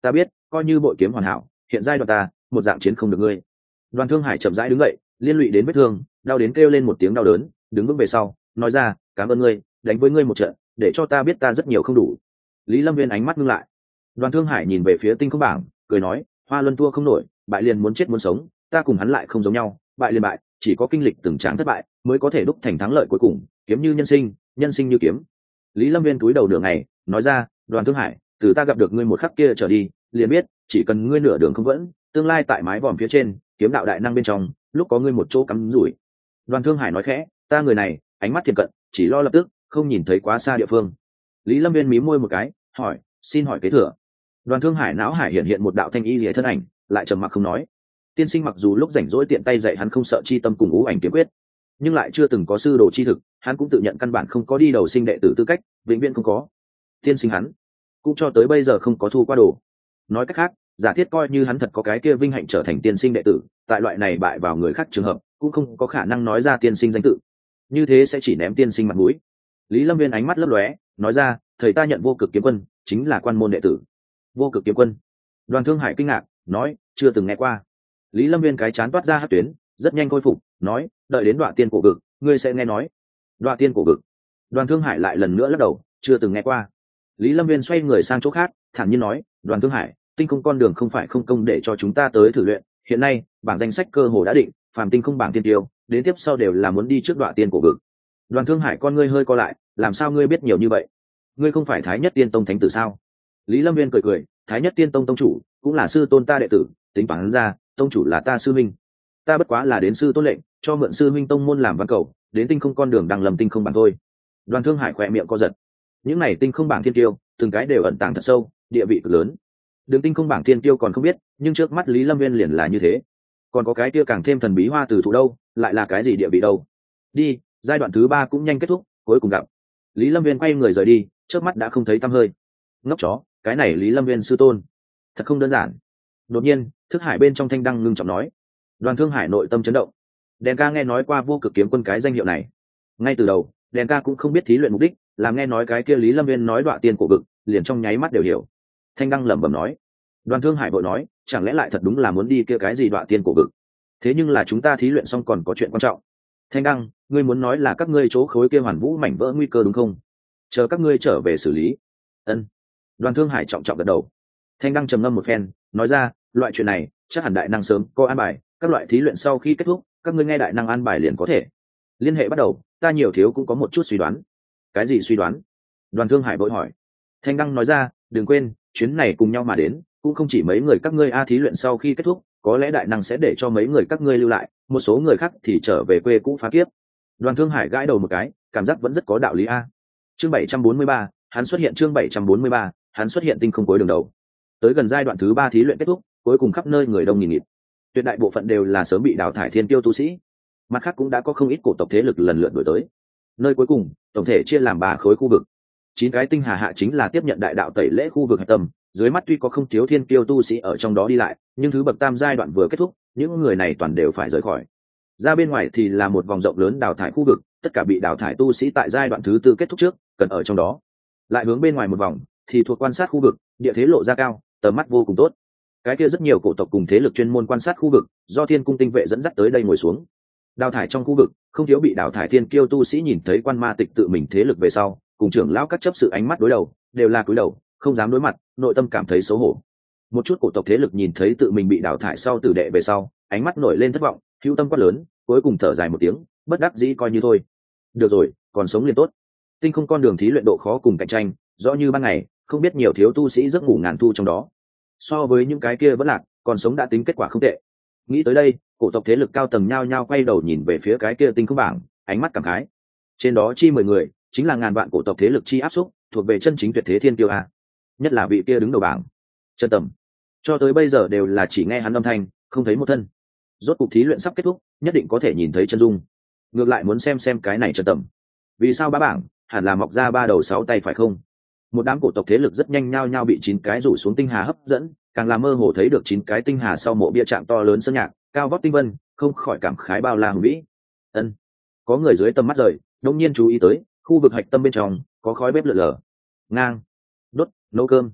coi như bội kiếm hoàn hảo, hiện giai đoạn ta một dạng chiến không được ngươi. Đoàn Thương Hải chậm rãi đứng dậy, liên lụy đến vết thương, đau đến kêu lên một tiếng đau đớn, đứng vững về sau, nói ra, cảm ơn ngươi, đánh với ngươi một trận, để cho ta biết ta rất nhiều không đủ. Lý Lâm Viên ánh mắt ngưng lại. Đoàn Thương Hải nhìn về phía tinh không bảng, cười nói, Hoa Luân thua không nổi, bại liền muốn chết muốn sống, ta cùng hắn lại không giống nhau, bại liền bại, chỉ có kinh lịch từng tráng thất bại, mới có thể đúc thành thắng lợi cuối cùng, kiếm như nhân sinh, nhân sinh như kiếm. Lý Lâm Viên cúi đầu nửa ngày, nói ra, Đoàn Thương Hải, từ ta gặp được ngươi một khắc kia trở đi, liền biết, chỉ cần ngươi nửa đường không vẫn, tương lai tại mái vòm phía trên, kiếm đạo đại năng bên trong, lúc có ngươi một chỗ cắm rủi. Đoàn Thương Hải nói khẽ, ta người này, ánh mắt thiền cận, chỉ lo lập tức, không nhìn thấy quá xa địa phương. Lý Lâm Viên mím môi một cái, hỏi, xin hỏi kế thừa. Đoàn Thương Hải não hải hiện hiện một đạo thanh y lìa thân ảnh, lại trầm mặc không nói. Tiên sinh mặc dù lúc rảnh rỗi tiện tay dạy hắn không sợ chi tâm cùng ngũ ảnh kiếm quyết, nhưng lại chưa từng có sư đồ chi thực, hắn cũng tự nhận căn bản không có đi đầu sinh đệ tử tư cách, vĩnh viễn không có. Tiên sinh hắn cũng cho tới bây giờ không có thu qua đồ. Nói cách khác, giả thiết coi như hắn thật có cái kia vinh hạnh trở thành tiên sinh đệ tử, tại loại này bại vào người khác trường hợp, cũng không có khả năng nói ra tiên sinh danh tự. Như thế sẽ chỉ ném tiên sinh mặt mũi. Lý Lâm Viên ánh mắt lấp lóe, nói ra, thầy ta nhận Vô Cực Kiếm Quân, chính là quan môn đệ tử. Vô Cực Kiếm Quân. Đoàn Thương Hải kinh ngạc, nói, chưa từng nghe qua. Lý Lâm Viên cái chán toát ra hắc tuyến, rất nhanh khôi phục, nói, đợi đến Đoạ Tiên Cổ Vực, ngươi sẽ nghe nói. Đoạ Tiên Cổ Vực. Đoàn Thương Hải lại lần nữa lắc đầu, chưa từng nghe qua. Lý Lâm Viên xoay người sang chỗ khác, thản nhiên nói, Đoàn Thương Hải, tinh không con đường không phải không công để cho chúng ta tới thử luyện, hiện nay bảng danh sách cơ hồ đã định, phàm tinh không bảng tiên tiêu, đến tiếp sau đều là muốn đi trước Đoạ Tiên Cổ Vực. Đoàn Thương Hải con ngươi hơi co lại, làm sao ngươi biết nhiều như vậy? Ngươi không phải Thái Nhất Tiên Tông thánh tử sao? Lý Lâm Viên cười cười, Thái Nhất Tiên Tông tông chủ cũng là sư tôn ta đệ tử, tính toán ra, tông chủ là ta sư minh, ta bất quá là đến sư tôn lệnh, cho mượn sư minh tông môn làm văn cầu, đến tinh không con đường đang lầm tinh không bảng thôi. Đoàn Thương Hải khỏe miệng co giật. Những này tinh không bảng thiên tiêu, từng cái đều ẩn tàng thật sâu, địa vị cực lớn. Đường tinh không bảng thiên tiêu còn không biết, nhưng trước mắt Lý Lâm Viên liền là như thế. Còn có cái kia càng thêm thần bí hoa từ thụ đâu, lại là cái gì địa vị đâu? Đi, giai đoạn thứ ba cũng nhanh kết thúc, cuối cùng gặp. Lý Lâm Viên quay người rời đi, trước mắt đã không thấy tăm hơi. Ngốc chó, cái này Lý Lâm Viên sư tôn, thật không đơn giản. Đột nhiên, thức hải bên trong thanh đăng ngưng trọng nói. Đoàn Thương Hải nội tâm chấn động. Đèn ca nghe nói qua Vô Cực Kiếm Quân cái danh hiệu này. Ngay từ đầu, Đèn ca cũng không biết thí luyện mục đích, làm nghe nói cái kia Lý Lâm Viên nói Đoạ Tiên Cổ Vực, liền trong nháy mắt đều hiểu. Thanh đăng lẩm bẩm nói. Đoàn Thương Hải vội nói, chẳng lẽ lại thật đúng là muốn đi kia cái gì Đoạ Tiên Cổ Vực? Thế nhưng là chúng ta thí luyện xong còn có chuyện quan trọng. Thanh đăng, ngươi muốn nói là các ngươi chỗ khối kia hoàn vũ mảnh vỡ nguy cơ đúng không? Chờ các ngươi trở về xử lý. Ân. Đoàn Thương Hải trọng trọng gật đầu. Thanh đăng trầm ngâm một phen, nói ra, loại chuyện này chắc hẳn đại năng sớm có an bài, các loại thí luyện sau khi kết thúc, các ngươi nghe đại năng an bài liền có thể. Liên hệ bắt đầu, ta nhiều thiếu cũng có một chút suy đoán. Cái gì suy đoán? Đoàn Thương Hải vội hỏi. Thanh đăng nói ra, đừng quên, chuyến này cùng nhau mà đến, cũng không chỉ mấy người các ngươi a thí luyện sau khi kết thúc, có lẽ đại năng sẽ để cho mấy người các ngươi lưu lại, một số người khác thì trở về quê cũ phá kiếp. Đoàn Thương Hải gãi đầu một cái, cảm giác vẫn rất có đạo lý a. Chương bảy trăm bốn mươi ba, hắn xuất hiện chương bảy trăm bốn mươi ba, hắn xuất hiện tinh không cuối đường đầu. Tới gần giai đoạn thứ ba thí luyện kết thúc, cuối cùng khắp nơi người đông nghìn nghịt. Tuyệt đại bộ phận đều là sớm bị đào thải thiên tiêu tu sĩ. Mặt khác cũng đã có không ít cổ tộc thế lực lần lượt đổi tới. Nơi cuối cùng, tổng thể chia làm ba khối khu vực. Chín cái tinh hà hạ chính là tiếp nhận đại đạo tẩy lễ khu vực hạch tâm, dưới mắt tuy có không thiếu thiên kiêu tu sĩ ở trong đó đi lại, nhưng thứ bậc tam giai đoạn vừa kết thúc, những người này toàn đều phải rời khỏi. Ra bên ngoài thì là một vòng rộng lớn đào thải khu vực, tất cả bị đào thải tu sĩ tại giai đoạn thứ tư kết thúc trước, cần ở trong đó. Lại hướng bên ngoài một vòng, thì thuộc quan sát khu vực, địa thế lộ ra cao, tầm mắt vô cùng tốt. Cái kia rất nhiều cổ tộc cùng thế lực chuyên môn quan sát khu vực, do Thiên Cung tinh vệ dẫn dắt tới đây ngồi xuống. Đào thải trong khu vực, không thiếu bị đào thải thiên kiêu tu sĩ nhìn thấy quan ma tịch tự mình thế lực về sau, cùng trưởng lão các chấp sự ánh mắt đối đầu, đều là cúi đầu, không dám đối mặt, nội tâm cảm thấy xấu hổ. Một chút cổ tộc thế lực nhìn thấy tự mình bị đào thải sau tử đệ về sau, ánh mắt nổi lên thất vọng, hữu tâm quát lớn, cuối cùng thở dài một tiếng, bất đắc dĩ coi như thôi. Được rồi, còn sống liền tốt. Tinh không con đường thí luyện độ khó cùng cạnh tranh, rõ như ban ngày, không biết nhiều thiếu tu sĩ giấc ngủ ngàn thu trong đó. So với những cái kia vẫn lạc, còn sống đã tính kết quả không tệ. Nghĩ tới đây, cổ tộc thế lực cao tầng nhao nhao quay đầu nhìn về phía cái kia tinh không bảng, ánh mắt cảm khái. Trên đó chi mười người, chính là ngàn vạn cổ tộc thế lực chi áp xúc, thuộc về chân chính tuyệt thế thiên tiêu a. Nhất là vị kia đứng đầu bảng, Trần Tầm. Cho tới bây giờ đều là chỉ nghe hắn âm thanh, không thấy một thân. Rốt cuộc thí luyện sắp kết thúc, nhất định có thể nhìn thấy chân dung. Ngược lại muốn xem xem cái này Trần Tầm. Vì sao ba bảng, hẳn là mọc ra ba đầu sáu tay phải không? Một đám cổ tộc thế lực rất nhanh nhao nhao bị chín cái rủ xuống tinh hà hấp dẫn, càng là mơ hồ thấy được chín cái tinh hà sau mộ bia trạng to lớn sơn nhạc, cao vóc tinh vân, không khỏi cảm khái bao la hùng vĩ. Ân, có người dưới tầm mắt rời, đột nhiên chú ý tới, khu vực hạch tâm bên trong có khói bếp lượn lờ. Ngang, đốt, nấu cơm.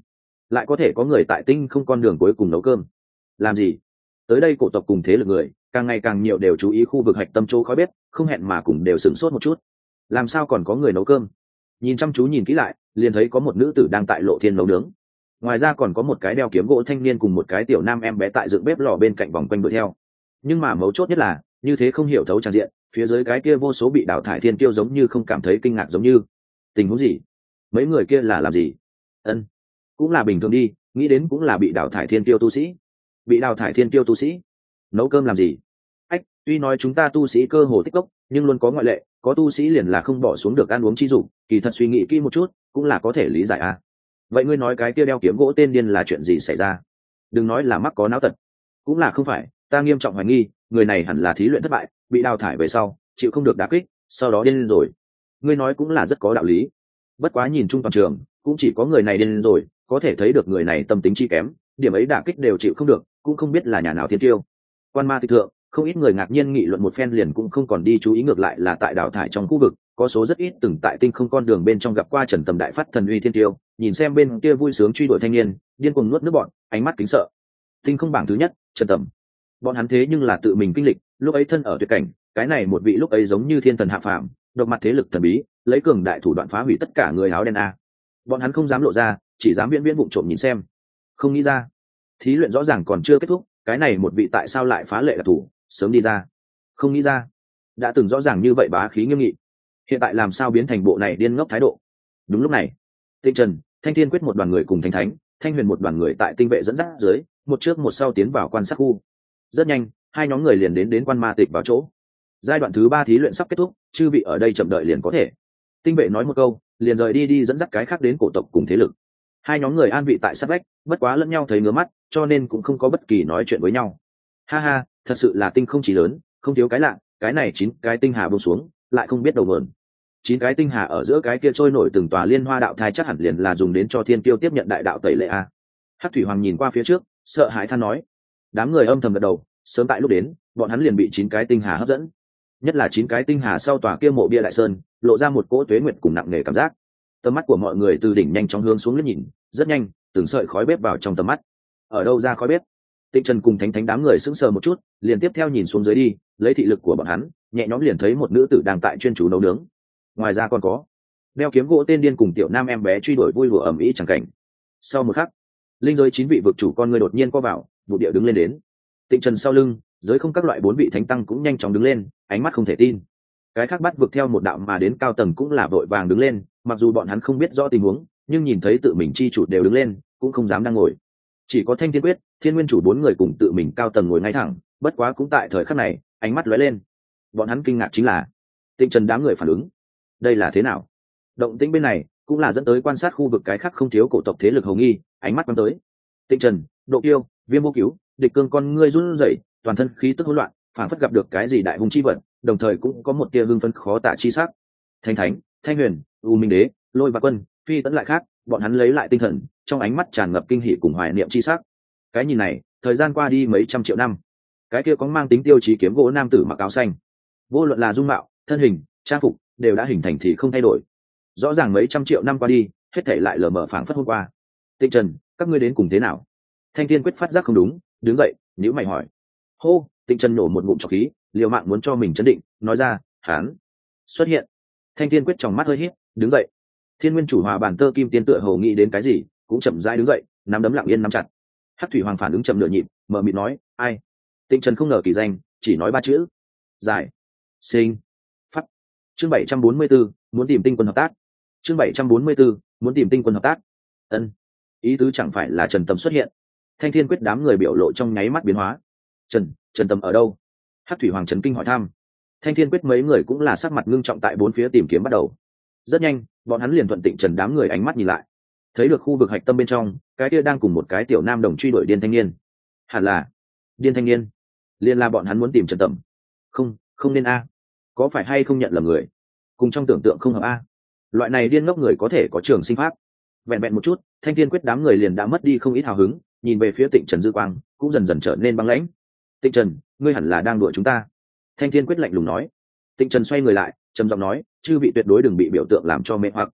lại có thể có người tại tinh không con đường cuối cùng nấu cơm. Làm gì? Tới đây cổ tộc cùng thế lực người càng ngày càng nhiều đều chú ý khu vực hạch tâm chỗ khói bếp, không hẹn mà cùng đều sửng sốt một chút. Làm sao còn có người nấu cơm? Nhìn chăm chú nhìn kỹ lại, liền thấy có một nữ tử đang tại lộ thiên nấu nướng. Ngoài ra còn có một cái đeo kiếm gỗ thanh niên cùng một cái tiểu nam em bé tại dựng bếp lò bên cạnh vòng quanh đuổi theo. Nhưng mà mấu chốt nhất là, như thế không hiểu thấu tràn diện, phía dưới cái kia vô số bị đào thải thiên tiêu giống như không cảm thấy kinh ngạc, giống như tình huống gì? Mấy người kia là làm gì? Ân, cũng là bình thường đi, nghĩ đến cũng là bị đào thải thiên tiêu tu sĩ. Bị đào thải thiên tiêu tu sĩ nấu cơm làm gì? Ách, tuy nói chúng ta tu sĩ cơ hồ tích cốc, nhưng luôn có ngoại lệ, có tu sĩ liền là không bỏ xuống được ăn uống chi dụng, kỳ thật suy nghĩ kỹ một chút cũng là có thể lý giải à. Vậy ngươi nói cái kia đeo kiếm gỗ tên điên là chuyện gì xảy ra? Đừng nói là mắc có não tật, cũng là không phải, ta nghiêm trọng hoài nghi người này hẳn là thí luyện thất bại, bị đào thải về sau chịu không được đả kích, sau đó điên rồi. Ngươi nói cũng là rất có đạo lý, bất quá nhìn chung toàn trường cũng chỉ có người này điên rồi, có thể thấy được người này tâm tính chi kém, điểm ấy đả kích đều chịu không được, cũng không biết là nhà nào thiên tiêu. Quan ma tịch thượng không ít người ngạc nhiên nghị luận một phen liền cũng không còn đi chú ý, ngược lại là tại đào thải trong khu vực có số rất ít từng tại tinh không con đường bên trong gặp qua Trần Tầm đại phát thần uy thiên tiêu, nhìn xem bên kia vui sướng truy đuổi thanh niên điên cuồng nuốt nước bọn, ánh mắt kính sợ. Tinh không bảng thứ nhất Trần Tầm, bọn hắn thế nhưng là tự mình kinh lịch, lúc ấy thân ở tuyệt cảnh, cái này một vị lúc ấy giống như thiên thần hạ phàm, độc mặt thế lực thần bí, lấy cường đại thủ đoạn phá hủy tất cả người áo đen a. Bọn hắn không dám lộ ra, chỉ dám viễn viễn vụng trộm nhìn xem. Không nghĩ ra, thí luyện rõ ràng còn chưa kết thúc, cái này một vị tại sao lại phá lệ đặc thủ, sớm đi ra. Không nghĩ ra, đã từng rõ ràng như vậy bá khí nghiêm nghị, hiện tại làm sao biến thành bộ này điên ngốc thái độ. Đúng lúc này, Tịnh Trần, Thanh Thiên Quyết một đoàn người cùng Thanh Thánh, Thanh Huyền một đoàn người tại tinh vệ dẫn dắt dưới, một trước một sau tiến vào quan sát khu. Rất nhanh, hai nhóm người liền đến đến quan ma tịch vào chỗ. Giai đoạn thứ ba thí luyện sắp kết thúc, chư vị ở đây chậm đợi liền có thể. Tinh vệ nói một câu, liền rời đi đi dẫn dắt cái khác đến cổ tộc cùng thế lực. Hai nhóm người an vị tại sát vách, bất quá lẫn nhau thấy ngứa mắt, cho nên cũng không có bất kỳ nói chuyện với nhau. Ha ha, thật sự là tinh không chỉ lớn, không thiếu cái lạ, cái này chín cái tinh hà buông xuống, lại không biết đầu nguồn. Chín cái tinh hà ở giữa cái kia trôi nổi từng tòa liên hoa đạo thai chắc hẳn liền là dùng đến cho thiên tiêu tiếp nhận đại đạo tẩy lệ a. Hắc thủy hoàng nhìn qua phía trước, sợ hãi than nói. Đám người âm thầm gật đầu, sớm tại lúc đến, bọn hắn liền bị chín cái tinh hà hấp dẫn. Nhất là chín cái tinh hà sau tòa kia mộ bia đại sơn, lộ ra một cỗ tuế nguyệt cùng nặng nề cảm giác. Tầm mắt của mọi người từ đỉnh nhanh chóng hướng xuống liếc nhìn, rất nhanh, từng sợi khói bếp vào trong tầm mắt. Ở đâu ra khói bếp? Tịnh Trần cùng Thánh Thánh đám người sững sờ một chút, liền tiếp theo nhìn xuống dưới đi, lấy thị lực của bọn hắn, nhẹ nhõm liền thấy một nữ tử đang tại chuyên chú nấu nướng. Ngoài ra còn có đeo kiếm gỗ tên điên cùng tiểu nam em bé truy đuổi vui lụa ầm ĩ chẳng cảnh. Sau một khắc, linh giới chín vị vực chủ con người đột nhiên co vào, vụ địa đứng lên đến. Tịnh Trần sau lưng, giới không các loại bốn vị thánh tăng cũng nhanh chóng đứng lên, ánh mắt không thể tin. Cái khác bắt vực theo một đạo mà đến cao tầng cũng là vội vàng đứng lên, mặc dù bọn hắn không biết rõ tình huống, nhưng nhìn thấy tự mình chi chủ đều đứng lên, cũng không dám đang ngồi. Chỉ có Thanh Thiên Quyết, Thiên Nguyên chủ bốn người cùng tự mình cao tầng ngồi ngay thẳng, bất quá cũng tại thời khắc này, ánh mắt lóe lên. Bọn hắn kinh ngạc chính là Tịnh Trần đám người phản ứng. Đây là thế nào? Động tĩnh bên này cũng là dẫn tới quan sát khu vực cái khác không thiếu cổ tộc thế lực hầu nghi, ánh mắt quan tới. Tịnh Trần, Độ Kiêu, Viêm Vô Cứu, Địch Cương con ngươi run rẩy, toàn thân khí tức hỗn loạn, phản phất gặp được cái gì đại hung chi vật, đồng thời cũng có một tia hưng phấn khó tả chi sắc. Thanh Thánh, Thanh Huyền, U Minh Đế, Lôi và Quân, Phi tấn lại khác, bọn hắn lấy lại tinh thần, trong ánh mắt tràn ngập kinh hỉ cùng hoài niệm chi sắc. Cái nhìn này, thời gian qua đi mấy trăm triệu năm, cái kia có mang tính tiêu chí kiếm gỗ nam tử mặc áo xanh, vô luận là dung mạo, thân hình, trang phục, đều đã hình thành thì không thay đổi. Rõ ràng mấy trăm triệu năm qua đi, hết thảy lại lờ mờ phảng phất hôm qua. Tịnh Trần, các ngươi đến cùng thế nào? Thanh Thiên Quyết phát giác không đúng, đứng dậy, nhíu mày hỏi. Hô, Tịnh Trần nổ một ngụm trọc khí, liều mạng muốn cho mình chấn định, nói ra, hán xuất hiện. Thanh Thiên Quyết trong mắt hơi híp, đứng dậy. Thiên Nguyên chủ hòa bản tơ kim tiên tựa hồ nghĩ đến cái gì, cũng chậm rãi đứng dậy, nắm đấm lặng yên nắm chặt. Hắc thủy hoàng phản ứng chậm nửa nhịp, mở miệng nói, ai? Tịnh Trần không ngờ kỳ danh, chỉ nói ba chữ. Giải. Sinh. Phát. Chương bảy trăm bốn mươi 744, muốn tìm tinh quân hợp tác. Chương bảy trăm bốn mươi 744, muốn tìm tinh quân hợp tác. Ân. Ý tứ chẳng phải là Trần Tầm xuất hiện. Thanh Thiên Quyết đám người biểu lộ trong nháy mắt biến hóa. Trần, Trần Tầm ở đâu? Hắc thủy hoàng trấn kinh hỏi thăm. Thanh Thiên Quyết mấy người cũng là sắc mặt ngưng trọng tại bốn phía tìm kiếm bắt đầu. Rất nhanh, bọn hắn liền thuận Tịnh Trần đám người ánh mắt nhìn lại, thấy được khu vực hạch tâm bên trong, cái kia đang cùng một cái tiểu nam đồng truy đuổi điên thanh niên. Hẳn là điên thanh niên, liền là bọn hắn muốn tìm Trần Tầm. Không, không nên a, có phải hay không nhận lầm người, cùng trong tưởng tượng không hợp a. Loại này điên ngốc người có thể có trường sinh pháp. Vẹn vẹn một chút, Thanh Thiên Quyết đám người liền đã mất đi không ít hào hứng, nhìn về phía Tịnh Trần dư quang cũng dần dần trở nên băng lãnh. Tịnh Trần, ngươi hẳn là đang đùa chúng ta. Thanh Thiên Quyết lạnh lùng nói. Tịnh Trần xoay người lại, trầm giọng nói, chư vị tuyệt đối đừng bị biểu tượng làm cho mê hoặc.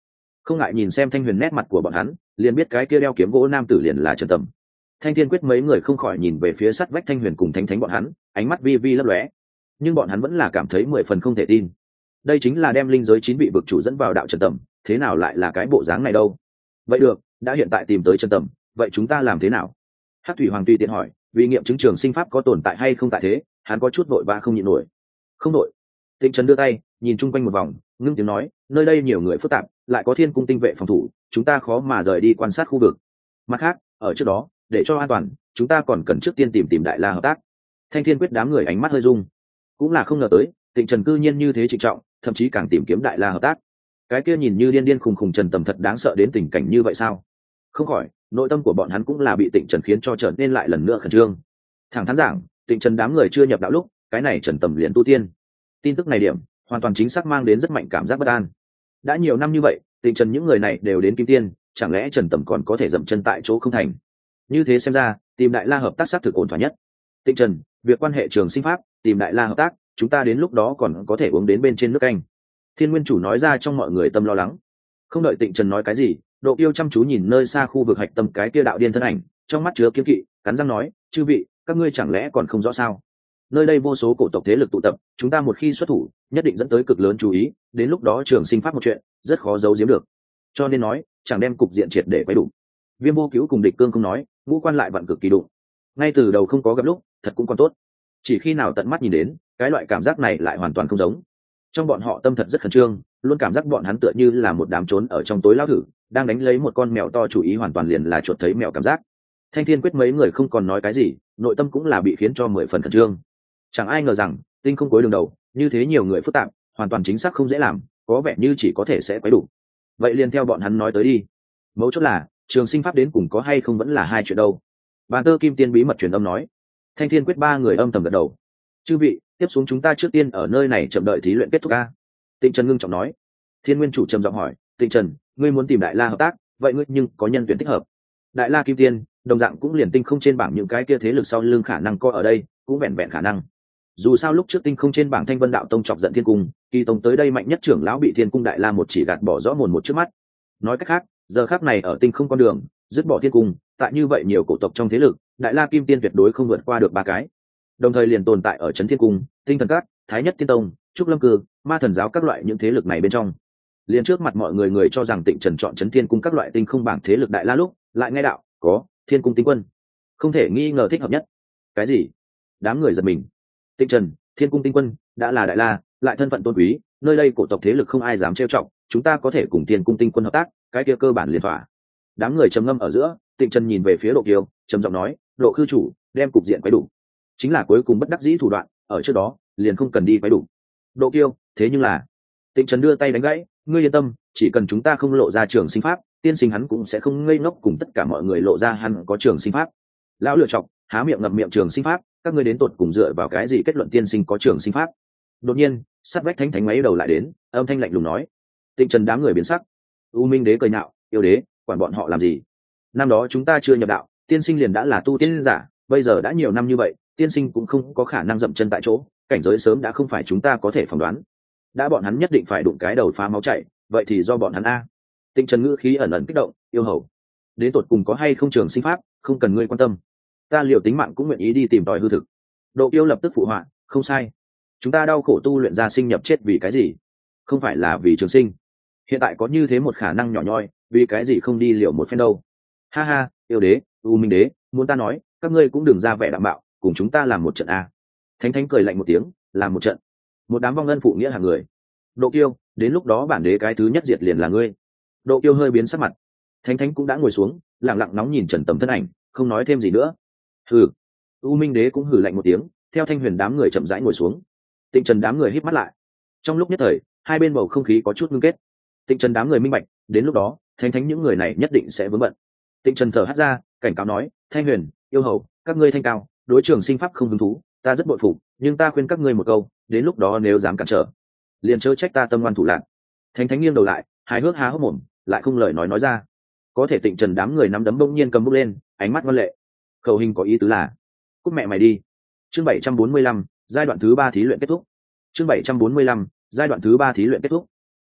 không ngại nhìn xem Thanh Huyền nét mặt của bọn hắn, liền biết cái kia đeo kiếm gỗ nam tử liền là Trần Tầm. Thanh Thiên Quyết mấy người không khỏi nhìn về phía sát vách Thanh Huyền cùng Thánh Thánh bọn hắn, ánh mắt vi vi lấp lóe, nhưng bọn hắn vẫn là cảm thấy mười phần không thể tin. Đây chính là đem linh giới chín vị vực chủ dẫn vào đạo Trần Tầm, thế nào lại là cái bộ dáng này đâu? Vậy được, đã hiện tại tìm tới Trần Tầm, vậy chúng ta làm thế nào? Hắc Thủy Hoàng tùy tiện hỏi, vì nghiệm chứng trường sinh pháp có tồn tại hay không tại thế, hắn có chút vội vã không nhịn nổi. Không nổi. Tịnh Trần đưa tay, nhìn chung quanh một vòng, ngưng tiếng nói, nơi đây nhiều người phức tạp, lại có Thiên Cung tinh vệ phòng thủ, chúng ta khó mà rời đi quan sát khu vực. Mặt khác, ở trước đó, để cho an toàn, chúng ta còn cần trước tiên tìm tìm Đại La hợp tác. Thanh Thiên Quyết đám người ánh mắt hơi rung, cũng là không ngờ tới, Tịnh Trần cư nhiên như thế trịnh trọng, thậm chí càng tìm kiếm Đại La hợp tác. Cái kia nhìn như điên điên khùng khùng Trần Tầm thật đáng sợ đến tình cảnh như vậy sao? Không khỏi, nội tâm của bọn hắn cũng là bị Tịnh Trần khiến cho trở nên lại lần nữa khẩn trương. Thẳng thắn giảng, Tịnh Trần đám người chưa nhập đạo lúc, cái này Trần Tầm liền tu tiên. Tin tức này điểm, hoàn toàn chính xác mang đến rất mạnh cảm giác bất an. Đã nhiều năm như vậy, Tịnh Trần những người này đều đến kim tiên, chẳng lẽ Trần Tầm còn có thể dậm chân tại chỗ không thành? Như thế xem ra, tìm Đại La hợp tác xác thực ổn thỏa nhất. Tịnh Trần, việc quan hệ trường sinh pháp, tìm Đại La hợp tác, chúng ta đến lúc đó còn có thể uống đến bên trên nước canh. Thiên Nguyên Chủ nói ra trong mọi người tâm lo lắng. Không đợi Tịnh Trần nói cái gì, Độ Kiêu chăm chú nhìn nơi xa khu vực hạch tâm cái kia đạo điên thân ảnh, trong mắt chứa kiên kỵ, cắn răng nói, chư vị, các ngươi chẳng lẽ còn không rõ sao? Nơi đây vô số cổ tộc thế lực tụ tập, chúng ta một khi xuất thủ, nhất định dẫn tới cực lớn chú ý, đến lúc đó trường sinh pháp một chuyện, rất khó giấu giếm được. Cho nên nói, chẳng đem cục diện triệt để quấy đủ. Viêm Vô Cứu cùng Địch Cương không nói, ngũ quan lại vặn cực kỳ đụng. Ngay từ đầu không có gặp lúc, thật cũng còn tốt. Chỉ khi nào tận mắt nhìn đến, cái loại cảm giác này lại hoàn toàn không giống. Trong bọn họ tâm thật rất khẩn trương, luôn cảm giác bọn hắn tựa như là một đám trốn ở trong tối lao thử, đang đánh lấy một con mèo to, chủ ý hoàn toàn liền là chuột thấy mèo cảm giác. Thanh Thiên Quyết mấy người không còn nói cái gì, nội tâm cũng là bị khiến cho mười phần khẩn trương. Chẳng ai ngờ rằng tinh không cuối đường đầu, như thế nhiều người phức tạp, hoàn toàn chính xác không dễ làm, có vẻ như chỉ có thể sẽ quấy đủ. Vậy liền theo bọn hắn nói tới đi. Mấu chốt là trường sinh pháp đến cùng có hay không vẫn là hai chuyện đâu. Bàn Tơ Kim Tiên bí mật truyền âm nói. Thanh Thiên Quyết ba người âm thầm gật đầu. Chư vị, tiếp xuống chúng ta trước tiên ở nơi này chậm đợi thí luyện kết thúc a. Tịnh Trần ngưng trọng nói. Thiên Nguyên Chủ trầm giọng hỏi, Tịnh Trần, ngươi muốn tìm Đại La hợp tác, vậy ngươi nhưng có nhân tuyển thích hợp? Đại La Kim Tiên, đồng dạng cũng liền tinh không trên bảng những cái kia thế lực sau lưng khả năng có ở đây, cũng vẹn vẹn khả năng. Dù sao lúc trước tinh không trên bảng Thanh Vân Đạo Tông chọc giận Thiên Cung, Kỳ Tông tới đây mạnh nhất trưởng lão bị Thiên Cung Đại La một chỉ gạt bỏ rõ mồn một trước mắt. Nói cách khác, giờ khắc này ở tinh không con đường, dứt bỏ Thiên Cung, tại như vậy nhiều cổ tộc trong thế lực, Đại La Kim Tiên tuyệt đối không vượt qua được ba cái. Đồng thời liền tồn tại ở Trấn Thiên Cung, Tinh Thần Các, Thái Nhất Tiên Tông, Trúc Lâm Cư, Ma Thần Giáo các loại những thế lực này bên trong. Liền trước mặt mọi người người cho rằng Tịnh Trần chọn Trấn Thiên Cung các loại tinh không bảng thế lực Đại La lúc, lại nghe đạo, có Thiên Cung Tinh Quân, không thể nghi ngờ thích hợp nhất. Cái gì? Đám người giật mình. Tịnh Trần, Thiên Cung Tinh Quân đã là Đại La, lại thân phận tôn quý, nơi đây cổ tộc thế lực không ai dám trêu chọc, chúng ta có thể cùng Thiên Cung Tinh Quân hợp tác, cái kia cơ bản liền thỏa. Đám người trầm ngâm ở giữa, Tịnh Trần nhìn về phía Độ Kiêu, trầm giọng nói, Độ khư chủ, đem cục diện quấy đủ. Chính là cuối cùng bất đắc dĩ thủ đoạn, ở trước đó, liền không cần đi quấy đủ. Độ Kiêu, thế nhưng là, Tịnh Trần đưa tay đánh gãy, ngươi yên tâm, chỉ cần chúng ta không lộ ra trường sinh pháp, tiên sinh hắn cũng sẽ không ngây ngốc cùng tất cả mọi người lộ ra hắn có trường sinh pháp. Lão lựa chọc, há miệng ngậm miệng trường sinh pháp, các ngươi đến tột cùng dựa vào cái gì kết luận tiên sinh có trường sinh pháp? Đột nhiên, sát vách thánh thánh máy đầu lại đến, âm thanh lạnh lùng nói. Tịnh Trần đám người biến sắc. U Minh Đế cười nhạo, yêu đế, quản bọn họ làm gì? Năm đó chúng ta chưa nhập đạo, tiên sinh liền đã là tu tiên giả, bây giờ đã nhiều năm như vậy, tiên sinh cũng không có khả năng dậm chân tại chỗ, cảnh giới sớm đã không phải chúng ta có thể phỏng đoán. Đã bọn hắn nhất định phải đụng cái đầu phá máu chảy, vậy thì do bọn hắn a. Tịnh Trần ngữ khí ẩn ẩn kích động, yêu hầu, đến tột cùng có hay không trường sinh pháp, không cần ngươi quan tâm. Ta liều tính mạng cũng nguyện ý đi tìm tòi hư thực. Độ Kiêu lập tức phụ họa, không sai. Chúng ta đau khổ tu luyện ra sinh nhập chết vì cái gì? Không phải là vì trường sinh. Hiện tại có như thế một khả năng nhỏ nhoi, vì cái gì không đi liều một phen đâu? Ha ha, yêu đế, U Minh Đế, muốn ta nói, các ngươi cũng đừng ra vẻ đạm bạo, cùng chúng ta làm một trận a. Thánh Thánh cười lạnh một tiếng, làm một trận. Một đám vong ân phụ nghĩa hàng người. Độ Kiêu, đến lúc đó bản đế cái thứ nhất diệt liền là ngươi. Độ Kiêu hơi biến sắc mặt. Thánh Thánh cũng đã ngồi xuống, lặng lặng nóng nhìn Trần Tầm thân ảnh, không nói thêm gì nữa. Hừ. U Minh Đế cũng hừ lạnh một tiếng, theo Thanh Huyền đám người chậm rãi ngồi xuống. Tịnh Trần đám người híp mắt lại. Trong lúc nhất thời, hai bên bầu không khí có chút ngưng kết. Tịnh Trần đám người minh bạch, đến lúc đó, Thánh Thánh những người này nhất định sẽ vướng bận. Tịnh Trần thở hắt ra, cảnh cáo nói, Thanh Huyền, yêu hầu, các ngươi thanh cao, đối trường sinh pháp không hứng thú, ta rất bội phục, nhưng ta khuyên các ngươi một câu, đến lúc đó nếu dám cản trở, liền chớ trách ta tâm ngoan thủ lạn. Thánh Thánh nghiêng đầu lại, hài hước há hốc mồm, lại không lời nói nói ra. Có thể Tịnh Trần đám người nắm đấm bỗng nhiên cầm bút lên, ánh mắt ngoan lệ. Khẩu hình có ý tứ là, cút mẹ mày đi. Chương bảy trăm bốn mươi lăm, giai đoạn thứ ba thí luyện kết thúc. Chương bảy trăm bốn mươi lăm, giai đoạn thứ ba thí luyện kết thúc.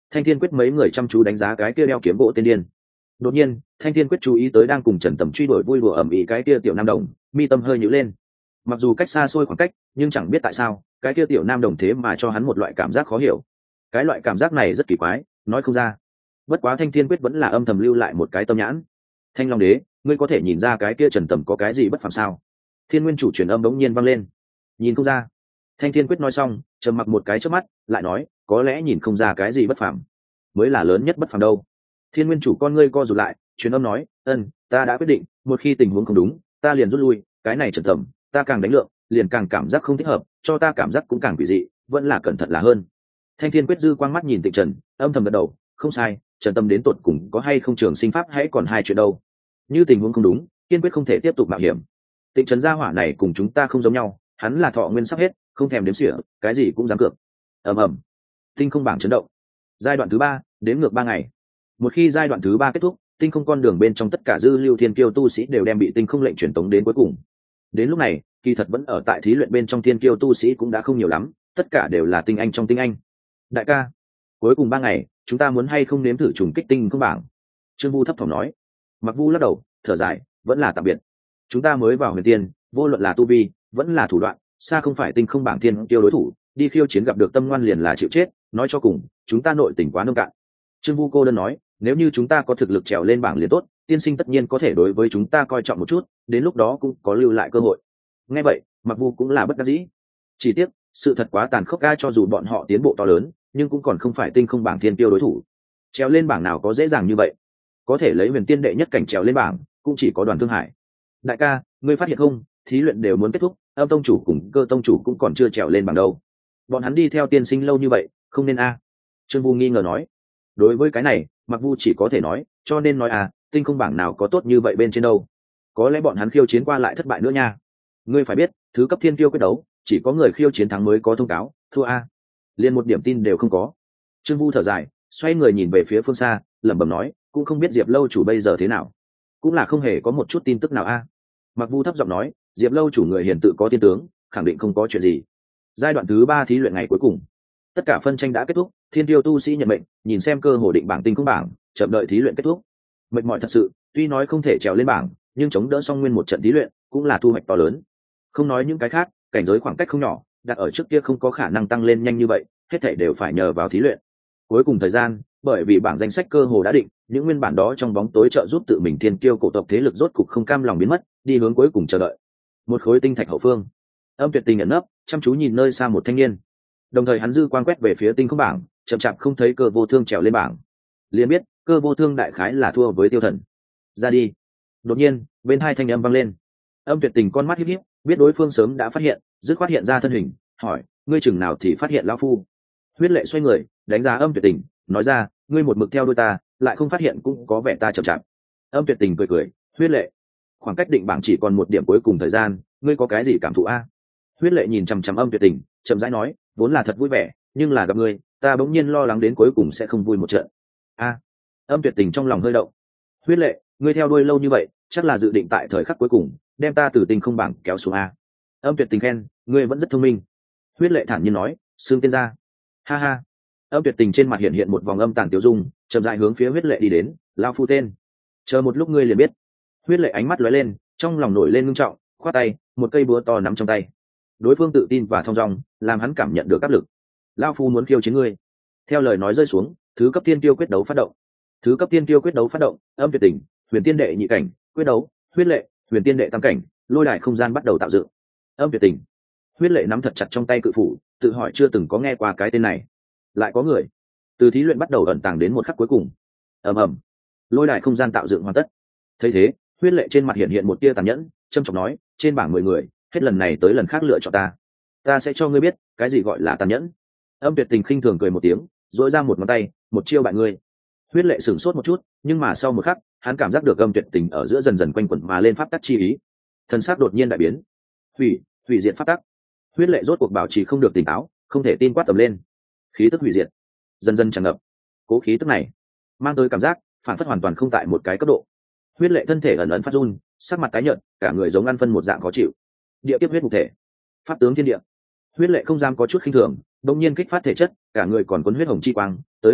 Thanh Thiên Quyết mấy người chăm chú đánh giá cái kia đeo kiếm gỗ tên điên. Đột nhiên, Thanh Thiên Quyết chú ý tới đang cùng Trần Tầm truy đuổi vui đùa ầm ĩ cái kia tiểu nam đồng, mi tâm hơi nhíu lên. Mặc dù cách xa xôi khoảng cách, nhưng chẳng biết tại sao, cái kia tiểu nam đồng thế mà cho hắn một loại cảm giác khó hiểu. Cái loại cảm giác này rất kỳ quái, nói không ra. Bất quá Thanh Thiên Quyết vẫn là âm thầm lưu lại một cái tâm nhãn. Thanh Long Đế, ngươi có thể nhìn ra cái kia Trần Tầm có cái gì bất phàm sao? Thiên Nguyên chủ truyền âm đống nhiên vang lên. Nhìn không ra. Thanh Thiên Quyết nói xong, trầm mặc một cái trước mắt, lại nói, có lẽ nhìn không ra cái gì bất phàm, mới là lớn nhất bất phàm đâu. Thiên Nguyên chủ con ngươi co rụt lại, truyền âm nói, ân, ta đã quyết định, một khi tình huống không đúng, ta liền rút lui. Cái này Trần Tầm, ta càng đánh lượng, liền càng cảm giác không thích hợp, cho ta cảm giác cũng càng quỷ dị, vẫn là cẩn thận là hơn. Thanh Thiên Quyết dư quang mắt nhìn Tịnh Trần, âm thầm gật đầu, không sai, Trần Tâm đến tột cùng có hay không trường sinh pháp hãy còn hai chuyện đâu. Như tình huống không đúng, kiên quyết không thể tiếp tục mạo hiểm. Tịnh Trần gia hỏa này cùng chúng ta không giống nhau, hắn là thọ nguyên sắp hết, không thèm đếm xỉa, cái gì cũng dám cược. Ầm ầm, tinh không bảng chấn động. Giai đoạn thứ ba, đếm ngược ba ngày. Một khi giai đoạn thứ ba kết thúc, tinh không con đường bên trong tất cả dư lưu thiên kiêu tu sĩ đều đem bị tinh không lệnh truyền tống đến cuối cùng. Đến lúc này, kỳ thật vẫn ở tại thí luyện bên trong thiên kiêu tu sĩ cũng đã không nhiều lắm, tất cả đều là tinh anh trong tinh anh. Đại ca, cuối cùng ba ngày, chúng ta muốn hay không nếm thử trùng kích tinh không bảng? Trương Vu thấp thỏm nói. Mặc Vu lắc đầu, thở dài, vẫn là tạm biệt. Chúng ta mới vào huyền tiên, vô luận là tu vi, vẫn là thủ đoạn, xa không phải tinh không bảng thiên kiêu đối thủ, đi khiêu chiến gặp được tâm ngoan liền là chịu chết, nói cho cùng, chúng ta nội tình quá nông cạn. Trương Vu cô đơn nói, nếu như chúng ta có thực lực trèo lên bảng liền tốt, tiên sinh tất nhiên có thể đối với chúng ta coi trọng một chút, đến lúc đó cũng có lưu lại cơ hội. Nghe vậy, Mặc Vu cũng là bất đắc dĩ. Chỉ tiếc, sự thật quá tàn khốc ga, cho dù bọn họ tiến bộ to lớn, nhưng cũng còn không phải tinh không bảng thiên tiêu đối thủ. Trèo lên bảng nào có dễ dàng như vậy, có thể lấy huyền tiên đệ nhất cảnh trèo lên bảng cũng chỉ có Đoàn Thương Hải. Đại ca, ngươi phát hiện không, thí luyện đều muốn kết thúc, Âm tông chủ cùng Cơ tông chủ cũng còn chưa trèo lên bảng đâu. Bọn hắn đi theo tiên sinh lâu như vậy, không nên a? Trương Vu nghi ngờ nói. Đối với cái này, Mặc Vu chỉ có thể nói, cho nên nói à, tinh không bảng nào có tốt như vậy bên trên đâu. Có lẽ bọn hắn khiêu chiến qua lại thất bại nữa nha. Ngươi phải biết, thứ cấp thiên kiêu quyết đấu, chỉ có người khiêu chiến thắng mới có thông cáo, thua a, liền một điểm tin đều không có. Trương Vu thở dài, xoay người nhìn về phía phương xa, lẩm bẩm nói, cũng không biết Diệp lâu chủ bây giờ thế nào, cũng là không hề có một chút tin tức nào a. Mặc Vu thấp giọng nói, Diệp lâu chủ người hiền tự có tiên tướng, khẳng định không có chuyện gì. Giai đoạn thứ ba thí luyện ngày cuối cùng, tất cả phân tranh đã kết thúc, thiên tiêu tu sĩ nhận mệnh, nhìn xem cơ hồ định bảng tinh không bảng, chậm đợi thí luyện kết thúc. Mệt mỏi thật sự, tuy nói không thể trèo lên bảng, nhưng chống đỡ xong nguyên một trận thí luyện cũng là thu hoạch to lớn. Không nói những cái khác, cảnh giới khoảng cách không nhỏ, đặt ở trước kia không có khả năng tăng lên nhanh như vậy, hết thảy đều phải nhờ vào thí luyện. Cuối cùng thời gian, bởi vì bảng danh sách cơ hồ đã định, những nguyên bản đó trong bóng tối trợ giúp tự mình thiên kiêu cổ tộc thế lực rốt cục không cam lòng biến mất, đi hướng cuối cùng chờ đợi. Một khối tinh thạch hậu phương, Âm Tuyệt Tình ẩn nấp, chăm chú nhìn nơi xa một thanh niên. Đồng thời hắn dư quan quét về phía tinh không bảng, chậm chạp không thấy Cơ Vô Thương trèo lên bảng. Liền biết, Cơ Vô Thương đại khái là thua với Tiêu Thần. Ra đi. Đột nhiên, bên hai thanh âm vang lên. Âm Tuyệt Tình con mắt híp híp, biết đối phương sớm đã phát hiện, dứt khoát hiện ra thân hình, hỏi, ngươi chừng nào thì phát hiện lão phu? Huyết Lệ xoay người, đánh giá Âm Tuyệt Tình, nói ra, ngươi một mực theo đuôi ta, lại không phát hiện cũng có vẻ ta chậm chạp. Âm Tuyệt Tình cười cười, Huyết Lệ, khoảng cách định bảng chỉ còn một điểm cuối cùng thời gian, ngươi có cái gì cảm thụ a? Huyết Lệ nhìn chằm chằm Âm Tuyệt Tình, chậm rãi nói, vốn là thật vui vẻ, nhưng là gặp ngươi, ta bỗng nhiên lo lắng đến cuối cùng sẽ không vui một trận. A. Âm Tuyệt Tình trong lòng hơi động. Huyết Lệ, ngươi theo đuôi lâu như vậy, chắc là dự định tại thời khắc cuối cùng đem ta từ tinh không bảng kéo xuống a. Âm Tuyệt Tình khen, ngươi vẫn rất thông minh. Huyết Lệ thản nhiên nói, xương tên ra. Ha ha. Âm Tuyệt Tình trên mặt hiện hiện một vòng âm tàn tiêu dung, chậm rãi hướng phía Huyết Lệ đi đến, lao phu tên. Chờ một lúc ngươi liền biết. Huyết Lệ ánh mắt lóe lên, trong lòng nổi lên ngưng trọng, khoát tay, một cây búa to nắm trong tay. Đối phương tự tin và thong dong, làm hắn cảm nhận được áp lực. Lao phu muốn khiêu chiến ngươi. Theo lời nói rơi xuống, thứ cấp tiên tiêu quyết đấu phát động. Thứ cấp tiên tiêu quyết đấu phát động, Âm Tuyệt Tình, huyền tiên đệ nhị cảnh, quyết đấu, Huyết Lệ, huyền tiên đệ tam cảnh, lôi đài không gian bắt đầu tạo dựng. Âm Tuyệt Tình, Huyết Lệ nắm thật chặt trong tay cự phủ, tự hỏi chưa từng có nghe qua cái tên này. Lại có người. Từ thí luyện bắt đầu ẩn tàng đến một khắc cuối cùng. Ầm ầm, lôi đài không gian tạo dựng hoàn tất. Thấy thế, Huyết Lệ trên mặt hiện hiện một tia tàn nhẫn, trầm trọng nói, trên bảng mười người, hết lần này tới lần khác lựa chọn ta. Ta sẽ cho ngươi biết, cái gì gọi là tàn nhẫn. Âm Tuyệt Tình khinh thường cười một tiếng, duỗi ra một ngón tay, một chiêu bại ngươi. Huyết Lệ sửng sốt một chút, nhưng mà sau một khắc, hắn cảm giác được Âm Tuyệt Tình ở giữa dần dần quanh quẩn mà lên pháp tắc chi ý. Thần sắc đột nhiên đại biến. Hủy, hủy diệt pháp tắc. Huyết Lệ rốt cuộc bảo trì không được tỉnh táo, không thể tin quát tầm lên. Khí tức hủy diệt dần dần tràn ngập. Cố khí tức này mang tới cảm giác phản phất hoàn toàn không tại một cái cấp độ. Huyết Lệ thân thể ẩn ẩn phát run, sắc mặt tái nhợt, cả người giống ăn phân một dạng khó chịu. Địa tiếp huyết mục thể, pháp tướng thiên địa. Huyết Lệ không dám có chút khinh thường, đột nhiên kích phát thể chất, cả người còn cuốn huyết hồng chi quang, tới đồng thời,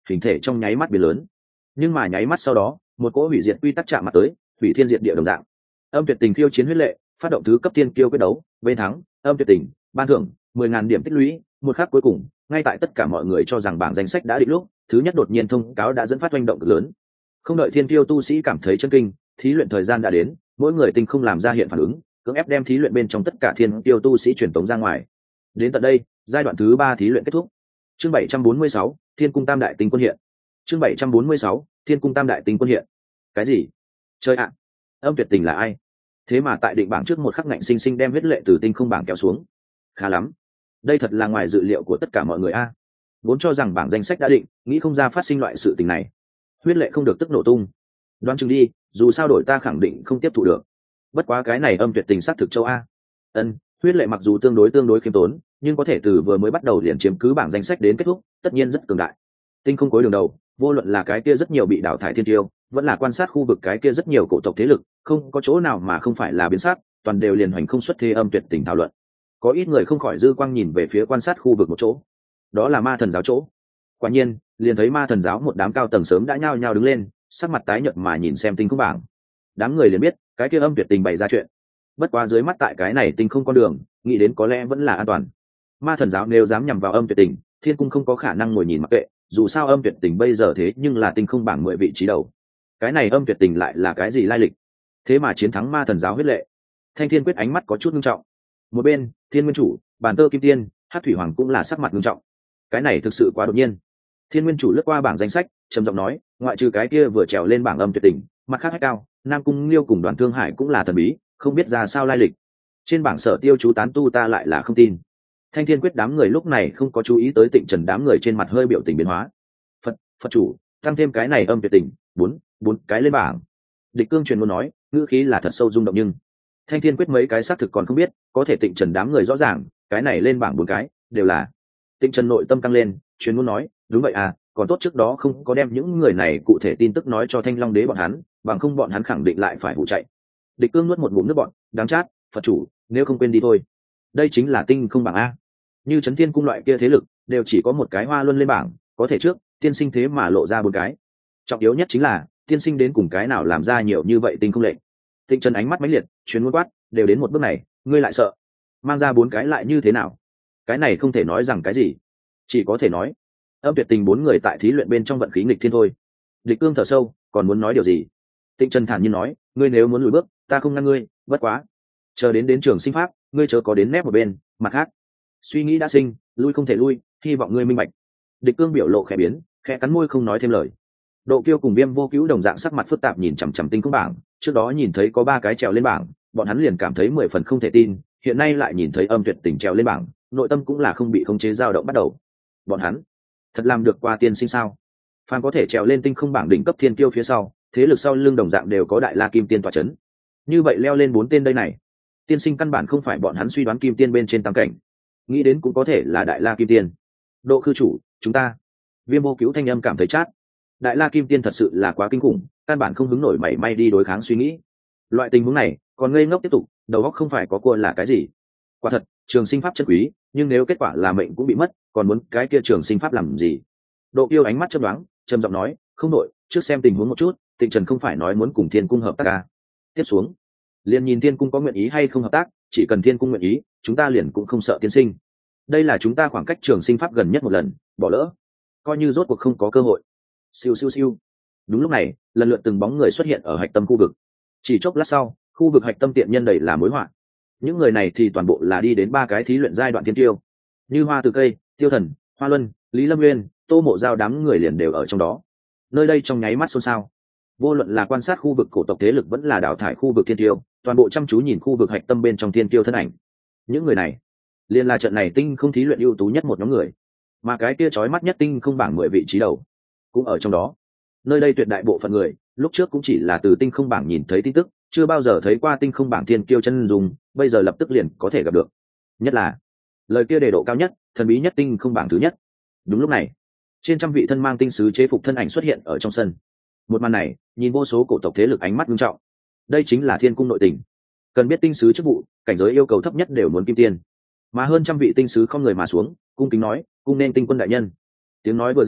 hình thể trong nháy mắt biến lớn. Nhưng mà nháy mắt sau đó một cỗ hủy diệt quy tắc chạm mặt tới, hủy thiên diệt địa đồng dạng. Âm tuyệt tình khiêu chiến huyết lệ phát động thứ cấp tiên kiêu quyết đấu, bên thắng âm tuyệt tình ban thưởng mười ngàn điểm tích lũy. Một khắc cuối cùng, ngay tại tất cả mọi người cho rằng bảng danh sách đã định lúc, thứ nhất đột nhiên thông cáo đã dẫn phát oanh động cực lớn. Không đợi thiên kiêu tu sĩ cảm thấy chân kinh, thí luyện thời gian đã đến, mỗi người tinh không làm ra hiện phản ứng, cưỡng ép đem thí luyện bên trong tất cả thiên kiêu tu sĩ truyền tống ra ngoài. Đến tận đây, giai đoạn thứ ba thí luyện kết thúc. Chương bảy trăm bốn mươi sáu, Thiên cung tam đại tinh quân hiện. Chương bảy trăm bốn mươi sáu, Thiên cung tam đại tinh quân hiện. Cái gì? Chơi ạ! Âm tuyệt tình là ai? Thế mà tại định bảng trước một khắc ngạnh sinh sinh đem huyết lệ từ tinh không bảng kéo xuống. Khá lắm. Đây thật là ngoài dự liệu của tất cả mọi người a. Vốn cho rằng bảng danh sách đã định, nghĩ không ra phát sinh loại sự tình này. Huyết lệ không được tức nổ tung. Đoán chừng đi, dù sao đổi ta khẳng định không tiếp thụ được. Bất quá cái này âm tuyệt tình xác thực châu a. Ân, huyết lệ mặc dù tương đối tương đối khiêm tốn, nhưng có thể từ vừa mới bắt đầu liền chiếm cứ bảng danh sách đến kết thúc, tất nhiên rất cường đại. Tinh không cuối đường đầu, vô luận là cái kia rất nhiều bị đào thải thiên tiêu, vẫn là quan sát khu vực cái kia rất nhiều cổ tộc thế lực, không có chỗ nào mà không phải là biến sắc, toàn đều liền hoành không xuất thế âm tuyệt tình thảo luận. Có ít người không khỏi dư quang nhìn về phía quan sát khu vực một chỗ, đó là ma thần giáo chỗ. Quả nhiên, liền thấy ma thần giáo một đám cao tầng sớm đã nhao nhao đứng lên, sắc mặt tái nhợt mà nhìn xem tinh không bảng. Đám người liền biết, cái kia âm tuyệt tình bày ra chuyện. Bất quá dưới mắt tại cái này tinh không con đường, nghĩ đến có lẽ vẫn là an toàn. Ma thần giáo nếu dám nhằm vào âm tuyệt tình, thiên cung không có khả năng ngồi nhìn mặc kệ, dù sao âm tuyệt tình bây giờ thế nhưng là tinh không bảng mười vị trí đầu. Cái này âm tuyệt tình lại là cái gì lai lịch? Thế mà chiến thắng ma thần giáo huyết lệ. Thanh Thiên Quyết ánh mắt có chút nghiêm trọng. Một bên, Thiên Nguyên Chủ, Bàn Tơ Kim Tiên, Hát Thủy Hoàng cũng là sắc mặt nghiêm trọng. Cái này thực sự quá đột nhiên. Thiên Nguyên Chủ lướt qua bảng danh sách, trầm giọng nói, ngoại trừ cái kia vừa trèo lên bảng âm tuyệt tình, mặt khác cao, Nam Cung Liêu cùng Đoàn Thương Hải cũng là thần bí, không biết ra sao lai lịch. Trên bảng sở tiêu chú tán tu ta lại là không tin. Thanh Thiên Quyết đám người lúc này không có chú ý tới Tịnh Trần đám người trên mặt hơi biểu tình biến hóa. Phật, Phật chủ, tăng thêm cái này âm tuyệt tình, bốn, bốn cái lên bảng. Địch Cương truyền muốn nói, ngữ khí là thật sâu rung động nhưng Thanh Thiên Quyết mấy cái xác thực còn không biết, có thể Tịnh Trần đám người rõ ràng, cái này lên bảng bốn cái đều là. Tịnh Trần nội tâm căng lên, truyền muốn nói, đúng vậy à, còn tốt trước đó không có đem những người này cụ thể tin tức nói cho Thanh Long Đế bọn hắn, bằng không bọn hắn khẳng định lại phải hụ chạy. Địch Cương nuốt một ngụm nước bọn, đáng chát, Phật chủ, nếu không quên đi thôi. Đây chính là tinh không bảng a. Như Trấn Thiên cung loại kia thế lực, đều chỉ có một cái hoa luân lên bảng, có thể trước, tiên sinh thế mà lộ ra bốn cái. Trọng yếu nhất chính là, tiên sinh đến cùng cái nào làm ra nhiều như vậy tinh không lệnh. Tịnh Trần ánh mắt mãnh liệt, chuyến muốn quát, đều đến một bước này, ngươi lại sợ? Mang ra bốn cái lại như thế nào? Cái này không thể nói rằng cái gì, chỉ có thể nói, âm tuyệt tình bốn người tại thí luyện bên trong vận khí nghịch thiên thôi. Địch Cương thở sâu, còn muốn nói điều gì? Tịnh Trần thản nhiên nói, ngươi nếu muốn lùi bước, ta không ngăn ngươi, bất quá, chờ đến đến trường sinh pháp, ngươi chớ có đến nép một bên, mặt khác, suy nghĩ đã sinh, lui không thể lui, hy vọng ngươi minh bạch. Địch Cương biểu lộ khẽ biến, khẽ cắn môi không nói thêm lời. Độ Kiêu cùng Viêm Vô Cứu đồng dạng sắc mặt phức tạp nhìn chằm chằm tinh không bảng, trước đó nhìn thấy có ba cái trèo lên bảng, bọn hắn liền cảm thấy mười phần không thể tin, hiện nay lại nhìn thấy âm tuyệt tình trèo lên bảng, nội tâm cũng là không bị khống chế dao động bắt đầu. Bọn hắn thật làm được qua tiên sinh sao? Phan có thể trèo lên tinh không bảng đỉnh cấp thiên kiêu phía sau, thế lực sau lưng đồng dạng đều có đại la kim tiên tọa chấn. Như vậy leo lên bốn tên đây này, tiên sinh căn bản không phải bọn hắn suy đoán kim tiên bên trên tam cảnh, nghĩ đến cũng có thể là đại la kim tiên. Độ khư chủ, chúng ta. Viêm Vô Cứu thanh âm cảm thấy chát. Đại la kim tiên thật sự là quá kinh khủng, căn bản không hứng nổi mảy may đi đối kháng suy nghĩ. Loại tình huống này, còn ngây ngốc tiếp tục, đầu óc không phải có cua là cái gì? Quả thật, trường sinh pháp chân quý, nhưng nếu kết quả là mệnh cũng bị mất, còn muốn cái kia trường sinh pháp làm gì? Độ Kiêu ánh mắt chớp nhoáng, trầm giọng nói, không nội, trước xem tình huống một chút, Tịnh Trần không phải nói muốn cùng Thiên cung hợp tác à? Tiếp xuống, liền nhìn Thiên cung có nguyện ý hay không hợp tác, chỉ cần Thiên cung nguyện ý, chúng ta liền cũng không sợ tiên sinh. Đây là chúng ta khoảng cách trường sinh pháp gần nhất một lần, bỏ lỡ, coi như rốt cuộc không có cơ hội. Siêu siêu siêu. Đúng lúc này, lần lượt từng bóng người xuất hiện ở hạch tâm khu vực. Chỉ chốc lát sau, khu vực hạch tâm tiện nhân đầy là mối họa. Những người này thì toàn bộ là đi đến ba cái thí luyện giai đoạn thiên tiêu, như Hoa Từ Cây, Tiêu Thần, Hoa Luân, Lý Lâm Nguyên, Tô Mộ Giao đám người liền đều ở trong đó. Nơi đây trong nháy mắt xôn xao. Vô luận là quan sát khu vực cổ tộc thế lực vẫn là đào thải khu vực thiên tiêu, toàn bộ chăm chú nhìn khu vực hạch tâm bên trong thiên tiêu thân ảnh. Những người này, liền là trận này tinh không thí luyện ưu tú nhất một nhóm người, mà cái kia chói mắt nhất tinh không bảng mười vị trí đầu cũng ở trong đó. Nơi đây tuyệt đại bộ phận người lúc trước cũng chỉ là từ tinh không bảng nhìn thấy tin tức, chưa bao giờ thấy qua tinh không bảng thiên kiêu chân dùng, bây giờ lập tức liền có thể gặp được. Nhất là lời kia đề độ cao nhất, thần bí nhất tinh không bảng thứ nhất. Đúng lúc này, trên trăm vị thân mang tinh sứ chế phục thân ảnh xuất hiện ở trong sân. Một màn này, nhìn vô số cổ tộc thế lực ánh mắt nghiêm trọng. Đây chính là Thiên cung nội tình. Cần biết tinh sứ chức vụ, cảnh giới yêu cầu thấp nhất đều muốn kim tiên, mà hơn trăm vị tinh sứ không người mà xuống, cung kính nói, cung nên tinh quân đại nhân. Tiếng nói vừa ra,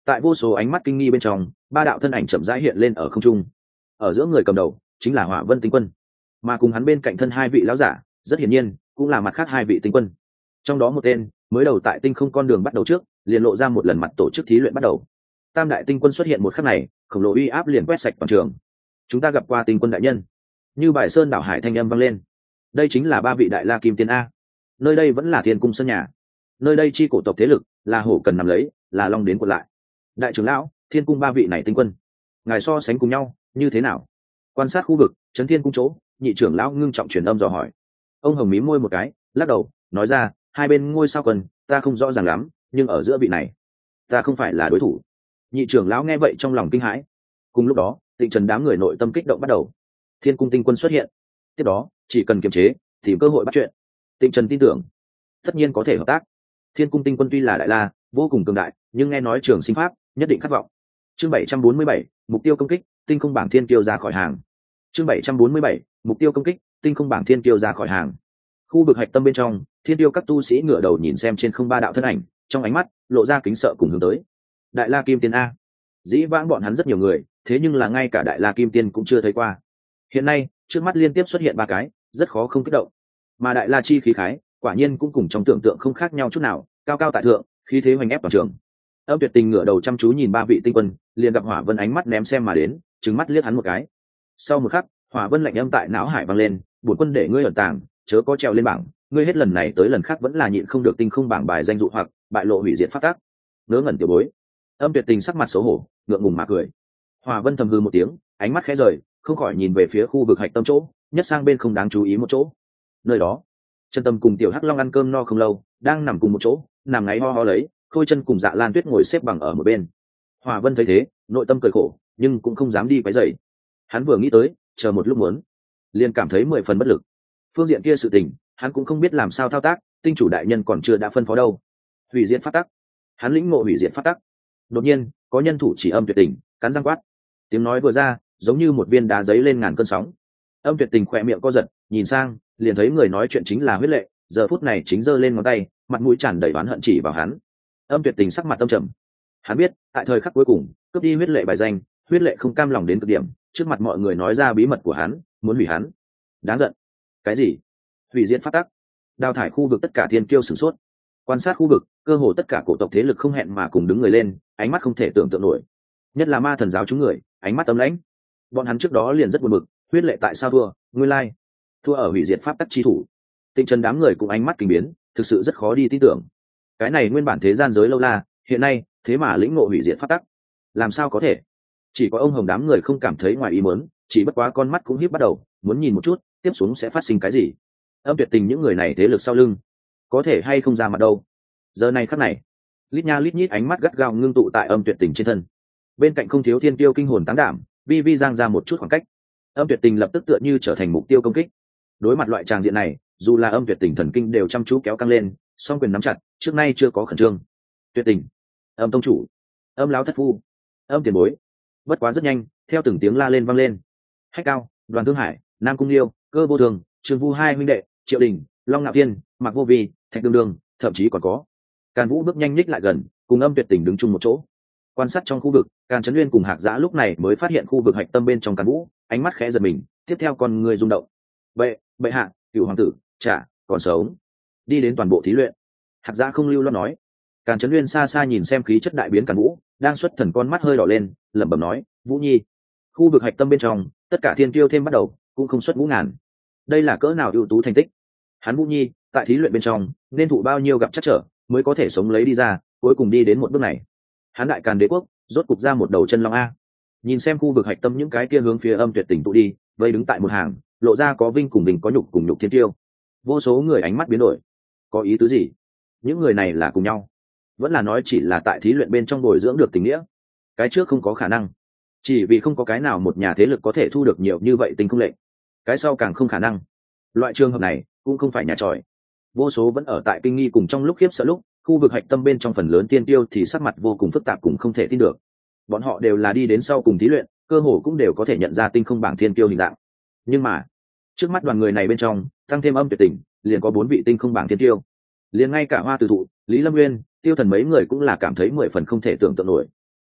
Tại vô số ánh mắt kinh nghi bên trong, ba đạo thân ảnh chậm rãi hiện lên ở không trung. Ở giữa người cầm đầu chính là Hỏa Vân tinh quân, mà cùng hắn bên cạnh thân hai vị lão giả rất hiển nhiên cũng là mặt khác hai vị tinh quân. Trong đó một tên mới đầu tại tinh không con đường bắt đầu trước liền lộ ra một lần mặt tổ chức thí luyện bắt đầu. Tam đại tinh quân xuất hiện một khắc này, khổng lồ uy áp liền quét sạch toàn trường. Chúng ta gặp qua tinh quân đại nhân. Như bài sơn đảo hải thanh âm vang lên. Đây chính là ba vị đại la kim tiên a. Nơi đây vẫn là thiên cung sân nhà. Nơi đây chi cổ tộc thế lực là hổ cần nằm lấy, là long đến quật lại. Đại trưởng lão, thiên cung ba vị này tinh quân, ngài so sánh cùng nhau như thế nào? Quan sát khu vực trấn thiên cung chỗ, nhị trưởng lão ngưng trọng truyền âm dò hỏi. Ông hồng mí môi một cái, lắc đầu nói ra, hai bên ngôi sao quân ta không rõ ràng lắm, nhưng ở giữa vị này ta không phải là đối thủ. Nhị trưởng lão nghe vậy trong lòng kinh hãi. Cùng lúc đó Tịnh Trần đám người nội tâm kích động bắt đầu. Thiên cung tinh quân xuất hiện, tiếp đó chỉ cần kiềm chế tìm cơ hội bắt chuyện. Tịnh Trần tin tưởng tất nhiên có thể hợp tác. Thiên cung tinh quân tuy là đại la vô cùng cường đại, nhưng nghe nói trường sinh pháp nhất định khát vọng. Chương bảy trăm bốn mươi bảy, mục tiêu công kích, tinh không bảng thiên kiêu ra khỏi hàng. Chương bảy trăm bốn mươi bảy, mục tiêu công kích, tinh không bảng thiên kiêu ra khỏi hàng. Khu vực hạch tâm bên trong, thiên tiêu các tu sĩ ngửa đầu nhìn xem trên không ba đạo thân ảnh, trong ánh mắt lộ ra kính sợ cùng hướng tới. Đại la kim tiên a. Dĩ vãng bọn hắn rất nhiều người, thế nhưng là ngay cả đại la kim tiên cũng chưa thấy qua. Hiện nay trước mắt liên tiếp xuất hiện ba cái, rất khó không kích động. Mà đại la chi khí khái quả nhiên cũng cùng trong tưởng tượng không khác nhau chút nào, cao cao tại thượng, khí thế hoành ép toàn trường. Âm Tuyệt Tình ngửa đầu chăm chú nhìn ba vị tinh quân, liền gặp Hỏa Vân ánh mắt ném xem mà đến, trừng mắt liếc hắn một cái. Sau một khắc, Hỏa Vân lạnh âm tại não hải vang lên, bổn quân để ngươi ẩn tàng, chớ có trèo lên bảng, ngươi hết lần này tới lần khác vẫn là nhịn không được tinh không bảng bài danh dụ hoặc bại lộ hủy diệt pháp tắc. Ngớ ngẩn tiểu bối. Âm Tuyệt Tình sắc mặt xấu hổ, ngượng ngùng mà cười. Hỏa Vân thầm hư một tiếng, ánh mắt khẽ rời, không khỏi nhìn về phía khu vực hạch tâm chỗ, nhất sang bên không đáng chú ý một chỗ. Nơi đó, Chân Tâm cùng Tiểu Hắc Long ăn cơm no không lâu, đang nằm cùng một chỗ, nằm ngáy ho ho lấy, Khôi Chân cùng Dạ Lan Tuyết ngồi xếp bằng ở một bên. Hỏa Vân thấy thế, nội tâm cười khổ, nhưng cũng không dám đi quấy rầy. Hắn vừa nghĩ tới, chờ một lúc muốn, liền cảm thấy mười phần bất lực. Phương diện kia sự tình, hắn cũng không biết làm sao thao tác, tinh chủ đại nhân còn chưa đã phân phó đâu. Hủy diệt pháp tắc. Hắn lĩnh ngộ hủy diệt pháp tắc. Đột nhiên, có nhân thủ chỉ Âm Tuyệt Tình, cắn răng quát. Tiếng nói vừa ra, giống như một viên đá giấy lên ngàn cơn sóng. Âm Tuyệt Tình khỏe miệng co giật, nhìn sang, liền thấy người nói chuyện chính là Huyết Lệ, giờ phút này chính giơ lên ngón tay, mặt mũi tràn đầy oán hận chỉ vào hắn. Âm Tuyệt Tình sắc mặt tâm trầm. Hắn biết, tại thời khắc cuối cùng, cướp đi Huyết Lệ bài danh, Huyết Lệ không cam lòng đến cực điểm, trước mặt mọi người nói ra bí mật của hắn, muốn hủy hắn. Đáng giận. Cái gì? Hủy diệt pháp tắc? Đào thải khu vực tất cả thiên kiêu sửng sốt. Quan sát khu vực, cơ hồ tất cả cổ tộc thế lực không hẹn mà cùng đứng người lên, ánh mắt không thể tưởng tượng nổi. Nhất là Ma Thần giáo chúng người, ánh mắt ấm lãnh. Bọn hắn trước đó liền rất buồn bực, Huyết Lệ tại sao thua? Nguyên lai, thua ở hủy diệt pháp tắc chi thủ. Tinh Trần đám người cũng ánh mắt kinh biến, thực sự rất khó đi tin tưởng. Cái này nguyên bản thế gian giới lâu la, hiện nay thế mà lĩnh ngộ hủy diệt pháp tắc, làm sao có thể? Chỉ có ông Hồng đám người không cảm thấy ngoài ý muốn, chỉ bất quá con mắt cũng híp bắt đầu, muốn nhìn một chút, tiếp xuống sẽ phát sinh cái gì. Âm Tuyệt Tình những người này thế lực sau lưng, có thể hay không ra mặt đâu. Giờ này khắc này, lít nha lít nhít ánh mắt gắt gao ngưng tụ tại Âm Tuyệt Tình trên thân. Bên cạnh không thiếu thiên tiêu kinh hồn táng đảm, vi vi giang ra một chút khoảng cách. Âm Tuyệt Tình lập tức tựa như trở thành mục tiêu công kích. Đối mặt loại tràng diện này, dù là Âm Tuyệt Tình thần kinh đều chăm chú kéo căng lên, song quyền nắm chặt, trước nay chưa có khẩn trương. Tuyệt Tình, Âm tông chủ, Âm lão thất phu, Âm tiền bối. Bất quá rất nhanh, theo từng tiếng la lên vang lên. Hách Cao, Đoàn Thương Hải, Nam Cung Liêu, Cơ Vô Thường, Trương Vu hai huynh đệ, Triệu Đình, Long Nạo Thiên, Mạc Vô Vi, Thạch Đương Đương, thậm chí còn có Càn Vũ bước nhanh nhích lại gần, cùng Âm Tuyệt Tình đứng chung một chỗ. Quan sát trong khu vực, Càn Chấn Nguyên cùng Hạc Giã lúc này mới phát hiện khu vực hạch tâm bên trong Càn Vũ, ánh mắt khẽ giật mình, tiếp theo con người rung động. Bệ, bệ hạ, cựu hoàng tử, chả còn sống. Đi đến toàn bộ thí luyện. Hạc Giã không lưu loát nói. Càn Chấn Nguyên xa xa nhìn xem khí chất đại biến Càn Vũ, đang xuất thần con mắt hơi đỏ lên, lẩm bẩm nói, Vũ Nhi. Khu vực hạch tâm bên trong, tất cả thiên kiêu thêm bắt đầu, cũng không xuất ngũ ngàn. Đây là cỡ nào ưu tú thành tích. Hắn Vũ Nhi, tại thí luyện bên trong, nên thụ bao nhiêu gặp trắc trở, mới có thể sống lấy đi ra, cuối cùng đi đến một bước này. Hắn Đại Càn Đế quốc, rốt cục ra một đầu chân long a. Nhìn xem khu vực hạch tâm những cái kia hướng phía Âm Tuyệt Tình tụ đi, vây đứng tại một hàng, lộ ra có vinh cùng bình có nhục cùng nhục thiên tiêu. Vô số người ánh mắt biến đổi. Có ý tứ gì? Những người này là cùng nhau, vẫn là nói chỉ là tại thí luyện bên trong bồi dưỡng được tình nghĩa? Cái trước không có khả năng, chỉ vì không có cái nào một nhà thế lực có thể thu được nhiều như vậy tinh không lệnh. Cái sau càng không khả năng. Loại trường hợp này cũng không phải nhà tròi. Vô số vẫn ở tại kinh nghi cùng trong lúc khiếp sợ lúc, khu vực hạch tâm bên trong phần lớn tiên tiêu thì sắc mặt vô cùng phức tạp cùng không thể tin được. Bọn họ đều là đi đến sau cùng thí luyện, cơ hồ cũng đều có thể nhận ra tinh không bảng thiên tiêu hình dạng. Nhưng mà trước mắt đoàn người này bên trong, tăng thêm Âm Tuyệt Tình, liền có bốn vị tinh không bảng thiên tiêu. Liền ngay cả Hoa Từ Thụ, Lý Lâm Nguyên, Tiêu Thần mấy người cũng là cảm thấy mười phần không thể tưởng tượng nổi.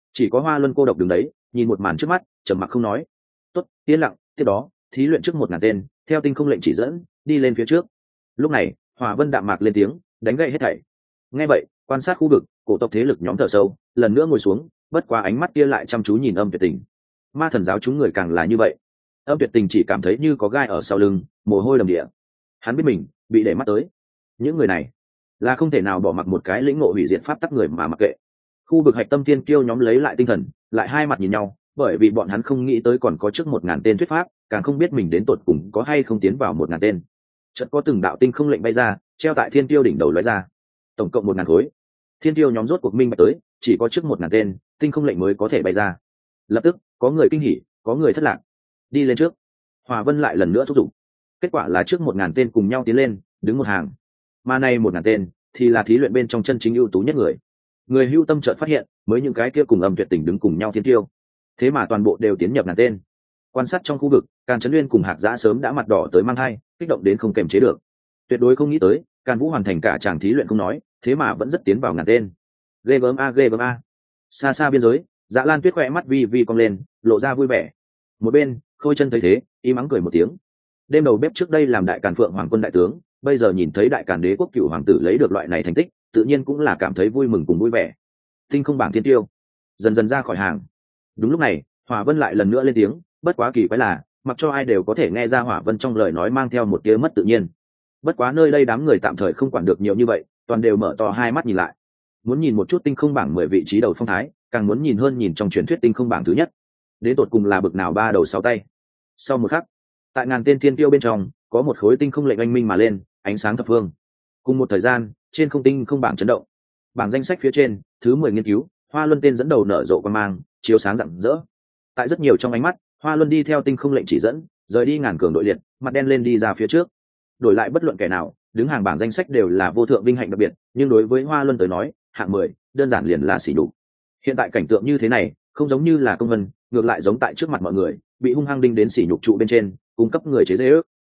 chỉ có Hoa Luân cô độc đứng đấy nhìn một màn trước mắt, trầm mặc không nói. Tốt, yên lặng. Tiếp đó thí luyện trước một ngàn tên, theo tinh không lệnh chỉ dẫn đi lên phía trước. Lúc này Hỏa Vân đạm mạc lên tiếng, đánh gậy hết thảy. Nghe vậy, quan sát khu vực, cổ tộc thế lực nhóm thở sâu, lần nữa ngồi xuống, bất quá ánh mắt kia lại chăm chú nhìn Âm Tuyệt Tình. Ma thần giáo chúng người càng là như vậy. Âm Tuyệt Tình chỉ cảm thấy như có gai ở sau lưng, mồ hôi đầm địa. Hắn biết mình bị để mắt tới. Những người này là không thể nào bỏ mặc một cái lĩnh ngộ hủy diệt pháp tắc người mà mặc kệ. Khu vực hạch tâm tiên kiêu nhóm lấy lại tinh thần, lại hai mặt nhìn nhau, bởi vì bọn hắn không nghĩ tới còn có trước một ngàn tên thuyết pháp, càng không biết mình đến tột cùng có hay không tiến vào một ngàn tên. Chợt có từng đạo tinh không lệnh bay ra, treo tại thiên tiêu đỉnh đầu lóe ra. Tổng cộng một ngàn khối. Thiên tiêu nhóm rốt cuộc minh bạch tới, chỉ có trước một ngàn tên, tinh không lệnh mới có thể bay ra. Lập tức, có người kinh hỉ, có người thất lạc. Đi lên trước. Hòa Vân lại lần nữa thúc giục. Kết quả là trước một ngàn tên cùng nhau tiến lên, đứng một hàng. Mà nay một ngàn tên, thì là thí luyện bên trong chân chính ưu tú nhất người. Người hưu tâm chợt phát hiện, mới những cái kia cùng Âm Tuyệt Tình đứng cùng nhau thiên tiêu, thế mà toàn bộ đều tiến nhập ngàn tên. Quan sát trong khu vực, Càn Chấn Nguyên cùng Hạc Giã sớm đã mặt đỏ tới mang hai, kích động đến không kềm chế được. Tuyệt đối không nghĩ tới, Càn Vũ hoàn thành cả chàng thí luyện không nói, thế mà vẫn rất tiến vào ngàn tên. Ghê gớm a ghê gớm a. Xa xa biên giới, Dạ Lan Tuyết khỏe mắt vi vi cong lên, lộ ra vui vẻ. Một bên, Khôi Chân thấy thế, im ắng cười một tiếng. Đêm đầu bếp trước đây làm đại Càn Phượng Hoàng quân đại tướng, bây giờ nhìn thấy đại Càn Đế quốc cửu hoàng tử lấy được loại này thành tích, tự nhiên cũng là cảm thấy vui mừng cùng vui vẻ. Tinh không bảng thiên tiêu dần dần ra khỏi hàng. Đúng lúc này, Hỏa Vân lại lần nữa lên tiếng, bất quá kỳ quái là, mặc cho ai đều có thể nghe ra Hỏa Vân trong lời nói mang theo một tia mất tự nhiên. Bất quá nơi đây đám người tạm thời không quản được nhiều như vậy, toàn đều mở to hai mắt nhìn lại. Muốn nhìn một chút tinh không bảng mười vị trí đầu phong thái, càng muốn nhìn hơn nhìn trong truyền thuyết tinh không bảng thứ nhất. Đến tột cùng là bực nào ba đầu sáu tay. Sau một khắc, tại ngàn tên thiên tiêu bên trong, có một khối tinh không lệnh anh minh mà lên, ánh sáng thập phương. Cùng một thời gian, trên không tinh không bảng chấn động. Bảng danh sách phía trên, thứ mười nghiên cứu, Hoa Luân tên dẫn đầu nở rộ quang mang, chiếu sáng rạng rỡ. Tại rất nhiều trong ánh mắt, Hoa Luân đi theo tinh không lệnh chỉ dẫn, rời đi ngàn cường đội liệt, mặt đen lên đi ra phía trước. Đổi lại bất luận kẻ nào, đứng hàng bảng danh sách đều là vô thượng vinh hạnh đặc biệt, nhưng đối với Hoa Luân tới nói, hạng mười, đơn giản liền là xỉ nhục. Hiện tại cảnh tượng như thế này, không giống như là công vân, ngược lại giống tại trước mặt mọi người, bị hung hăng đinh đến xỉ nhục trụ bên trên, cung cấp người chế giễu.